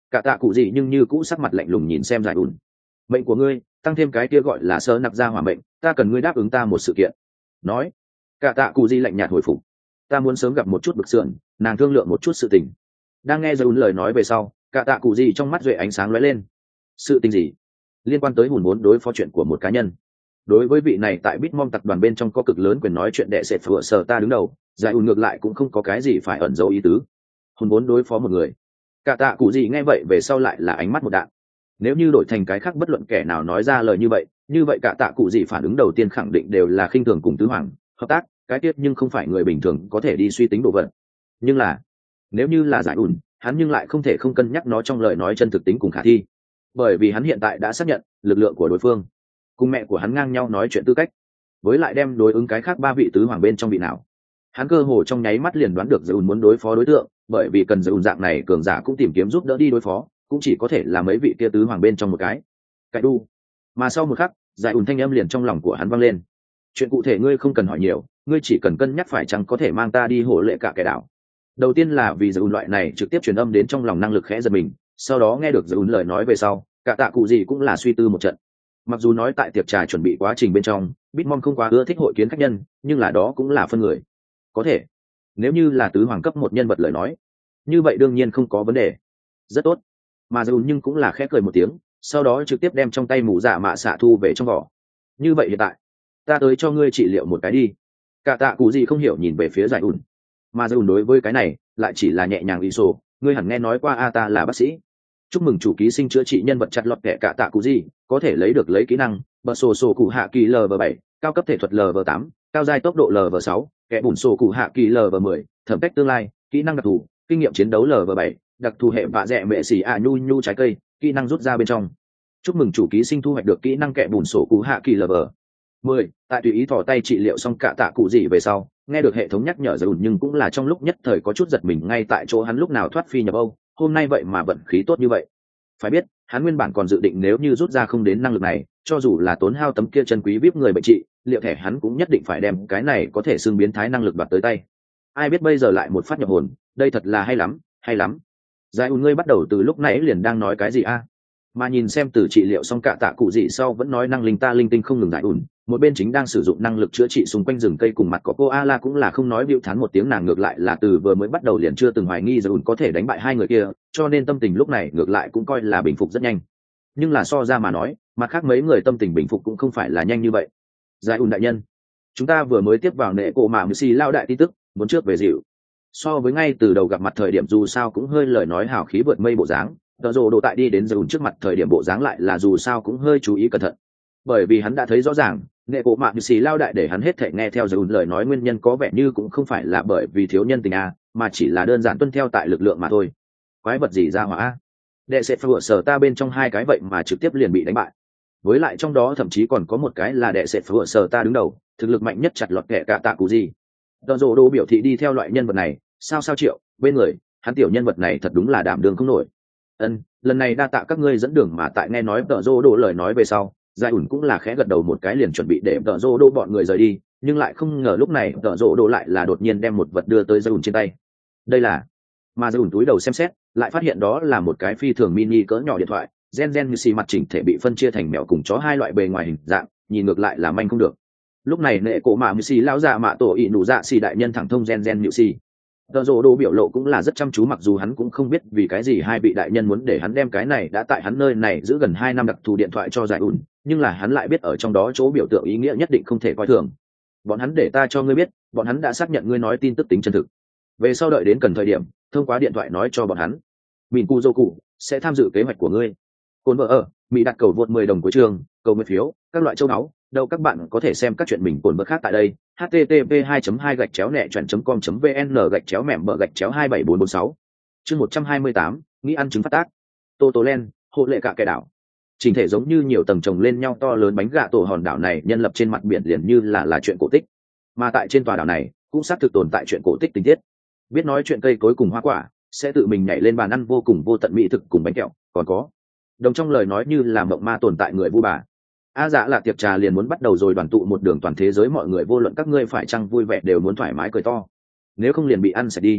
cả tạ cụ gì nhưng như cũ sắc mặt lạnh lùng nhìn xem giải ùn. Mệnh của ngươi tăng thêm cái kia gọi là sơ nặc ra hỏa mệnh, ta cần ngươi đáp ứng ta một sự kiện. Nói. Cả tạ cụ gì lạnh nhạt hồi phục. Ta muốn sớm gặp một chút bực sườn, nàng thương lượng một chút sự tình. Đang nghe giải ùn lời nói về sau, cả tạ cụ gì trong mắt duệ ánh sáng lóe lên. Sự tình gì? Liên quan tới hùn muốn đối phó chuyện của một cá nhân. Đối với vị này tại Bitmom tập đoàn bên trong có cực lớn quyền nói chuyện đệ sệt phở sở ta đứng đầu, giải ùn ngược lại cũng không có cái gì phải ẩn giấu ý tứ. Hùn muốn đối phó một người. Cả tạ cụ gì nghe vậy về sau lại là ánh mắt một đạn. Nếu như đổi thành cái khác bất luận kẻ nào nói ra lời như vậy, như vậy cả tạ cụ gì phản ứng đầu tiên khẳng định đều là khinh thường cùng tứ hoàng hợp tác, cái tiết nhưng không phải người bình thường có thể đi suy tính đồ vật. Nhưng là nếu như là giải ùn, hắn nhưng lại không thể không cân nhắc nó trong lời nói chân thực tính cùng khả thi, bởi vì hắn hiện tại đã xác nhận lực lượng của đối phương cùng mẹ của hắn ngang nhau nói chuyện tư cách, với lại đem đối ứng cái khác ba vị tứ hoàng bên trong vị nào, hắn cơ hồ trong nháy mắt liền đoán được giải ùn muốn đối phó đối tượng, bởi vì cần giải ùn dạng này cường giả cũng tìm kiếm giúp đỡ đi đối phó, cũng chỉ có thể là mấy vị kia tứ hoàng bên trong một cái cái đu. Mà sau một khắc, giải ùn thanh âm liền trong lòng của hắn vang lên. Chuyện cụ thể ngươi không cần hỏi nhiều, ngươi chỉ cần cân nhắc phải chăng có thể mang ta đi hổ lệ cả kẻ đảo. Đầu tiên là vì giải ùn loại này trực tiếp truyền âm đến trong lòng năng lực khẽ giật mình, sau đó nghe được giải ùn lời nói về sau, cả tạ cụ gì cũng là suy tư một trận. Mặc dù nói tại tiệc trà chuẩn bị quá trình bên trong, Bitmom không quá ưa thích hội kiến khách nhân, nhưng là đó cũng là phân người. Có thể, nếu như là tứ hoàng cấp một nhân vật lời nói, như vậy đương nhiên không có vấn đề. Rất tốt. Mà giải ùn nhưng cũng là khẽ cười một tiếng, sau đó trực tiếp đem trong tay mũ dạ mạ xạ thu về trong vỏ. Như vậy hiện tại, ta tới cho ngươi trị liệu một cái đi. Cả tạ cụ gì không hiểu nhìn về phía giải ùn, mà giải ùn đối với cái này lại chỉ là nhẹ nhàng ý sổ. Ngươi hẳn nghe nói qua a ta là bác sĩ. Chúc mừng chủ ký sinh chữa trị nhân vật chặt lọt kẻ cả tạ cụ gì có thể lấy được lấy kỹ năng bật sổ sổ cụ hạ kỳ lv bảy, cao cấp thể thuật lv tám, cao giai tốc độ lv sáu, kẻ bùn sổ cụ hạ kỳ lv mười, thẩm cách tương lai, kỹ năng đặc thù, kinh nghiệm chiến đấu lv bảy, đặc thù hệ vạ dẹ mệ xỉ à nhu nhu trái cây, kỹ năng rút ra bên trong. Chúc mừng chủ ký sinh thu hoạch được kỹ năng kẻ bùn sổ cụ hạ kỳ lv mười. Tại tùy ý thò tay trị liệu xong cả tạ cụ gì về sau, nghe được hệ thống nhắc nhở dùn nhưng cũng là trong lúc nhất thời có chút giật mình, ngay tại chỗ hắn lúc nào thoát phi nhập âu, hôm nay vậy mà vận khí tốt như vậy. Phải biết, hắn nguyên bản còn dự định nếu như rút ra không đến năng lực này, cho dù là tốn hao tấm kia chân quý vip người bệnh trị, liệu thẻ hắn cũng nhất định phải đem cái này có thể xưng biến thái năng lực đoạt tới tay. Ai biết bây giờ lại một phát nhập hồn, đây thật là hay lắm, hay lắm. Giải ùn ngươi bắt đầu từ lúc nãy liền đang nói cái gì a? Mà nhìn xem từ trị liệu xong cả tạ cụ gì sau vẫn nói năng linh ta linh tinh không ngừng giải ùn, một bên chính đang sử dụng năng lực chữa trị xung quanh rừng cây cùng mặt có cô Ala cũng là không nói bĩu thán một tiếng, nàng ngược lại là từ vừa mới bắt đầu liền chưa từng hoài nghi giải ùn có thể đánh bại hai người kia, cho nên tâm tình lúc này ngược lại cũng coi là bình phục rất nhanh. Nhưng là so ra mà nói, mặt khác mấy người tâm tình bình phục cũng không phải là nhanh như vậy. Giải ùn đại nhân, chúng ta vừa mới tiếp vào nệ cổ mà mười xì lao đại tin tức, muốn trước về dịu. So với ngay từ đầu gặp mặt thời điểm dù sao cũng hơi lời nói hào khí vượt mây bộ dáng, tờ rồ đồ tại đi đến giải ùn trước mặt thời điểm bộ dáng lại là dù sao cũng hơi chú ý cẩn thận, bởi vì hắn đã thấy rõ ràng nệ cổ mạ như xì lao đại để hắn hết thể nghe theo giải ùn lời nói nguyên nhân có vẻ như cũng không phải là bởi vì thiếu nhân tình a, mà chỉ là đơn giản tuân theo tại lực lượng mà thôi. Quái vật gì ra hỏa a? Đệ sẽ phở sở ta bên trong hai cái vậy mà trực tiếp liền bị đánh bại, với lại trong đó thậm chí còn có một cái là đệ sẽ phở sở ta đứng đầu, thực lực mạnh nhất chặt lọt kẻ cả tạ cụ gì. Tờ rồ đồ biểu thị đi theo loại nhân vật này sao sao triệu bên người hắn tiểu nhân vật này thật đúng là đảm đường không nổi. Ân, lần này đa tạ các ngươi dẫn đường. Mà tại nghe nói tờ rồ đồ lời nói về sau, giải ủn cũng là khẽ gật đầu một cái liền chuẩn bị để tờ rồ đồ bọn người rời đi, nhưng lại không ngờ lúc này tờ rồ đồ lại là đột nhiên đem một vật đưa tới giải ủn trên tay. Đây là mà giải ủn túi đầu xem xét lại phát hiện đó là một cái phi thường mini cỡ nhỏ điện thoại gen gen như xì mặt chỉnh thể bị phân chia thành mèo cùng chó hai loại bề ngoài hình dạng, nhìn ngược lại là manh không được. Lúc này nệ cổ mạ như xì lão dạ mạ tổ ị nụ dạ xì đại nhân thẳng thông gen gen như xì. Tờ rồ đồ biểu lộ cũng là rất chăm chú, mặc dù hắn cũng không biết vì cái gì hai vị đại nhân muốn để hắn đem cái này đã tại hắn nơi này giữ gần hai năm đặc thù điện thoại cho giải ủn, nhưng là hắn lại biết ở trong đó chỗ biểu tượng ý nghĩa nhất định không thể coi thường. Bọn hắn để ta cho ngươi biết, bọn hắn đã xác nhận ngươi nói tin tức tính chân thực. Về sau đợi đến cần thời điểm, thông qua điện thoại nói cho bọn hắn. Mìn cu dô cụ sẽ tham dự kế hoạch của ngươi. Cồn vợ ở, Mỹ đặt cầu vượt mười đồng của trường, cầu nguyện phiếu, các loại châu náu, đâu các bạn có thể xem các chuyện mình cồn vợ khác tại đây. h t t p hai hai gạch chéo nẹ chọn com vn gạch chéo mẻm bờ gạch chéo hai bảy bốn bốn sáu. Chương một trăm hai mươi tám, nghĩ ăn trứng phát tác. Tô Tô Len, hộ lệ cả kẻ đảo. Trình thể giống như nhiều tầng chồng lên nhau to lớn bánh gà tổ hòn đảo này nhân lập trên mặt biển liền như là là chuyện cổ tích. Mà tại trên tòa đảo này, cũng xác thực tồn tại chuyện cổ tích tình tiết. Biết nói chuyện cây cối cùng hoa quả, sẽ tự mình nhảy lên bàn ăn vô cùng vô tận mỹ thực cùng bánh kẹo, còn có đồng trong lời nói như là mộng ma tồn tại người vu bà. A dạ là tiệc trà liền muốn bắt đầu rồi, đoàn tụ một đường toàn thế giới mọi người vô luận các ngươi phải chăng vui vẻ đều muốn thoải mái cười to, nếu không liền bị ăn sạch đi.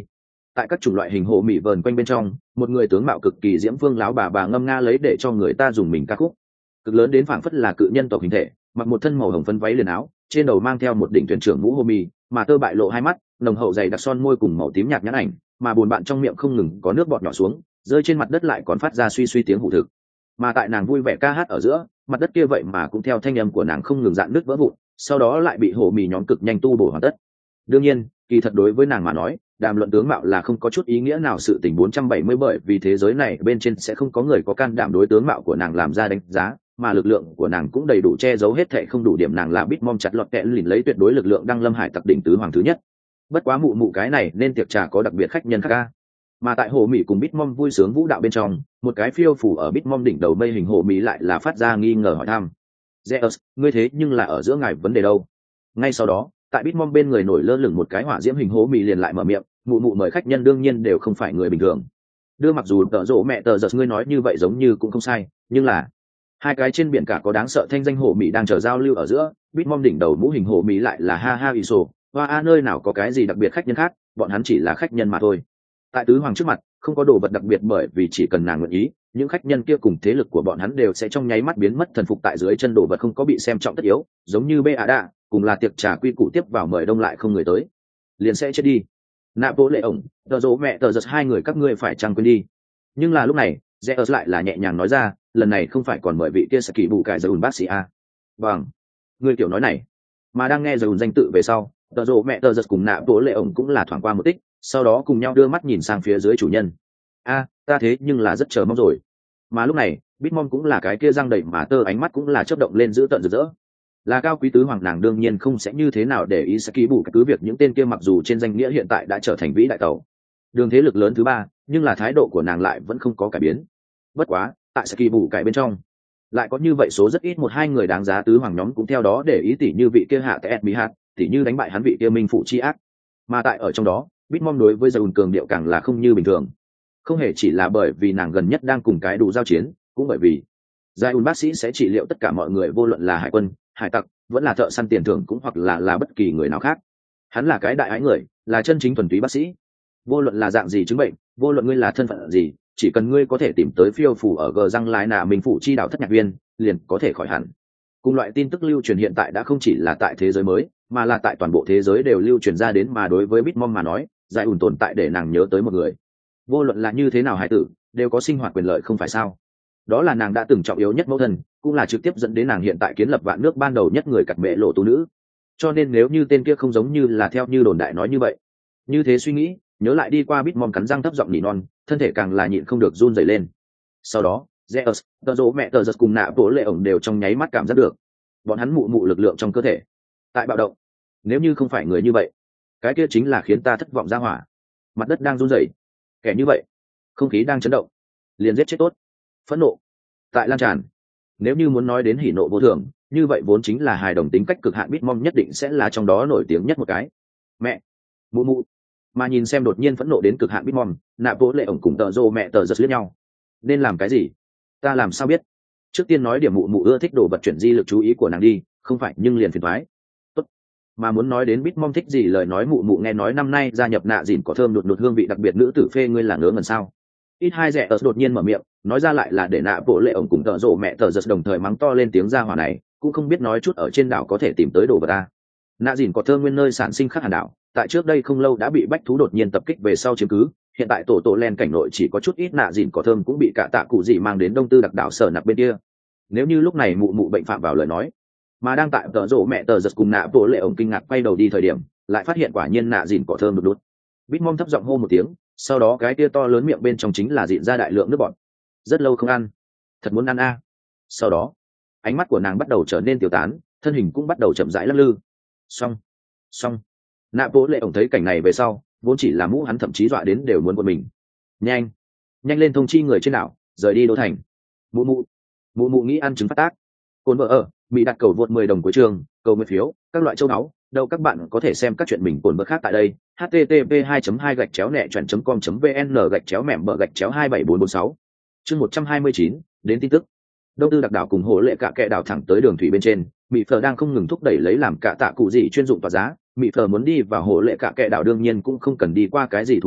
tại các chủng loại hình hồ mị vờn quanh bên trong, một người tướng mạo cực kỳ diễm phương láo bà bà ngâm nga lấy để cho người ta dùng mình ca khúc, cực lớn đến phảng phất là cự nhân tộc hình thể, mặc một thân màu hồng phấn váy liền áo, trên đầu mang theo một đỉnh thuyền trưởng mũ hồ mì, mà tơ bại lộ hai mắt, nồng hậu dày đặc son môi cùng màu tím nhạt nhãn ảnh, mà buồn bạn trong miệng không ngừng có nước bọt nhỏ xuống, rơi trên mặt đất lại còn phát ra suy suy tiếng hụ thực. Mà tại nàng vui vẻ ca hát ở giữa, mặt đất kia vậy mà cũng theo thanh âm của nàng không ngừng dạn nứt vỡ vụn, sau đó lại bị hồ mì nhóm cực nhanh tu bổ hoàn tất. Đương nhiên, kỳ thật đối với nàng mà nói, đàm luận tướng mạo là không có chút ý nghĩa nào sự tình bốn trăm bảy mươi, bởi vì thế giới này bên trên sẽ không có người có can đảm đối tướng mạo của nàng làm ra đánh giá, mà lực lượng của nàng cũng đầy đủ che giấu hết thệ không đủ điểm nàng là Bitmom chặt lọt kẽ lìn lấy tuyệt đối lực lượng đăng lâm hải tặc đỉnh tứ hoàng thứ nhất. Bất quá mụ mụ cái này nên tiệc trà có đặc biệt khách nhân khác ca. Mà tại hồ mỹ cùng Bitmom vui sướng vũ đạo bên trong, một cái phiêu phủ ở Bitmom đỉnh đầu mây hình hồ mỹ lại là phát ra nghi ngờ hỏi thăm. Zeus, ngươi thế nhưng là ở giữa ngài vấn đề đâu? Ngay sau đó, tại Bitmom bên người nổi lơ lửng một cái hỏa diễm hình hố mì liền lại mở miệng, mụ mụ mời khách nhân đương nhiên đều không phải người bình thường. Đưa mặc dù tợ rộ mẹ tờ giật ngươi nói như vậy giống như cũng không sai, nhưng là hai cái trên biển cả có đáng sợ thanh danh hổ mì đang chờ giao lưu ở giữa, Bitmom đỉnh đầu mũ hình hổ mì lại là ha ha iso, hoa a nơi nào có cái gì đặc biệt khách nhân khác, bọn hắn chỉ là khách nhân mà thôi. Tại tứ hoàng trước mặt, không có đồ vật đặc biệt bởi vì chỉ cần nàng nguyện ý, những khách nhân kia cùng thế lực của bọn hắn đều sẽ trong nháy mắt biến mất thần phục tại dưới chân đồ vật không có bị xem trọng tất yếu, giống như bê ạ đạ, cùng là tiệc trà quy củ tiếp vào mời đông lại không người tới, liền sẽ chết đi. Nạ bố lệ ổng, tờ dỗ mẹ tờ giật hai người các ngươi phải chăng quên đi. Nhưng là lúc này, Zeus lại là nhẹ nhàng nói ra, lần này không phải còn mời vị kia sẽ kỳ bù cải giờ ùn bác sĩ a. Vâng, người tiểu nói này, mà đang nghe giờ ùn danh tự về sau, tờ dỗ mẹ tờ giật cùng nạ bố lệ ổng cũng là thoảng qua một tích, sau đó cùng nhau đưa mắt nhìn sang phía dưới chủ nhân. A, ta thế nhưng là rất chờ mong rồi. Mà lúc này, Bitmom cũng là cái kia răng đầy mà tơ ánh mắt cũng là chớp động lên giữ tận rực rỡ. Là cao quý tứ hoàng nàng đương nhiên không sẽ như thế nào để ý sẽ ký bù cứ việc những tên kia mặc dù trên danh nghĩa hiện tại đã trở thành vĩ đại tàu đường thế lực lớn thứ ba, nhưng là thái độ của nàng lại vẫn không có cải biến. Bất quá tại sẽ kỳ bù cải bên trong lại có như vậy số rất ít một hai người đáng giá tứ hoàng nhóm cũng theo đó để ý tỷ như vị kia hạ tẹt mỹ hạt, tỷ như đánh bại hắn vị kia minh phụ chi ác. Mà tại ở trong đó, Bitmom đối với Jaun cường điệu càng là không như bình thường. Không hề chỉ là bởi vì nàng gần nhất đang cùng cái đủ giao chiến, cũng bởi vì Jaun bác sĩ sẽ trị liệu tất cả mọi người vô luận là hải quân, hải tặc, vẫn là thợ săn tiền thưởng cũng hoặc là là bất kỳ người nào khác. Hắn là cái đại ái người, là chân chính thuần túy bác sĩ. Vô luận là dạng gì chứng bệnh, vô luận ngươi là thân phận gì, chỉ cần ngươi có thể tìm tới phiêu phủ ở gờ răng lái nạ mình phụ chi đạo thất nhạc viên, liền có thể khỏi hẳn. Cùng loại tin tức lưu truyền hiện tại đã không chỉ là tại thế giới mới, mà là tại toàn bộ thế giới đều lưu truyền ra đến, mà đối với Bitmom mà nói, giải ủn tồn tại để nàng nhớ tới một người. Vô luận là như thế nào hải tử, đều có sinh hoạt quyền lợi không phải sao? Đó là nàng đã từng trọng yếu nhất mẫu thân, cũng là trực tiếp dẫn đến nàng hiện tại kiến lập vạn nước ban đầu nhất người cặt mẹ lộ tú nữ. Cho nên nếu như tên kia không giống như là theo như đồn đại nói như vậy, như thế suy nghĩ, nhớ lại đi qua Bitmom cắn răng thấp giọng nỉ non, thân thể càng là nhịn không được run rẩy lên. Sau đó, Zeus, tờ dỗ mẹ tờ giật cùng nạ bố lệ ổng đều trong nháy mắt cảm giác được, bọn hắn mụ mụ lực lượng trong cơ thể tại bạo động. Nếu như không phải người như vậy, cái kia chính là khiến ta thất vọng ra hỏa. Mặt đất đang run rẩy, kẻ như vậy, không khí đang chấn động, liền giết chết tốt. Phẫn nộ tại lan tràn. Nếu như muốn nói đến hỉ nộ vô thường, như vậy vốn chính là hài đồng tính cách cực hạn Bitmom nhất định sẽ là trong đó nổi tiếng nhất một cái. Mẹ, mụ mụ. Mà nhìn xem đột nhiên phẫn nộ đến cực hạn Bitmom, nạ bố lệ ổng cùng tờ rô mẹ tờ giật liếc nhau. Nên làm cái gì? Ta làm sao biết? Trước tiên nói điểm mụ mụ ưa thích đồ vật chuyển di lực chú ý của nàng đi, không phải nhưng liền phiền thoái. Tốt. Mà muốn nói đến Bitmom thích gì lời nói mụ mụ nghe nói năm nay gia nhập nạ dìn có thơm đột đột hương vị đặc biệt nữ tử phê ngươi là ngớ ngẩn sao? Ít hai rẻ ở đột nhiên mở miệng, nói ra lại là để nạ bộ lệ ổng cùng tợ rộ mẹ tờ giật đồng thời mắng to lên tiếng ra hỏa này, cũng không biết nói chút ở trên đảo có thể tìm tới đồ vật ta. Nạ dìn có thơ nguyên nơi sản sinh khắc hàn đảo, tại trước đây không lâu đã bị bách thú đột nhiên tập kích về sau chiếm cứ, hiện tại tổ tổ len cảnh nội chỉ có chút ít nạ dìn có thơm cũng bị cả tạ cụ gì mang đến đông tư đặc đảo sở nặc bên kia. Nếu như lúc này mụ mụ bệnh phạm vào lời nói, mà đang tại tợ rộ mẹ tờ giật cùng nạ bộ lệ ổng kinh ngạc quay đầu đi thời điểm, lại phát hiện quả nhiên nạ dìn có thơm đột đút. Bitmom thấp giọng hô một tiếng, sau đó cái tia to lớn miệng bên trong chính là dịn ra đại lượng nước bọt. Rất lâu không ăn, thật muốn ăn a. Sau đó ánh mắt của nàng bắt đầu trở nên tiêu tán, thân hình cũng bắt đầu chậm rãi lắc lư. Xong xong nạ bố lệ ổng thấy cảnh này về sau, vốn chỉ là mũ hắn thậm chí dọa đến đều muốn của mình. Nhanh nhanh lên thông chi người trên đảo rời đi đô thành. Mụ mụ mụ mụ nghĩ ăn trứng phát tác. Cồn vợ ở bị đặt cầu vượt mười đồng của trường, cầu nguyện phiếu các loại châu báu. Đâu các bạn có thể xem các chuyện mình cồn bơ khác tại đây. h t t p hai hai gạch chéo nẹ chuẩn com vn gạch chéo mẻm bờ gạch chéo hai bảy bốn bốn sáu. Chương một trăm hai mươi chín, đến tin tức. Đông tư đặc đảo cùng hồ lệ cả kệ đảo thẳng tới đường thủy bên trên, mỹ phờ đang không ngừng thúc đẩy lấy làm cả tạ cụ gì chuyên dụng tỏa giá. Mỹ phờ muốn đi vào hồ lệ cả kệ đảo đương nhiên cũng không cần đi qua cái gì thủ tục,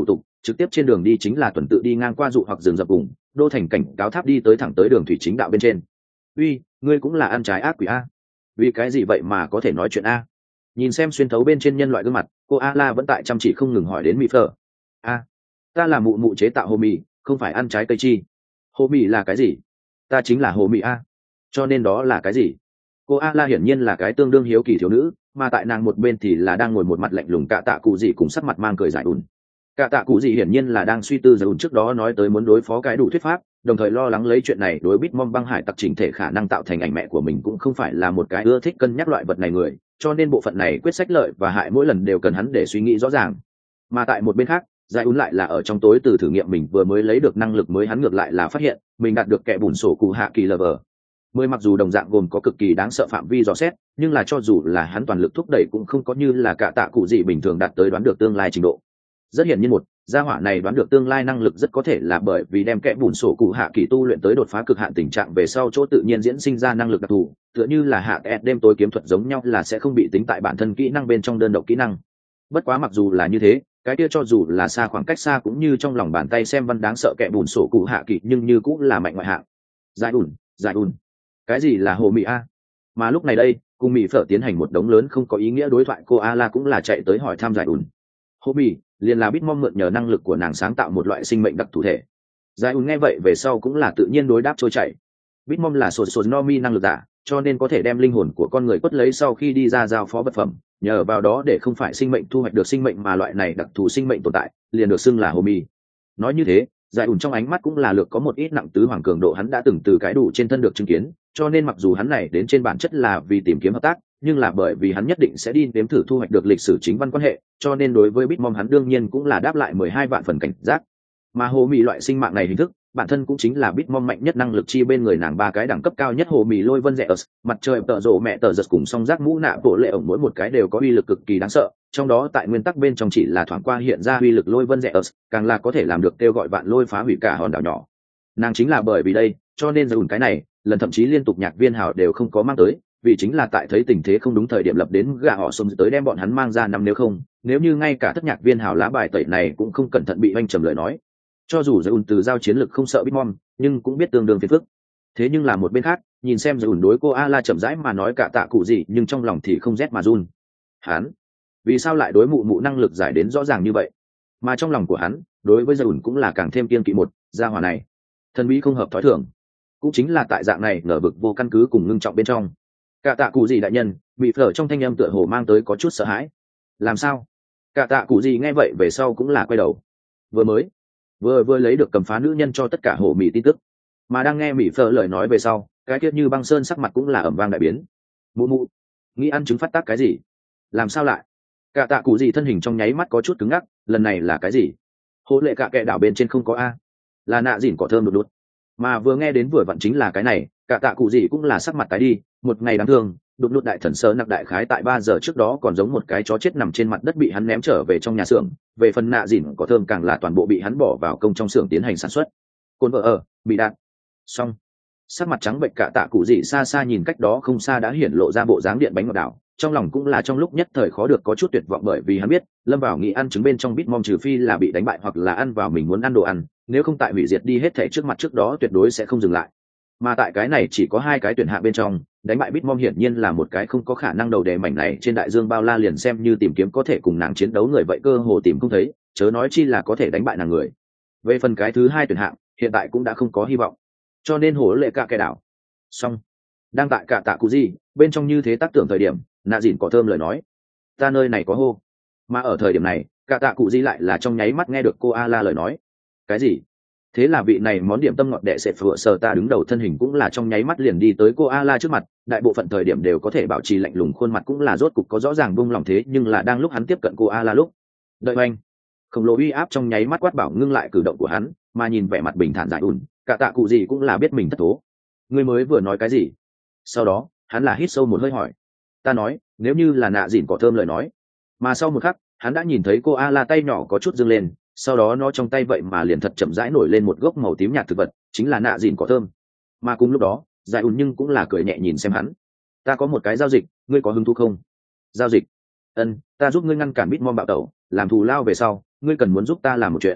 trực tiếp trên đường đi chính là tuần tự đi ngang qua dụ hoặc rừng rậm vùng đô thành cảnh cáo tháp đi tới thẳng tới đường thủy chính đạo bên trên. Uy, ngươi cũng là ăn trái ác quỷ a? Vì cái gì vậy mà có thể nói chuyện a? Nhìn xem xuyên thấu bên trên nhân loại gương mặt, cô a la vẫn tại chăm chỉ không ngừng hỏi đến mỹ phở. A, ta là mụ mụ chế tạo hồ mì, không phải ăn trái cây chi. Hồ mì là cái gì? Ta chính là hồ mì a. Cho nên đó là cái gì? Cô a la hiển nhiên là cái tương đương hiếu kỳ thiếu nữ, mà tại nàng một bên thì là đang ngồi một mặt lạnh lùng cạ tạ cụ gì cùng sắc mặt mang cười giải ùn. Cạ tạ cụ gì hiển nhiên là đang suy tư giải ùn trước đó nói tới muốn đối phó cái đủ thuyết pháp, đồng thời lo lắng lấy chuyện này đối Bitmom băng hải tặc chỉnh thể khả năng tạo thành ảnh mẹ của mình cũng không phải là một cái ưa thích cân nhắc loại vật này người, cho nên bộ phận này quyết sách lợi và hại mỗi lần đều cần hắn để suy nghĩ rõ ràng. Mà tại một bên khác, giải ùn lại là ở trong tối từ thử nghiệm mình vừa mới lấy được năng lực mới, hắn ngược lại là phát hiện mình đạt được kẻ bùn sổ cụ hạ kỳ lờ vờ mười, mặc dù đồng dạng gồm có cực kỳ đáng sợ phạm vi dò xét, nhưng là cho dù là hắn toàn lực thúc đẩy cũng không có như là cả tạ cụ gì bình thường đạt tới đoán được tương lai trình độ. Rất hiển nhiên một gia hỏa này đoán được tương lai năng lực rất có thể là bởi vì đem kẽ bùn sổ cụ hạ kỳ tu luyện tới đột phá cực hạn tình trạng về sau chỗ tự nhiên diễn sinh ra năng lực đặc thù, tựa như là hạ ẹt đêm tối kiếm thuật giống nhau là sẽ không bị tính tại bản thân kỹ năng bên trong đơn độc kỹ năng. Bất quá mặc dù là như thế, cái kia cho dù là xa khoảng cách xa cũng như trong lòng bàn tay xem văn đáng sợ kẽ bùn sổ cụ hạ kỳ nhưng như cũng là mạnh ngoại hạng. Giải ủn, giải ủn, cái gì là hồ mị a? Mà lúc này đây cùng mỹ phở tiến hành một đống lớn không có ý nghĩa đối thoại, cô a la cũng là chạy tới hỏi thăm giải ủn. Hồ mị liền là Bitmom mượn nhờ năng lực của nàng sáng tạo một loại sinh mệnh đặc thù thể. Giải ủn nghe vậy về sau cũng là tự nhiên đối đáp trôi chảy. Bitmom là sột sột no mi năng lực giả, cho nên có thể đem linh hồn của con người quất lấy sau khi đi ra giao phó vật phẩm, nhờ vào đó để không phải sinh mệnh thu hoạch được sinh mệnh mà loại này đặc thù sinh mệnh tồn tại liền được xưng là hồ mị. Nói như thế, giải ủn trong ánh mắt cũng là lược có một ít nặng tứ hoàng cường độ hắn đã từng từ cái đủ trên thân được chứng kiến, cho nên mặc dù hắn này đến trên bản chất là vì tìm kiếm hợp tác, nhưng là bởi vì hắn nhất định sẽ đi nếm thử thu hoạch được lịch sử chính văn quan hệ, cho nên đối với Bitmom hắn đương nhiên cũng là đáp lại mười hai vạn phần cảnh giác. Mà hồ mị loại sinh mạng này hình thức bản thân cũng chính là Bitmom mạnh nhất năng lực chi bên người nàng ba cái đẳng cấp cao nhất hồ mị lôi vân rẽ ớt, mặt trời tợ rộ mẹ tờ giật cùng song giác mũ nạ bộ lệ ổng, mỗi một cái đều có uy lực cực kỳ đáng sợ, trong đó tại nguyên tắc bên trong chỉ là thoáng qua hiện ra uy lực lôi vân rẽ ớt càng là có thể làm được kêu gọi vạn lôi phá hủy cả hòn đảo nhỏ. Nàng chính là bởi vì đây cho nên giải ủn cái này lần thậm chí liên tục nhạc viên hào đều không có mang tới, vì chính là tại thấy tình thế không đúng thời điểm lập đến gà họ xông tới đem bọn hắn mang ra năm, nếu không nếu như ngay cả thất nhạc viên hào lá bài tẩy này cũng không cẩn thận bị oanh trầm lời nói, cho dù giải ủn từ giao chiến lực không sợ Bitmom nhưng cũng biết tương đương phiền phức. Thế nhưng là một bên khác nhìn xem giải ủn đối cô a la chậm rãi mà nói cả tạ cụ gì nhưng trong lòng thì không rét mà run. Hắn vì sao lại đối mụ mụ năng lực giải đến rõ ràng như vậy, mà trong lòng của hắn đối với giải ủn cũng là càng thêm kiên kỵ một gia hỏa này thần bí không hợp thói thường. Cũng chính là tại dạng này ngờ vực vô căn cứ cùng ngưng trọng bên trong, cả tạ cụ gì đại nhân bị phở trong thanh âm tựa hồ mang tới có chút sợ hãi. Làm sao? Cả tạ cụ gì nghe vậy về sau cũng là quay đầu, vừa mới vừa vừa lấy được cầm phá nữ nhân cho tất cả hổ mị tin tức, mà đang nghe mỹ phở lời nói về sau cái tiết như băng sơn sắc mặt cũng là ẩm vang đại biến. Mụ mụ nghĩ ăn trứng phát tác cái gì? Làm sao lại? Cả tạ cụ gì thân hình trong nháy mắt có chút cứng ngắc, lần này là cái gì? Hố lệ cả kệ đảo bên trên không có a, là nạ dỉn cỏ thơm đột đột. Mà vừa nghe đến vừa vặn chính là cái này, cả tạ cụ gì cũng là sắc mặt tái đi. Một ngày đáng thương, đột đột đại thần sơ nặc đại khái tại ba giờ trước đó còn giống một cái chó chết nằm trên mặt đất bị hắn ném trở về trong nhà xưởng, về phần nạ dỉn cỏ thơm càng là toàn bộ bị hắn bỏ vào công trong xưởng tiến hành sản xuất. Côn vợ ở bị đạn xong, sắc mặt trắng bệnh cả tạ cụ gì xa xa nhìn cách đó không xa đã hiển lộ ra bộ dáng điện bánh ngọt đảo, trong lòng cũng là trong lúc nhất thời khó được có chút tuyệt vọng, bởi vì hắn biết lâm vào nghĩ ăn trứng bên trong Bitmom trừ phi là bị đánh bại hoặc là ăn vào mình muốn ăn đồ ăn, nếu không tại hủy diệt đi hết thể trước mặt trước đó tuyệt đối sẽ không dừng lại. Mà tại cái này chỉ có hai cái tuyển hạng bên trong, đánh bại Bitmom hiển nhiên là một cái không có khả năng. Đầu đề mảnh này trên đại dương bao la liền xem như tìm kiếm có thể cùng nàng chiến đấu người vậy cơ hồ tìm không thấy, chớ nói chi là có thể đánh bại nàng người. Về phần cái thứ hai tuyển hạng hiện tại cũng đã không có hy vọng, cho nên hổ lệ cả cái đảo xong đang tại cả tạ cụ gì bên trong như thế tác tưởng thời điểm, nạ dỉn cỏ thơm lời nói ta nơi này có hô. Mà ở thời điểm này cả tạ cụ gì lại là trong nháy mắt nghe được cô a la lời nói. Cái gì? Thế là vị này món điểm tâm ngọt đệ sẽ phựa sờ ta đứng đầu thân hình cũng là trong nháy mắt liền đi tới cô a la trước mặt, đại bộ phận thời điểm đều có thể bảo trì lạnh lùng khuôn mặt cũng là rốt cục có rõ ràng buông lòng, thế nhưng là đang lúc hắn tiếp cận cô a la lúc đợi anh khổng lồ uy áp trong nháy mắt quát bảo ngưng lại cử động của hắn, mà nhìn vẻ mặt bình thản giải ủn cả tạ cụ gì cũng là biết mình thất thố. Ngươi mới vừa nói cái gì? Sau đó hắn là hít sâu một hơi hỏi. Ta nói nếu như là nạ dỉn cỏ thơm lời nói. Mà sau một khắc hắn đã nhìn thấy cô a la tay nhỏ có chút dâng lên, sau đó nó trong tay vậy mà liền thật chậm rãi nổi lên một gốc màu tím nhạt thực vật, chính là nạ dỉn cỏ thơm. Mà cùng lúc đó giải ủn nhưng cũng là cười nhẹ nhìn xem hắn. Ta có một cái giao dịch, ngươi có hứng thú không? Giao dịch? Ân, ta giúp ngươi ngăn cản Bitmom bạo tẩu, làm thù lao về sau ngươi cần muốn giúp ta làm một chuyện.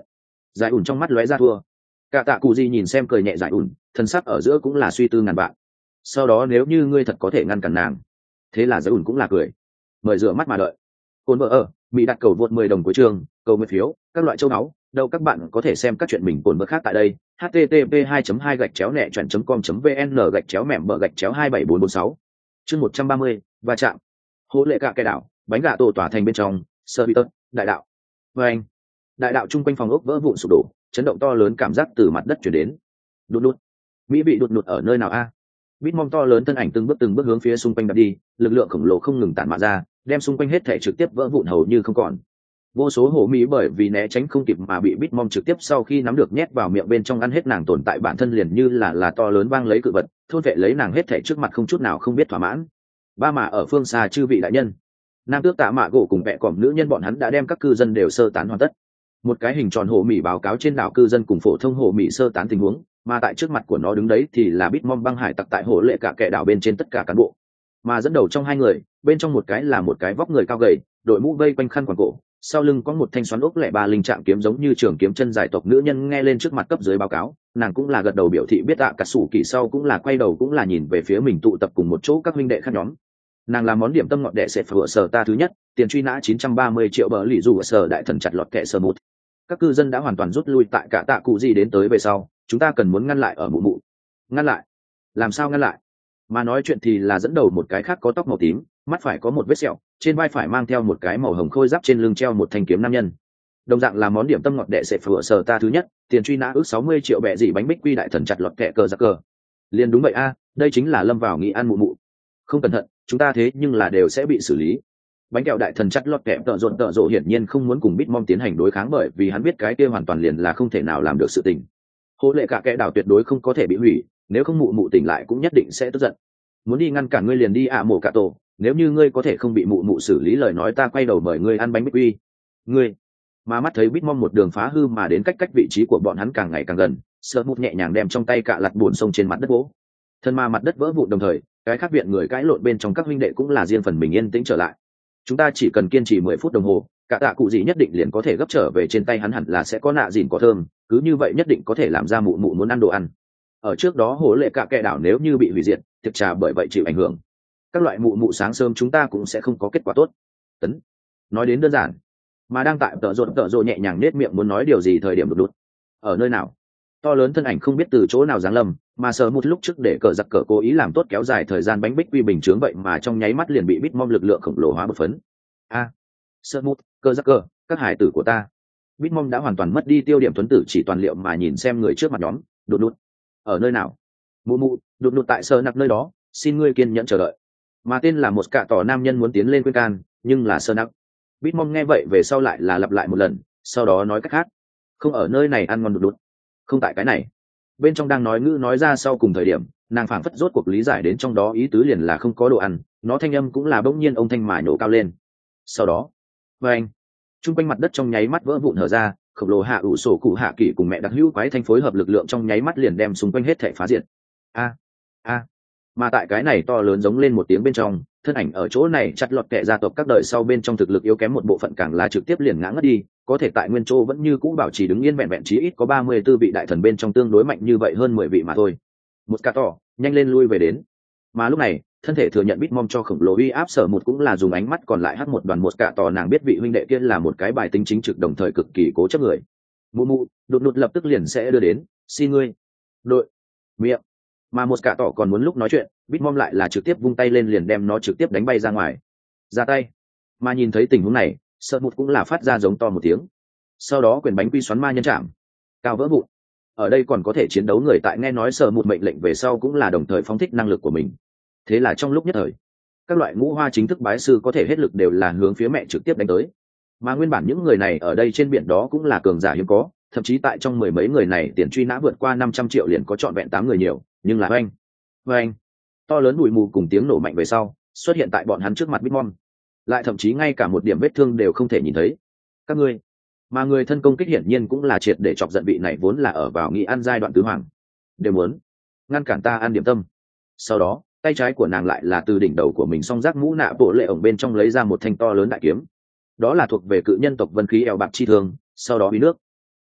Giải ủn trong mắt lóe ra thua. Cả tạ cụ gì nhìn xem cười nhẹ giải ủn, thân sắc ở giữa cũng là suy tư ngàn vạn. Sau đó nếu như ngươi thật có thể ngăn cản nàng, thế là giải ủn cũng là cười. Mời rửa mắt mà đợi. Cồn vợ ở, Mỹ đặt cầu vượt mười đồng cuối chương, cầu mười phiếu, các loại châu áo, đâu các bạn có thể xem các chuyện mình cồn vợ khác tại đây. h t t p hai hai gạch chéo nẹ chọn com vn gạch chéo mẻm bờ gạch chéo hai bảy bốn bốn sáu. Chương một trăm ba mươi, va chạm. Hố lệ cả cái đảo, bánh gà tổ tỏa thành bên trong, sơ bị tớt, đại đạo. Và anh, đại đạo chung quanh phòng ốc vỡ vụn sụp đổ, chấn động to lớn cảm giác từ mặt đất chuyển đến. Đụt đụt. Mỹ bị đụt đụt ở nơi nào a? Bitmom to lớn thân ảnh từng bước từng bước hướng phía xung quanh đặt đi, lực lượng khổng lồ không ngừng tản mạ ra, đem xung quanh hết thể trực tiếp vỡ vụn hầu như không còn. Vô số hổ mỹ bởi vì né tránh không kịp mà bị Bitmom trực tiếp sau khi nắm được nhét vào miệng bên trong ăn hết nàng tồn tại bản thân liền như là là to lớn vang lấy cự vật, thôn vệ lấy nàng hết thể trước mặt không chút nào không biết thỏa mãn. Ba mà ở phương xa chư vị đại nhân, nam tước Tạ Mạ Gỗ cùng mẹ cỏm nữ nhân bọn hắn đã đem các cư dân đều sơ tán hoàn tất. Một cái hình tròn hổ mỹ báo cáo trên đảo cư dân cùng phổ thông hổ mỹ sơ tán tình huống, mà tại trước mặt của nó đứng đấy thì là Bitmom băng hải tặc tại hổ lệ cả kẻ đảo bên trên tất cả cán bộ. Mà dẫn đầu trong hai người, bên trong một cái là một cái vóc người cao gầy, đội mũ vây quanh khăn quàng cổ, sau lưng có một thanh xoắn ốc lẻ ba linh trạng kiếm giống như trường kiếm chân dài tộc nữ nhân nghe lên trước mặt cấp dưới báo cáo, nàng cũng là gật đầu biểu thị biết ạ cả sủ kỳ sau cũng là quay đầu cũng là nhìn về phía mình tụ tập cùng một chỗ các huynh đệ khác nhóm. Nàng là món điểm tâm ngọt đệ sẽ phở sở ta thứ nhất, tiền truy nã chín trăm ba mươi triệu bờ lì dù sở đại thần chặt lọt kẻ sở một. Các cư dân đã hoàn toàn rút lui tại cả tạ cụ gì đến tới về sau, chúng ta cần muốn ngăn lại ở mụ mụ. Ngăn lại? Làm sao ngăn lại? Mà nói chuyện thì là dẫn đầu một cái khác có tóc màu tím, mắt phải có một vết sẹo, trên vai phải mang theo một cái màu hồng khôi giáp, trên lưng treo một thanh kiếm nam nhân. Đồng dạng là món điểm tâm ngọt đệ sẽ phở sở ta thứ nhất, tiền truy nã ước sáu mươi triệu bẹ dị bánh bích quy đại thần chặt lọt kẻ cờ giặc cờ. Liền đúng vậy a, đây chính là lâm vào nghĩ ăn mụ mụ. Không cẩn thận, chúng ta thế nhưng là đều sẽ bị xử lý. Bánh kẹo đại thần chặt lọt kẻ tợ rộn tợ rộ hiển nhiên không muốn cùng Bitmom tiến hành đối kháng bởi vì hắn biết cái kia hoàn toàn liền là không thể nào làm được sự tình. Hố lệ cả kẻ đảo tuyệt đối không có thể bị hủy, nếu không mụ mụ tỉnh lại cũng nhất định sẽ tức giận. Muốn đi ngăn cản ngươi liền đi ạ mổ cả tổ, nếu như ngươi có thể không bị mụ mụ xử lý lời nói ta quay đầu mời ngươi ăn bánh bích quy. Ngươi, mà mắt thấy Bitmom một đường phá hư mà đến cách cách vị trí của bọn hắn càng ngày càng gần, sợ mút nhẹ nhàng đem trong tay cạ lặt buồn sông trên mặt đất gỗ. Thân ma mặt đất vỡ vụn đồng thời, cái khác viện người cãi lộn bên trong các huynh đệ cũng là riêng phần mình yên tĩnh trở lại. Chúng ta chỉ cần kiên trì mười phút đồng hồ, cả tạ cụ gì nhất định liền có thể gấp trở về trên tay hắn hẳn là sẽ có nạ dìn có thơm, cứ như vậy nhất định có thể làm ra mụ mụ muốn ăn đồ ăn. Ở trước đó hố lệ cả kẻ đảo nếu như bị hủy diệt, tiệc trà bởi vậy chịu ảnh hưởng. Các loại mụ mụ sáng sớm chúng ta cũng sẽ không có kết quả tốt. Tấn. Nói đến đơn giản, mà đang tại tợ rộn tợ rộ nhẹ nhàng nết miệng muốn nói điều gì thời điểm đột đột. Ở nơi nào? To lớn thân ảnh không biết từ chỗ nào giáng lâm, mà sờ một lúc trước để cờ giặc cờ cố ý làm tốt kéo dài thời gian bánh bích quy bình chướng vậy mà trong nháy mắt liền bị Bitmom lực lượng khổng lồ hóa bột phấn. A, à, sờ một, cờ giặc cờ, các hải tử của ta. Bitmom đã hoàn toàn mất đi tiêu điểm tuấn tử chỉ toàn liệu mà nhìn xem người trước mặt nhóm, đột đột. Ở nơi nào? Mụ mụ, đột đột tại sờ nặc nơi đó, xin ngươi kiên nhẫn chờ đợi. Mà tên là một cạ tỏ nam nhân muốn tiến lên khuyên can, nhưng là sờ nặc. Bitmom nghe vậy về sau lại là lặp lại một lần, sau đó nói cách khác, không ở nơi này ăn ngon đột đột. Không tại cái này. Bên trong đang nói ngữ nói ra sau cùng thời điểm, nàng phảng phất rốt cuộc lý giải đến trong đó ý tứ liền là không có đồ ăn, nó thanh âm cũng là bỗng nhiên ông thanh mài nổ cao lên. Sau đó, và anh, trung quanh mặt đất trong nháy mắt vỡ vụn hở ra, khổng lồ hạ ủ sổ cụ hạ kỷ cùng mẹ đặc hữu quái thanh phối hợp lực lượng trong nháy mắt liền đem xung quanh hết thể phá diệt. A, a, mà tại cái này to lớn giống lên một tiếng bên trong, thân ảnh ở chỗ này chặt lọt kẻ gia tộc các đời sau bên trong thực lực yếu kém một bộ phận càng là trực tiếp liền ngã ngất đi, có thể tại nguyên châu vẫn như cũ bảo trì đứng yên vẹn vẹn chí ít có ba mươi tư vị đại thần bên trong tương đối mạnh như vậy hơn mười vị mà thôi. Một ca tỏ, nhanh lên lui về đến. Mà lúc này, thân thể thừa nhận Bitmom cho khổng lồ uy áp sở một cũng là dùng ánh mắt còn lại hắt một đoàn một ca tỏ nàng biết vị huynh đệ kia là một cái bài tính chính trực đồng thời cực kỳ cố chấp người. Mụ mụ, đột đột lập tức liền sẽ đưa đến, xin ngươi. Đội, miệng. Mà một ca tỏ còn muốn lúc nói chuyện, Bitmom lại là trực tiếp vung tay lên liền đem nó trực tiếp đánh bay ra ngoài. Ra tay. Mà nhìn thấy tình huống này, sợ một cũng là phát ra giống to một tiếng, sau đó quyền bánh quy xoắn ma nhân chạm cao vỡ vụn. Ở đây còn có thể chiến đấu người tại nghe nói sợ một mệnh lệnh về sau cũng là đồng thời phóng thích năng lực của mình, thế là trong lúc nhất thời các loại ngũ hoa chính thức bái sư có thể hết lực đều là hướng phía mẹ trực tiếp đánh tới. Mà nguyên bản những người này ở đây trên biển đó cũng là cường giả hiếm có, thậm chí tại trong mười mấy người này tiền truy nã vượt qua năm trăm triệu liền có trọn vẹn tám người nhiều, nhưng là oanh oanh to lớn bụi mù cùng tiếng nổ mạnh về sau xuất hiện tại bọn hắn trước mặt Bitmom, lại thậm chí ngay cả một điểm vết thương đều không thể nhìn thấy. Các ngươi, mà người thân công kích hiển nhiên cũng là triệt để chọc giận vị này vốn là ở vào nghị ăn giai đoạn tứ hoàng, đều muốn ngăn cản ta ăn điểm tâm. Sau đó tay trái của nàng lại là từ đỉnh đầu của mình song giác mũ nạ bộ lệ ổng bên trong lấy ra một thanh to lớn đại kiếm, đó là thuộc về cự nhân tộc vân khí eo bạc chi thường, sau đó bí nước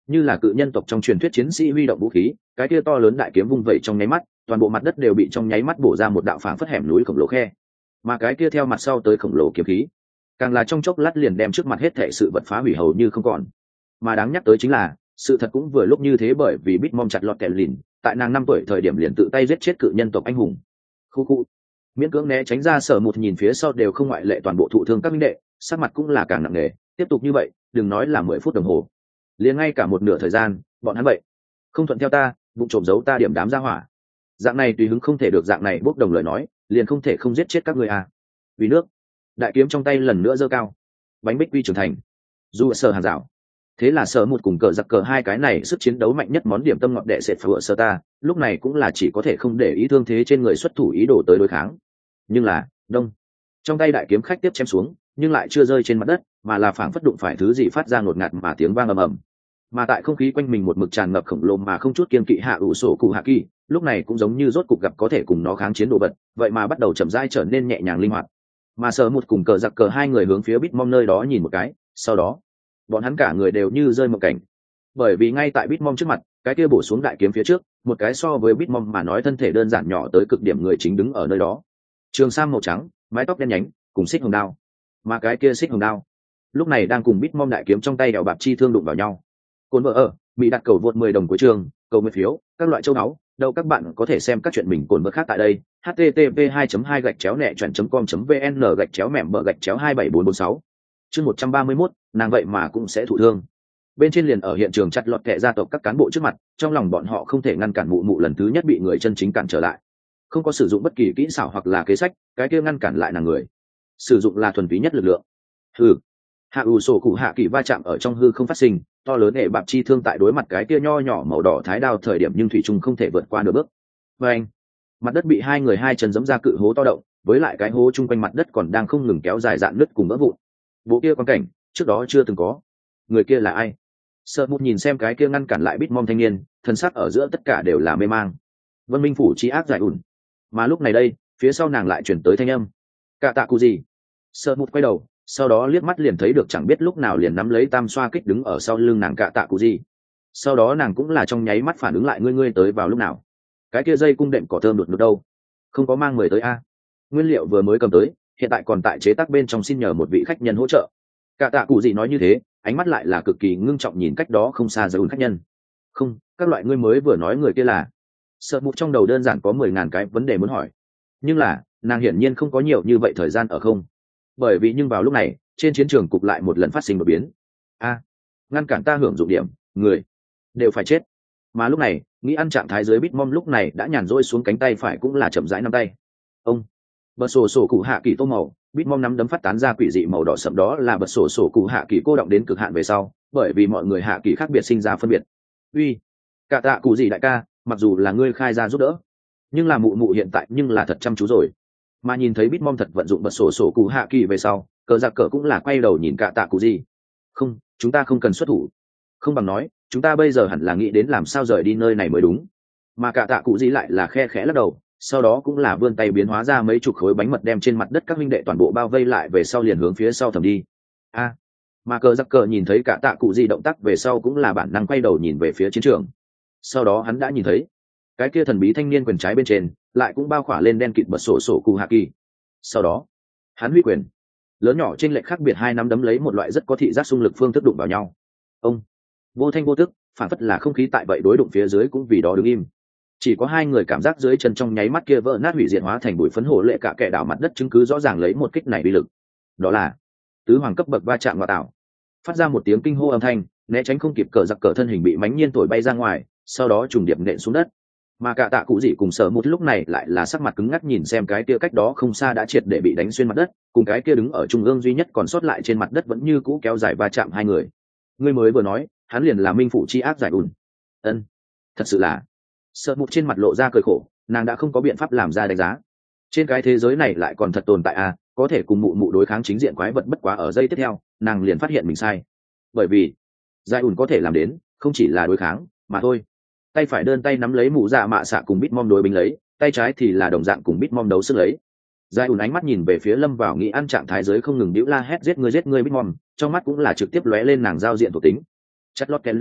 như là cự nhân tộc trong truyền thuyết chiến sĩ huy động vũ khí, cái kia to lớn đại kiếm vung vẩy trong nháy mắt, toàn bộ mặt đất đều bị trong nháy mắt bổ ra một đạo phảng phất hẻm núi khổng lồ khe, mà cái kia theo mặt sau tới khổng lồ kiếm khí càng là trong chốc lát liền đem trước mặt hết thảy sự vật phá hủy hầu như không còn. Mà đáng nhắc tới chính là sự thật cũng vừa lúc như thế, bởi vì Bitmom chặt lọt kẻ lìn tại nàng năm tuổi thời điểm liền tự tay giết chết cự nhân tộc anh hùng. Khu khu miễn cưỡng né tránh ra, Sở Một nhìn phía sau đều không ngoại lệ toàn bộ thụ thương các minh đệ, sắc mặt cũng là càng nặng nề. Tiếp tục như vậy đừng nói là mười phút đồng hồ, liền ngay cả một nửa thời gian bọn hắn vậy không thuận theo ta, bụng trộm giấu ta điểm đám ra hỏa, dạng này tùy hứng không thể được, dạng này bốc đồng lời nói liền không thể không giết chết các ngươi à. Vì nước, đại kiếm trong tay lần nữa giơ cao, bánh bích quy trưởng thành dù Sở hàng rào. Thế là Sở Một cùng cờ giặc cờ hai cái này sức chiến đấu mạnh nhất món điểm tâm ngọt đệ sệt phở sơ ta lúc này cũng là chỉ có thể không để ý thương thế trên người xuất thủ ý đồ tới đối kháng. Nhưng là đông, trong tay đại kiếm khách tiếp chém xuống, nhưng lại chưa rơi trên mặt đất, mà là phảng phất đụng phải thứ gì phát ra ngột ngạt mà tiếng vang ầm ầm. Mà tại không khí quanh mình một mực tràn ngập khổng lồ mà không chút kiên kỵ hạ ủ sổ cụ hạ kỳ, lúc này cũng giống như rốt cục gặp có thể cùng nó kháng chiến đồ vật, vậy mà bắt đầu chậm rãi trở nên nhẹ nhàng linh hoạt. Mà Sở Một cùng cờ giặc cờ hai người hướng phía Bitmom nơi đó nhìn một cái, sau đó bọn hắn cả người đều như rơi một cảnh, bởi vì ngay tại Bitmom trước mặt, cái kia bổ xuống đại kiếm phía trước, một cái so với Bitmom mà nói thân thể đơn giản nhỏ tới cực điểm người chính đứng ở nơi đó. Trường sam màu trắng, mái tóc đen nhánh, cùng xích hồng đao, mà cái kia xích hồng đao lúc này đang cùng Bitmom đại kiếm trong tay đèo bạc chi thương đụng vào nhau. Cồn vợ ở bị đặt cầu vượt mười đồng của trường, cầu nguyện phiếu, các loại châu náu, đâu các bạn có thể xem các chuyện mình cồn vợ khác tại đây. h t t p hai hai gạch chéo nẹ chọn com vn gạch chéo mẻm bờ gạch chéo hai bảy bốn bốn sáu. Chương một trăm ba mươi mốt, nàng vậy mà cũng sẽ thụ thương. Bên trên liền ở hiện trường chặt lọt kẻ gia tộc các cán bộ trước mặt, trong lòng bọn họ không thể ngăn cản mụ mụ lần thứ nhất bị người chân chính cản trở lại. Không có sử dụng bất kỳ kỹ xảo hoặc là kế sách, cái kia ngăn cản lại là người sử dụng là thuần túy nhất lực lượng. Hừ. Hạ ủ sổ cụ hạ kỳ va chạm ở trong hư không phát sinh, to lớn hệ bạc chi thương tại đối mặt cái kia nho nhỏ màu đỏ thái đao thời điểm nhưng thủy trung không thể vượt qua nửa bước. Và anh, mặt đất bị hai người hai chân giẫm ra cự hố to động, với lại cái hố chung quanh mặt đất còn đang không ngừng kéo dài dạn nứt cùng vỡ vụn. Bộ kia quan cảnh trước đó chưa từng có. Người kia là ai? Sợ Một nhìn xem cái kia ngăn cản lại Bitmom thanh niên, thân sắc ở giữa tất cả đều là mê mang. Vân Minh phủ trí ác giải ủn. Mà lúc này đây, phía sau nàng lại chuyển tới thanh âm. Cả tạ cụ gì? Sợ Một quay đầu, sau đó liếc mắt liền thấy được chẳng biết lúc nào liền nắm lấy tam xoa kích đứng ở sau lưng nàng cả tạ cụ gì. Sau đó nàng cũng là trong nháy mắt phản ứng lại, ngươi ngươi tới vào lúc nào? Cái kia dây cung đệm cỏ thơm đột ngột đâu? Không có mang mời tới a? Nguyên liệu vừa mới cầm tới, hiện tại còn tại chế tác bên trong, xin nhờ một vị khách nhân hỗ trợ. Cả tạ cụ gì nói như thế, ánh mắt lại là cực kỳ ngưng trọng nhìn cách đó không xa Giun khách nhân. Không, các loại ngươi mới vừa nói người kia là. Sợ Một trong đầu đơn giản có mười ngàn cái vấn đề muốn hỏi, nhưng là nàng hiển nhiên không có nhiều như vậy thời gian ở không, bởi vì nhưng vào lúc này trên chiến trường cục lại một lần phát sinh đột biến. A, ngăn cản ta hưởng dụng điểm, người đều phải chết. Mà lúc này nghĩ ăn trạng thái dưới Bitmom lúc này đã nhàn rỗi xuống, cánh tay phải cũng là chậm rãi nắm tay. Ông bật sổ sổ cụ hạ kỳ tô màu, Bitmom nắm đấm phát tán ra quỷ dị màu đỏ sậm, đó là bật sổ sổ cụ hạ kỳ cô động đến cực hạn về sau, bởi vì mọi người hạ kỳ khác biệt sinh ra phân biệt. Uy, cả tạ cụ gì đại ca, mặc dù là ngươi khai ra giúp đỡ, nhưng là mụ mụ hiện tại nhưng là thật chăm chú rồi. Mà nhìn thấy Bitmom thật vận dụng bật sổ sổ cụ hạ kỳ về sau, cờ giặc cờ cũng là quay đầu nhìn cả tạ cụ gì. Không, chúng ta không cần xuất thủ, không bằng nói chúng ta bây giờ hẳn là nghĩ đến làm sao rời đi nơi này mới đúng. Mà cả tạ cụ gì lại là khe khẽ lắc đầu, sau đó cũng là vươn tay biến hóa ra mấy chục khối bánh mật đem trên mặt đất các huynh đệ toàn bộ bao vây lại về sau liền hướng phía sau thầm đi. A, mà cờ giặc cờ nhìn thấy cả tạ cụ gì động tác về sau cũng là bản năng quay đầu nhìn về phía chiến trường. Sau đó hắn đã nhìn thấy cái kia thần bí thanh niên quyền trái bên trên lại cũng bao khỏa lên đen kịt bật sổ sổ cụ hạ kỳ. Sau đó hắn huy quyền lớn nhỏ trên lệch khác biệt, hai nắm đấm lấy một loại rất có thị giác xung lực phương thức đụng vào nhau. Ông vô thanh vô tức, phản phất là không khí tại vậy đối đụng phía dưới cũng vì đó đứng im. Chỉ có hai người cảm giác dưới chân trong nháy mắt kia vỡ nát, hủy diệt, hóa thành bụi phấn, hổ lệ cả kẻ đảo mặt đất, chứng cứ rõ ràng lấy một kích này uy lực. Đó là tứ hoàng cấp bậc va chạm ngoại tạo. Phát ra một tiếng kinh hô âm thanh, né tránh không kịp, cờ giặc cờ thân hình bị mãnh nhiên thổi bay ra ngoài, sau đó trùng điệp nện xuống đất. Mà cả tạ cụ gì cùng Sở Một lúc này lại là sắc mặt cứng ngắc nhìn xem cái kia cách đó không xa đã triệt để bị đánh xuyên mặt đất, cùng cái kia đứng ở trung ương duy nhất còn sót lại trên mặt đất vẫn như cũ kéo dài va chạm hai người. Ngươi mới vừa nói hắn liền là minh phụ chi ác giải ủn? Ân, thật sự là. Sở Một trên mặt lộ ra cười khổ, nàng đã không có biện pháp làm ra đánh giá. Trên cái thế giới này lại còn thật tồn tại à, có thể cùng mụ mụ đối kháng chính diện quái vật, bất quá ở giây tiếp theo nàng liền phát hiện mình sai, bởi vì giải ủn có thể làm đến không chỉ là đối kháng mà thôi. Tay phải đơn tay nắm lấy mụ dạ mạ xạ cùng Bitmom đối binh lấy, tay trái thì là đồng dạng cùng Bitmom đấu sức lấy. Giải ủn ánh mắt nhìn về phía lâm vào nghĩ ăn trạng thái giới không ngừng điếu la hét giết ngươi giết ngươi Bitmom, trong mắt cũng là trực tiếp lóe lên nàng giao diện thuộc tính. Chặt lót kén lìn,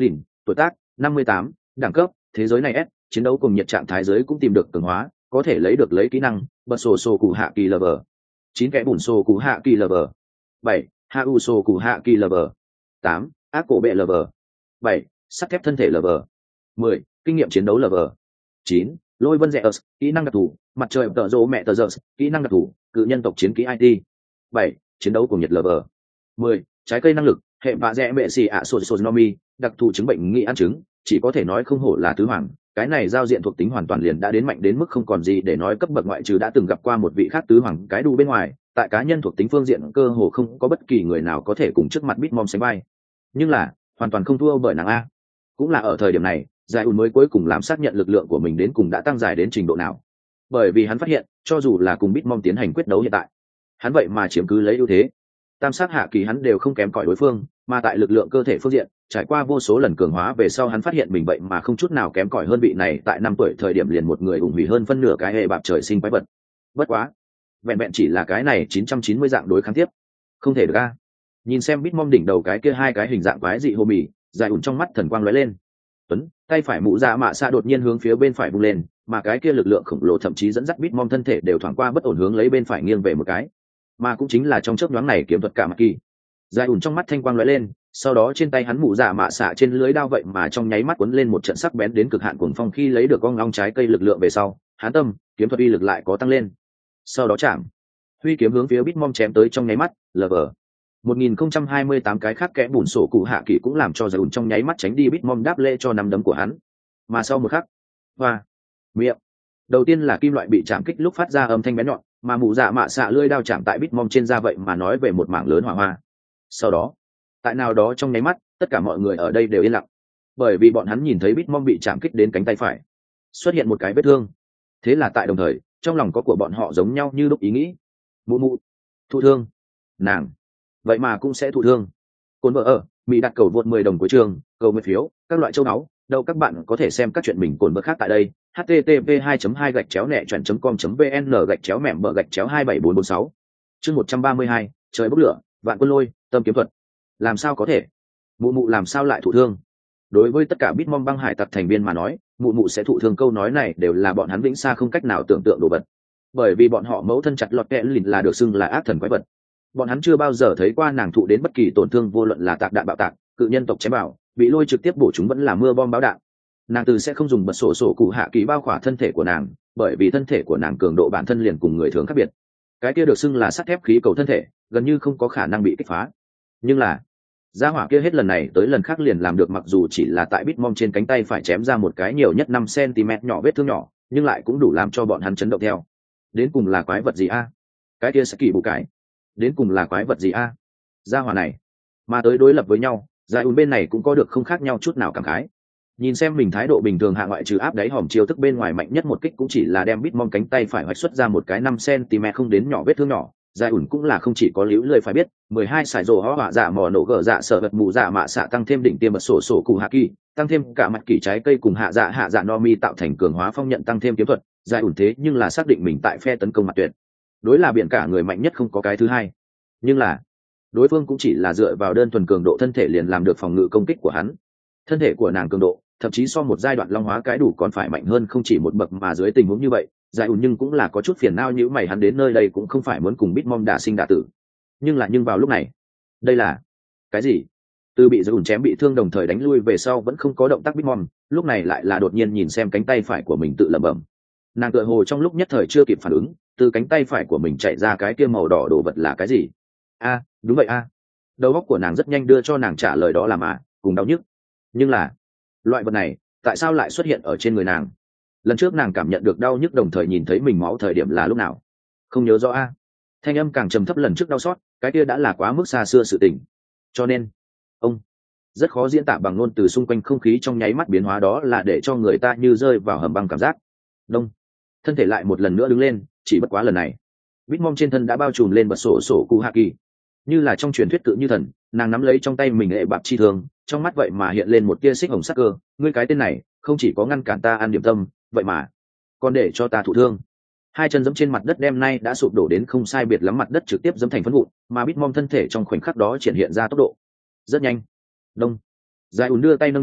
tuổi tác năm mươi tám, đẳng cấp thế giới này S, chiến đấu cùng nhiệt trạng thái giới cũng tìm được cường hóa, có thể lấy được lấy kỹ năng bật sổ sổ cụ hạ kỳ level chín kẽ bùn sổ cụ hạ kỳ level bảy hạ u sổ cụ hạ kỳ level tám ác cổ bệ level bảy sắt thép thân thể level mười kinh nghiệm chiến đấu level chín lôi vân rẽ ớt kỹ năng đặc thù mặt trời tợ rỗ mẹ tờ giơ kỹ năng đặc thù cự nhân tộc chiến kỹ it bảy chiến đấu cùng nhiệt level mười trái cây năng lực hệ vạ rẽ mẹ xì ạ sô sô nomi đặc thù chứng bệnh nghị ăn trứng, chỉ có thể nói không hổ là tứ hoàng, cái này giao diện thuộc tính hoàn toàn liền đã đến mạnh đến mức không còn gì để nói cấp bậc, ngoại trừ đã từng gặp qua một vị khác tứ hoàng cái đu bên ngoài, tại cá nhân thuộc tính phương diện cơ hồ không có bất kỳ người nào có thể cùng trước mặt Bitmom sánh vai. Nhưng là hoàn toàn không thua bởi nàng a. Cũng là ở thời điểm này, Giải ùn mới cuối cùng làm xác nhận lực lượng của mình đến cùng đã tăng dài đến trình độ nào. Bởi vì hắn phát hiện, cho dù là cùng Bitmom tiến hành quyết đấu hiện tại, hắn vậy mà chiếm cứ lấy ưu thế. Tam sát hạ kỳ hắn đều không kém cỏi đối phương, mà tại lực lượng cơ thể phương diện, trải qua vô số lần cường hóa về sau hắn phát hiện mình vậy mà không chút nào kém cỏi hơn vị này tại năm tuổi thời điểm liền một người ủng hủy hơn phân nửa cái hệ bạp trời sinh quái vật. Bất quá, vẹn vẹn chỉ là cái này chín trăm chín mươi dạng đối kháng tiếp, không thể được a. Nhìn xem Bitmom đỉnh đầu cái kia hai cái hình dạng quái dị hồ mì, Giải ùn trong mắt thần quang lóe lên. Tuấn, tay phải mũ dạ mạ xạ đột nhiên hướng phía bên phải vung lên, mà cái kia lực lượng khổng lồ thậm chí dẫn dắt Bitmom thân thể đều thoảng qua bất ổn hướng lấy bên phải nghiêng về một cái. Mà cũng chính là trong chớp nhoáng này kiếm thuật cả mặt kỳ. Giải ùn trong mắt thanh quang lóe lên, sau đó trên tay hắn mũ dạ mạ xạ trên lưới đao vậy mà trong nháy mắt cuốn lên một trận sắc bén đến cực hạn cuồng phong, khi lấy được con ong trái cây lực lượng về sau, hắn tâm, kiếm thuật uy lực lại có tăng lên. Sau đó chạm, huy kiếm hướng phía Bitmom chém tới trong nháy mắt, lờ một nghìn không trăm hai mươi tám cái khác kẽ bùn sổ cụ hạ kỳ cũng làm cho Giải ùn trong nháy mắt tránh đi Bitmom đáp lễ cho nắm đấm của hắn. Mà sau một khắc, hoa, miệng, đầu tiên là kim loại bị chạm kích lúc phát ra âm thanh bén nhọn, mà mũ dạ mạ xạ lưỡi đao chạm tại Bitmom trên da vậy mà nói về một mảng lớn hỏa hoa. Sau đó, tại nào đó trong nháy mắt, tất cả mọi người ở đây đều yên lặng, bởi vì bọn hắn nhìn thấy Bitmom bị chạm kích đến cánh tay phải, xuất hiện một cái vết thương. Thế là tại đồng thời, trong lòng có của bọn họ giống nhau như lúc ý nghĩ. Mụ mụ, thụ thương, nàng, vậy mà cũng sẽ thụ thương. Cồn vợ ở, Mỹ đặt cầu vượt mười đồng của trường, cầu nguyện phiếu, các loại châu náu, đâu các bạn có thể xem các chuyện mình cồn vợ khác tại đây. h t t p hai hai gạch chéo nẹ chọn com vn gạch chéo mẻm bờ gạch chéo hai bảy bốn bốn sáu. Chương một trăm ba mươi hai, trời bốc lửa, vạn quân lôi, tâm kiếm thuật. Làm sao có thể? Mụ mụ làm sao lại thụ thương? Đối với tất cả Bitmom băng hải tặc thành viên mà nói, mụ mụ sẽ thụ thương câu nói này đều là bọn hắn vĩnh xa không cách nào tưởng tượng đồ vật. Bởi vì bọn họ mẫu thân chặt lọt kẽ lìn là được xưng là ác thần quái vật. Bọn hắn chưa bao giờ thấy qua nàng thụ đến bất kỳ tổn thương, vô luận là tạc đạn bạo tạc, cự nhân tộc chém bảo, bị lôi trực tiếp bổ chúng vẫn là mưa bom báo đạn. Nàng từ sẽ không dùng bật sổ sổ cụ hạ kỳ bao khỏa thân thể của nàng, bởi vì thân thể của nàng cường độ bản thân liền cùng người thường khác biệt. Cái kia được xưng là sắt thép khí cầu thân thể, gần như không có khả năng bị kích phá. Nhưng là gia hỏa kia hết lần này tới lần khác liền làm được, mặc dù chỉ là tại Bitmom trên cánh tay phải chém ra một cái nhiều nhất năm xăng-ti-mét nhỏ vết thương nhỏ, nhưng lại cũng đủ làm cho bọn hắn chấn động theo. Đến cùng là quái vật gì a? Cái kia sẽ kỳ bù cái. Đến cùng là quái vật gì a? Gia hỏa này. Mà tới đối lập với nhau, Giải ùn bên này cũng có được không khác nhau chút nào cảm khái. Nhìn xem mình thái độ bình thường hạ, ngoại trừ áp đáy hòm chiêu thức bên ngoài mạnh nhất một kích cũng chỉ là đem Bitmom cánh tay phải hoạch xuất ra một cái năm xăng-ti-mét không đến nhỏ vết thương nhỏ. Giải ủn cũng là không chỉ có liễu lời phải biết, mười hai sải rồ hóa dạ mò nổ gở dạ sở vật mù dạ mạ xạ tăng thêm đỉnh tiêm bật sổ sổ cụ hạ kỳ, tăng thêm cả mặt kỳ trái cây cùng hạ dạ hạ dạ no mi tạo thành cường hóa phong nhận tăng thêm kiếm thuật. Giải ủn thế nhưng là xác định mình tại phe tấn công mặt tuyệt đối là biển cả người mạnh nhất, không có cái thứ hai. Nhưng là đối phương cũng chỉ là dựa vào đơn thuần cường độ thân thể liền làm được phòng ngự công kích của hắn. Thân thể của nàng cường độ thậm chí so một giai đoạn long hóa cái đủ còn phải mạnh hơn không chỉ một bậc, mà dưới tình huống như vậy Giải ùn nhưng cũng là có chút phiền não, như mày hắn đến nơi đây cũng không phải muốn cùng Bitmom đả sinh đả tử. Nhưng là nhưng vào lúc này, đây là cái gì? Từ bị Giải ùn chém bị thương đồng thời đánh lui về sau vẫn không có động tác Bitmom, lúc này lại là đột nhiên nhìn xem cánh tay phải của mình tự lẩm bẩm. Nàng tựa hồ trong lúc nhất thời chưa kịp phản ứng, từ cánh tay phải của mình chạy ra cái kia màu đỏ đồ vật là cái gì? A, đúng vậy a. Đầu óc của nàng rất nhanh đưa cho nàng trả lời đó là mà, cùng đau nhức. Nhưng là, loại vật này, tại sao lại xuất hiện ở trên người nàng? Lần trước nàng cảm nhận được đau nhức đồng thời nhìn thấy mình máu thời điểm là lúc nào? Không nhớ rõ a. Thanh âm càng trầm thấp lần trước đau xót, cái kia đã là quá mức xa xưa sự tình. Cho nên, ông rất khó diễn tả bằng ngôn từ, xung quanh không khí trong nháy mắt biến hóa, đó là để cho người ta như rơi vào hầm băng cảm giác. Đông, thân thể lại một lần nữa đứng lên, chỉ bất quá lần này, Bitmom trên thân đã bao trùm lên bật sổ sổ cụ hạ kỳ. Như là trong truyền thuyết cự như thần, nàng nắm lấy trong tay mình hệ bạc chi thường, trong mắt vậy mà hiện lên một tia xích hồng sắc cơ. Ngươi cái tên này, không chỉ có ngăn cản ta ăn điểm tâm, vậy mà còn để cho ta thụ thương. Hai chân giẫm trên mặt đất đêm nay đã sụp đổ đến không sai biệt lắm, mặt đất trực tiếp giẫm thành phấn vụn, mà Bitmom thân thể trong khoảnh khắc đó triển hiện ra tốc độ rất nhanh. Đông, Giải ùn đưa tay nâng đao,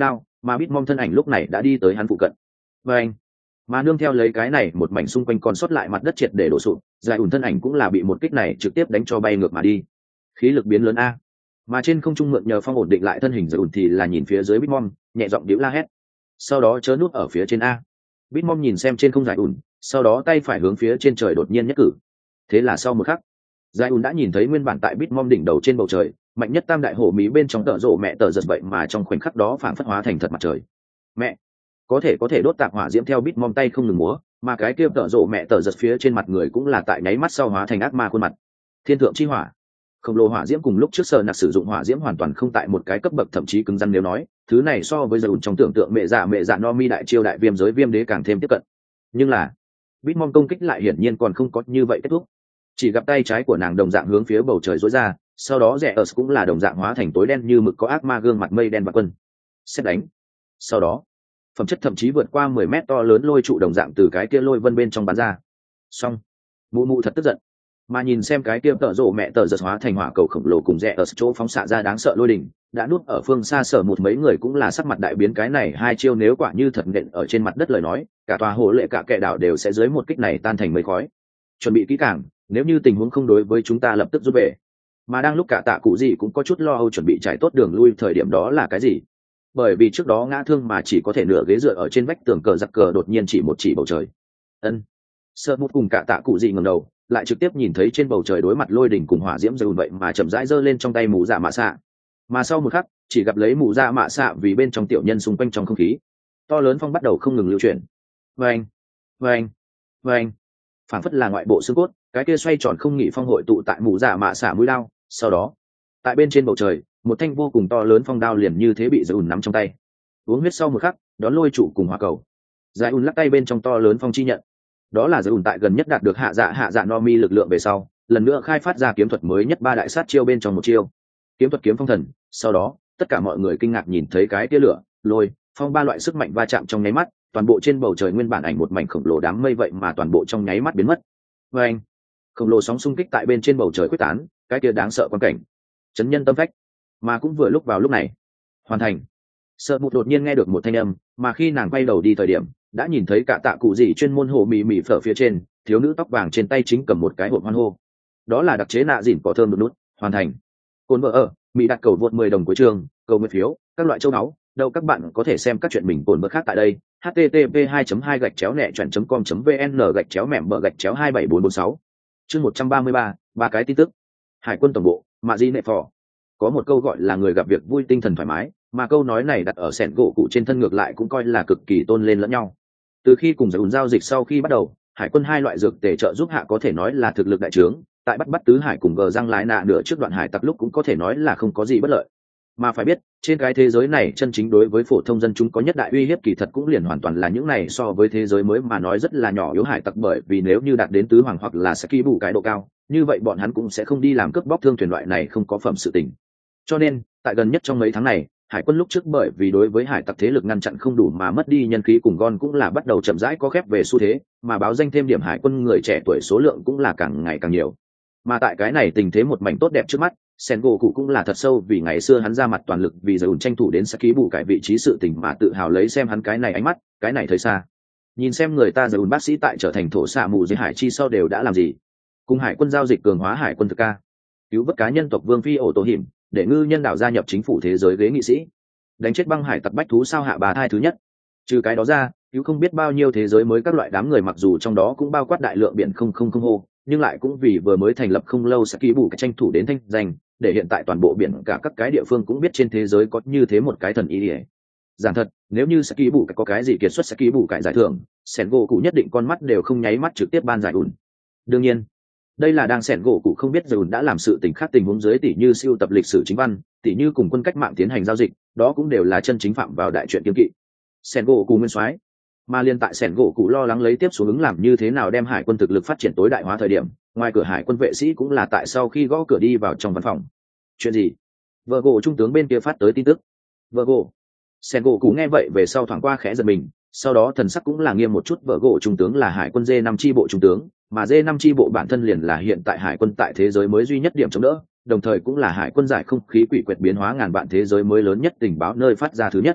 mà Bitmom thân ảnh lúc này đã đi tới hắn phụ cận. Và anh, mà nương theo lấy cái này một mảnh xung quanh còn sót lại mặt đất triệt để đổ sụp, giải ủn thân ảnh cũng là bị một kích này trực tiếp đánh cho bay ngược mà đi. Khí lực biến lớn a. Mà trên không trung mượn nhờ phong ổn định lại thân hình giải ủn thì là nhìn phía dưới Bitmom, nhẹ giọng điếu la hét. Sau đó chớ nút ở phía trên a. Bitmom nhìn xem trên không giải ủn, sau đó tay phải hướng phía trên trời đột nhiên nhất cử. Thế là sau một khắc, giải ủn đã nhìn thấy nguyên bản tại Bitmom đỉnh đầu trên bầu trời, mạnh nhất tam đại hổ mỹ bên trong tợ rộ mẹ tờ giật vậy mà trong khoảnh khắc đó phản phất hóa thành thật mặt trời. Mẹ, có thể có thể đốt tạc hỏa diễm theo Bitmom tay không ngừng múa, mà cái kia tợ rộ mẹ tờ giật phía trên mặt người cũng là tại nháy mắt sau hóa thành ác ma khuôn mặt. Thiên thượng chi hỏa, khổng lồ hỏa diễm cùng lúc trước Sở Nặc sử dụng hỏa diễm hoàn toàn không tại một cái cấp bậc, thậm chí cứng rắn nếu nói thứ này so với Dầu trong tưởng tượng mẹ dạ mẹ dạ no mi đại chiêu đại viêm giới viêm đế càng thêm tiếp cận. Nhưng là Bitmom công kích lại hiển nhiên còn không có như vậy kết thúc. Chỉ gặp tay trái của nàng đồng dạng hướng phía bầu trời rối ra, sau đó rẽ ớt cũng là đồng dạng hóa thành tối đen như mực có ác ma gương mặt mây đen và quân xét đánh. Sau đó phẩm chất thậm chí vượt qua mười mét to lớn lôi trụ đồng dạng từ cái kia lôi vân bên trong bắn ra. Xong, mụ mụ thật tức giận, mà nhìn xem cái kia tợ rộ mẹ tờ giật hóa thành hỏa cầu khổng lồ cùng rẽ ở chỗ phóng xạ ra đáng sợ lôi đỉnh, đã núp ở phương xa sở một mấy người cũng là sắc mặt đại biến. Cái này hai chiêu nếu quả như thật nện ở trên mặt đất lời nói, cả tòa hồ lệ cả kệ đảo đều sẽ dưới một kích này tan thành mây khói. Chuẩn bị kỹ càng, nếu như tình huống không đối với chúng ta lập tức rút về. Mà đang lúc cả tạ cụ gì cũng có chút lo âu chuẩn bị trải tốt đường lui thời điểm đó là cái gì? Bởi vì trước đó ngã thương mà chỉ có thể nửa ghế dựa ở trên vách tường cờ giặc cờ đột nhiên chỉ một chỉ bầu trời. Ân. Sợ một cùng cả tạ cụ gì ngẩng đầu, lại trực tiếp nhìn thấy trên bầu trời đối mặt lôi đỉnh cùng hỏa diễm dồn vậy mà chậm rãi giơ lên trong tay mù dạ mạ xạ. Mà sau một khắc, chỉ gặp lấy mù dạ mạ xạ vì bên trong tiểu nhân xung quanh trong không khí, to lớn phong bắt đầu không ngừng lưu chuyển. Vâng, vâng, vâng. Phản phất là ngoại bộ xương cốt, cái kia xoay tròn không nghỉ phong hội tụ tại mù dạ mạ xạ mũi đao. Sau đó, tại bên trên bầu trời, một thanh vô cùng to lớn phong đao liền như thế bị giải ùn nắm trong tay. Uống huyết sau một khắc, đón lôi trụ cùng hỏa cầu. Giải ùn lắc tay bên trong to lớn phong chi nhận. Đó là giải ùn tại gần nhất đạt được hạ dạ hạ dạ no mi lực lượng về sau, lần nữa khai phát ra kiếm thuật mới nhất ba đại sát chiêu bên trong một chiêu. Kiếm thuật kiếm phong thần. Sau đó, tất cả mọi người kinh ngạc nhìn thấy cái tia lửa, lôi, phong ba loại sức mạnh va chạm trong nháy mắt, toàn bộ trên bầu trời nguyên bản ảnh một mảnh khổng lồ đám mây vậy mà toàn bộ trong nháy mắt biến mất. Và anh, khổng lồ sóng xung kích tại bên trên bầu trời quyết tán, cái kia đáng sợ quan cảnh, chấn nhân tâm phách. Mà cũng vừa lúc vào lúc này, hoàn thành. Sợ một đột nhiên nghe được một thanh âm, mà khi nàng quay đầu đi thời điểm, đã nhìn thấy cả tạ cụ gì chuyên môn hồ mì mì phở phía trên, thiếu nữ tóc vàng trên tay chính cầm một cái hộp hoan hô. Đó là đặc chế nạ dỉn cỏ thơm một nút, hoàn thành. Cồn vợ ở, mỹ đặt cầu vượt mười đồng cuối trường, cầu nguyện phiếu, các loại châu náu, đâu các bạn có thể xem các chuyện mình cồn vợ khác tại đây. h t t p hai hai gạch chéo nẹ chọn com vn gạch chéo mẻm bờ gạch chéo hai bảy bốn bốn sáu. Chương một trăm ba mươi ba, ba cái tin tức. Hải quân tổng bộ, Mạ Di Nệ Phò. Có một câu gọi là người gặp việc vui tinh thần thoải mái, mà câu nói này đặt ở sẻn gỗ cụ trên thân ngược lại cũng coi là cực kỳ tôn lên lẫn nhau. Từ khi cùng giải ùn giao dịch sau khi bắt đầu, hải quân hai loại dược tề trợ giúp hạ có thể nói là thực lực đại trướng, tại bắt bắt tứ hải cùng gờ răng lái nạ nửa trước đoạn hải tặc lúc cũng có thể nói là không có gì bất lợi. Mà phải biết, trên cái thế giới này chân chính đối với phổ thông dân chúng có nhất đại uy hiếp kỳ thật cũng liền hoàn toàn là những này so với thế giới mới mà nói rất là nhỏ yếu hải tặc, bởi vì nếu như đạt đến tứ hoàng hoặc là sẽ ký bù cái độ cao, như vậy bọn hắn cũng sẽ không đi làm cướp bóc thương thuyền loại này không có phẩm sự tình. Cho nên, tại gần nhất trong mấy tháng này, hải quân lúc trước bởi vì đối với hải tặc thế lực ngăn chặn không đủ mà mất đi nhân khí cùng gon cũng là bắt đầu chậm rãi có khép về xu thế, mà báo danh thêm điểm hải quân người trẻ tuổi số lượng cũng là càng ngày càng nhiều. Mà tại cái này tình thế một mảnh tốt đẹp trước mắt, sen gỗ cụ cũng là thật sâu vì ngày xưa hắn ra mặt toàn lực vì giải ủn tranh thủ đến sẽ ký bù cái vị trí sự tình mà tự hào lấy xem hắn cái này ánh mắt, cái này thời xa. Nhìn xem người ta giải ủn bác sĩ tại trở thành thổ xạ mù dưới hải chi sau đều đã làm gì. Cùng hải quân giao dịch cường hóa hải quân thực ca, cứu vớt cá nhân tộc vương phi ổ tổ hiểm, để ngư nhân đảo gia nhập chính phủ thế giới ghế nghị sĩ, đánh chết băng hải tặc bách thú sao hạ bà thai thứ nhất. Trừ cái đó ra, cứu không biết bao nhiêu thế giới mới các loại đám người, mặc dù trong đó cũng bao quát đại lượng biển không không không hô, nhưng lại cũng vì vừa mới thành lập không lâu sẽ ký bù cái tranh thủ đến thanh danh, để hiện tại toàn bộ biển cả các cái địa phương cũng biết trên thế giới có như thế một cái thần ý ỉa. Giảng thật, nếu như sẽ ký bù cái có cái gì kiệt xuất sẽ ký bù cái giải thưởng, sẻn gỗ cụ nhất định con mắt đều không nháy mắt trực tiếp ban giải ủn. Đương nhiên, đây là đang sẻn gỗ cụ không biết giải ủn đã làm sự tình khác tình huống dưới, tỷ như siêu tập lịch sử chính văn, tỷ như cùng quân cách mạng tiến hành giao dịch, đó cũng đều là chân chính phạm vào đại chuyện kiêng kỵ. Sẻn gỗ cụ nguyên soái, mà liên tại sẻn gỗ cụ lo lắng lấy tiếp xuống ứng làm như thế nào đem hải quân thực lực phát triển tối đại hóa thời điểm, ngoài cửa hải quân vệ sĩ cũng là tại sau khi gõ cửa đi vào trong văn phòng. Chuyện gì? Vợ gỗ trung tướng bên kia phát tới tin tức. Vợ gỗ. Sẻn gỗ cụ nghe vậy về sau thoáng qua khẽ giật mình, sau đó thần sắc cũng là nghiêm một chút. Vợ gỗ trung tướng là hải quân D năm chi bộ trung tướng, mà D năm chi bộ bản thân liền là hiện tại hải quân tại thế giới mới duy nhất điểm chống đỡ, đồng thời cũng là hải quân giải không khí quỷ quyệt biến hóa ngàn vạn thế giới mới lớn nhất tình báo nơi phát ra thứ nhất.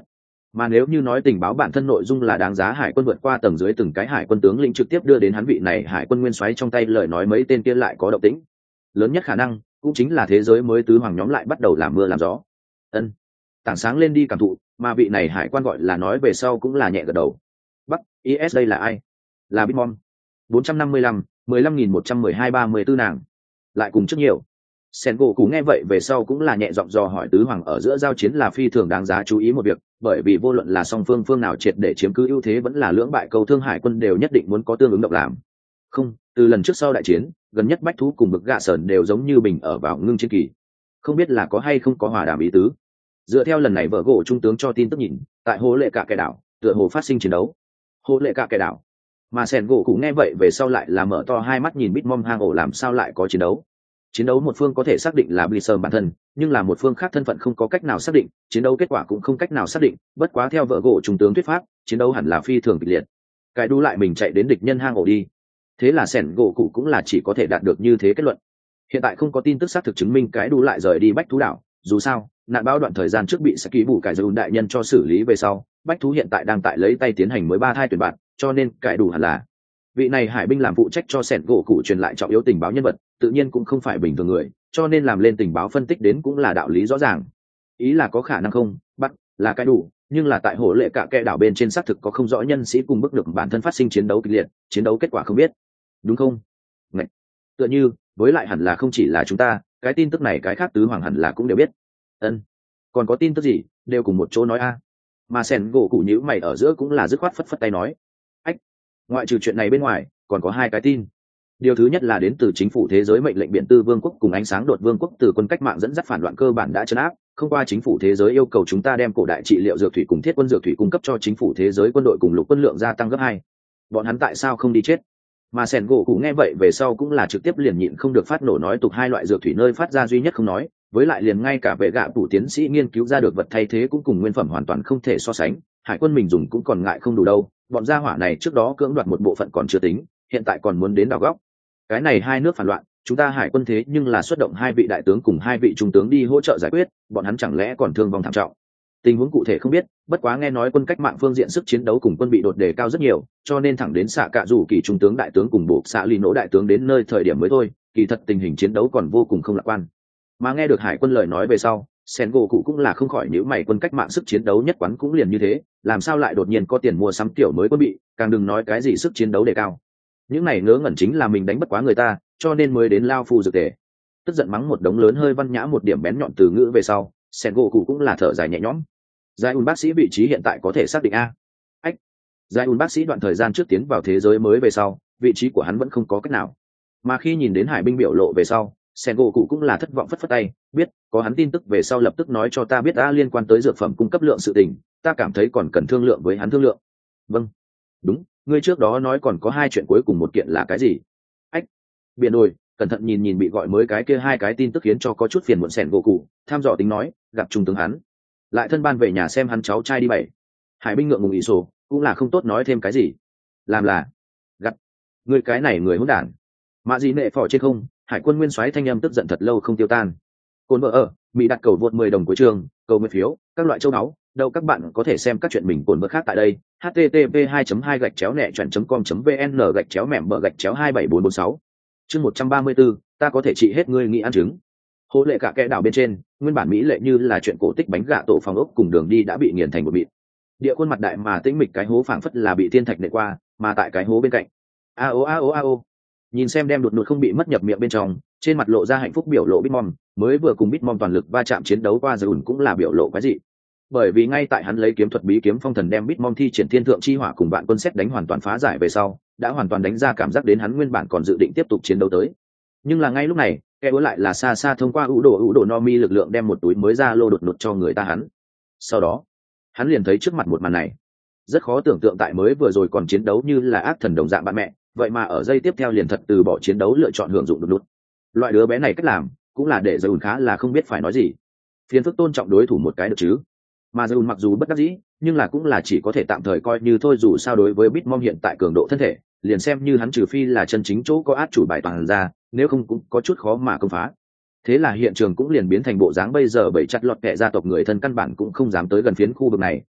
Mà nếu như nói tình báo bản thân nội dung là đáng giá hải quân vượt qua tầng dưới từng cái hải quân tướng lĩnh trực tiếp đưa đến hắn vị này hải quân nguyên soái trong tay, lời nói mấy tên kia lại có động tĩnh lớn nhất khả năng cũng chính là thế giới mới tứ hoàng nhóm lại bắt đầu làm mưa làm gió. Ân, tảng sáng lên đi cảm thụ. Mà vị này hải quan gọi là nói về sau cũng là nhẹ gật đầu. Bắc is đây là ai? Là Bitmom. bốn trăm năm mươi lăm, mười lăm nghìn một trăm mười hai ba mươi tư nàng lại cùng trước nhiều. Sen gỗ cú nghe vậy về sau cũng là nhẹ giọng dò hỏi tứ hoàng ở giữa giao chiến là phi thường đáng giá chú ý một việc, bởi vì vô luận là song phương phương nào triệt để chiếm cứ ưu thế vẫn là lưỡng bại câu thương, hải quân đều nhất định muốn có tương ứng động làm. Không, từ lần trước sau đại chiến, gần nhất bách thú cùng bực gạ sờn đều giống như bình ở vào ngưng chiến kỳ, không biết là có hay không có hòa đàm ý tứ. Dựa theo lần này vợ gỗ trung tướng cho tin tức nhìn, tại hồ lệ cả kẻ đảo tựa hồ phát sinh chiến đấu. Hồ lệ cả kẻ đảo. Mà Sen gỗ cũng nghe vậy về sau lại là mở to hai mắt nhìn Bitmom hang ổ, làm sao lại có chiến đấu. Chiến đấu một phương có thể xác định là Blizzard bản thân, nhưng là một phương khác thân phận không có cách nào xác định, chiến đấu kết quả cũng không cách nào xác định, bất quá theo vợ gỗ trung tướng thuyết pháp, chiến đấu hẳn là phi thường kịch liệt. Cái đu lại mình chạy đến địch nhân hang ổ đi. Thế là Sen gỗ cụ cũng là chỉ có thể đạt được như thế kết luận. Hiện tại không có tin tức xác thực chứng minh cái đu lại rời đi bách thú đảo, dù sao nạn bão đoạn thời gian trước bị Saki bù cải dùn đại nhân cho xử lý về sau, bách thú hiện tại đang tại lấy tay tiến hành mới ba thai tuyển bạn, cho nên cải đủ hẳn là vị này hải binh làm phụ trách cho Sẻn gỗ cụ truyền lại trọng yếu tình báo nhân vật, tự nhiên cũng không phải bình thường người, cho nên làm lên tình báo phân tích đến cũng là đạo lý rõ ràng. Ý là có khả năng không bắt là cái đủ, nhưng là tại hồ lệ cả kẽ đảo bên trên xác thực có không rõ nhân sĩ cùng bức được bản thân phát sinh chiến đấu kịch liệt, chiến đấu kết quả không biết, đúng không? Ngậy. Tựa như với lại hẳn là không chỉ là chúng ta, cái tin tức này cái khác tứ hoàng hẳn là cũng đều biết. Ân, còn có tin tức gì đều cùng một chỗ nói a. Mà Sẻn gỗ cụ nhíu mày ở giữa cũng là dứt khoát phất phất tay nói, ách, ngoại trừ chuyện này bên ngoài còn có hai cái tin. Điều thứ nhất là đến từ chính phủ thế giới, mệnh lệnh biển tư vương quốc cùng ánh sáng đột vương quốc từ quân cách mạng dẫn dắt phản loạn cơ bản đã trấn áp, không qua chính phủ thế giới yêu cầu chúng ta đem cổ đại trị liệu dược thủy cùng thiết quân dược thủy cung cấp cho chính phủ thế giới quân đội cùng lục quân lượng gia tăng gấp hai. Bọn hắn tại sao không đi chết? Mà Sẻn gỗ cụ nghe vậy về sau cũng là trực tiếp liền nhịn không được phát nổ nói tục hai loại dược thủy nơi phát ra duy nhất không nói, với lại liền ngay cả vệ gạ phủ tiến sĩ nghiên cứu ra được vật thay thế cũng cùng nguyên phẩm hoàn toàn không thể so sánh, hải quân mình dùng cũng còn ngại không đủ đâu, bọn gia hỏa này trước đó cưỡng đoạt một bộ phận còn chưa tính, hiện tại còn muốn đến đào góc. Cái này hai nước phản loạn, chúng ta hải quân thế nhưng là xuất động hai vị đại tướng cùng hai vị trung tướng đi hỗ trợ giải quyết, bọn hắn chẳng lẽ còn thương vong thảm trọng? Tình huống cụ thể không biết, bất quá nghe nói quân cách mạng phương diện sức chiến đấu cùng quân bị đột đề cao rất nhiều, cho nên thẳng đến xạ cạ rủ kỳ trung tướng đại tướng cùng bộ xạ lì nỗ đại tướng đến nơi thời điểm mới thôi, kỳ thật tình hình chiến đấu còn vô cùng không lạc quan. Mà nghe được hải quân lời nói về sau, Sen gỗ cụ cũng là không khỏi nhíu mày, quân cách mạng sức chiến đấu nhất quán cũng liền như thế, làm sao lại đột nhiên có tiền mua sắm kiểu mới quân bị, càng đừng nói cái gì sức chiến đấu đề cao. Những này ngớ ngẩn chính là mình đánh bất quá người ta, cho nên mới đến lao phu dược tề. Tức giận mắng một đống lớn hơi văn nhã một điểm bén nhọn từ ngữ về sau, Sen gỗ cụ cũng là thở dài nhẹ nhõm. Giải ùn bác sĩ vị trí hiện tại có thể xác định a. Ách, Giải ùn bác sĩ đoạn thời gian trước tiến vào thế giới mới về sau, vị trí của hắn vẫn không có cách nào. Mà khi nhìn đến hải binh biểu lộ về sau, Sen gỗ cụ cũng là thất vọng phất phất tay, biết có hắn tin tức về sau lập tức nói cho ta biết đã liên quan tới dược phẩm cung cấp lượng sự tình, ta cảm thấy còn cần thương lượng với hắn thương lượng. Vâng, đúng, ngươi trước đó nói còn có hai chuyện, cuối cùng một kiện là cái gì? Ách, biển đồi, cẩn thận nhìn nhìn bị gọi mới cái kia hai cái tin tức khiến cho có chút phiền muộn. Sen gỗ cụ tham dò tính nói, gặp trung tướng hắn lại thân ban về nhà xem hắn cháu trai đi bảy. Hải binh ngượng ngùng ý sổ cũng là không tốt nói thêm cái gì, làm là gặp người cái này người hỗn đản. Mạ gì nệ phò trên không, hải quân nguyên soái thanh âm tức giận thật lâu không tiêu tan. Cồn vợ ở mỹ đặt cầu vượt mười đồng cuối trường, cầu nguyện phiếu các loại châu báu đâu. Các bạn có thể xem các chuyện mình cồn vợ khác tại đây. H T T P hai hai gạch chéo nẹ chọn com vn gạch chéo mẻm bờ gạch chéo hai bảy bốn bốn sáu. Chương một trăm ba mươi tư, ta có thể trị hết ngươi nghĩ ăn trứng. Hồ lệ cả kẽ đảo bên trên, nguyên bản mỹ lệ như là chuyện cổ tích bánh gạ tổ phòng ốc cùng đường đi đã bị nghiền thành một mịn. Địa khuôn mặt đại mà tĩnh mịch cái hố phảng phất là bị thiên thạch nện qua, mà tại cái hố bên cạnh, a o a o a o, nhìn xem đem đột ngột không bị mất nhập miệng bên trong, trên mặt lộ ra hạnh phúc biểu lộ. Bitmom mới vừa cùng Bitmom toàn lực va chạm chiến đấu qua rồi cũng là biểu lộ cái gì, bởi vì ngay tại hắn lấy kiếm thuật bí kiếm phong thần đem Bitmom thi triển thiên thượng chi hỏa cùng bạn quân xét đánh hoàn toàn phá giải về sau, đã hoàn toàn đánh ra cảm giác đến hắn nguyên bản còn dự định tiếp tục chiến đấu tới. Nhưng là ngay lúc này, kẻ búa lại là xa xa thông qua ủ đồ ủ đồ no mi lực lượng đem một túi mới ra lô đột ngột cho người ta hắn. Sau đó hắn liền thấy trước mặt một màn này, rất khó tưởng tượng, tại mới vừa rồi còn chiến đấu như là ác thần đồng dạng bạn mẹ, vậy mà ở giây tiếp theo liền thật từ bỏ chiến đấu lựa chọn hưởng dụng đột ngột. Loại đứa bé này cách làm cũng là để Dùn khá là không biết phải nói gì. Phiền phức tôn trọng đối thủ một cái được chứ. Mà Dùn mặc dù bất đắc dĩ, nhưng là cũng là chỉ có thể tạm thời coi như thôi, dù sao đối với Bitmom hiện tại cường độ thân thể, liền xem như hắn trừ phi là chân chính chỗ có át chủ bài toàn ra, nếu không cũng có chút khó mà công phá. Thế là hiện trường cũng liền biến thành bộ dáng bây giờ, bảy chặt lọt kẻ gia tộc người thân căn bản cũng không dám tới gần phiến khu vực này,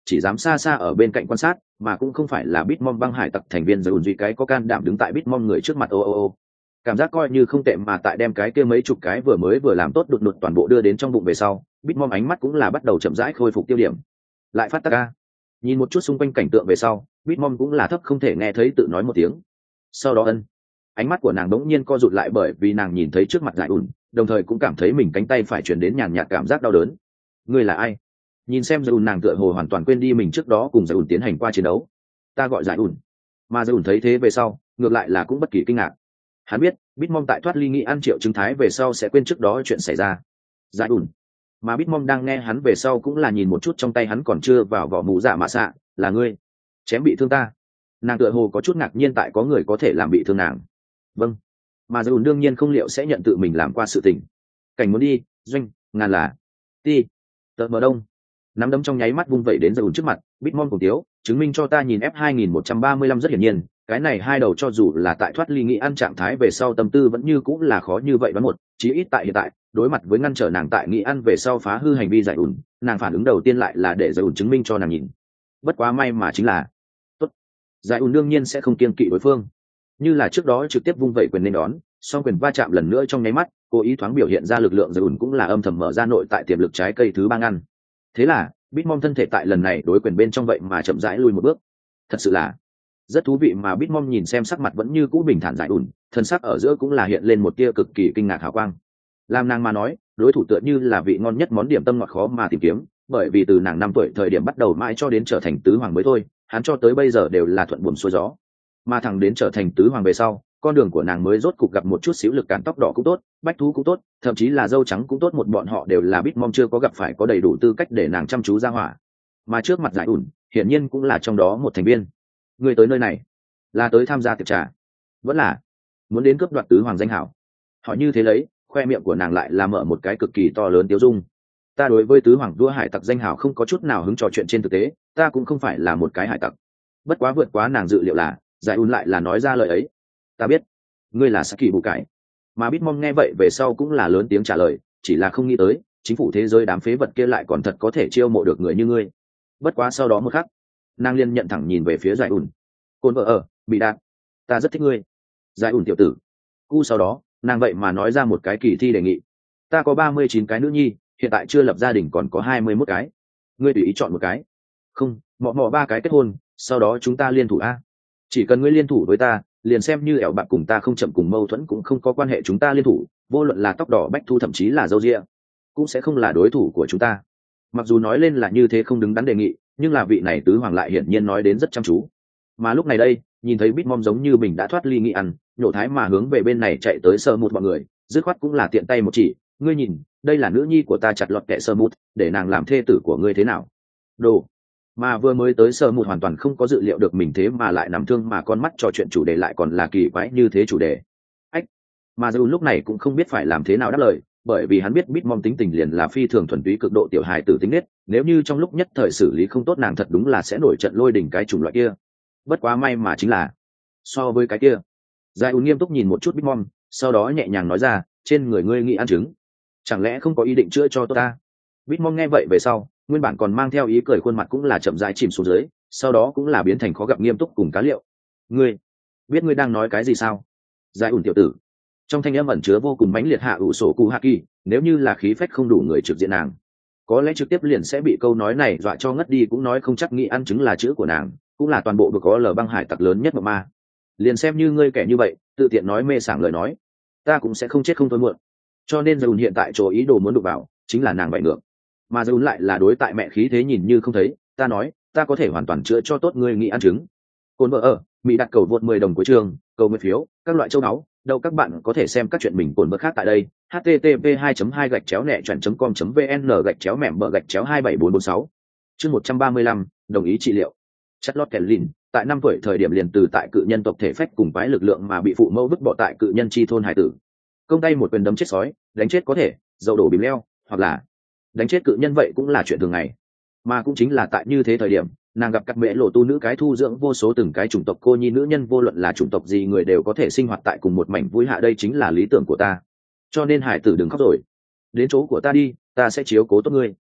chỉ dám xa xa ở bên cạnh quan sát, mà cũng không phải là Bitmom băng hải tặc thành viên rồi duy cái có can đảm đứng tại Bitmom người trước mặt. Ô ô ô cảm giác coi như không tệ, mà tại đem cái kia mấy chục cái vừa mới vừa làm tốt đột đột toàn bộ đưa đến trong bụng về sau, Bitmom ánh mắt cũng là bắt đầu chậm rãi khôi phục tiêu điểm. Lại phát tác ca. Nhìn một chút xung quanh cảnh tượng về sau, Bitmom cũng là thấp không thể nghe thấy tự nói một tiếng. Sau đó ân, ánh mắt của nàng đống nhiên co rụt lại, bởi vì nàng nhìn thấy trước mặt Giải ủn, đồng thời cũng cảm thấy mình cánh tay phải chuyển đến nhàn nhạt cảm giác đau đớn. Ngươi là ai? Nhìn xem Giải ủn, nàng tựa hồ hoàn toàn quên đi mình trước đó cùng Giải ủn tiến hành qua chiến đấu. Ta gọi Giải ủn. Mà Giải ủn thấy thế về sau, ngược lại là cũng bất kỳ kinh ngạc. Hắn biết Bitmom tại thoát ly nghĩ ăn triệu chứng thái về sau sẽ quên trước đó chuyện xảy ra. Giải ủn. Mà Bitmom đang nghe hắn về sau cũng là nhìn một chút trong tay hắn còn chưa vào vỏ mũ dạ mạ xạ. Là ngươi chém bị thương ta? Nàng tựa hồ có chút ngạc nhiên tại có người có thể làm bị thương nàng. Vâng. Mà Giải ủn đương nhiên không liệu sẽ nhận tự mình làm qua sự tình. Cảnh muốn đi doanh ngàn là ti tờ mờ đông. Nắm đấm trong nháy mắt vung vẩy đến Giải ủn trước mặt. Bitmom cùng tiếu chứng minh cho ta nhìn F hai nghìn một trăm ba mươi lăm. Rất hiển nhiên cái này hai đầu cho dù là tại thoát ly nghĩ ăn trạng thái về sau, tâm tư vẫn như cũng là khó như vậy. Đoán một chí ít tại hiện tại, đối mặt với ngăn trở nàng tại nghĩ ăn về sau phá hư hành vi Giải ủn, nàng phản ứng đầu tiên lại là để Giải ủn chứng minh cho nàng nhìn. Bất quá may mà chính là tốt, Giải ủn đương nhiên sẽ không kiêng kỵ đối phương, như là trước đó trực tiếp vung vẩy quyền nên đón, song quyền va chạm lần nữa trong nháy mắt, cố ý thoáng biểu hiện ra lực lượng. Giải ủn cũng là âm thầm mở ra nội tại tiềm lực trái cây thứ ba ngăn. Thế là Bitmom thân thể tại lần này đối quyền bên trong vậy mà chậm rãi lui một bước. Thật sự là rất thú vị. Mà Bitmom nhìn xem sắc mặt vẫn như cũ bình thản Giải ủn, thân sắc ở giữa cũng là hiện lên một tia cực kỳ kinh ngạc hào quang. Làm nàng mà nói, đối thủ tựa như là vị ngon nhất món điểm tâm ngọt khó mà tìm kiếm, bởi vì từ nàng năm tuổi thời điểm bắt đầu mãi cho đến trở thành tứ hoàng mới thôi, hắn cho tới bây giờ đều là thuận buồm xuôi gió. Mà thẳng đến trở thành tứ hoàng về sau, con đường của nàng mới rốt cục gặp một chút xíu lực cản. Tóc đỏ cũng tốt, bách thú cũng tốt, thậm chí là dâu trắng cũng tốt, một bọn họ đều là Bitmom chưa có gặp phải có đầy đủ tư cách để nàng chăm chú ra hỏa. Mà trước mặt Giải ủn, hiển nhiên cũng là trong đó một thành viên. Người tới nơi này là tới tham gia tiệc trà, vẫn là muốn đến cướp đoạt tứ hoàng danh hảo? Họ như thế lấy, khoe miệng của nàng lại là mở một cái cực kỳ to lớn tiêu dung. Ta đối với tứ hoàng đua hải tặc danh hảo không có chút nào hứng trò chuyện. Trên thực tế ta cũng không phải là một cái hải tặc. Bất quá vượt quá nàng dự liệu là Giải ủn lại là nói ra lời ấy. Ta biết ngươi là Saki bù cải. Mà Bitmom nghe vậy về sau cũng là lớn tiếng trả lời, chỉ là không nghĩ tới chính phủ thế giới đám phế vật kia lại còn thật có thể chiêu mộ được người như ngươi. Bất quá sau đó một khắc, nàng liên nhận thẳng nhìn về phía Giải ủn. Côn vợ ở bị đạt, ta rất thích ngươi Giải ủn tiểu tử. Cu sau đó nàng vậy mà nói ra một cái kỳ thi đề nghị. Ta có ba mươi chín cái nữ nhi, hiện tại chưa lập gia đình còn có hai mươi mốt cái, ngươi tùy ý chọn một cái. Không, mọ mọ ba cái kết hôn, sau đó chúng ta liên thủ a. Chỉ cần ngươi liên thủ với ta, liền xem như ẻo bạc cùng ta không chậm cùng mâu thuẫn cũng không có quan hệ. Chúng ta liên thủ, vô luận là tóc đỏ bách thu thậm chí là dâu ria, cũng sẽ không là đối thủ của chúng ta. Mặc dù nói lên là như thế không đứng đắn đề nghị, nhưng là vị này tứ hoàng lại hiển nhiên nói đến rất chăm chú. Mà lúc này đây, nhìn thấy Bitmom giống như mình đã thoát ly nghị ăn nhổ thái mà hướng về bên này chạy tới Sơ Mút bọn người, dứt khoát cũng là tiện tay một chỉ, ngươi nhìn, đây là nữ nhi của ta chặt lọt kẻ Sơ Mút, để nàng làm thê tử của ngươi thế nào? Đồ. Mà vừa mới tới Sơ Mút hoàn toàn không có dự liệu được mình thế mà lại nằm thương, mà con mắt trò chuyện chủ đề lại còn là kỳ quái như thế chủ đề. Ách. Mà dù lúc này cũng không biết phải làm thế nào đáp lời, bởi vì hắn biết Bitmom tính tình liền là phi thường thuần túy cực độ tiểu hài tử tính nết, nếu như trong lúc nhất thời xử lý không tốt, nàng thật đúng là sẽ nổi trận lôi đình cái chủng loại kia. Bất quá may mà chính là so với cái kia, Giải ủn nghiêm túc nhìn một chút Bitmom, sau đó nhẹ nhàng nói ra, trên người ngươi nghĩ ăn trứng, chẳng lẽ không có ý định chữa cho tôi ta? Bitmom nghe vậy về sau, nguyên bản còn mang theo ý cười khuôn mặt cũng là chậm rãi chìm xuống dưới, sau đó cũng là biến thành khó gặp nghiêm túc cùng cá liệu. Ngươi biết ngươi đang nói cái gì sao? Giải ủn tiểu tử. Trong thanh âm ẩn chứa vô cùng mãnh liệt hạ ủ sổ cụ hạ kỳ, nếu như là khí phách không đủ người trực diện nàng, có lẽ trực tiếp liền sẽ bị câu nói này dọa cho ngất đi, cũng nói không chắc. Nghĩ ăn trứng là chữ của nàng, cũng là toàn bộ vực có lờ băng hải tặc lớn nhất mà ma. Liền xem như ngươi kẻ như vậy, tự tiện nói mê sảng lời nói, ta cũng sẽ không chết không thôi muộn. Cho nên Dùn hiện tại chỗ ý đồ muốn đụng vào, chính là nàng bại ngược. Mà Dùn lại là đối tại mẹ khí thế nhìn như không thấy, ta nói, ta có thể hoàn toàn chữa cho tốt ngươi nghĩ ăn trứng. Côn vợ ở, Mỹ đặt cầu vượt mười đồng cuối trường, cầu mười phiếu, các loại châu áo, đâu các bạn có thể xem các chuyện mình cồn bớt khác tại đây. h t t p hai hai gạch chéo nẹ chọn com vn gạch chéo mẻm bờ gạch chéo hai bảy bốn bốn sáu. Chương một trăm ba mươi lăm, đồng ý trị liệu. Charlotte Kellin, tại năm tuổi thời điểm liền từ tại cự nhân tộc thể phách cùng quái lực lượng mà bị phụ mẫu vứt bỏ tại cự nhân chi thôn hải tử. Công tay một quyền đấm chết sói, đánh chết có thể, dầu đổ bìm leo, hoặc là đánh chết cự nhân, vậy cũng là chuyện thường ngày. Mà cũng chính là tại như thế thời điểm, nàng gặp các mẹ lộ tu nữ cái thu dưỡng vô số từng cái chủng tộc cô nhi nữ nhân, vô luận là chủng tộc gì người đều có thể sinh hoạt tại cùng một mảnh vui hạ, đây chính là lý tưởng của ta. Cho nên hải tử đừng khóc rồi, đến chỗ của ta đi, ta sẽ chiếu cố tốt ngươi.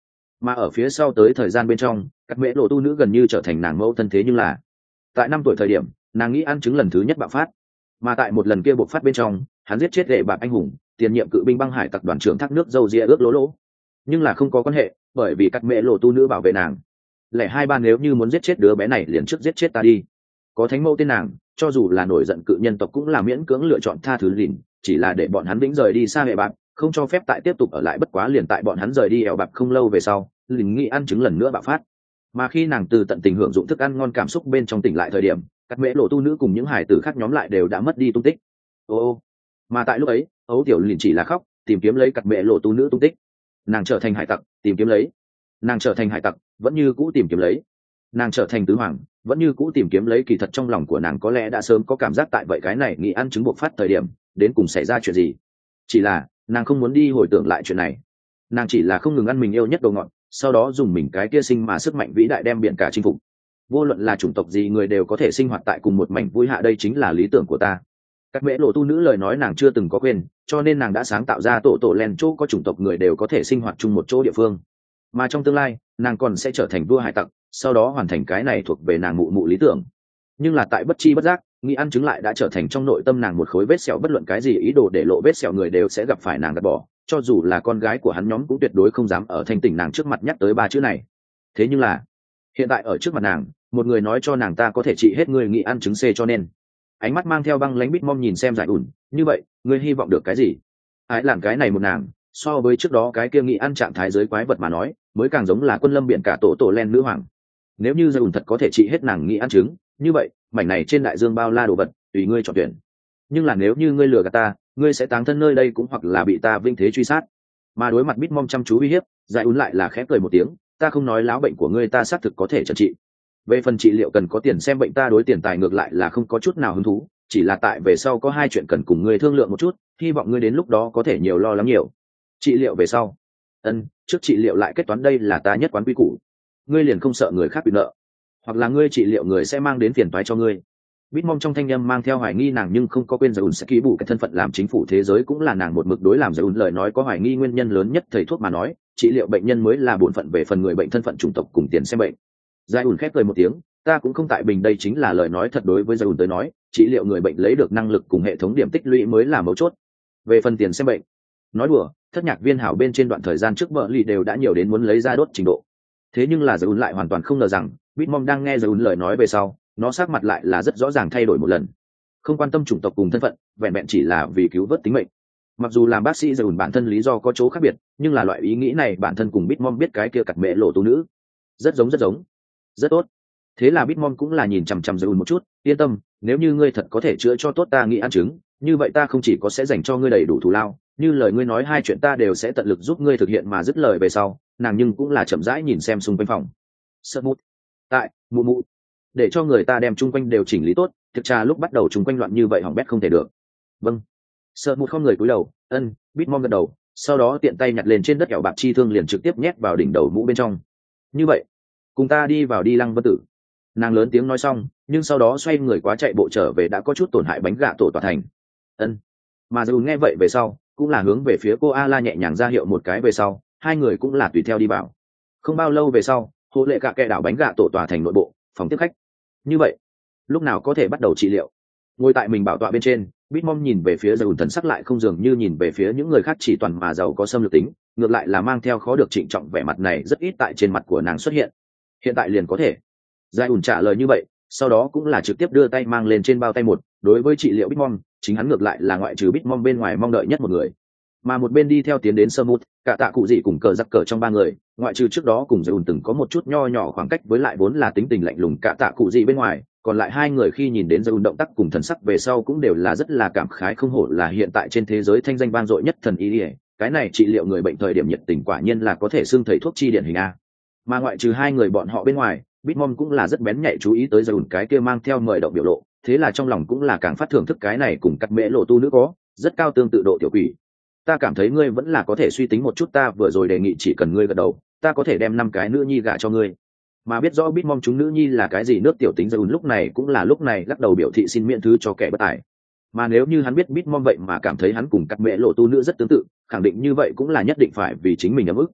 mà ở phía sau tới thời gian bên trong các mễ lộ tu nữ gần như trở thành nàng mẫu thân. Thế nhưng là tại năm tuổi thời điểm nàng nghĩ ăn trứng lần thứ nhất bạo phát, mà tại một lần kia bộc phát bên trong hắn giết chết đệ bạc anh hùng tiền nhiệm cự binh băng hải tặc đoàn trưởng thác nước dâu ria ước lỗ lỗ. Nhưng là không có quan hệ, bởi vì các mễ lộ tu nữ bảo vệ nàng. Lẻ hai ba nếu như muốn giết chết đứa bé này liền trước giết chết ta đi. Có thánh mẫu tên nàng, cho dù là nổi giận cự nhân tộc cũng là miễn cưỡng lựa chọn tha thứ lìn, chỉ là để bọn hắn vĩnh rời đi xa hệ bạc, không cho phép tại tiếp tục ở lại. Bất quá liền tại bọn hắn rời đi ẻo bạc không lâu về sau, lìn nghĩ ăn trứng lần nữa bạo phát. Mà khi nàng từ tận tình hưởng dụng thức ăn ngon cảm xúc bên trong tỉnh lại thời điểm, các mễ lộ tu nữ cùng những hải tử khác nhóm lại đều đã mất đi tung tích. Ô ô. Mà tại lúc ấy ấu tiểu lìn chỉ là khóc tìm kiếm lấy các mễ lộ tu nữ tung tích. Nàng trở thành hải tặc tìm kiếm lấy, nàng trở thành hải tặc vẫn như cũ tìm kiếm lấy, nàng trở thành tứ hoàng vẫn như cũ tìm kiếm lấy. Kỳ thật trong lòng của nàng có lẽ đã sớm có cảm giác tại vậy cái này nghĩ ăn trứng bộc phát thời điểm đến cùng xảy ra chuyện gì, chỉ là nàng không muốn đi hồi tưởng lại chuyện này. Nàng chỉ là không ngừng ăn mình yêu nhất đồ ngọt, sau đó dùng mình cái kia sinh mà sức mạnh vĩ đại đem biển cả chinh phục. Vô luận là chủng tộc gì người đều có thể sinh hoạt tại cùng một mảnh vui hạ, đây chính là lý tưởng của ta. Các mễ lộ tu nữ lời nói nàng chưa từng có quên, cho nên nàng đã sáng tạo ra tổ tổ len chỗ có chủng tộc người đều có thể sinh hoạt chung một chỗ địa phương. Mà trong tương lai nàng còn sẽ trở thành vua hải tặc, sau đó hoàn thành cái này thuộc về nàng mụ mụ lý tưởng. Nhưng là tại bất chi bất giác nghĩ ăn trứng lại đã trở thành trong nội tâm nàng một khối vết sẹo. Bất luận cái gì ý đồ để lộ vết sẹo người đều sẽ gặp phải nàng gạt bỏ, cho dù là con gái của hắn nhóm cũng tuyệt đối không dám ở thanh tỉnh nàng trước mặt nhắc tới ba chữ này. Thế nhưng là hiện tại ở trước mặt nàng một người nói cho nàng ta có thể trị hết người nghĩ ăn trứng C, cho nên ánh mắt mang theo băng lánh Bitmom nhìn xem Giải ủn. Như vậy ngươi hy vọng được cái gì? Ai làm cái này một nàng so với trước đó cái kia nghĩ ăn trạng thái giới quái vật mà nói mới càng giống là quân lâm biển cả tổ tổ len nữ hoàng. Nếu như Giải ủn thật có thể trị hết nàng nghĩ ăn trứng, như vậy mảnh này trên đại dương bao la đồ vật tùy ngươi chọn tuyển. Nhưng là nếu như ngươi lừa gạt ta, ngươi sẽ táng thân nơi đây cũng hoặc là bị ta vinh thế truy sát. Mà đối mặt Bitmom chăm chú uy hiếp, Giải ủn lại là khẽ cười một tiếng, ta không nói láo, bệnh của ngươi ta xác thực có thể chữa trị. Về phần trị liệu cần có tiền xem bệnh ta đối tiền tài ngược lại là không có chút nào hứng thú, chỉ là tại về sau có hai chuyện cần cùng ngươi thương lượng một chút, hy vọng ngươi đến lúc đó có thể nhiều lo lắng nhiều. Trị liệu về sau? Ân, trước trị liệu lại kết toán, đây là ta nhất quán quy củ. Ngươi liền không sợ người khác bị nợ, hoặc là ngươi trị liệu người sẽ mang đến phiền toái cho ngươi? Bitmom trong thanh âm mang theo hoài nghi, nàng nhưng không có quên Giải sẽ ký bù cái thân phận làm chính phủ thế giới cũng là nàng một mực đối làm Giải lời nói có hoài nghi nguyên nhân lớn nhất. Thầy thuốc mà nói, trị liệu bệnh nhân mới là bổn phận, về phần người bệnh thân phận chủng tộc cùng tiền xem bệnh. Giải ủn khép cười một tiếng, ta cũng không tại bình, đây chính là lời nói thật. Đối với Giải ủn tới nói, trị liệu người bệnh lấy được năng lực cùng hệ thống điểm tích lũy mới là mấu chốt. Về phần tiền xem bệnh, nói đùa, thất nhạc viên hảo bên trên đoạn thời gian trước vợ lì đều đã nhiều đến muốn lấy ra đốt trình độ. Thế nhưng là Giải ủn lại hoàn toàn không ngờ rằng Bitmom đang nghe Giải ủn lời nói về sau, nó sắc mặt lại là rất rõ ràng thay đổi một lần. Không quan tâm chủng tộc cùng thân phận, vẹn vẹn chỉ là vì cứu vớt tính mệnh. Mặc dù làm bác sĩ Giải ủn bản thân lý do có chỗ khác biệt, nhưng là loại ý nghĩ này bản thân cùng Bitmom biết cái kia cặt mẹ lộ tu nữ rất giống rất giống. Rất tốt. Thế là Bitmom cũng là nhìn chằm chằm Giải ủn một chút, yên tâm, nếu như ngươi thật có thể chữa cho tốt ta nghĩ ăn trứng, như vậy ta không chỉ có sẽ dành cho ngươi đầy đủ thù lao, như lời ngươi nói hai chuyện ta đều sẽ tận lực giúp ngươi thực hiện. Mà dứt lời về sau, nàng nhưng cũng là chậm rãi nhìn xem xung quanh phòng. Sợ mút. Tại, mụ mụ, để cho người ta đem chung quanh đều chỉnh lý tốt, thực ra lúc bắt đầu chung quanh loạn như vậy hỏng bét không thể được. Vâng. Sợ mút không người cúi đầu, ân. Bitmom gật đầu, sau đó tiện tay nhặt lên trên đất kẹo bạc chi thương liền trực tiếp nhét vào đỉnh đầu mũ bên trong. Như vậy, cùng ta đi vào đi Lăng Vân Tử. Nàng lớn tiếng nói xong, nhưng sau đó xoay người quá chạy bộ trở về đã có chút tổn hại bánh gà tổ tòa thành. Ân. Mà dù nghe vậy về sau, cũng là hướng về phía cô A La nhẹ nhàng ra hiệu một cái về sau, hai người cũng là tùy theo đi vào. Không bao lâu về sau, Hồ Lệ cả kẻ đảo bánh gà tổ tòa thành nội bộ, phòng tiếp khách. Như vậy, lúc nào có thể bắt đầu trị liệu? Ngồi tại mình bảo tọa bên trên, Bitmom nhìn về phía Giải ủn, thần sắc lại không dường như nhìn về phía những người khác chỉ toàn mà giàu có xâm lược tính, ngược lại là mang theo khó được trịnh trọng, vẻ mặt này rất ít tại trên mặt của nàng xuất hiện. Hiện tại liền có thể. Giải ủn trả lời như vậy, sau đó cũng là trực tiếp đưa tay mang lên trên bao tay một, đối với trị liệu Bitmom, chính hắn ngược lại là ngoại trừ Bitmom bên ngoài mong đợi nhất một người. Mà một bên đi theo tiến đến Sơ Mút, cả tạ cụ gì cùng cờ giặc cờ trong ba người, ngoại trừ trước đó cùng Giải ủn từng có một chút nho nhỏ khoảng cách với lại vốn là tính tình lạnh lùng cả tạ cụ gì bên ngoài, còn lại hai người khi nhìn đến Giải ủn động tác cùng thần sắc về sau cũng đều là rất là cảm khái, không hổ là hiện tại trên thế giới thanh danh vang dội nhất thần y, cái này trị liệu người bệnh thời điểm nhiệt tình quả nhiên là có thể xưng thầy thuốc chi điển hình a. Mà ngoại trừ hai người bọn họ bên ngoài, Bitmom cũng là rất bén nhạy chú ý tới Giải ủn cái kia mang theo mời động biểu lộ, thế là trong lòng cũng là càng phát thưởng thức cái này cùng cắt mễ lộ tu nữ có rất cao tương tự độ tiểu quỷ. Ta cảm thấy ngươi vẫn là có thể suy tính một chút, ta vừa rồi đề nghị chỉ cần ngươi gật đầu, ta có thể đem năm cái nữ nhi gả cho ngươi. Mà biết rõ Bitmom chúng nữ nhi là cái gì nước tiểu tính, Giải ủn lúc này cũng là lúc này lắc đầu biểu thị xin miễn thứ cho kẻ bất tài. Mà nếu như hắn biết Bitmom vậy mà cảm thấy hắn cùng cắt mễ lộ tu nữ rất tương tự, khẳng định như vậy cũng là nhất định phải vì chính mình ấm ức.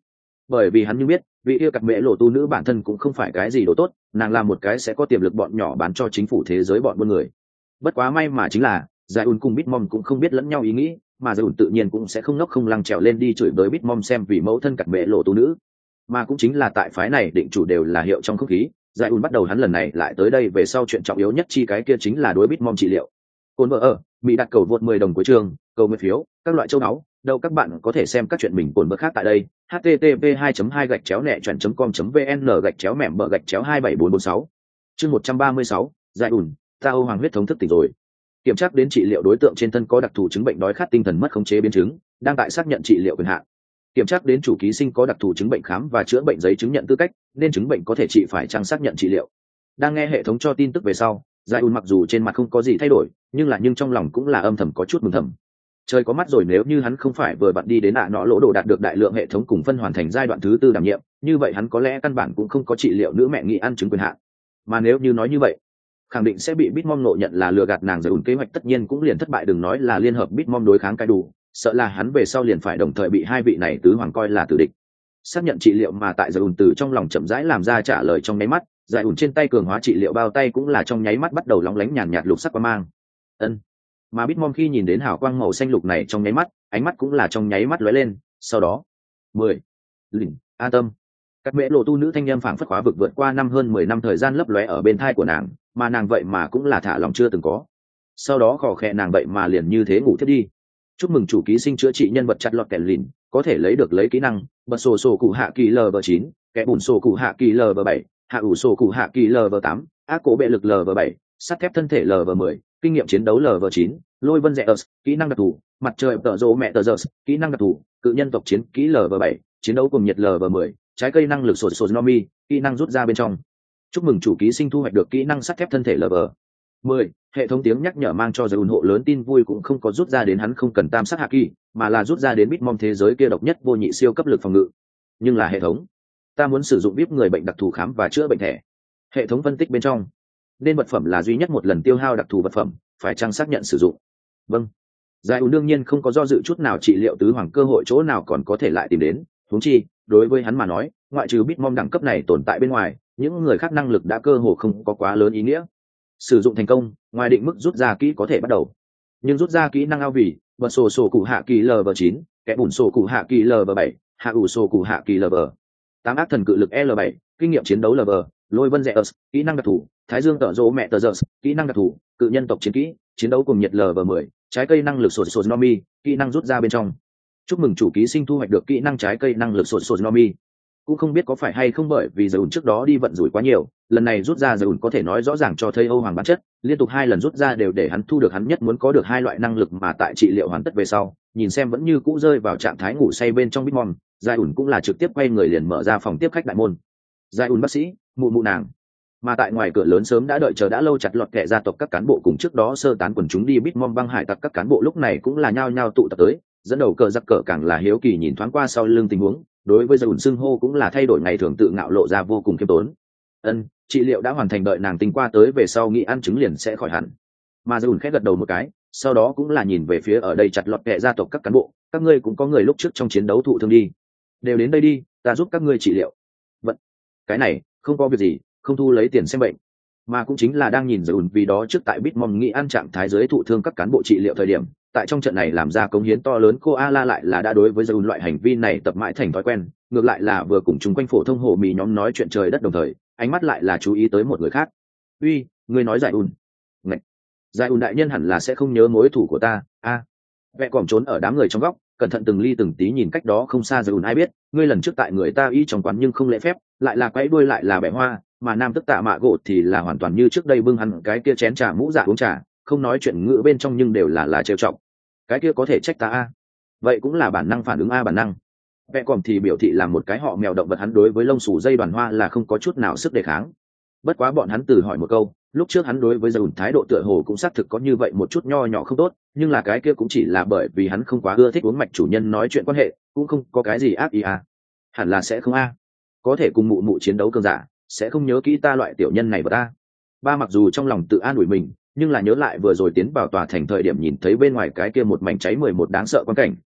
bởi vì hắn như biết vị yêu cặp mẹ lộ tu nữ bản thân cũng không phải cái gì đồ tốt, nàng là một cái sẽ có tiềm lực bọn nhỏ bán cho chính phủ thế giới bọn buôn người. Bất quá may mà chính là giải ùn cùng Bitmom cũng không biết lẫn nhau ý nghĩ, mà giải ùn tự nhiên cũng sẽ không nốc không lăng trèo lên đi chửi bới Bitmom xem vì mẫu thân cặp mẹ lộ tu nữ. Mà cũng chính là tại phái này định chủ đều là hiệu trong không khí, giải ùn bắt đầu hắn lần này lại tới đây về sau chuyện trọng yếu nhất chi cái kia chính là đối Bitmom trị liệu. Cồn vợ ở Mỹ đặt cầu vượt mười đồng của trường, cầu nguyện phiếu, các loại châu áo, đâu các bạn có thể xem các chuyện mình cồn bơ khác tại đây. h t t p hai hai gạch chéo nẹ chuẩn com vn gạch chéo mẻm bờ gạch chéo hai bảy bốn bốn sáu. Chương một trăm ba mươi sáu, giải ủn, ta Âu Hoàng huyết thống thức tỉnh rồi. Kiểm tra đến trị liệu đối tượng trên thân có đặc thù chứng bệnh đói khát tinh thần mất khống chế biến chứng, đang tại xác nhận trị liệu quyền hạn. Kiểm tra đến chủ ký sinh có đặc thù chứng bệnh khám và chữa bệnh giấy chứng nhận tư cách, nên chứng bệnh có thể trị phải chăng xác nhận trị liệu. Đang nghe hệ thống cho tin tức về sau, giải ủn mặc dù trên mặt không có gì thay đổi, nhưng là nhưng trong lòng cũng là âm thầm có chút mừng thầm. Trời có mắt rồi, nếu như hắn không phải vừa bận đi đến ạ nọ lỗ đồ đạt được đại lượng hệ thống cùng phân hoàn thành giai đoạn thứ tư đảm nhiệm, như vậy hắn có lẽ căn bản cũng không có trị liệu nữ mẹ nghĩ ăn chứng quyền hạn. Mà nếu như nói như vậy, khẳng định sẽ bị Bitmom nộ nhận là lừa gạt nàng, giải ủn kế hoạch tất nhiên cũng liền thất bại, đừng nói là liên hợp Bitmom đối kháng cái đủ, sợ là hắn về sau liền phải đồng thời bị hai vị này tứ hoàng coi là tử địch. Xác nhận trị liệu mà tại giải ủn từ trong lòng chậm rãi làm ra trả lời trong nháy mắt, giải ủn trên tay cường hóa trị liệu bao tay cũng là trong nháy mắt bắt đầu lóng lánh nhàn nhạt lục sắc quang mang. Ân. Mà Bitmom khi nhìn đến hào quang màu xanh lục này trong nháy mắt, ánh mắt cũng là trong nháy mắt lóe lên, sau đó mười lỉnh an tâm. Các mẹ lộ tu nữ thanh niên phảng phất khóa vực vượt qua năm hơn mười năm thời gian lấp lóe ở bên thai của nàng, mà nàng vậy mà cũng là thả lòng chưa từng có. Sau đó khò khẽ nàng vậy mà liền như thế ngủ thiếp đi. Chúc mừng chủ ký sinh chữa trị nhân vật chặt lọt kèn lìn, có thể lấy được lấy kỹ năng bật sổ sổ cụ hạ kỳ lv chín, kẻ bùn sổ cụ hạ kỳ lv bảy, hạ ủ sổ cụ hạ kỳ lv tám, ác cổ bệ lực lv bảy, sắt thép thân thể lv mười, kinh nghiệm chiến đấu lv chín, lôi vân rẽ ớt, kỹ năng đặc thù mặt trời tợ rỗ mẹ tờ giờ, kỹ năng đặc thù cự nhân tộc chiến kỹ lv bảy, chiến đấu cùng nhiệt lv mười, trái cây năng lực sột sột nomi, kỹ năng rút ra bên trong. Chúc mừng chủ ký sinh thu hoạch được kỹ năng sắt thép thân thể lv mười. Hệ thống tiếng nhắc nhở mang cho giới ủng hộ lớn tin vui cũng không có rút ra đến hắn không cần tam sát hạ kỳ, mà là rút ra đến Bitmom thế giới kia độc nhất vô nhị siêu cấp lực phòng ngự. Nhưng là hệ thống, ta muốn sử dụng vip người bệnh đặc thù khám và chữa bệnh thẻ. Hệ thống phân tích bên trong, nên vật phẩm là duy nhất một lần tiêu hao đặc thù vật phẩm, phải chăng xác nhận sử dụng? Vâng. Giải ủ đương nhiên không có do dự chút nào, trị liệu tứ hoàng cơ hội chỗ nào còn có thể lại tìm đến, huống chi đối với hắn mà nói, ngoại trừ Bitmom đẳng cấp này tồn tại bên ngoài, những người khác năng lực đã cơ hồ không có quá lớn ý nghĩa. Sử dụng thành công, ngoài định mức rút ra kỹ có thể bắt đầu, nhưng rút ra kỹ năng ao vì bật sổ sổ cụ hạ kỳ lv chín, kẻ bùn sổ cụ hạ kỳ lv bảy, hạ ủ sổ cụ hạ kỳ lv tám, ác thần cự lực l bảy, kinh nghiệm chiến đấu lv, lôi vân rẽ ớt, kỹ năng đặc thù thái dương tợ rỗ mẹ tờ giờ, kỹ năng đặc thù cự nhân tộc chiến kỹ chiến đấu cùng nhiệt lv mười, trái cây năng lực sột sột nomi, kỹ năng rút ra bên trong. Chúc mừng chủ ký sinh thu hoạch được kỹ năng trái cây năng lực sột sột nomi. Cũng không biết có phải hay không bởi vì Dùn trước đó đi vận rủi quá nhiều, lần này rút ra Dùn có thể nói rõ ràng cho thấy Âu Hoàng bản chất, liên tục hai lần rút ra đều để hắn thu được hắn nhất muốn có được hai loại năng lực, mà tại trị liệu hoàn tất về sau, nhìn xem vẫn như cũ rơi vào trạng thái ngủ say bên trong Bitmom, Dùn cũng là trực tiếp quay người liền mở ra phòng tiếp khách đại môn. Dùn bác sĩ, mụ mụ nàng. Mà tại ngoài cửa lớn sớm đã đợi chờ đã lâu chặt lọt kẻ gia tộc các cán bộ cùng trước đó sơ tán quần chúng đi Bitmom băng hải tặc các cán bộ lúc này cũng là nhao nhao tụ tập tới, dẫn đầu cờ giặc cờ càng là hiếu kỳ nhìn thoáng qua sau lưng tình huống, đối với Dùn xưng hô cũng là thay đổi ngày thường tự ngạo lộ ra vô cùng khiêm tốn. Ân, trị liệu đã hoàn thành, đợi nàng tinh qua tới về sau nghĩ ăn trứng liền sẽ khỏi hẳn. Mà Dùn khẽ gật đầu một cái, sau đó cũng là nhìn về phía ở đây chặt lọt kẻ gia tộc các cán bộ, các ngươi cũng có người lúc trước trong chiến đấu thụ thương đi, đều đến đây đi, ta giúp các ngươi trị liệu. Vận, cái này không có việc gì, không thu lấy tiền xem bệnh. Mà cũng chính là đang nhìn Dùn vì đó trước tại Bitmom nghĩ ăn trạng thái giới thụ thương các cán bộ trị liệu thời điểm, tại trong trận này làm ra cống hiến to lớn cô Ala lại là đã đối với Dùn loại hành vi này tập mãi thành thói quen, ngược lại là vừa cùng chung quanh phổ thông hộ mì nhóm nói chuyện trời đất đồng thời, ánh mắt lại là chú ý tới một người khác. Uy, ngươi nói Giải ùn? Ngạch, Giải ùn đại nhân hẳn là sẽ không nhớ mối thủ của ta. A, à, vẽ còm trốn ở đám người trong góc, cẩn thận từng ly từng tí nhìn cách đó không xa Giải ùn, ai biết ngươi lần trước tại người ta y trong quán nhưng không lễ phép, lại là quấy đuôi lại là bẻ hoa, mà nam tức tạ mạ gỗ thì là hoàn toàn như trước đây bưng hẳn cái kia chén trà mũ dạ uống trà, không nói chuyện ngữ bên trong nhưng đều là là trêu chọc. Cái kia có thể trách ta a? Vậy cũng là bản năng phản ứng a, bản năng. Vẽ còm thì biểu thị là một cái họ mèo động vật, hắn đối với lông xù dây đoàn hoa là không có chút nào sức đề kháng. Bất quá bọn hắn từ hỏi một câu, lúc trước hắn đối với Dùn thái độ tựa hồ cũng xác thực có như vậy một chút nho nhỏ không tốt, nhưng là cái kia cũng chỉ là bởi vì hắn không quá ưa thích uống mạch chủ nhân nói chuyện quan hệ, cũng không có cái gì ác ý à. Hẳn là sẽ không a. Có thể cùng mụ mụ chiến đấu cường giả, sẽ không nhớ kỹ ta loại tiểu nhân này của ta. Ba mặc dù trong lòng tự an ủi mình, nhưng là nhớ lại vừa rồi tiến vào tòa thành thời điểm nhìn thấy bên ngoài cái kia một mảnh cháy mười một đáng sợ quan cảnh,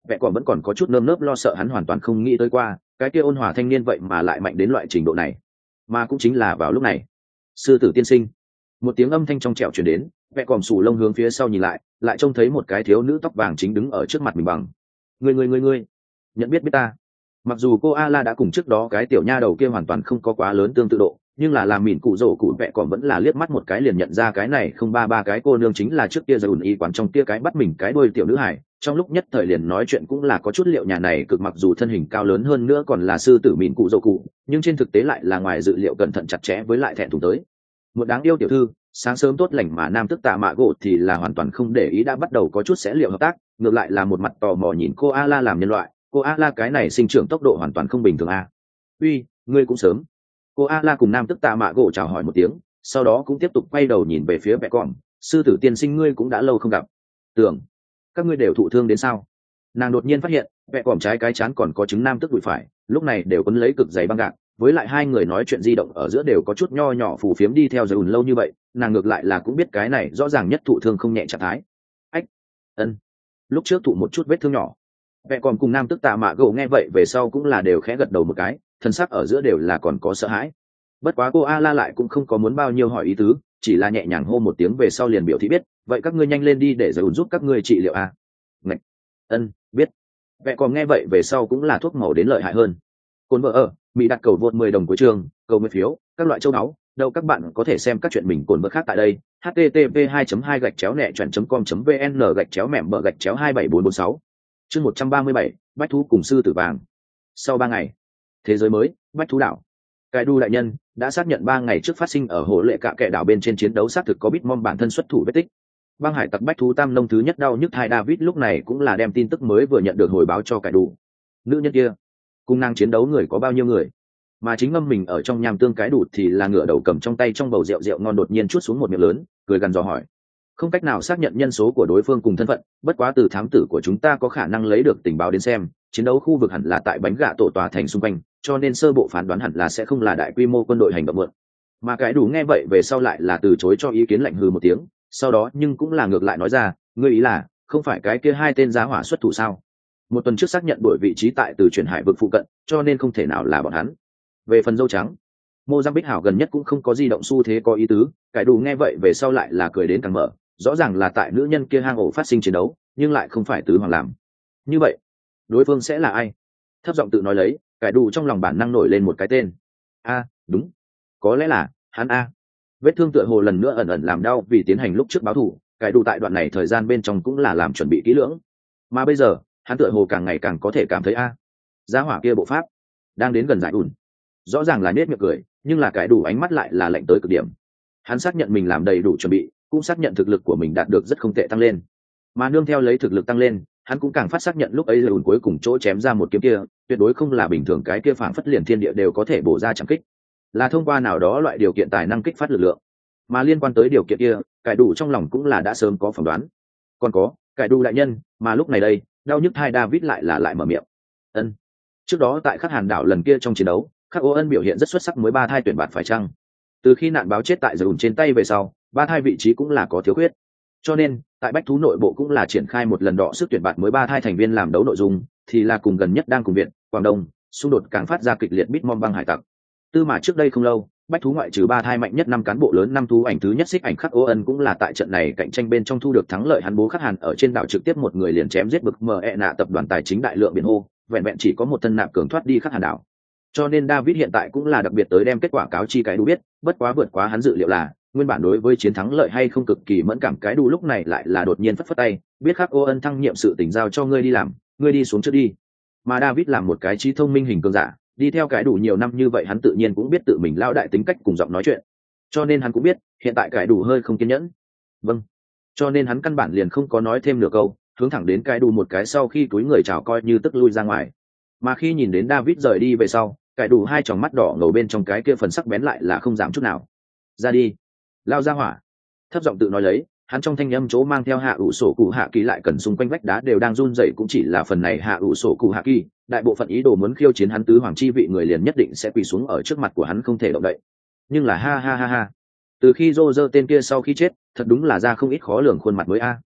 vẽ còn vẫn còn có chút nơm nớp lo sợ, hắn hoàn toàn không nghĩ tới qua cái kia ôn hòa thanh niên vậy mà lại mạnh đến loại trình độ này. Mà cũng chính là vào lúc này, sư tử tiên sinh, một tiếng âm thanh trong trẻo chuyển đến, vẽ còm sù lông hướng phía sau nhìn lại, lại trông thấy một cái thiếu nữ tóc vàng chính đứng ở trước mặt mình bằng người người người người nhận biết biết ta. Mặc dù cô a la đã cùng trước đó cái tiểu nha đầu kia hoàn toàn không có quá lớn tương tự độ, nhưng là làm mìn cụ rổ cụ vẽ còn vẫn là liếc mắt một cái liền nhận ra cái này không ba ba cái cô nương chính là trước kia giờ ùn y quán trong kia cái bắt mình cái đôi tiểu nữ hải. Trong lúc nhất thời liền nói chuyện cũng là có chút liệu nhà này cực, mặc dù thân hình cao lớn hơn nữa còn là sư tử mìn cụ rổ cụ, nhưng trên thực tế lại là ngoài dự liệu cẩn thận chặt chẽ với lại thẹn thùng tới. Một đáng yêu tiểu thư, sáng sớm tốt lành mà nam tức tạ mạ gỗ thì là hoàn toàn không để ý, đã bắt đầu có chút sẽ liệu hợp tác, ngược lại là một mặt tò mò nhìn cô a la làm nhân loại. Cô a la cái này sinh trưởng tốc độ hoàn toàn không bình thường a. Uy, ngươi cũng sớm. Cô a la cùng nam tức tạ mạ gỗ chào hỏi một tiếng, sau đó cũng tiếp tục quay đầu nhìn về phía vẽ còm. Sư tử tiên sinh, ngươi cũng đã lâu không gặp, tưởng các ngươi đều thụ thương đến sao? Nàng đột nhiên phát hiện vẽ còm trái cái chán còn có chứng nam tức đùi phải, lúc này đều quấn lấy cực dày băng gạc, với lại hai người nói chuyện di động ở giữa đều có chút nho nhỏ phù phiếm đi theo giờ ùn lâu như vậy, nàng ngược lại là cũng biết cái này rõ ràng nhất thụ thương không nhẹ trạng thái. Ách, ân, lúc trước thụ một chút vết thương nhỏ. Vẽ còn cùng nam tức tạ mạ gỗ nghe vậy về sau cũng là đều khẽ gật đầu một cái, thân sắc ở giữa đều là còn có sợ hãi. Bất quá cô a la lại cũng không có muốn bao nhiêu hỏi ý tứ, chỉ là nhẹ nhàng hô một tiếng về sau liền biểu thị biết. Vậy các ngươi nhanh lên đi để giờ ùn giúp các ngươi trị liệu à? Ngạch, ân, biết. Vẽ còn nghe vậy về sau cũng là thuốc màu đến lợi hại hơn. Cồn vợ ở mỹ đặt cầu vượt mười đồng của trường, cầu nguyện phiếu, các loại châu báu. Đâu các bạn có thể xem các chuyện mình cồn vợ khác tại đây. h t t p hai hai gạch chéo nẹ truyện com vn gạch chéo mẻm bờ gạch chéo hai bảy bốn bốn sáu. Chương một trăm ba mươi bảy, bách thú cùng sư tử vàng. Sau ba ngày, thế giới mới, bách thú đảo. Cái đu đại nhân đã xác nhận ba ngày trước phát sinh ở hồ lệ cạ kệ đảo bên trên chiến đấu xác thực có Bitmom bản thân xuất thủ vết tích. Băng hải tặc bách thú tam nông thứ nhất đau nhức thai David lúc này cũng là đem tin tức mới vừa nhận được hồi báo cho cái đủ. Nữ nhân kia, cùng nàng chiến đấu người có bao nhiêu người? Mà chính ngâm mình ở trong nham tương cái đủ thì là ngựa đầu cầm trong tay trong bầu rượu rượu ngon đột nhiên chuốt xuống một miệng lớn, cười gằn dò hỏi. Không cách nào xác nhận nhân số của đối phương cùng thân phận, bất quá từ thám tử của chúng ta có khả năng lấy được tình báo đến xem, chiến đấu khu vực hẳn là tại bánh gạ tổ tòa thành xung quanh, cho nên sơ bộ phán đoán hẳn là sẽ không là đại quy mô quân đội hành động mượn. Mà cái đủ nghe vậy về sau lại là từ chối cho ý kiến, lạnh hừ một tiếng, sau đó nhưng cũng là ngược lại nói ra, ngươi ý là không phải cái kia hai tên giá hỏa xuất thủ sao? Một tuần trước xác nhận đổi vị trí tại từ chuyển hải vực phụ cận, cho nên không thể nào là bọn hắn. Về phần dâu trắng, Mozambique hảo gần nhất cũng không có di động xu thế có ý tứ. Cái đủ nghe vậy về sau lại là cười đến càng mở, rõ ràng là tại nữ nhân kia hang ổ phát sinh chiến đấu, nhưng lại không phải tứ hoàng làm. Như vậy, đối phương sẽ là ai? Thấp giọng tự nói lấy, cái đủ trong lòng bản năng nổi lên một cái tên. A, đúng, có lẽ là hắn a. Vết thương tựa hồ lần nữa ẩn ẩn làm đau vì tiến hành lúc trước báo thù, cái đủ tại đoạn này thời gian bên trong cũng là làm chuẩn bị kỹ lưỡng. Mà bây giờ, hắn tựa hồ càng ngày càng có thể cảm thấy a. Giá hỏa kia bộ pháp đang đến gần giải ủn. Rõ ràng là nết miệng cười, nhưng là cái đủ ánh mắt lại là lạnh tới cực điểm. Hắn xác nhận mình làm đầy đủ chuẩn bị, cũng xác nhận thực lực của mình đạt được rất không tệ tăng lên. Mà nương theo lấy thực lực tăng lên, hắn cũng càng phát xác nhận lúc ấy ủn cuối cùng chỗ chém ra một kiếm kia, tuyệt đối không là bình thường cái kia phảng phất liền thiên địa đều có thể bổ ra chẳng kích, là thông qua nào đó loại điều kiện tài năng kích phát lực lượng. Mà liên quan tới điều kiện kia, cải đủ trong lòng cũng là đã sớm có phỏng đoán. Còn có cải đủ đại nhân, mà lúc này đây đau nhức thai David lại là lại mở miệng. Ân, trước đó tại khắc hàn đảo lần kia trong chiến đấu, khắc ô ân biểu hiện rất xuất sắc, mới ba thai tuyển bạt phải chăng? Từ khi nạn báo chết tại giờ ủn trên tay về sau, ba thai vị trí cũng là có thiếu khuyết, cho nên tại bách thú nội bộ cũng là triển khai một lần đọ sức tuyển bạt mới ba thai thành viên làm đấu nội dung, thì là cùng gần nhất đang cùng viện Quảng Đông xung đột càng phát ra kịch liệt Bitmom băng hải tặc. Tư mà trước đây không lâu, bách thú ngoại trừ ba thai mạnh nhất năm cán bộ lớn năm thú ảnh thứ nhất xích ảnh khắc ô ân cũng là tại trận này cạnh tranh bên trong thu được thắng lợi, hắn bố khắc hàn ở trên đảo trực tiếp một người liền chém giết bực mờ e nạ tập đoàn tài chính đại lượng biển hô, vẹn vẹn chỉ có một thân nạp cường thoát đi khắc hàn đảo. Cho nên David hiện tại cũng là đặc biệt tới đem kết quả cáo chi cái đủ biết, bất quá vượt quá hắn dự liệu là nguyên bản đối với chiến thắng lợi hay không cực kỳ mẫn cảm cái đủ lúc này lại là đột nhiên phất phất tay, biết khắc ô ân thăng nhiệm sự tình giao cho ngươi đi làm, ngươi đi xuống trước đi. Mà David làm một cái trí thông minh hình cường giả, đi theo cái đủ nhiều năm như vậy, hắn tự nhiên cũng biết tự mình lão đại tính cách cùng giọng nói chuyện, cho nên hắn cũng biết hiện tại cái đủ hơi không kiên nhẫn. Vâng, cho nên hắn căn bản liền không có nói thêm nửa câu, hướng thẳng đến cái đủ một cái sau khi túi người chào coi như tức lui ra ngoài. Mà khi nhìn đến David rời đi về sau, cái đủ hai tròng mắt đỏ ngầu bên trong cái kia phần sắc bén lại là không giảm chút nào. Ra đi, lao ra hỏa. Thấp giọng tự nói lấy, hắn trong thanh âm chỗ mang theo hạ ủ sổ cụ hạ kỳ lại cần xung quanh vách đá đều đang run rẩy, cũng chỉ là phần này hạ ủ sổ cụ hạ kỳ, đại bộ phận ý đồ muốn khiêu chiến hắn tứ hoàng chi vị người liền nhất định sẽ quỳ xuống ở trước mặt của hắn không thể động đậy. Nhưng là ha ha ha ha, từ khi Roger tên kia sau khi chết, thật đúng là ra không ít khó lường khuôn mặt mới a.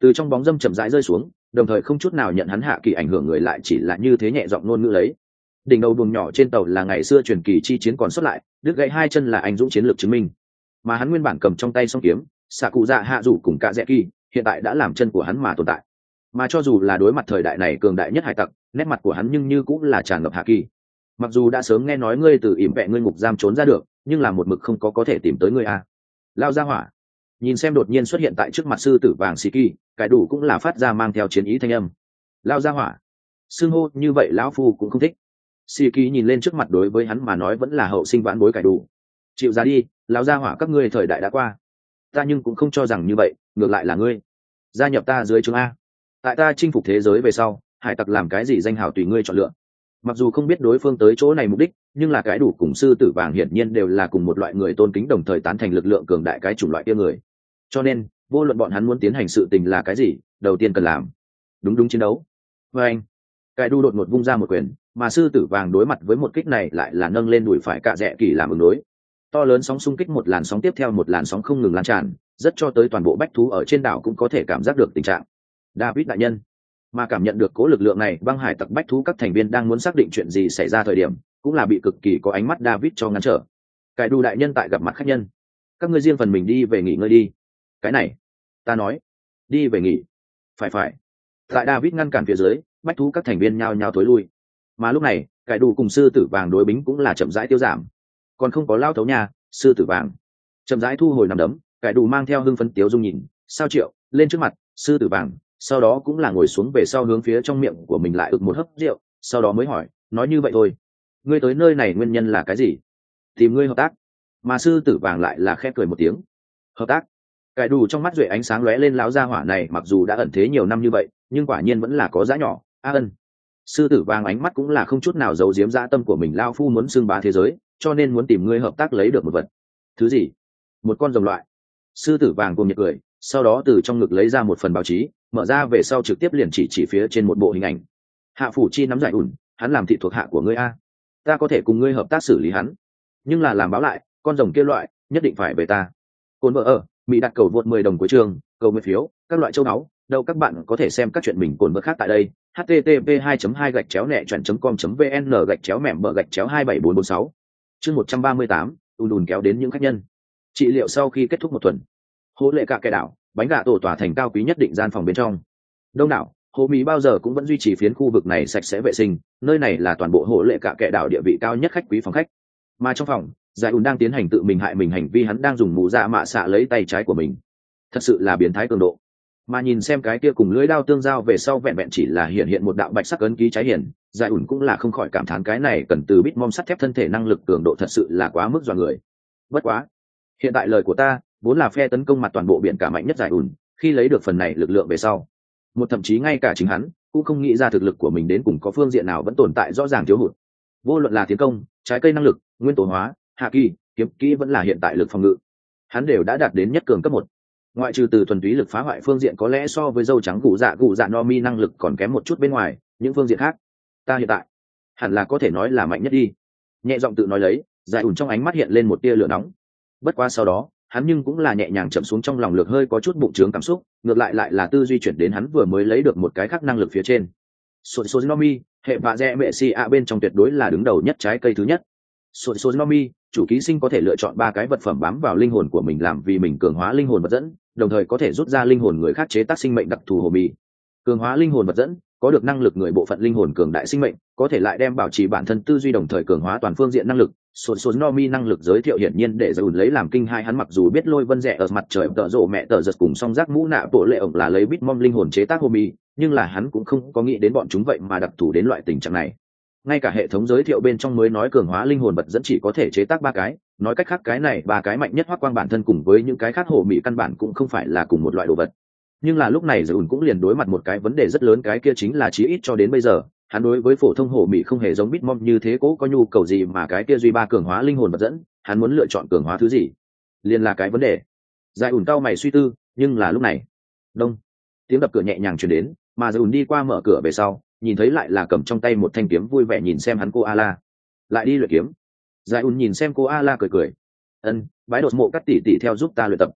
từ trong bóng dâm chậm rãi rơi xuống, đồng thời không chút nào nhận hắn hạ kỳ ảnh hưởng người lại chỉ là như thế nhẹ giọng ngôn ngữ lấy. Đỉnh đầu buồng nhỏ trên tàu là ngày xưa truyền kỳ chi chiến còn xuất lại, đứt gãy hai chân là anh dũng chiến lược chứng minh, mà hắn nguyên bản cầm trong tay song kiếm xạ cụ dạ hạ dù cùng cả dẹ kỳ hiện tại đã làm chân của hắn mà tồn tại. Mà cho dù là đối mặt thời đại này cường đại nhất hải tặc, nét mặt của hắn nhưng như cũng là tràn ngập hạ kỳ. Mặc dù đã sớm nghe nói ngươi từ ỉm vẹ ngươi ngục giam trốn ra được, nhưng là một mực không có có thể tìm tới ngươi a. Lao ra hỏa. Nhìn xem đột nhiên xuất hiện tại trước mặt sư tử vàng Shiki, cái đủ cũng là phát ra mang theo chiến ý thanh âm. Lao ra hỏa. Xưng hô như vậy lão phu cũng không thích. Shiki nhìn lên trước mặt đối với hắn mà nói vẫn là hậu sinh vãn bối cái đủ. Chịu ra đi, lão gia hỏa các ngươi thời đại đã qua. Ta nhưng cũng không cho rằng như vậy, ngược lại là ngươi. Gia nhập ta dưới chương a. Tại ta chinh phục thế giới về sau, hải tặc làm cái gì danh hào tùy ngươi chọn lựa. Mặc dù không biết đối phương tới chỗ này mục đích, nhưng là cái đủ cùng sư tử vàng hiển nhiên đều là cùng một loại người tôn kính đồng thời tán thành lực lượng cường đại cái chủng loại kia người. Cho nên, vô luận bọn hắn muốn tiến hành sự tình là cái gì, đầu tiên cần làm đúng đúng chiến đấu. Và anh, cái đu đột ngột vung ra một quyền, mà sư tử vàng đối mặt với một kích này lại là nâng lên đùi phải cạ rẽ kỳ làm ứng đối. To lớn sóng xung kích một làn sóng tiếp theo một làn sóng không ngừng lan tràn, rất cho tới toàn bộ bách thú ở trên đảo cũng có thể cảm giác được tình trạng. David đại nhân, mà cảm nhận được cố lực lượng này, băng hải tặc bách thú các thành viên đang muốn xác định chuyện gì xảy ra thời điểm, cũng là bị cực kỳ có ánh mắt David cho ngăn trở. Cái đu đại nhân tại gặp mặt khách nhân, các ngươi riêng phần mình đi về nghỉ ngơi đi. Cái này, ta nói, đi về nghỉ. Phải phải. Tại David ngăn cản phía dưới, bách thú các thành viên nhao nhao thối lui. Mà lúc này, cái đu cùng sư tử vàng đối bính cũng là chậm rãi tiêu giảm. Còn không có lao thấu nhà, sư tử vàng chậm rãi thu hồi nằm đấm, cái đu mang theo hưng phấn tiếu dung nhìn, sao Triệu, lên trước mặt, sư tử vàng, sau đó cũng là ngồi xuống về sau hướng phía trong miệng của mình lại ực một hớp rượu, sau đó mới hỏi, nói như vậy thôi, ngươi tới nơi này nguyên nhân là cái gì? Tìm ngươi hợp tác. Mà sư tử vàng lại là khẽ cười một tiếng. Hợp tác? Cái đủ trong mắt duệ ánh sáng lóe lên, lão gia hỏa này mặc dù đã ẩn thế nhiều năm như vậy, nhưng quả nhiên vẫn là có giá nhỏ. A ân. Sư tử vàng ánh mắt cũng là không chút nào giấu giếm dã tâm của mình, lao phu muốn xưng bá thế giới, cho nên muốn tìm ngươi hợp tác lấy được một vật. Thứ gì? Một con rồng loại. Sư tử vàng cùng nhiệt cười, sau đó từ trong ngực lấy ra một phần báo chí, mở ra về sau trực tiếp liền chỉ chỉ phía trên một bộ hình ảnh. Hạ phủ chi nắm giải ủn, hắn làm thị thuộc hạ của ngươi a, ta có thể cùng ngươi hợp tác xử lý hắn, nhưng là làm báo lại, con rồng kia loại nhất định phải về ta. Cồn vợ ở mỹ đặt cầu vượt mười đồng của trường, cầu mười phiếu, các loại châu báu, đâu các bạn có thể xem các chuyện mình cồn vợ khác tại đây. h t t p hai hai gạch chéo nẹ chọn com vn gạch chéo mẻm bờ gạch chéo hai bảy bốn bốn sáu. Chương một trăm ba mươi tám, ùn ùn kéo đến những khách nhân. Trị liệu sau khi kết thúc một tuần, hố lệ cả kẻ đảo, bánh gà tổ tỏa thành cao quý nhất định gian phòng bên trong. Đông đảo, hồ mỹ bao giờ cũng vẫn duy trì phiến khu vực này sạch sẽ vệ sinh, nơi này là toàn bộ hồ lệ cả kẻ đảo địa vị cao nhất khách quý phòng khách. Mà trong phòng, giải ùn đang tiến hành tự mình hại mình hành vi, hắn đang dùng mũ dạ mạ xạ lấy tay trái của mình. Thật sự là biến thái cường độ. Mà nhìn xem cái kia cùng lưỡi đao tương giao về sau vẹn vẹn chỉ là hiện hiện một đạo bạch sắc ấn ký trái hiển, giải ùn cũng là không khỏi cảm thán cái này cần từ bít mom sắt thép thân thể năng lực cường độ thật sự là quá mức dọa người. Bất quá, hiện tại lời của ta vốn là phe tấn công mặt toàn bộ biển cả mạnh nhất giải ùn, khi lấy được phần này lực lượng về sau, một thậm chí ngay cả chính hắn cũng không nghĩ ra thực lực của mình đến cùng có phương diện nào vẫn tồn tại rõ ràng thiếu hụt. Vô luận là tiến công, trái cây năng lực, nguyên tố hóa, hạ kỳ, kiếm kỹ vẫn là hiện tại lực phòng ngự, hắn đều đã đạt đến nhất cường cấp một. Ngoại trừ từ thuần túy lực phá hoại phương diện có lẽ so với dâu trắng gù dạ gù dạ no mi năng lực còn kém một chút bên ngoài, những phương diện khác, ta hiện tại hẳn là có thể nói là mạnh nhất đi. Nhẹ giọng tự nói lấy, giải ủn trong ánh mắt hiện lên một tia lửa nóng. Bất quá sau đó, hắn nhưng cũng là nhẹ nhàng chậm xuống, trong lòng lược hơi có chút bụng trướng cảm xúc, ngược lại lại là tư duy chuyển đến hắn vừa mới lấy được một cái khác năng lực phía trên. Sột sột no mi, hệ vạ rẽ mẹ si a bên trong tuyệt đối là đứng đầu nhất trái cây thứ nhất. Sột sột no mi, chủ ký sinh có thể lựa chọn ba cái vật phẩm bám vào linh hồn của mình làm vì mình cường hóa linh hồn vật dẫn, đồng thời có thể rút ra linh hồn người khác chế tác sinh mệnh đặc thù hồ mì. Cường hóa linh hồn vật dẫn có được năng lực người bộ phận linh hồn cường đại sinh mệnh, có thể lại đem bảo trì bản thân tư duy đồng thời cường hóa toàn phương diện năng lực. Sột sột no mi năng lực giới thiệu hiển nhiên để Dùn lấy làm kinh hai, hắn mặc dù biết lôi vân rẻ ở mặt trời tợ rộ mẹ tờ giật cùng song giác mũ nạ bộ lệ ổng là lấy bít mom linh hồn chế tác hồ mì, nhưng là hắn cũng không có nghĩ đến bọn chúng vậy mà đặc thù đến loại tình trạng này. Ngay cả hệ thống giới thiệu bên trong mới nói cường hóa linh hồn vật dẫn chỉ có thể chế tác ba cái, nói cách khác cái này ba cái mạnh nhất hoắc quang bản thân cùng với những cái khác hồ mì căn bản cũng không phải là cùng một loại đồ vật. Nhưng là lúc này Dùn cũng liền đối mặt một cái vấn đề rất lớn, cái kia chính là chí ít cho đến bây giờ hắn đối với phổ thông hổ mị không hề giống Bitmom như thế cố có nhu cầu gì, mà cái kia duy ba cường hóa linh hồn vật dẫn, hắn muốn lựa chọn cường hóa thứ gì, liền là cái vấn đề. Giải ủn cao mày suy tư, nhưng là lúc này, đông, tiếng đập cửa nhẹ nhàng truyền đến, mà Giải ủn đi qua mở cửa về sau, nhìn thấy lại là cầm trong tay một thanh kiếm, vui vẻ nhìn xem hắn cô Ala, lại đi luyện kiếm. Giải ủn nhìn xem cô Ala cười cười, ân, bái đột mộ các tỷ tỷ theo giúp ta luyện tập.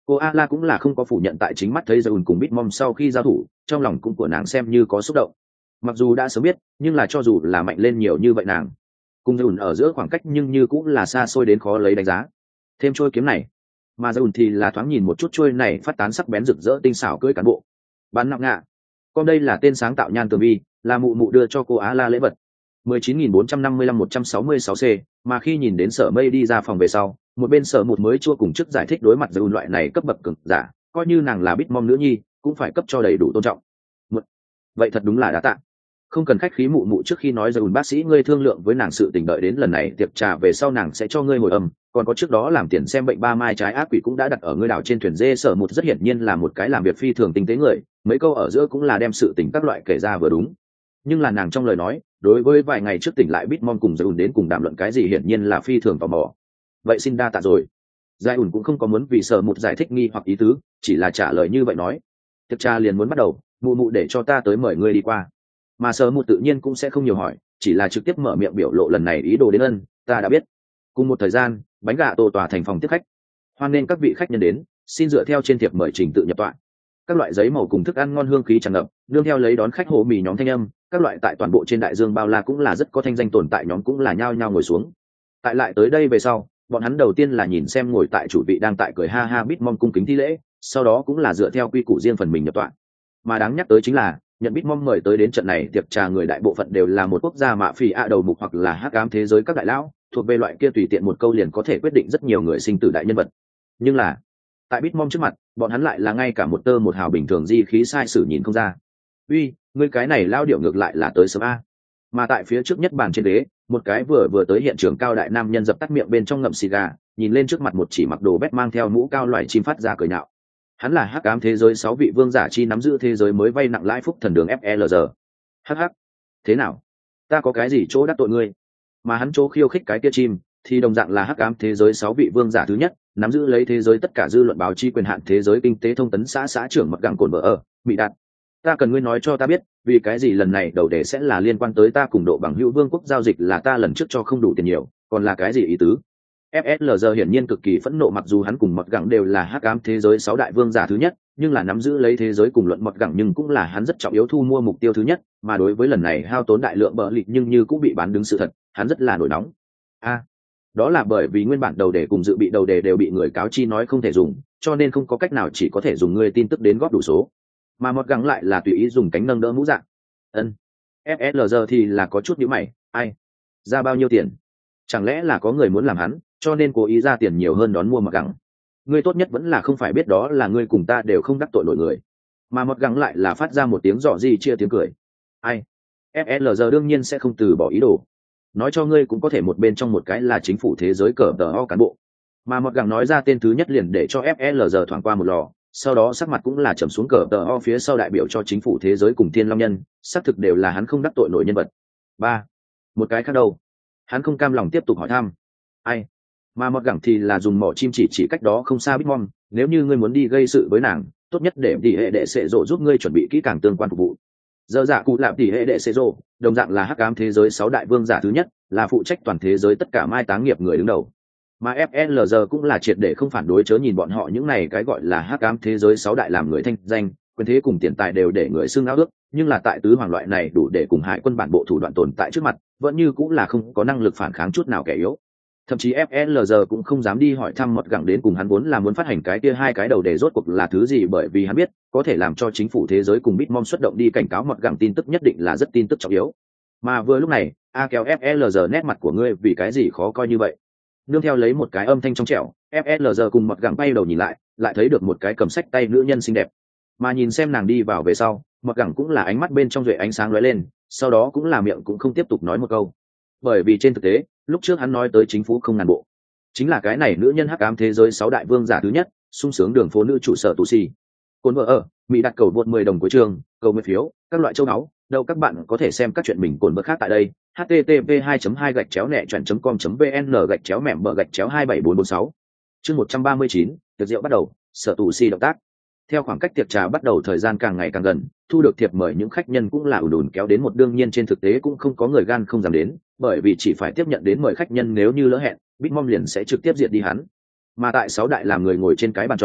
Cô Ala cũng là không có phủ nhận tại chính mắt thấy Zeun cùng Bitmom sau khi giao thủ, trong lòng cũng của nàng xem như có xúc động. Mặc dù đã sớm biết, nhưng là cho dù là mạnh lên nhiều như vậy nàng, cùng Zeun ở giữa khoảng cách nhưng như cũng là xa xôi đến khó lấy đánh giá. Thêm trôi kiếm này, mà Zeun thì là thoáng nhìn một chút trôi này phát tán sắc bén rực rỡ tinh xảo cưỡi cán bộ. Bán nặng ngạ. Con đây là tên sáng tạo nhan tường vi, là mụ mụ đưa cho cô Ala lễ vật. mười chín nghìn bốn trăm năm mươi lăm một trăm sáu mươi sáu C, mà khi nhìn đến Sở Mây đi ra phòng về sau, một bên Sở Một mới chua cùng chức giải thích đối mặt Zeun loại này cấp bậc cực giả, coi như nàng là Bitmom nữ nhi, cũng phải cấp cho đầy đủ tôn trọng. Một... Vậy thật đúng là đã tạ. Không cần khách khí mụ mụ trước khi nói Zeun bác sĩ ngươi thương lượng với nàng sự tình đợi đến lần này tiệc trà về sau nàng sẽ cho ngươi hồi âm, còn có trước đó làm tiền xem bệnh ba mai trái ác quỷ cũng đã đặt ở ngươi đảo trên thuyền dê. Sở Một rất hiển nhiên là một cái làm việc phi thường tinh tế người, mấy câu ở giữa cũng là đem sự tình các loại kể ra vừa đúng. Nhưng là nàng trong lời nói, đối với vài ngày trước tỉnh lại Bitmom cùng Zeun đến cùng đàm luận cái gì hiển nhiên là phi thường tò mò. Vậy xin đa tạ rồi. Giai ủn cũng không có muốn vì Sở Một giải thích nghi hoặc ý tứ, chỉ là trả lời như vậy nói. Tiệc trà liền muốn bắt đầu, mụ mụ để cho ta tới mời ngươi đi qua. Mà Sở Một tự nhiên cũng sẽ không nhiều hỏi, chỉ là trực tiếp mở miệng biểu lộ lần này ý đồ đến ân, ta đã biết. Cùng một thời gian, bánh gà tổ tòa thành phòng tiếp khách. Hoan nên các vị khách nhân đến, xin dựa theo trên thiệp mời trình tự nhập tọa. Các loại giấy màu cùng thức ăn ngon hương khí tràn ngập, nương theo lấy đón khách hồ mì nhóm thanh âm, các loại tại toàn bộ trên đại dương bao la cũng là rất có thanh danh tồn tại nhóm cũng là nhao nhao ngồi xuống. Tại lại tới đây về sau, bọn hắn đầu tiên là nhìn xem ngồi tại chủ vị đang tại cười ha ha Bitmom cung kính thi lễ, sau đó cũng là dựa theo quy củ riêng phần mình nhập tọa. Mà đáng nhắc tới chính là, nhận Bitmom mời tới đến trận này tiệc trà người đại bộ phận đều là một quốc gia mạ phỉ ạ đầu mục hoặc là hắc ám thế giới các đại lão, thuộc về loại kia tùy tiện một câu liền có thể quyết định rất nhiều người sinh tử đại nhân vật. Nhưng là, tại Bitmom trước mặt, bọn hắn lại là ngay cả một tơ một hào bình thường di khí sai sử nhìn không ra. Uy, ngươi cái này lao điệu ngược lại là tới sớm a. Mà tại phía trước nhất bàn trên đế, một cái vừa vừa tới hiện trường cao đại nam nhân dập tắt miệng bên trong ngậm xì gà, nhìn lên trước mặt một chỉ mặc đồ bét mang theo mũ cao loài chim phát ra cười nhạo. Hắn là hắc ám thế giới sáu vị vương giả chi nắm giữ thế giới mới vay nặng lãi phúc thần đường ép lờ giê. Hắc hắc. Thế nào? Ta có cái gì chỗ đắc tội ngươi? Mà hắn chỗ khiêu khích cái kia chim, thì đồng dạng là hắc ám thế giới sáu vị vương giả thứ nhất, nắm giữ lấy thế giới tất cả dư luận báo chí quyền hạn thế giới kinh tế thông tấn xã xã trưởng mặc gẳng cồn vợ ở, bị đạt. Ta cần ngươi nói cho ta biết, vì cái gì lần này đầu đề sẽ là liên quan tới ta cùng độ bằng hữu vương quốc giao dịch là ta lần trước cho không đủ tiền nhiều, còn là cái gì ý tứ? ép lờ giê hiển nhiên cực kỳ phẫn nộ mặc dù hắn cùng mật gẳng đều là hắc ám thế giới sáu đại vương giả thứ nhất, nhưng là nắm giữ lấy thế giới cùng luận mật gẳng nhưng cũng là hắn rất trọng yếu thu mua mục tiêu thứ nhất, mà đối với lần này hao tốn đại lượng bờ lịt nhưng như cũng bị bán đứng sự thật, hắn rất là nổi nóng. A, à, đó là bởi vì nguyên bản đầu đề cùng dự bị đầu đề đều bị người cáo chi nói không thể dùng, cho nên không có cách nào chỉ có thể dùng người tin tức đến góp đủ số. Mà mật gẳng lại là tùy ý dùng cánh nâng đỡ mũ dạng. Ân. ép lờ giê thì là có chút nhíu mày, ai? Ra bao nhiêu tiền? Chẳng lẽ là có người muốn làm hắn, cho nên cố ý ra tiền nhiều hơn đón mua mật gẳng. Ngươi tốt nhất vẫn là không phải biết đó là ngươi cùng ta đều không đắc tội nổi người. Mà mật gẳng lại là phát ra một tiếng dọ gì chia tiếng cười. Ai? ép lờ giê đương nhiên sẽ không từ bỏ ý đồ. Nói cho ngươi cũng có thể một bên trong một cái là chính phủ thế giới cờ tờ ho cán bộ. Mà mật gẳng nói ra tên thứ nhất liền để cho ép lờ giê thoảng qua một lò, sau đó sắc mặt cũng là trầm xuống cờ tờ ho phía sau đại biểu cho chính phủ thế giới cùng Thiên Long Nhân, xác thực đều là hắn không đắc tội nổi nhân vật. Ba, một cái khác đâu? Hắn không cam lòng tiếp tục hỏi thăm. Ai? Mà mọt gẳng thì là dùng mỏ chim chỉ chỉ cách đó không xa Bitmom, nếu như ngươi muốn đi gây sự với nàng, tốt nhất để tỷ hệ đệ sệ rộ giúp ngươi chuẩn bị kỹ càng tương quan phục vụ. Giờ dạ cụ lạp tỷ hệ đệ sệ rộ, đồng dạng là hắc ám thế giới sáu đại vương giả thứ nhất, là phụ trách toàn thế giới tất cả mai táng nghiệp người đứng đầu. Mà ép lờ giê cũng là triệt để không phản đối chớ nhìn bọn họ những này cái gọi là hắc ám thế giới sáu đại làm người thanh danh, quyền thế cùng tiền tài đều để người xưng áo ước, nhưng là tại tứ hoàng loại này đủ để cùng hải quân bản bộ thủ đoạn tồn tại trước mặt, vẫn như cũng là không có năng lực phản kháng chút nào kẻ yếu. Thậm chí ép lờ giê cũng không dám đi hỏi thăm mọt gẳng đến cùng hắn vốn là muốn phát hành cái kia hai cái đầu để rốt cuộc là thứ gì, bởi vì hắn biết có thể làm cho chính phủ thế giới cùng Bitmom xuất động đi cảnh cáo mọt gẳng tin tức nhất định là rất tin tức trọng yếu. Mà vừa lúc này, a kéo ép lờ giê nét mặt của ngươi vì cái gì khó coi như vậy? Nương theo lấy một cái âm thanh trong trẻo, ép lờ giê cùng mọt gẳng bay đầu nhìn lại, lại thấy được một cái cầm sách tay nữ nhân xinh đẹp. Mà nhìn xem nàng đi vào về sau, mọt gẳng cũng là ánh mắt bên trong rưỡi ánh sáng lóe lên, sau đó cũng là miệng cũng không tiếp tục nói một câu. Bởi vì trên thực tế, lúc trước hắn nói tới chính phủ không ngàn bộ, chính là cái này nữ nhân hắc ám thế giới sáu đại vương giả thứ nhất, sung sướng đường phố nữ trụ sở tù xì. Cồn vợ ở, Mỹ đặt cầu vượt mười đồng của trường, cầu nguyện phiếu, các loại châu áo, đâu các bạn có thể xem các chuyện mình cồn vợ khác tại đây. h t t p hai hai gạch chéo nẹ chọn com vn gạch chéo mẻm bờ gạch chéo hai bảy bốn bốn sáu. Chương một trăm ba mươi chín, tiệc rượu bắt đầu, sở tù xì động tác. Theo khoảng cách tiệc trà bắt đầu thời gian càng ngày càng gần, thu được thiệp mời những khách nhân cũng là ùn ùn kéo đến, một đương nhiên trên thực tế cũng không có người gan không dám đến, bởi vì chỉ phải tiếp nhận đến mời khách nhân nếu như lỡ hẹn, Bitmom liền sẽ trực tiếp diệt đi hắn. Mà tại sáu đại làm người ngồi trên cái bàn tròn,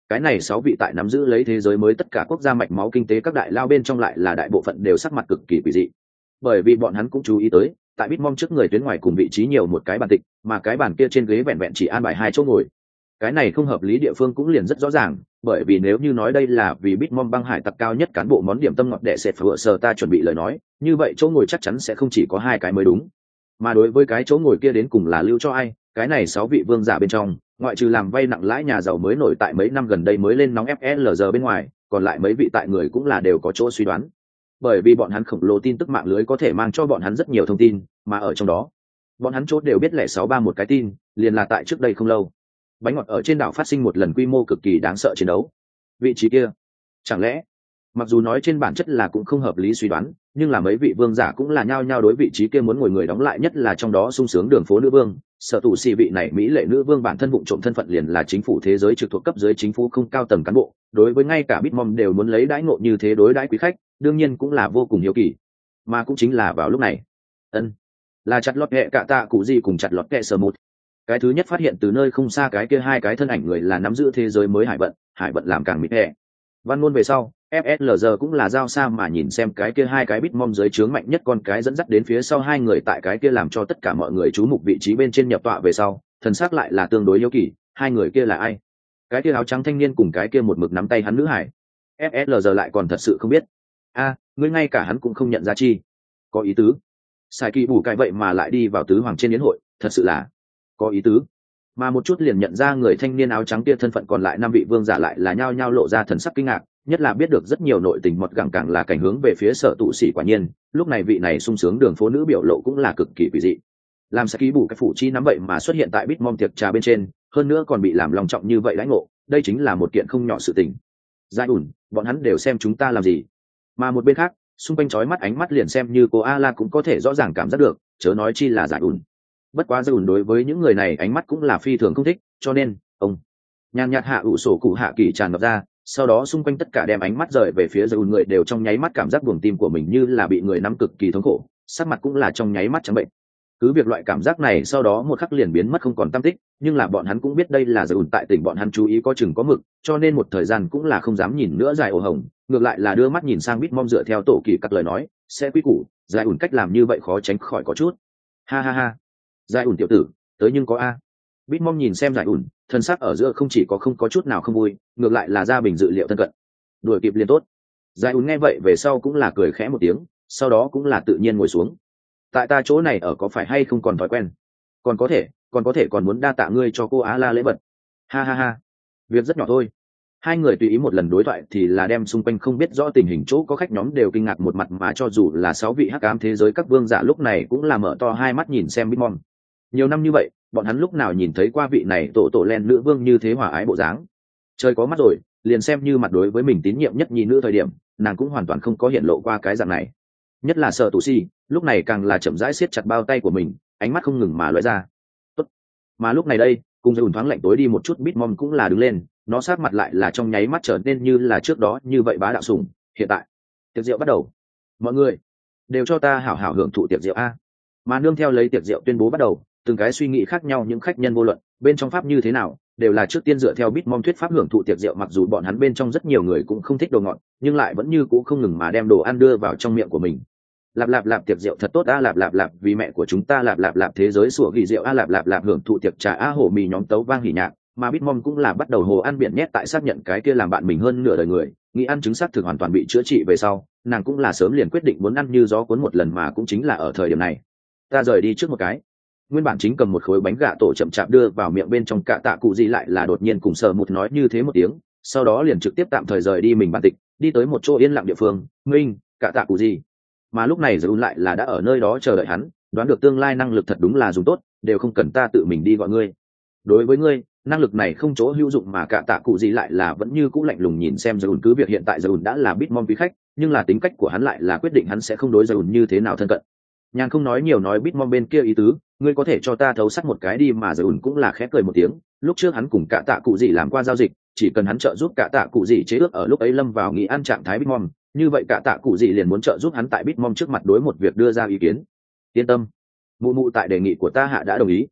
cái này sáu vị tại nắm giữ lấy thế giới mới tất cả quốc gia mạch máu kinh tế các đại lao bên trong lại là đại bộ phận đều sắc mặt cực kỳ quỷ dị, bởi vì bọn hắn cũng chú ý tới tại Bitmom trước người tuyến ngoài cùng vị trí nhiều một cái bàn tịch, mà cái bàn kia trên ghế vẹn vẹn chỉ an bài hai chỗ ngồi. Cái này không hợp lý địa phương cũng liền rất rõ ràng, bởi vì nếu như nói đây là vì Bitmom băng hải tặc cao nhất cán bộ món điểm tâm ngọt đệ sệt phở sở ta chuẩn bị lời nói, như vậy chỗ ngồi chắc chắn sẽ không chỉ có hai cái mới đúng. Mà đối với cái chỗ ngồi kia đến cùng là lưu cho ai, cái này sáu vị vương giả bên trong, ngoại trừ làm vay nặng lãi nhà giàu mới nổi tại mấy năm gần đây mới lên nóng ép lờ giờ bên ngoài, còn lại mấy vị tại người cũng là đều có chỗ suy đoán, bởi vì bọn hắn khổng lồ tin tức mạng lưới có thể mang cho bọn hắn rất nhiều thông tin, mà ở trong đó bọn hắn chốt đều biết lẻ sáu ba một cái tin, liền là tại trước đây không lâu bánh ngọt ở trên đảo phát sinh một lần quy mô cực kỳ đáng sợ chiến đấu. Vị trí kia chẳng lẽ, mặc dù nói trên bản chất là cũng không hợp lý suy đoán, nhưng là mấy vị vương giả cũng là nhao nhao đối vị trí kia muốn ngồi người đóng lại, nhất là trong đó sung sướng đường phố nữ vương sở tù xì vị này mỹ lệ nữ vương bản thân vụng trộm thân phận liền là chính phủ thế giới trực thuộc cấp dưới chính phủ không cao tầng cán bộ, đối với ngay cả Bitmom đều muốn lấy đãi ngộ như thế đối đãi quý khách, đương nhiên cũng là vô cùng hiếu kỳ. Mà cũng chính là vào lúc này, ân là chặt lọt kẹ cạ tạ cụ gì cùng chặt lọt kẹ sờ một cái thứ nhất phát hiện từ nơi không xa cái kia hai cái thân ảnh người là nắm giữ thế giới mới hải vận, hải vận làm càng mịt hẹ. Văn ngôn về sau, ép lờ giê cũng là giao xa mà nhìn xem cái kia hai cái Bitmom dưới trướng mạnh nhất con cái dẫn dắt đến phía sau hai người tại cái kia làm cho tất cả mọi người chú mục vị trí bên trên nhập tọa về sau, thần sắc lại là tương đối hiếu kỳ, hai người kia là ai? Cái kia áo trắng thanh niên cùng cái kia một mực nắm tay hắn nữ hải. ép lờ giê lại còn thật sự không biết. A, à, ngươi ngay cả hắn cũng không nhận ra chi. Có ý tứ. Sai kỳ bù cái vậy mà lại đi vào tứ hoàng trên yến hội, thật sự là có ý tứ. Mà một chút liền nhận ra người thanh niên áo trắng kia thân phận, còn lại năm vị vương giả lại là nhao nhao lộ ra thần sắc kinh ngạc, nhất là biết được rất nhiều nội tình mọt gẳng càng là cảnh hướng về phía sở tụ sĩ. Quả nhiên lúc này vị này sung sướng đường phố nữ biểu lộ cũng là cực kỳ quỷ dị, làm Sai kỳ bù cái phủ chi nắm vậy mà xuất hiện tại Bitmom tiệc trà bên trên, hơn nữa còn bị làm lòng trọng như vậy lãnh ngộ, đây chính là một kiện không nhỏ sự tình. Giải ủn, bọn hắn đều xem chúng ta làm gì? Mà một bên khác, xung quanh chói mắt ánh mắt liền xem như cô A-la cũng có thể rõ ràng cảm giác được, chớ nói chi là Giải ủn. Bất quá Giải ủn đối với những người này ánh mắt cũng là phi thường không thích, cho nên ông nhàn nhạt hạ ủ sổ cụ hạ kỳ tràn ngập ra, sau đó xung quanh tất cả đem ánh mắt rời về phía Giải ủn, người đều trong nháy mắt cảm giác buồng tim của mình như là bị người nắm cực kỳ thống khổ, sắc mặt cũng là trong nháy mắt trắng bệnh. Cứ việc loại cảm giác này sau đó một khắc liền biến mất không còn tăm tích, nhưng là bọn hắn cũng biết đây là Giải ủn tại tỉnh bọn hắn chú ý có chừng có mực, cho nên một thời gian cũng là không dám nhìn nữa Giải ổ hồng, ngược lại là đưa mắt nhìn sang Bitmom dựa theo tổ kỳ cắt lời nói sẽ quy củ, Giải ủn cách làm như vậy khó tránh khỏi có chút ha ha ha. Giải ủn tiểu tử tới nhưng có a. Bitmom nhìn xem Giải ủn, thân sắc ở giữa không chỉ có không có chút nào không vui, ngược lại là ra bình dự liệu thân cận, đuổi kịp liền tốt. Giải ủn nghe vậy về sau cũng là cười khẽ một tiếng, sau đó cũng là tự nhiên ngồi xuống. Tại ta chỗ này ở có phải hay không còn thói quen? Còn có thể, còn có thể còn muốn đa tạ ngươi cho cô Á La lễ vật. Ha ha ha. Việc rất nhỏ thôi. Hai người tùy ý một lần đối thoại thì là đem xung quanh không biết rõ tình hình chỗ có khách nhóm đều kinh ngạc một mặt, mà cho dù là sáu vị hắc ám thế giới các vương giả lúc này cũng là mở to hai mắt nhìn xem Bitmom. Nhiều năm như vậy, bọn hắn lúc nào nhìn thấy qua vị này tổ tổ len nữ vương như thế hòa ái bộ dáng. Trời có mắt rồi, liền xem như mặt đối với mình tín nhiệm nhất nhi nữ thời điểm, nàng cũng hoàn toàn không có hiện lộ qua cái dạng này. Nhất là sợ tù si, lúc này càng là chậm rãi siết chặt bao tay của mình, ánh mắt không ngừng mà lóe ra. Tốt. Mà lúc này đây, cùng dùn thoáng lạnh tối đi một chút, Bitmom cũng là đứng lên, nó sát mặt lại là trong nháy mắt trở nên như là trước đó như vậy bá đạo sủng. Hiện tại tiệc rượu bắt đầu, mọi người đều cho ta hảo hảo hưởng thụ tiệc rượu a. Mà nương theo lấy tiệc rượu tuyên bố bắt đầu, từng cái suy nghĩ khác nhau những khách nhân vô luận bên trong pháp như thế nào đều là trước tiên dựa theo Bitmom thuyết pháp hưởng thụ tiệc rượu, mặc dù bọn hắn bên trong rất nhiều người cũng không thích đồ ngọt, nhưng lại vẫn như cũ không ngừng mà đem đồ ăn đưa vào trong miệng của mình. Lạp lạp lạp tiệc rượu thật tốt a, lạp lạp lạp vì mẹ của chúng ta, lạp lạp lạp thế giới sủa ghi rượu a, lạp lạp lạp hưởng thụ tiệc trà a, hổ mì nhóm tấu vang hỉ nhạc. Mà Bitmom cũng là bắt đầu hồ ăn biển nhét tại xác nhận cái kia làm bạn mình hơn nửa đời người nghĩ ăn chứng xác thực hoàn toàn bị chữa trị về sau, nàng cũng là sớm liền quyết định muốn ăn như gió cuốn một lần, mà cũng chính là ở thời điểm này ta rời đi trước một cái. Nguyên bản chính cầm một khối bánh gà tổ chậm chạp đưa vào miệng bên trong cạ tạ cụ gì lại là đột nhiên cùng Sở Mụt nói như thế một tiếng, sau đó liền trực tiếp tạm thời rời đi mình bản tịch, đi tới một chỗ yên lặng địa phương. Minh, cạ tạ cụ gì? Mà lúc này Dùn lại là đã ở nơi đó chờ đợi hắn, đoán được tương lai năng lực thật đúng là dùng tốt, đều không cần ta tự mình đi gọi ngươi. Đối với ngươi, năng lực này không chỗ hữu dụng, mà cạ tạ cụ gì lại là vẫn như cũ lạnh lùng nhìn xem Dùn. Cứ việc hiện tại Dùn đã là Bitmom quý khách, nhưng là tính cách của hắn lại là quyết định hắn sẽ không đối Dùn như thế nào thân cận. Nhàn không nói nhiều nói Bitmom bên kia ý tứ, ngươi có thể cho ta thấu sắc một cái đi, mà Dùn cũng là khẽ cười một tiếng. Lúc trước hắn cùng cạ tạ cụ gì làm qua giao dịch, chỉ cần hắn trợ giúp cạ tạ cụ gì chế ước ở lúc ấy lâm vào nghị ăn trạng thái Bitmom, như vậy cạ tạ cụ gì liền muốn trợ giúp hắn tại Bitmom trước mặt đối một việc đưa ra ý kiến. Yên tâm, mụ mụ tại đề nghị của ta hạ đã đồng ý.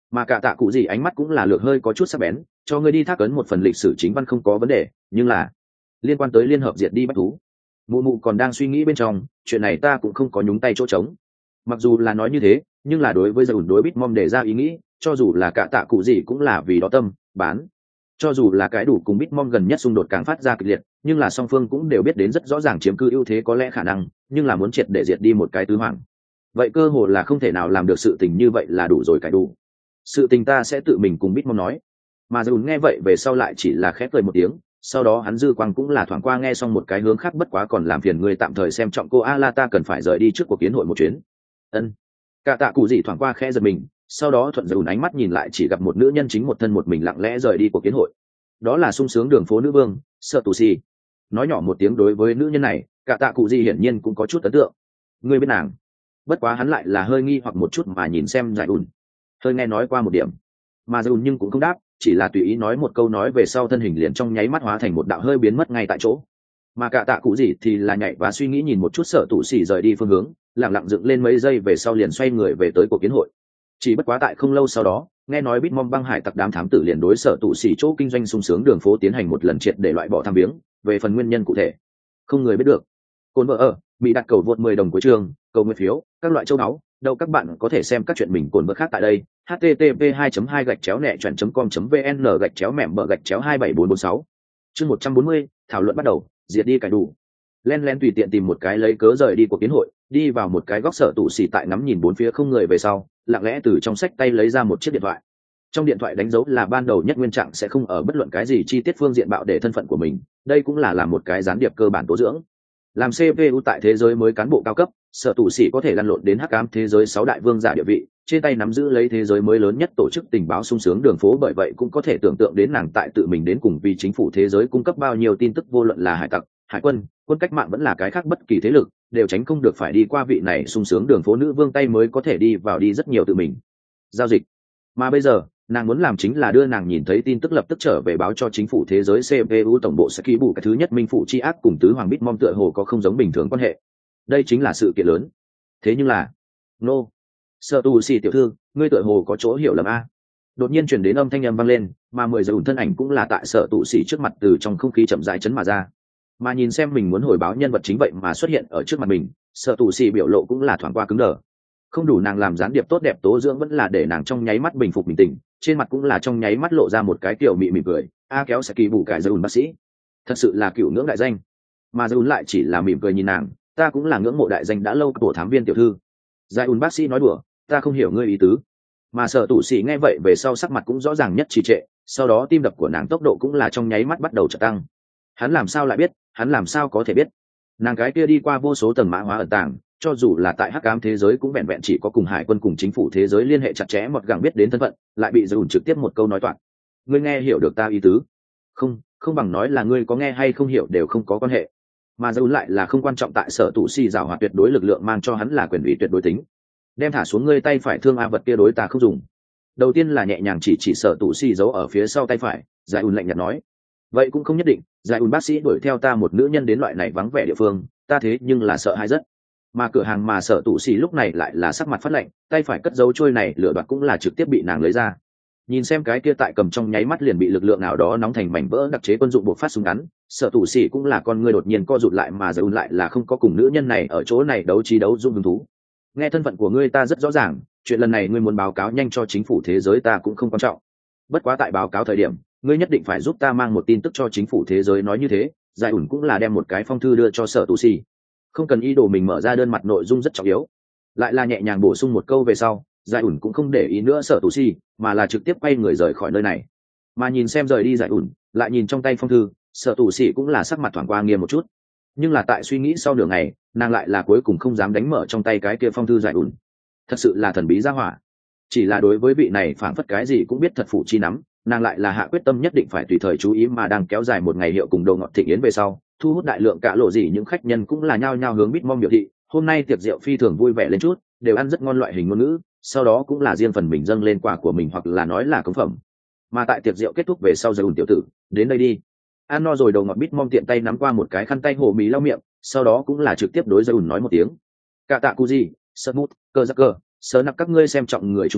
mà cả tạ cụ gì ánh mắt cũng là lược hơi có chút sắc bén, cho ngươi đi thác ấn một phần lịch sử chính văn không có vấn đề, nhưng là liên quan tới liên hợp diệt đi bách thú. Mụ mụ còn đang suy nghĩ bên trong, chuyện này ta cũng không có nhúng tay chỗ trống. Mặc dù là nói như thế, nhưng là đối với giải ủn đối Bitmom để ra ý nghĩ, cho dù là cả tạ cụ gì cũng là vì đó tâm bán. Cho dù là cái đủ cùng Bitmom gần nhất xung đột càng phát ra kịch liệt, nhưng là song phương cũng đều biết đến rất rõ ràng chiếm cư ưu thế có lẽ khả năng, nhưng là muốn triệt để diệt đi một cái tứ hoàng, vậy cơ hồ là không thể nào làm được sự tình như vậy là đủ rồi cái đủ. Sự tình ta sẽ tự mình cùng Bitmom nói. Mà Dùn nghe vậy về sau lại chỉ là khép cười một tiếng, sau đó hắn dư quang cũng là thoáng qua nghe xong một cái hướng khác, bất quá còn làm phiền người tạm thời xem trọng cô A-la, ta cần phải rời đi trước cuộc kiến hội một chuyến. Ân. Cả tạ cụ gì thoáng qua khẽ giật mình, sau đó thuận Dùn ánh mắt nhìn lại chỉ gặp một nữ nhân chính một thân một mình lặng lẽ rời đi cuộc kiến hội. Đó là sung sướng đường phố nữ vương, Sợ Tù Xì. Nói nhỏ một tiếng đối với nữ nhân này, cả tạ cụ gì hiển nhiên cũng có chút ấn tượng. Ngươi biết nàng? Bất quá hắn lại là hơi nghi hoặc một chút mà nhìn xem Giải Ùn. Hơi nghe nói qua một điểm. Mà Giải Ùn nhưng cũng không đáp, chỉ là tùy ý nói một câu nói về sau thân hình liền trong nháy mắt hóa thành một đạo hơi biến mất ngay tại chỗ. Mà cả tạ cụ gì thì là nhảy và suy nghĩ nhìn một chút Sợ Tù Xì rời đi phương hướng, lặng lặng dựng lên mấy giây về sau liền xoay người về tới cuộc kiến hội. Chỉ bất quá tại không lâu sau đó, nghe nói Bitmom băng hải tặc đám thám tử liền đối Sở Tụ Xỉ chỗ kinh doanh sung sướng đường phố tiến hành một lần triệt để loại bỏ tham viếng, về phần nguyên nhân cụ thể không người biết được. Cồn vợ ở bị đặt cầu vượt mười đồng của trường, cầu nguyện phiếu, các loại châu báu, đâu các bạn có thể xem các chuyện mình cồn vợ khác tại đây. http hai hai gạch chéo nẹ chuẩn com vn gạch chéo mẻm bờ gạch chéo hai bảy bốn bốn sáu. Chương một trăm bốn mươi, thảo luận bắt đầu, diệt đi cải đủ. Len len tùy tiện tìm một cái lấy cớ rời đi cuộc kiến hội, đi vào một cái góc Sở Tụ Xỉ tại ngắm nhìn bốn phía không người về sau, lặng lẽ từ trong sách tay lấy ra một chiếc điện thoại. Trong điện thoại đánh dấu là ban đầu nhất nguyên trạng sẽ không ở bất luận cái gì chi tiết phương diện bạo để thân phận của mình, đây cũng là làm một cái gián điệp cơ bản tố dưỡng. Làm xê pê u tại thế giới mới cán bộ cao cấp, Sở Tụ Xỉ có thể lăn lộn đến hắc ám thế giới sáu đại vương giả địa vị, trên tay nắm giữ lấy thế giới mới lớn nhất tổ chức tình báo sung sướng đường phố, bởi vậy cũng có thể tưởng tượng đến nàng tại tự mình đến cùng vì chính phủ thế giới cung cấp bao nhiêu tin tức, vô luận là hải tặc, hải quân, quân cách mạng vẫn là cái khác bất kỳ thế lực, đều tránh không được phải đi qua vị này sung sướng đường phố nữ vương tay mới có thể đi vào đi rất nhiều tự mình giao dịch. Mà bây giờ nàng muốn làm chính là đưa nàng nhìn thấy tin tức lập tức trở về báo cho chính phủ thế giới xê pê u tổng bộ sẽ ký bù cái thứ nhất minh phụ chi ác cùng tứ hoàng Bitmom tựa hồ có không giống bình thường quan hệ, đây chính là sự kiện lớn. Thế nhưng là nô no. Sợ Tù Xì tiểu thư, ngươi tựa hồ có chỗ hiểu lầm a. Đột nhiên chuyển đến âm thanh âm vang lên, mà mười giờ ủn thân ảnh cũng là tại Sợ Tù Xì trước mặt từ trong không khí chậm rãi chấn mà ra. Mà nhìn xem mình muốn hồi báo nhân vật chính vậy mà xuất hiện ở trước mặt mình, Sợ Tù Xì biểu lộ cũng là thoáng qua cứng đờ. Không đủ nàng làm gián điệp tốt đẹp tố dưỡng vẫn là để nàng trong nháy mắt bình phục bình tĩnh, trên mặt cũng là trong nháy mắt lộ ra một cái kiểu mị mỉm cười. A kéo sẽ kỳ bù cải giờ ủn bác sĩ, thật sự là cựu ngưỡng đại danh. Mà giờ ủn lại chỉ là mỉm cười nhìn nàng, ta cũng là ngưỡng mộ đại danh đã lâu của thám viên tiểu thư. Giải ủn bác sĩ nói đùa, ta không hiểu ngươi ý tứ. Mà Sợ Tù Xì nghe vậy về sau sắc mặt cũng rõ ràng nhất trì trệ, sau đó tim đập của nàng tốc độ cũng là trong nháy mắt bắt đầu chợt tăng. Hắn làm sao lại biết, hắn làm sao có thể biết? Nàng cái kia đi qua vô số tầng mã hóa ẩn tàng, cho dù là tại hắc ám thế giới cũng vẹn vẹn chỉ có cùng hải quân cùng chính phủ thế giới liên hệ chặt chẽ một gẳng biết đến thân phận, lại bị dùn trực tiếp một câu nói toạc. Ngươi nghe hiểu được ta ý tứ? Không, không bằng nói là ngươi có nghe hay không hiểu đều không có quan hệ. Mà dùn lại là không quan trọng, tại Sở Tụ Xì giảo hoạt tuyệt đối lực lượng mang cho hắn là quyền ủy tuyệt đối tính. Đem thả xuống ngươi tay phải thương a vật kia đối ta không dùng. Đầu tiên là nhẹ nhàng chỉ chỉ Sở Tụ Xì giấu ở phía sau tay phải, Giải ùn lạnh nhạt nói. Vậy cũng không nhất định, Giải ùn bác sĩ đuổi theo ta một nữ nhân đến loại này vắng vẻ địa phương, ta thế nhưng là sợ hãi rất. Mà cửa hàng mà Sở Tụ Xì lúc này lại là sắc mặt phát lạnh, tay phải cất giấu trôi này lửa đoạt cũng là trực tiếp bị nàng lấy ra. Nhìn xem cái kia tại cầm trong nháy mắt liền bị lực lượng nào đó nóng thành mảnh vỡ đặc chế quân dụng buộc phát súng ngắn, Sở Tụ Xì cũng là con người đột nhiên co rụt lại, mà Giải ùn lại là không có cùng nữ nhân này ở chỗ này đấu trí đấu dung hứng thú. Nghe thân phận của ngươi ta rất rõ ràng, chuyện lần này ngươi muốn báo cáo nhanh cho chính phủ thế giới ta cũng không quan trọng. Bất quá tại báo cáo thời điểm, ngươi nhất định phải giúp ta mang một tin tức cho chính phủ thế giới. Nói như thế, Giải ủn cũng là đem một cái phong thư đưa cho Sở Tù Xì. Không cần ý đồ mình mở ra đơn mặt nội dung rất trọng yếu. Lại là nhẹ nhàng bổ sung một câu về sau, Giải ủn cũng không để ý nữa Sở Tù Xì, mà là trực tiếp quay người rời khỏi nơi này. Mà nhìn xem rời đi Giải ủn, lại nhìn trong tay phong thư, Sở Tù Xì cũng là sắc mặt thoáng qua nghiêm một chút. Nhưng là tại suy nghĩ sau nửa ngày, nàng lại là cuối cùng không dám đánh mở trong tay cái kia phong thư Giải ủn. Thật sự là thần bí gia hỏa. Chỉ là đối với vị này phảng phất cái gì cũng biết thật phụ chi nắm, nàng lại là hạ quyết tâm nhất định phải tùy thời chú ý, mà đang kéo dài một ngày hiệu cùng đồ ngọt thịnh yến về sau, thu hút đại lượng cả lộ gì những khách nhân cũng là nhao nhao hướng Bitmom biểu thị, hôm nay tiệc rượu phi thường vui vẻ lên chút, đều ăn rất ngon loại hình ngôn ngữ, sau đó cũng là riêng phần mình dâng lên quà của mình hoặc là nói là cống phẩm. Mà tại tiệc rượu kết thúc về sau, Giải ủn tiểu tử, đến đây đi. Ăn no rồi, đầu ngọt Bitmom tiện tay nắm qua một cái khăn tay hồ mì lau miệng, sau đó cũng là trực tiếp đối Giải ủn nói một tiếng. Cả tạ cu gì, Smooth, cơ giác cơ, sớ nặc các ngươi xem trọng người chung quanh,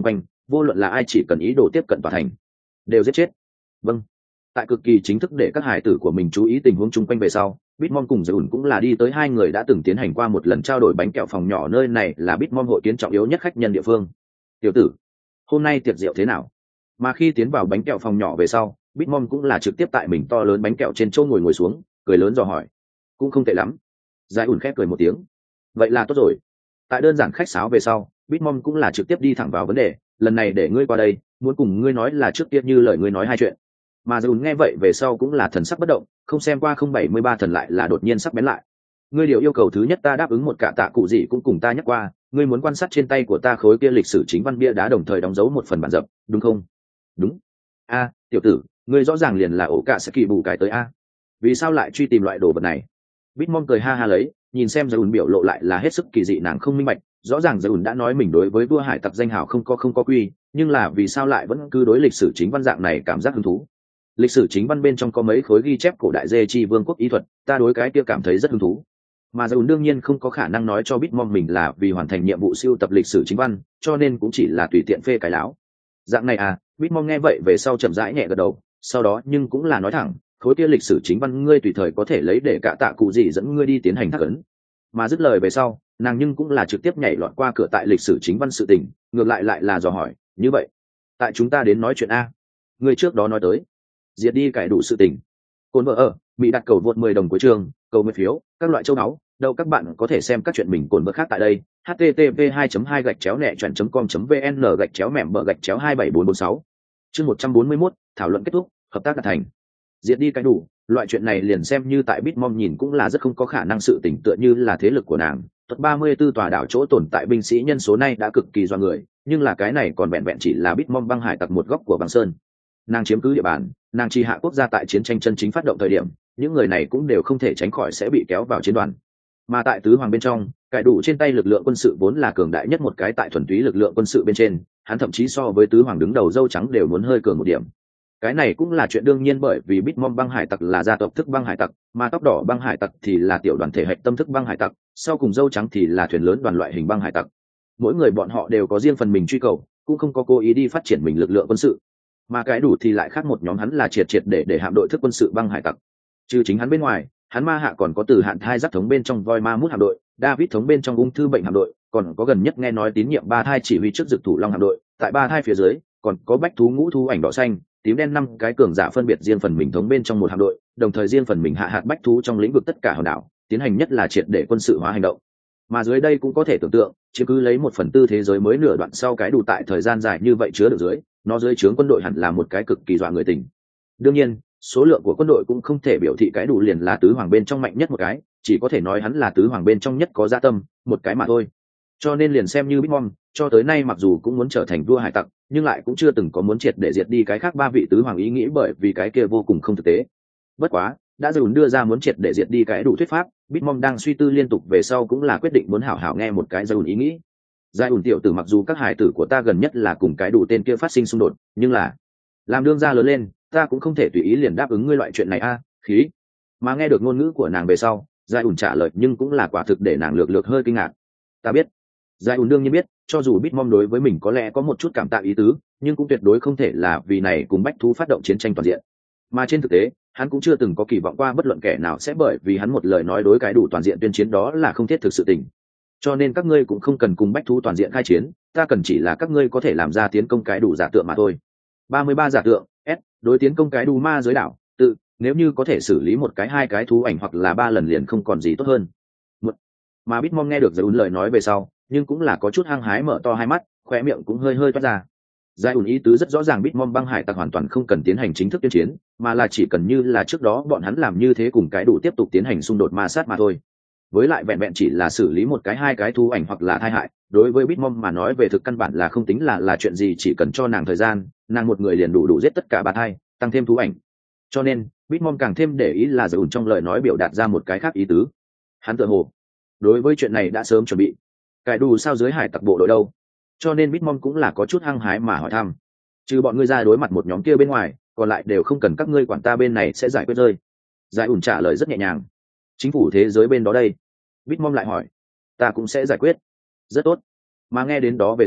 vô luận là ai chỉ cần ý đồ tiếp cận tòa thành đều giết chết. Vâng. Tại cực kỳ chính thức để các hải tử của mình chú ý tình huống chung quanh về sau, Bitmom cùng Dũng cũng là đi tới hai người đã từng tiến hành qua một lần trao đổi bánh kẹo phòng nhỏ, nơi này là Bitmom hội kiến trọng yếu nhất khách nhân địa phương. Tiểu tử, hôm nay tiệc rượu thế nào? Mà khi tiến vào bánh kẹo phòng nhỏ về sau, Bitmom cũng là trực tiếp tại mình to lớn bánh kẹo trên chỗ ngồi ngồi xuống, cười lớn dò hỏi. Cũng không tệ lắm. Giải ủn khép cười một tiếng. Vậy là tốt rồi. Tại đơn giản khách sáo về sau, Bitmom cũng là trực tiếp đi thẳng vào vấn đề, lần này để ngươi qua đây, muốn cùng ngươi nói là trước tiên như lời ngươi nói hai chuyện. Mà Dùn nghe vậy về sau cũng là thần sắc bất động, không xem qua không bảy mươi ba thần lại là đột nhiên sắc bén lại. Ngươi điều yêu cầu thứ nhất ta đáp ứng một cả tạ cụ gì cũng cùng ta nhắc qua, ngươi muốn quan sát trên tay của ta khối kia lịch sử chính văn bia đá đồng thời đóng dấu một phần bản dập, đúng không? Đúng. A, tiểu tử, ngươi rõ ràng liền là ổ cả sẽ kỳ bù cái tới a. Vì sao lại truy tìm loại đồ vật này? Bitmom cười ha ha lấy, nhìn xem Dùn biểu lộ lại là hết sức kỳ dị, nàng không minh bạch, rõ ràng Dùn đã nói mình đối với vua hải tặc danh hào không có không có quy, nhưng là vì sao lại vẫn cứ đối lịch sử chính văn dạng này cảm giác hứng thú? Lịch sử chính văn bên trong có mấy khối ghi chép cổ đại dê chi vương quốc ý thuật, ta đối cái kia cảm thấy rất hứng thú. Mà Dùn đương nhiên không có khả năng nói cho Bitmom mình là vì hoàn thành nhiệm vụ siêu tập lịch sử chính văn, cho nên cũng chỉ là tùy tiện phê cái láo. Dạng này à? Bitmom nghe vậy về sau chậm rãi nhẹ gật đầu, sau đó nhưng cũng là nói thẳng, khối kia lịch sử chính văn ngươi tùy thời có thể lấy để cả tạ cụ gì dẫn ngươi đi tiến hành thác ấn. Mà dứt lời về sau, nàng nhưng cũng là trực tiếp nhảy lọt qua cửa tại lịch sử chính văn sự tình, ngược lại lại là dò hỏi, như vậy, tại chúng ta đến nói chuyện a, ngươi trước đó nói tới diệt đi cải đủ sự tình. Cồn vợ ở bị đặt cầu vượt mười đồng của trường, cầu mười phiếu, các loại châu náu, đâu các bạn có thể xem các chuyện mình cồn vợ khác tại đây. h t t p hai hai gạch chéo nẹ chọn com vn gạch chéo mẻm bờ gạch chéo hai bảy bốn bốn sáu. Chương một trăm bốn mươi mốt, thảo luận kết thúc, hợp tác đạt thành. Diệt đi cái đủ, loại chuyện này liền xem như tại Bitmom nhìn cũng là rất không có khả năng, sự tình tựa như là thế lực của nàng, thuật ba mươi tư tòa đảo chỗ tồn tại binh sĩ nhân số này đã cực kỳ do người, nhưng là cái này còn vẹn vẹn chỉ là Bitmom băng hải tặc một góc của băng sơn. Nàng chiếm cứ địa bàn, nàng chi hạ quốc gia tại chiến tranh chân chính phát động thời điểm, những người này cũng đều không thể tránh khỏi sẽ bị kéo vào chiến đoàn. Mà tại tứ hoàng bên trong, cải đủ trên tay lực lượng quân sự vốn là cường đại nhất một cái tại thuần túy lực lượng quân sự bên trên, hắn thậm chí so với tứ hoàng đứng đầu dâu trắng đều muốn hơi cường một điểm. Cái này cũng là chuyện đương nhiên, bởi vì Bitmom băng hải tặc là gia tộc thức băng hải tặc, mà tóc đỏ băng hải tặc thì là tiểu đoàn thể hạch tâm thức băng hải tặc, sau cùng dâu trắng thì là thuyền lớn đoàn loại hình băng hải tặc. Mỗi người bọn họ đều có riêng phần mình truy cầu, cũng không có cố ý đi phát triển mình lực lượng quân sự. Mà cái đủ thì lại khác một nhóm, hắn là triệt triệt để để hạm đội thức quân sự băng hải tặc. Trừ chính hắn bên ngoài, hắn ma hạ còn có từ hạn thai giác thống bên trong voi ma mút hạm đội, David thống bên trong ung thư bệnh hạm đội, còn có gần nhất nghe nói tín nhiệm ba thai chỉ huy trước dực thủ long hạm đội, tại ba thai phía dưới còn có bách thú ngũ thú ảnh đỏ xanh tím đen năm cái cường giả phân biệt riêng phần mình thống bên trong một hạm đội, đồng thời riêng phần mình hạ hạt bách thú trong lĩnh vực tất cả hòn đảo, tiến hành nhất là triệt để quân sự hóa hành động. Mà dưới đây cũng có thể tưởng tượng, chứ cứ lấy một phần tư thế giới mới nửa đoạn sau cái đủ tại thời gian dài như vậy chứa được dưới, nó dưới trướng quân đội hẳn là một cái cực kỳ dọa người tình. Đương nhiên, số lượng của quân đội cũng không thể biểu thị cái đủ liền là tứ hoàng bên trong mạnh nhất một cái, chỉ có thể nói hắn là tứ hoàng bên trong nhất có dạ tâm một cái mà thôi. Cho nên liền xem như Bitmom cho tới nay mặc dù cũng muốn trở thành vua hải tặc, nhưng lại cũng chưa từng có muốn triệt để diệt đi cái khác ba vị tứ hoàng ý nghĩ, bởi vì cái kia vô cùng không thực tế. Bất quá đã dùn đưa ra muốn triệt để diệt đi cái đủ thuyết pháp, Bitmom đang suy tư liên tục về sau cũng là quyết định muốn hảo hảo nghe một cái dùn ý nghĩ. Giai ủn tiểu tử, mặc dù các hải tử của ta gần nhất là cùng cái đủ tên kia phát sinh xung đột, nhưng là làm đương gia lớn lên, ta cũng không thể tùy ý liền đáp ứng ngươi loại chuyện này a. À, khí. Mà nghe được ngôn ngữ của nàng về sau, Giai ủn trả lời nhưng cũng là quả thực để nàng lược lược hơi kinh ngạc. Ta biết. Giai ủn đương nhiên biết, cho dù Bitmom đối với mình có lẽ có một chút cảm tạ ý tứ, nhưng cũng tuyệt đối không thể là vì này cùng bách thú phát động chiến tranh toàn diện. Mà trên thực tế, hắn cũng chưa từng có kỳ vọng qua bất luận kẻ nào sẽ bởi vì hắn một lời nói đối cái đủ toàn diện tuyên chiến, đó là không thiết thực sự tình. Cho nên các ngươi cũng không cần cùng bách thú toàn diện khai chiến, ta cần chỉ là các ngươi có thể làm ra tiến công cái đủ giả tượng mà thôi. ba mươi ba giả tượng S đối tiến công cái đủ ma giới đảo tự, nếu như có thể xử lý một cái hai cái thú ảnh hoặc là ba lần liền không còn gì tốt hơn. Một... mà Bitmom nghe được Giai ủn lời nói về sau, nhưng cũng là có chút hăng hái, mở to hai mắt, khóe miệng cũng hơi hơi toát ra. Giai ủn ý tứ rất rõ ràng, Bitmom băng hải tặc hoàn toàn không cần tiến hành chính thức tuyên chiến, mà là chỉ cần như là trước đó bọn hắn làm như thế cùng cái đủ tiếp tục tiến hành xung đột ma sát mà thôi. Với lại vẹn vẹn chỉ là xử lý một cái hai cái thú ảnh hoặc là thai hại, đối với Bitmom mà nói về thực căn bản là không tính là là chuyện gì, chỉ cần cho nàng thời gian, nàng một người liền đủ đủ giết tất cả ba thai, tăng thêm thú ảnh. Cho nên Bitmom càng thêm để ý là Giai ủn trong lời nói biểu đạt ra một cái khác ý tứ. Hắn tựa hồ đối với chuyện này đã sớm chuẩn bị. Cái đủ sao dưới hải tặc bộ đội đâu? Cho nên Bitmom cũng là có chút hăng hái mà hỏi thăm. Trừ bọn ngươi ra đối mặt một nhóm kia bên ngoài, còn lại đều không cần các ngươi quản, ta bên này sẽ giải quyết rơi. Giai ủn trả lời rất nhẹ nhàng. Chính phủ thế giới bên đó đây? Bitmom lại hỏi. Ta cũng sẽ giải quyết. Rất tốt. Mà nghe đến đó về sau,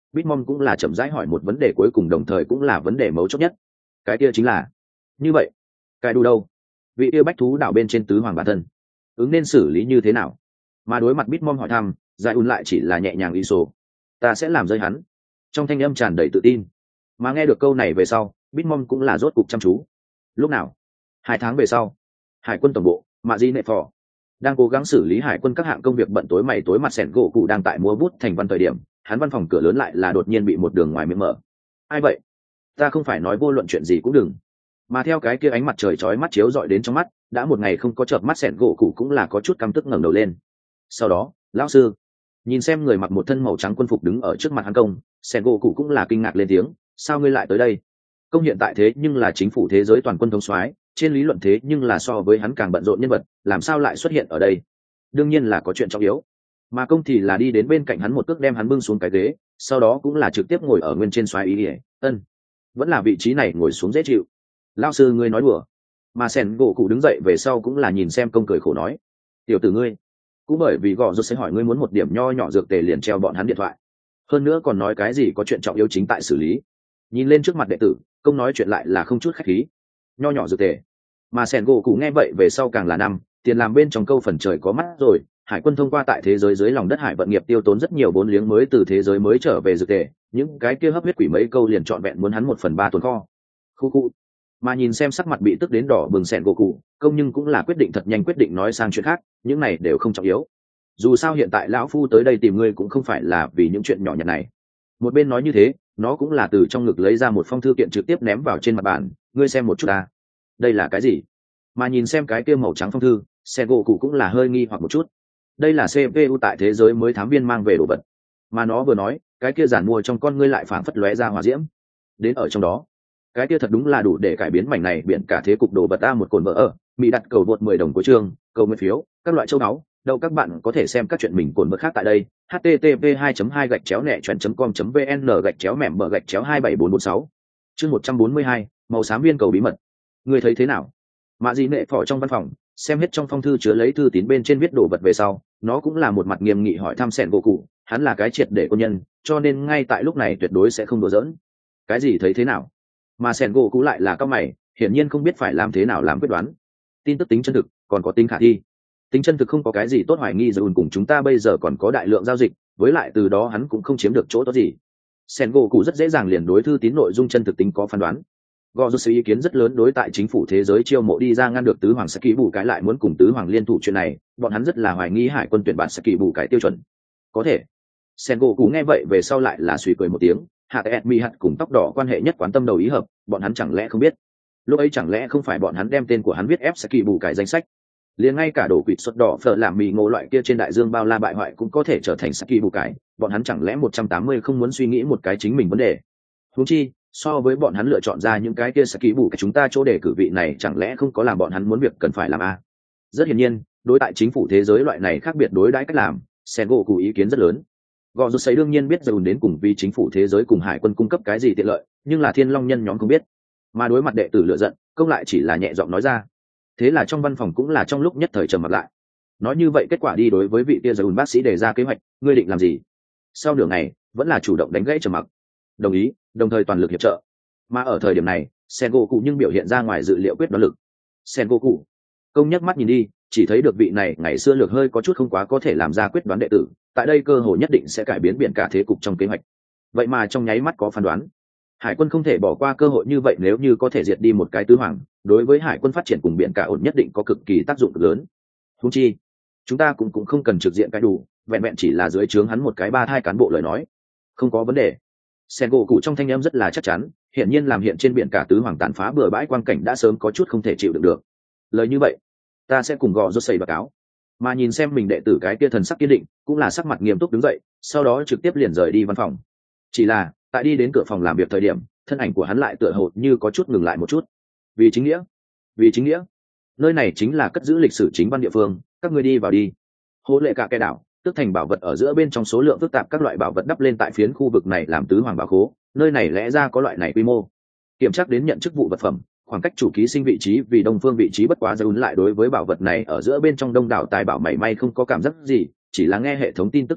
Bitmom cũng là chậm rãi hỏi một vấn đề cuối cùng đồng thời cũng là vấn đề mấu chốt nhất. Cái kia chính là như vậy cái đủ đâu, vị yêu bách thú đảo bên trên tứ hoàng bản thân ứng nên xử lý như thế nào? Mà đối mặt Bitmom hỏi thăm, giải ùn lại chỉ là nhẹ nhàng ý số, ta sẽ làm rơi hắn, trong thanh âm tràn đầy tự tin. Mà nghe được câu này về sau, Bitmom cũng là rốt cục chăm chú. Lúc nào? Hai tháng về sau, hải quân tổng bộ mạ di nệ phò đang cố gắng xử lý hải quân các hạng công việc bận tối mày tối mặt sẻn gỗ cụ đang tại múa bút thành văn thời điểm, hắn văn phòng cửa lớn lại là đột nhiên bị một đường ngoài miệng mở. Ai vậy? Ta không phải nói vô luận chuyện gì cũng đừng. Mà theo cái kia ánh mặt trời chói mắt chiếu dọi đến trong mắt, đã một ngày không có chợp mắt sẻn gỗ cụ cũng là có chút căm tức ngẩng đầu lên. Sau đó, lão sư nhìn xem người mặc một thân màu trắng quân phục đứng ở trước mặt hắn công, sẻn gỗ cụ cũng là kinh ngạc lên tiếng, sao ngươi lại tới đây? Công hiện tại thế nhưng là chính phủ thế giới toàn quân thống soái, trên lý luận thế nhưng là so với hắn càng bận rộn nhân vật, làm sao lại xuất hiện ở đây? Đương nhiên là có chuyện trọng yếu. Mà công thì là đi đến bên cạnh hắn một cước đem hắn bưng xuống cái ghế, sau đó cũng là trực tiếp ngồi ở nguyên trên xoáy ý ỉa. Ân, vẫn là vị trí này ngồi xuống dễ chịu. Lão sư ngươi nói đùa. Mà sẻn gỗ cụ đứng dậy về sau cũng là nhìn xem công cười khổ nói, tiểu tử ngươi cũng bởi vì gõ rốt sẽ hỏi ngươi muốn một điểm nho nhỏ dược tề liền treo bọn hắn điện thoại, hơn nữa còn nói cái gì có chuyện trọng yếu chính tại xử lý. Nhìn lên trước mặt đệ tử, công nói chuyện lại là không chút khách khí, nho nhỏ dược tề. Mà sẻn gỗ cụ nghe vậy về sau càng là năm tiền làm bên trong câu phần trời có mắt rồi, hải quân thông qua tại thế giới dưới lòng đất hải vận nghiệp tiêu tốn rất nhiều vốn liếng mới từ thế giới mới trở về dược tề, những cái kia hấp huyết quỷ mấy câu liền trọn vẹn muốn hắn một phần ba tồn kho. Khu khu. Mà nhìn xem sắc mặt bị tức đến đỏ bừng sẻn gỗ cụ, công nhưng cũng là quyết định thật nhanh quyết định nói sang chuyện khác, những này đều không trọng yếu. Dù sao hiện tại lão phu tới đây tìm ngươi cũng không phải là vì những chuyện nhỏ nhặt này. Một bên nói như thế, nó cũng là từ trong ngực lấy ra một phong thư kiện trực tiếp ném vào trên mặt bàn, ngươi xem một chút ta. Đây là cái gì? Mà nhìn xem cái kia màu trắng phong thư, sẻn gỗ cụ cũng là hơi nghi hoặc một chút. Đây là xê pê u tại thế giới mới thám viên mang về đồ vật. Mà nó vừa nói, cái kia giản mua trong con ngươi lại phảng phất lóe ra hỏa diễm. Đến ở trong đó, cái kia thật đúng là đủ để cải biến mảnh này biển cả thế cục đồ vật ta một cồn vợ ở mỹ đặt cầu vượt mười đồng của chương cầu nguyện phiếu các loại châu báu đâu các bạn có thể xem các chuyện mình cồn vợ khác tại đây http hai hai gạch chéo nẹ chuyện com vn gạch chéo mẻm bờ gạch chéo hai bảy bốn bốn sáu chương một trăm bốn mươi hai màu xám viên cầu bí mật. Người thấy thế nào? Mạ dị nệ phỏ trong văn phòng xem hết trong phong thư chứa lấy thư tín bên trên viết đồ vật về sau, nó cũng là một mặt nghiêm nghị hỏi thăm sẻn gỗ cụ, hắn là cái triệt để quân nhân, cho nên ngay tại lúc này tuyệt đối sẽ không đùa giỡn. Cái gì thấy thế nào? Mà sẻn gỗ cụ lại là cao mày, hiển nhiên không biết phải làm thế nào làm quyết đoán. Tin tức tính chân thực còn có tính khả thi. Tính chân thực không có cái gì tốt hoài nghi, rồi cùng chúng ta bây giờ còn có đại lượng giao dịch, với lại từ đó hắn cũng không chiếm được chỗ tốt gì. Sẻn gỗ cụ rất dễ dàng liền đối thư tín nội dung chân thực tính có phán đoán. Gò rút ý kiến rất lớn đối tại chính phủ thế giới chiêu mộ đi ra ngăn được tứ hoàng Saki bù cái lại muốn cùng tứ hoàng liên thủ chuyện này, bọn hắn rất là hoài nghi hải quân tuyển bạn Saki bù cái tiêu chuẩn. Có thể. Sẻn gỗ cụ nghe vậy về sau lại là suy cười một tiếng, hạt ẹt mi hạt cùng tóc đỏ quan hệ nhất quán tâm đầu ý hợp, bọn hắn chẳng lẽ không biết? Lúc ấy chẳng lẽ không phải bọn hắn đem tên của hắn viết ép Saki bù cái danh sách? Liền ngay cả đổ quỵt xuất đỏ phở làm mì ngộ loại kia trên đại dương bao la bại hoại cũng có thể trở thành Saki bù cái, bọn hắn chẳng lẽ một trăm tám mươi không muốn suy nghĩ một cái chính mình vấn đề? Huống chi, so với bọn hắn lựa chọn ra những cái kia Saki bù cái chúng ta chỗ đề cử vị này chẳng lẽ không có làm bọn hắn muốn việc cần phải làm a? À? Rất hiển nhiên, đối tại chính phủ thế giới loại này khác biệt đối đãi cách làm, Sen gỗ cụ ý kiến rất lớn. Gò rút sấy đương nhiên biết dùn đến cùng vì chính phủ thế giới cùng hải quân cung cấp cái gì tiện lợi, nhưng là thiên long nhân nhóm không biết. Mà đối mặt đệ tử lựa giận, công lại chỉ là nhẹ giọng nói ra. Thế là trong văn phòng cũng là trong lúc nhất thời trầm mặt lại. Nói như vậy kết quả đi đối với vị kia dùn bác sĩ đề ra kế hoạch, ngươi định làm gì? Sau nửa ngày, vẫn là chủ động đánh gãy trầm mặc. Đồng ý, đồng thời toàn lực hiệp trợ. Mà ở thời điểm này, Sen gỗ cụ nhưng biểu hiện ra ngoài dự liệu quyết đoán lực. Sen gỗ cụ, công nhắc mắt nhìn đi, chỉ thấy được vị này ngày xưa lược hơi có chút không quá có thể làm ra quyết đoán đệ tử, tại đây cơ hội nhất định sẽ cải biến biển cả thế cục trong kế hoạch. Vậy mà trong nháy mắt có phán đoán, hải quân không thể bỏ qua cơ hội như vậy, nếu như có thể diệt đi một cái tứ hoàng, đối với hải quân phát triển cùng biển cả ổn nhất định có cực kỳ tác dụng cực lớn. Huống chi, chúng ta cũng cũng không cần trực diện cái đủ, vẹn vẹn chỉ là dưới trướng hắn một cái ba hai cán bộ lời nói, không có vấn đề. Sen gỗ cụ trong thanh âm rất là chắc chắn, hiện nhiên làm hiện trên biển cả tứ hoàng tàn phá bừa bãi quang cảnh đã sớm có chút không thể chịu đựng được. Lời như vậy, ta sẽ cùng gò rút xây báo cáo. Mà nhìn xem mình đệ tử cái kia thần sắc kiên định, cũng là sắc mặt nghiêm túc đứng dậy, sau đó trực tiếp liền rời đi văn phòng. Chỉ là tại đi đến cửa phòng làm việc thời điểm, thân ảnh của hắn lại tựa hồ như có chút ngừng lại một chút. Vì chính nghĩa, vì chính nghĩa, nơi này chính là cất giữ lịch sử chính văn địa phương, các ngươi đi vào đi. Hố lệ cả cái đảo, tức thành bảo vật ở giữa bên trong số lượng phức tạp các loại bảo vật đắp lên tại phiến khu vực này làm tứ hoàng bảo khố, nơi này lẽ ra có loại này quy mô. Kiểm tra đến nhận chức vụ vật phẩm, khoảng cách chủ ký sinh vị trí vì đông phương vị trí bất quá dấu lại đối với bảo vật này ở giữa bên trong đông đảo tài bảo mảy may không có cảm giác gì, chỉ là nghe hệ thống tin tức thông báo,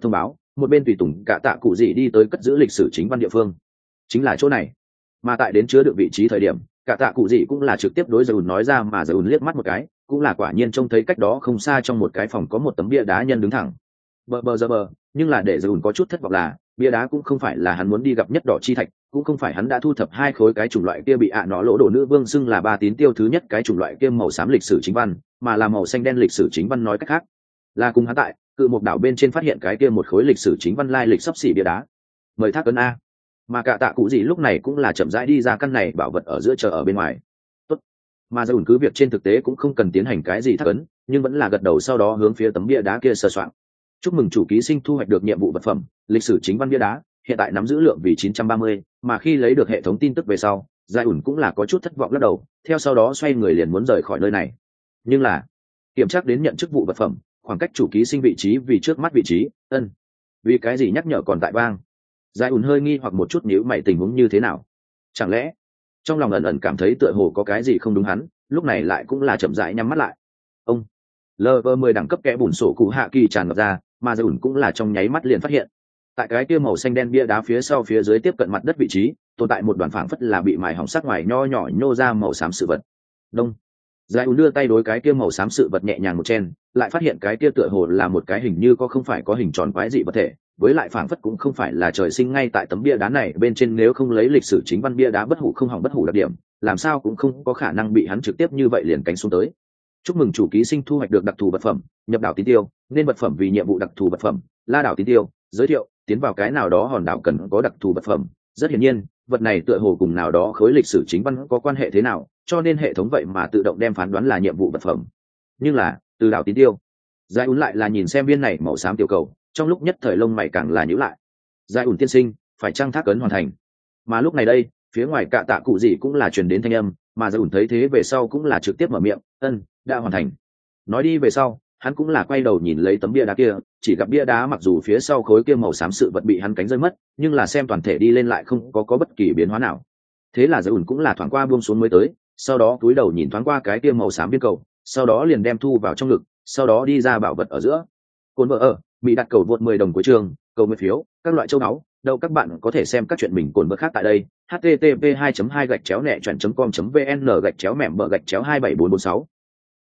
một bên tùy tùng cả tạ cụ gì đi tới cất giữ lịch sử chính văn địa phương, chính là chỗ này. Mà tại đến chứa được vị trí thời điểm, cả tạ cụ gì cũng là trực tiếp đối Dùn nói ra, mà Dùn liếc mắt một cái cũng là quả nhiên trông thấy cách đó không xa trong một cái phòng có một tấm bia đá nhân đứng thẳng. Bờ bờ giờ bờ, nhưng là để Dùn có chút thất vọng là bia đá cũng không phải là hắn muốn đi gặp nhất đỏ chi thạch, cũng không phải hắn đã thu thập hai khối cái chủng loại kia bị ạ à nó lỗ đổ nữ vương xưng là ba tín tiêu thứ nhất cái chủng loại kia màu xám lịch sử chính văn, mà là màu xanh đen lịch sử chính văn. Nói cách khác là cùng hắn tại cự một đảo bên trên phát hiện cái kia một khối lịch sử chính văn lai lịch sắp xỉ bia đá. Mời thác ấn a. Mà cả tạ cụ gì lúc này cũng là chậm rãi đi ra căn này bảo vật ở giữa chờ ở bên ngoài. Tốt. Mà Dùn cứ việc trên thực tế cũng không cần tiến hành cái gì thác ấn, nhưng vẫn là gật đầu, sau đó hướng phía tấm bia đá kia sờ soạng. Chúc mừng chủ ký sinh thu hoạch được nhiệm vụ vật phẩm lịch sử chính văn bia đá, hiện tại nắm giữ lượng vì chín trăm ba mươi, mà khi lấy được hệ thống tin tức về sau, Giải ủn cũng là có chút thất vọng lắc đầu, theo sau đó xoay người liền muốn rời khỏi nơi này. Nhưng là kiểm tra đến nhận chức vụ vật phẩm, khoảng cách chủ ký sinh vị trí vì trước mắt vị trí, ân, vì cái gì nhắc nhở còn tại vang. Giải ủn hơi nghi hoặc một chút, nhíu mày, tình huống như thế nào? Chẳng lẽ trong lòng ẩn ẩn cảm thấy tựa hồ có cái gì không đúng, hắn lúc này lại cũng là chậm rãi nhắm mắt lại. Ông level mười đẳng cấp kẽ bùn sổ cụ hạ kỳ tràn ngập ra, mà Giải ủn cũng là trong nháy mắt liền phát hiện tại cái kia màu xanh đen bia đá phía sau phía dưới tiếp cận mặt đất vị trí tồn tại một đoàn phảng phất là bị mài hỏng sắc ngoài nho nhỏ nhô ra màu xám sự vật. Đông. Giải ủn đưa tay đối cái kia màu xám sự vật nhẹ nhàng một chen, lại phát hiện cái kia tựa hồ là một cái hình như có không phải có hình tròn quái dị vật thể, với lại phảng phất cũng không phải là trời sinh ngay tại tấm bia đá này bên trên, nếu không lấy lịch sử chính văn bia đá bất hủ không hỏng bất hủ đặc điểm, làm sao cũng không có khả năng bị hắn trực tiếp như vậy liền cánh xuống tới. Chúc mừng chủ ký sinh thu hoạch được đặc thù vật phẩm nhập đảo tín tiêu, nên vật phẩm vì nhiệm vụ đặc thù vật phẩm la đảo tín tiêu. Giới thiệu: tiến vào cái nào đó hòn đảo cần có đặc thù vật phẩm. Rất hiển nhiên vật này tựa hồ cùng nào đó khối lịch sử chính văn có quan hệ thế nào, cho nên hệ thống vậy mà tự động đem phán đoán là nhiệm vụ vật phẩm. Nhưng là từ đảo tín tiêu, Giải ủn lại là nhìn xem viên này màu xám tiểu cầu, trong lúc nhất thời lông mày càng là nhíu lại. Giải ủn tiên sinh, phải chăng thác ấn hoàn thành? Mà lúc này đây phía ngoài cạ tạ cụ gì cũng là truyền đến thanh âm, mà Giải ủn thấy thế về sau cũng là trực tiếp mở miệng: ân, đã hoàn thành. Nói đi về sau hắn cũng là quay đầu nhìn lấy tấm bia đá kia, chỉ gặp bia đá mặc dù phía sau khối kia màu xám sự vật bị hắn cánh rơi mất, nhưng là xem toàn thể đi lên lại không có có bất kỳ biến hóa nào. Thế là Giải ủn cũng là thoáng qua buông xuống mới tới, sau đó cúi đầu nhìn thoáng qua cái kia màu xám viên cầu, sau đó liền đem thu vào trong ngực, sau đó đi ra bảo vật ở giữa. Cồn vợ ở bị đặt cầu vượt mười đồng của trường, cầu nguyện phiếu, các loại châu báu, đâu các bạn có thể xem các chuyện mình cồn vợ khác tại đây. h t t p hai chấm hai gạch chéo nẹ chọn chấm com chấm vn gạch chéo mẻm bờ gạch chéo hai bảy bốn bốn sáu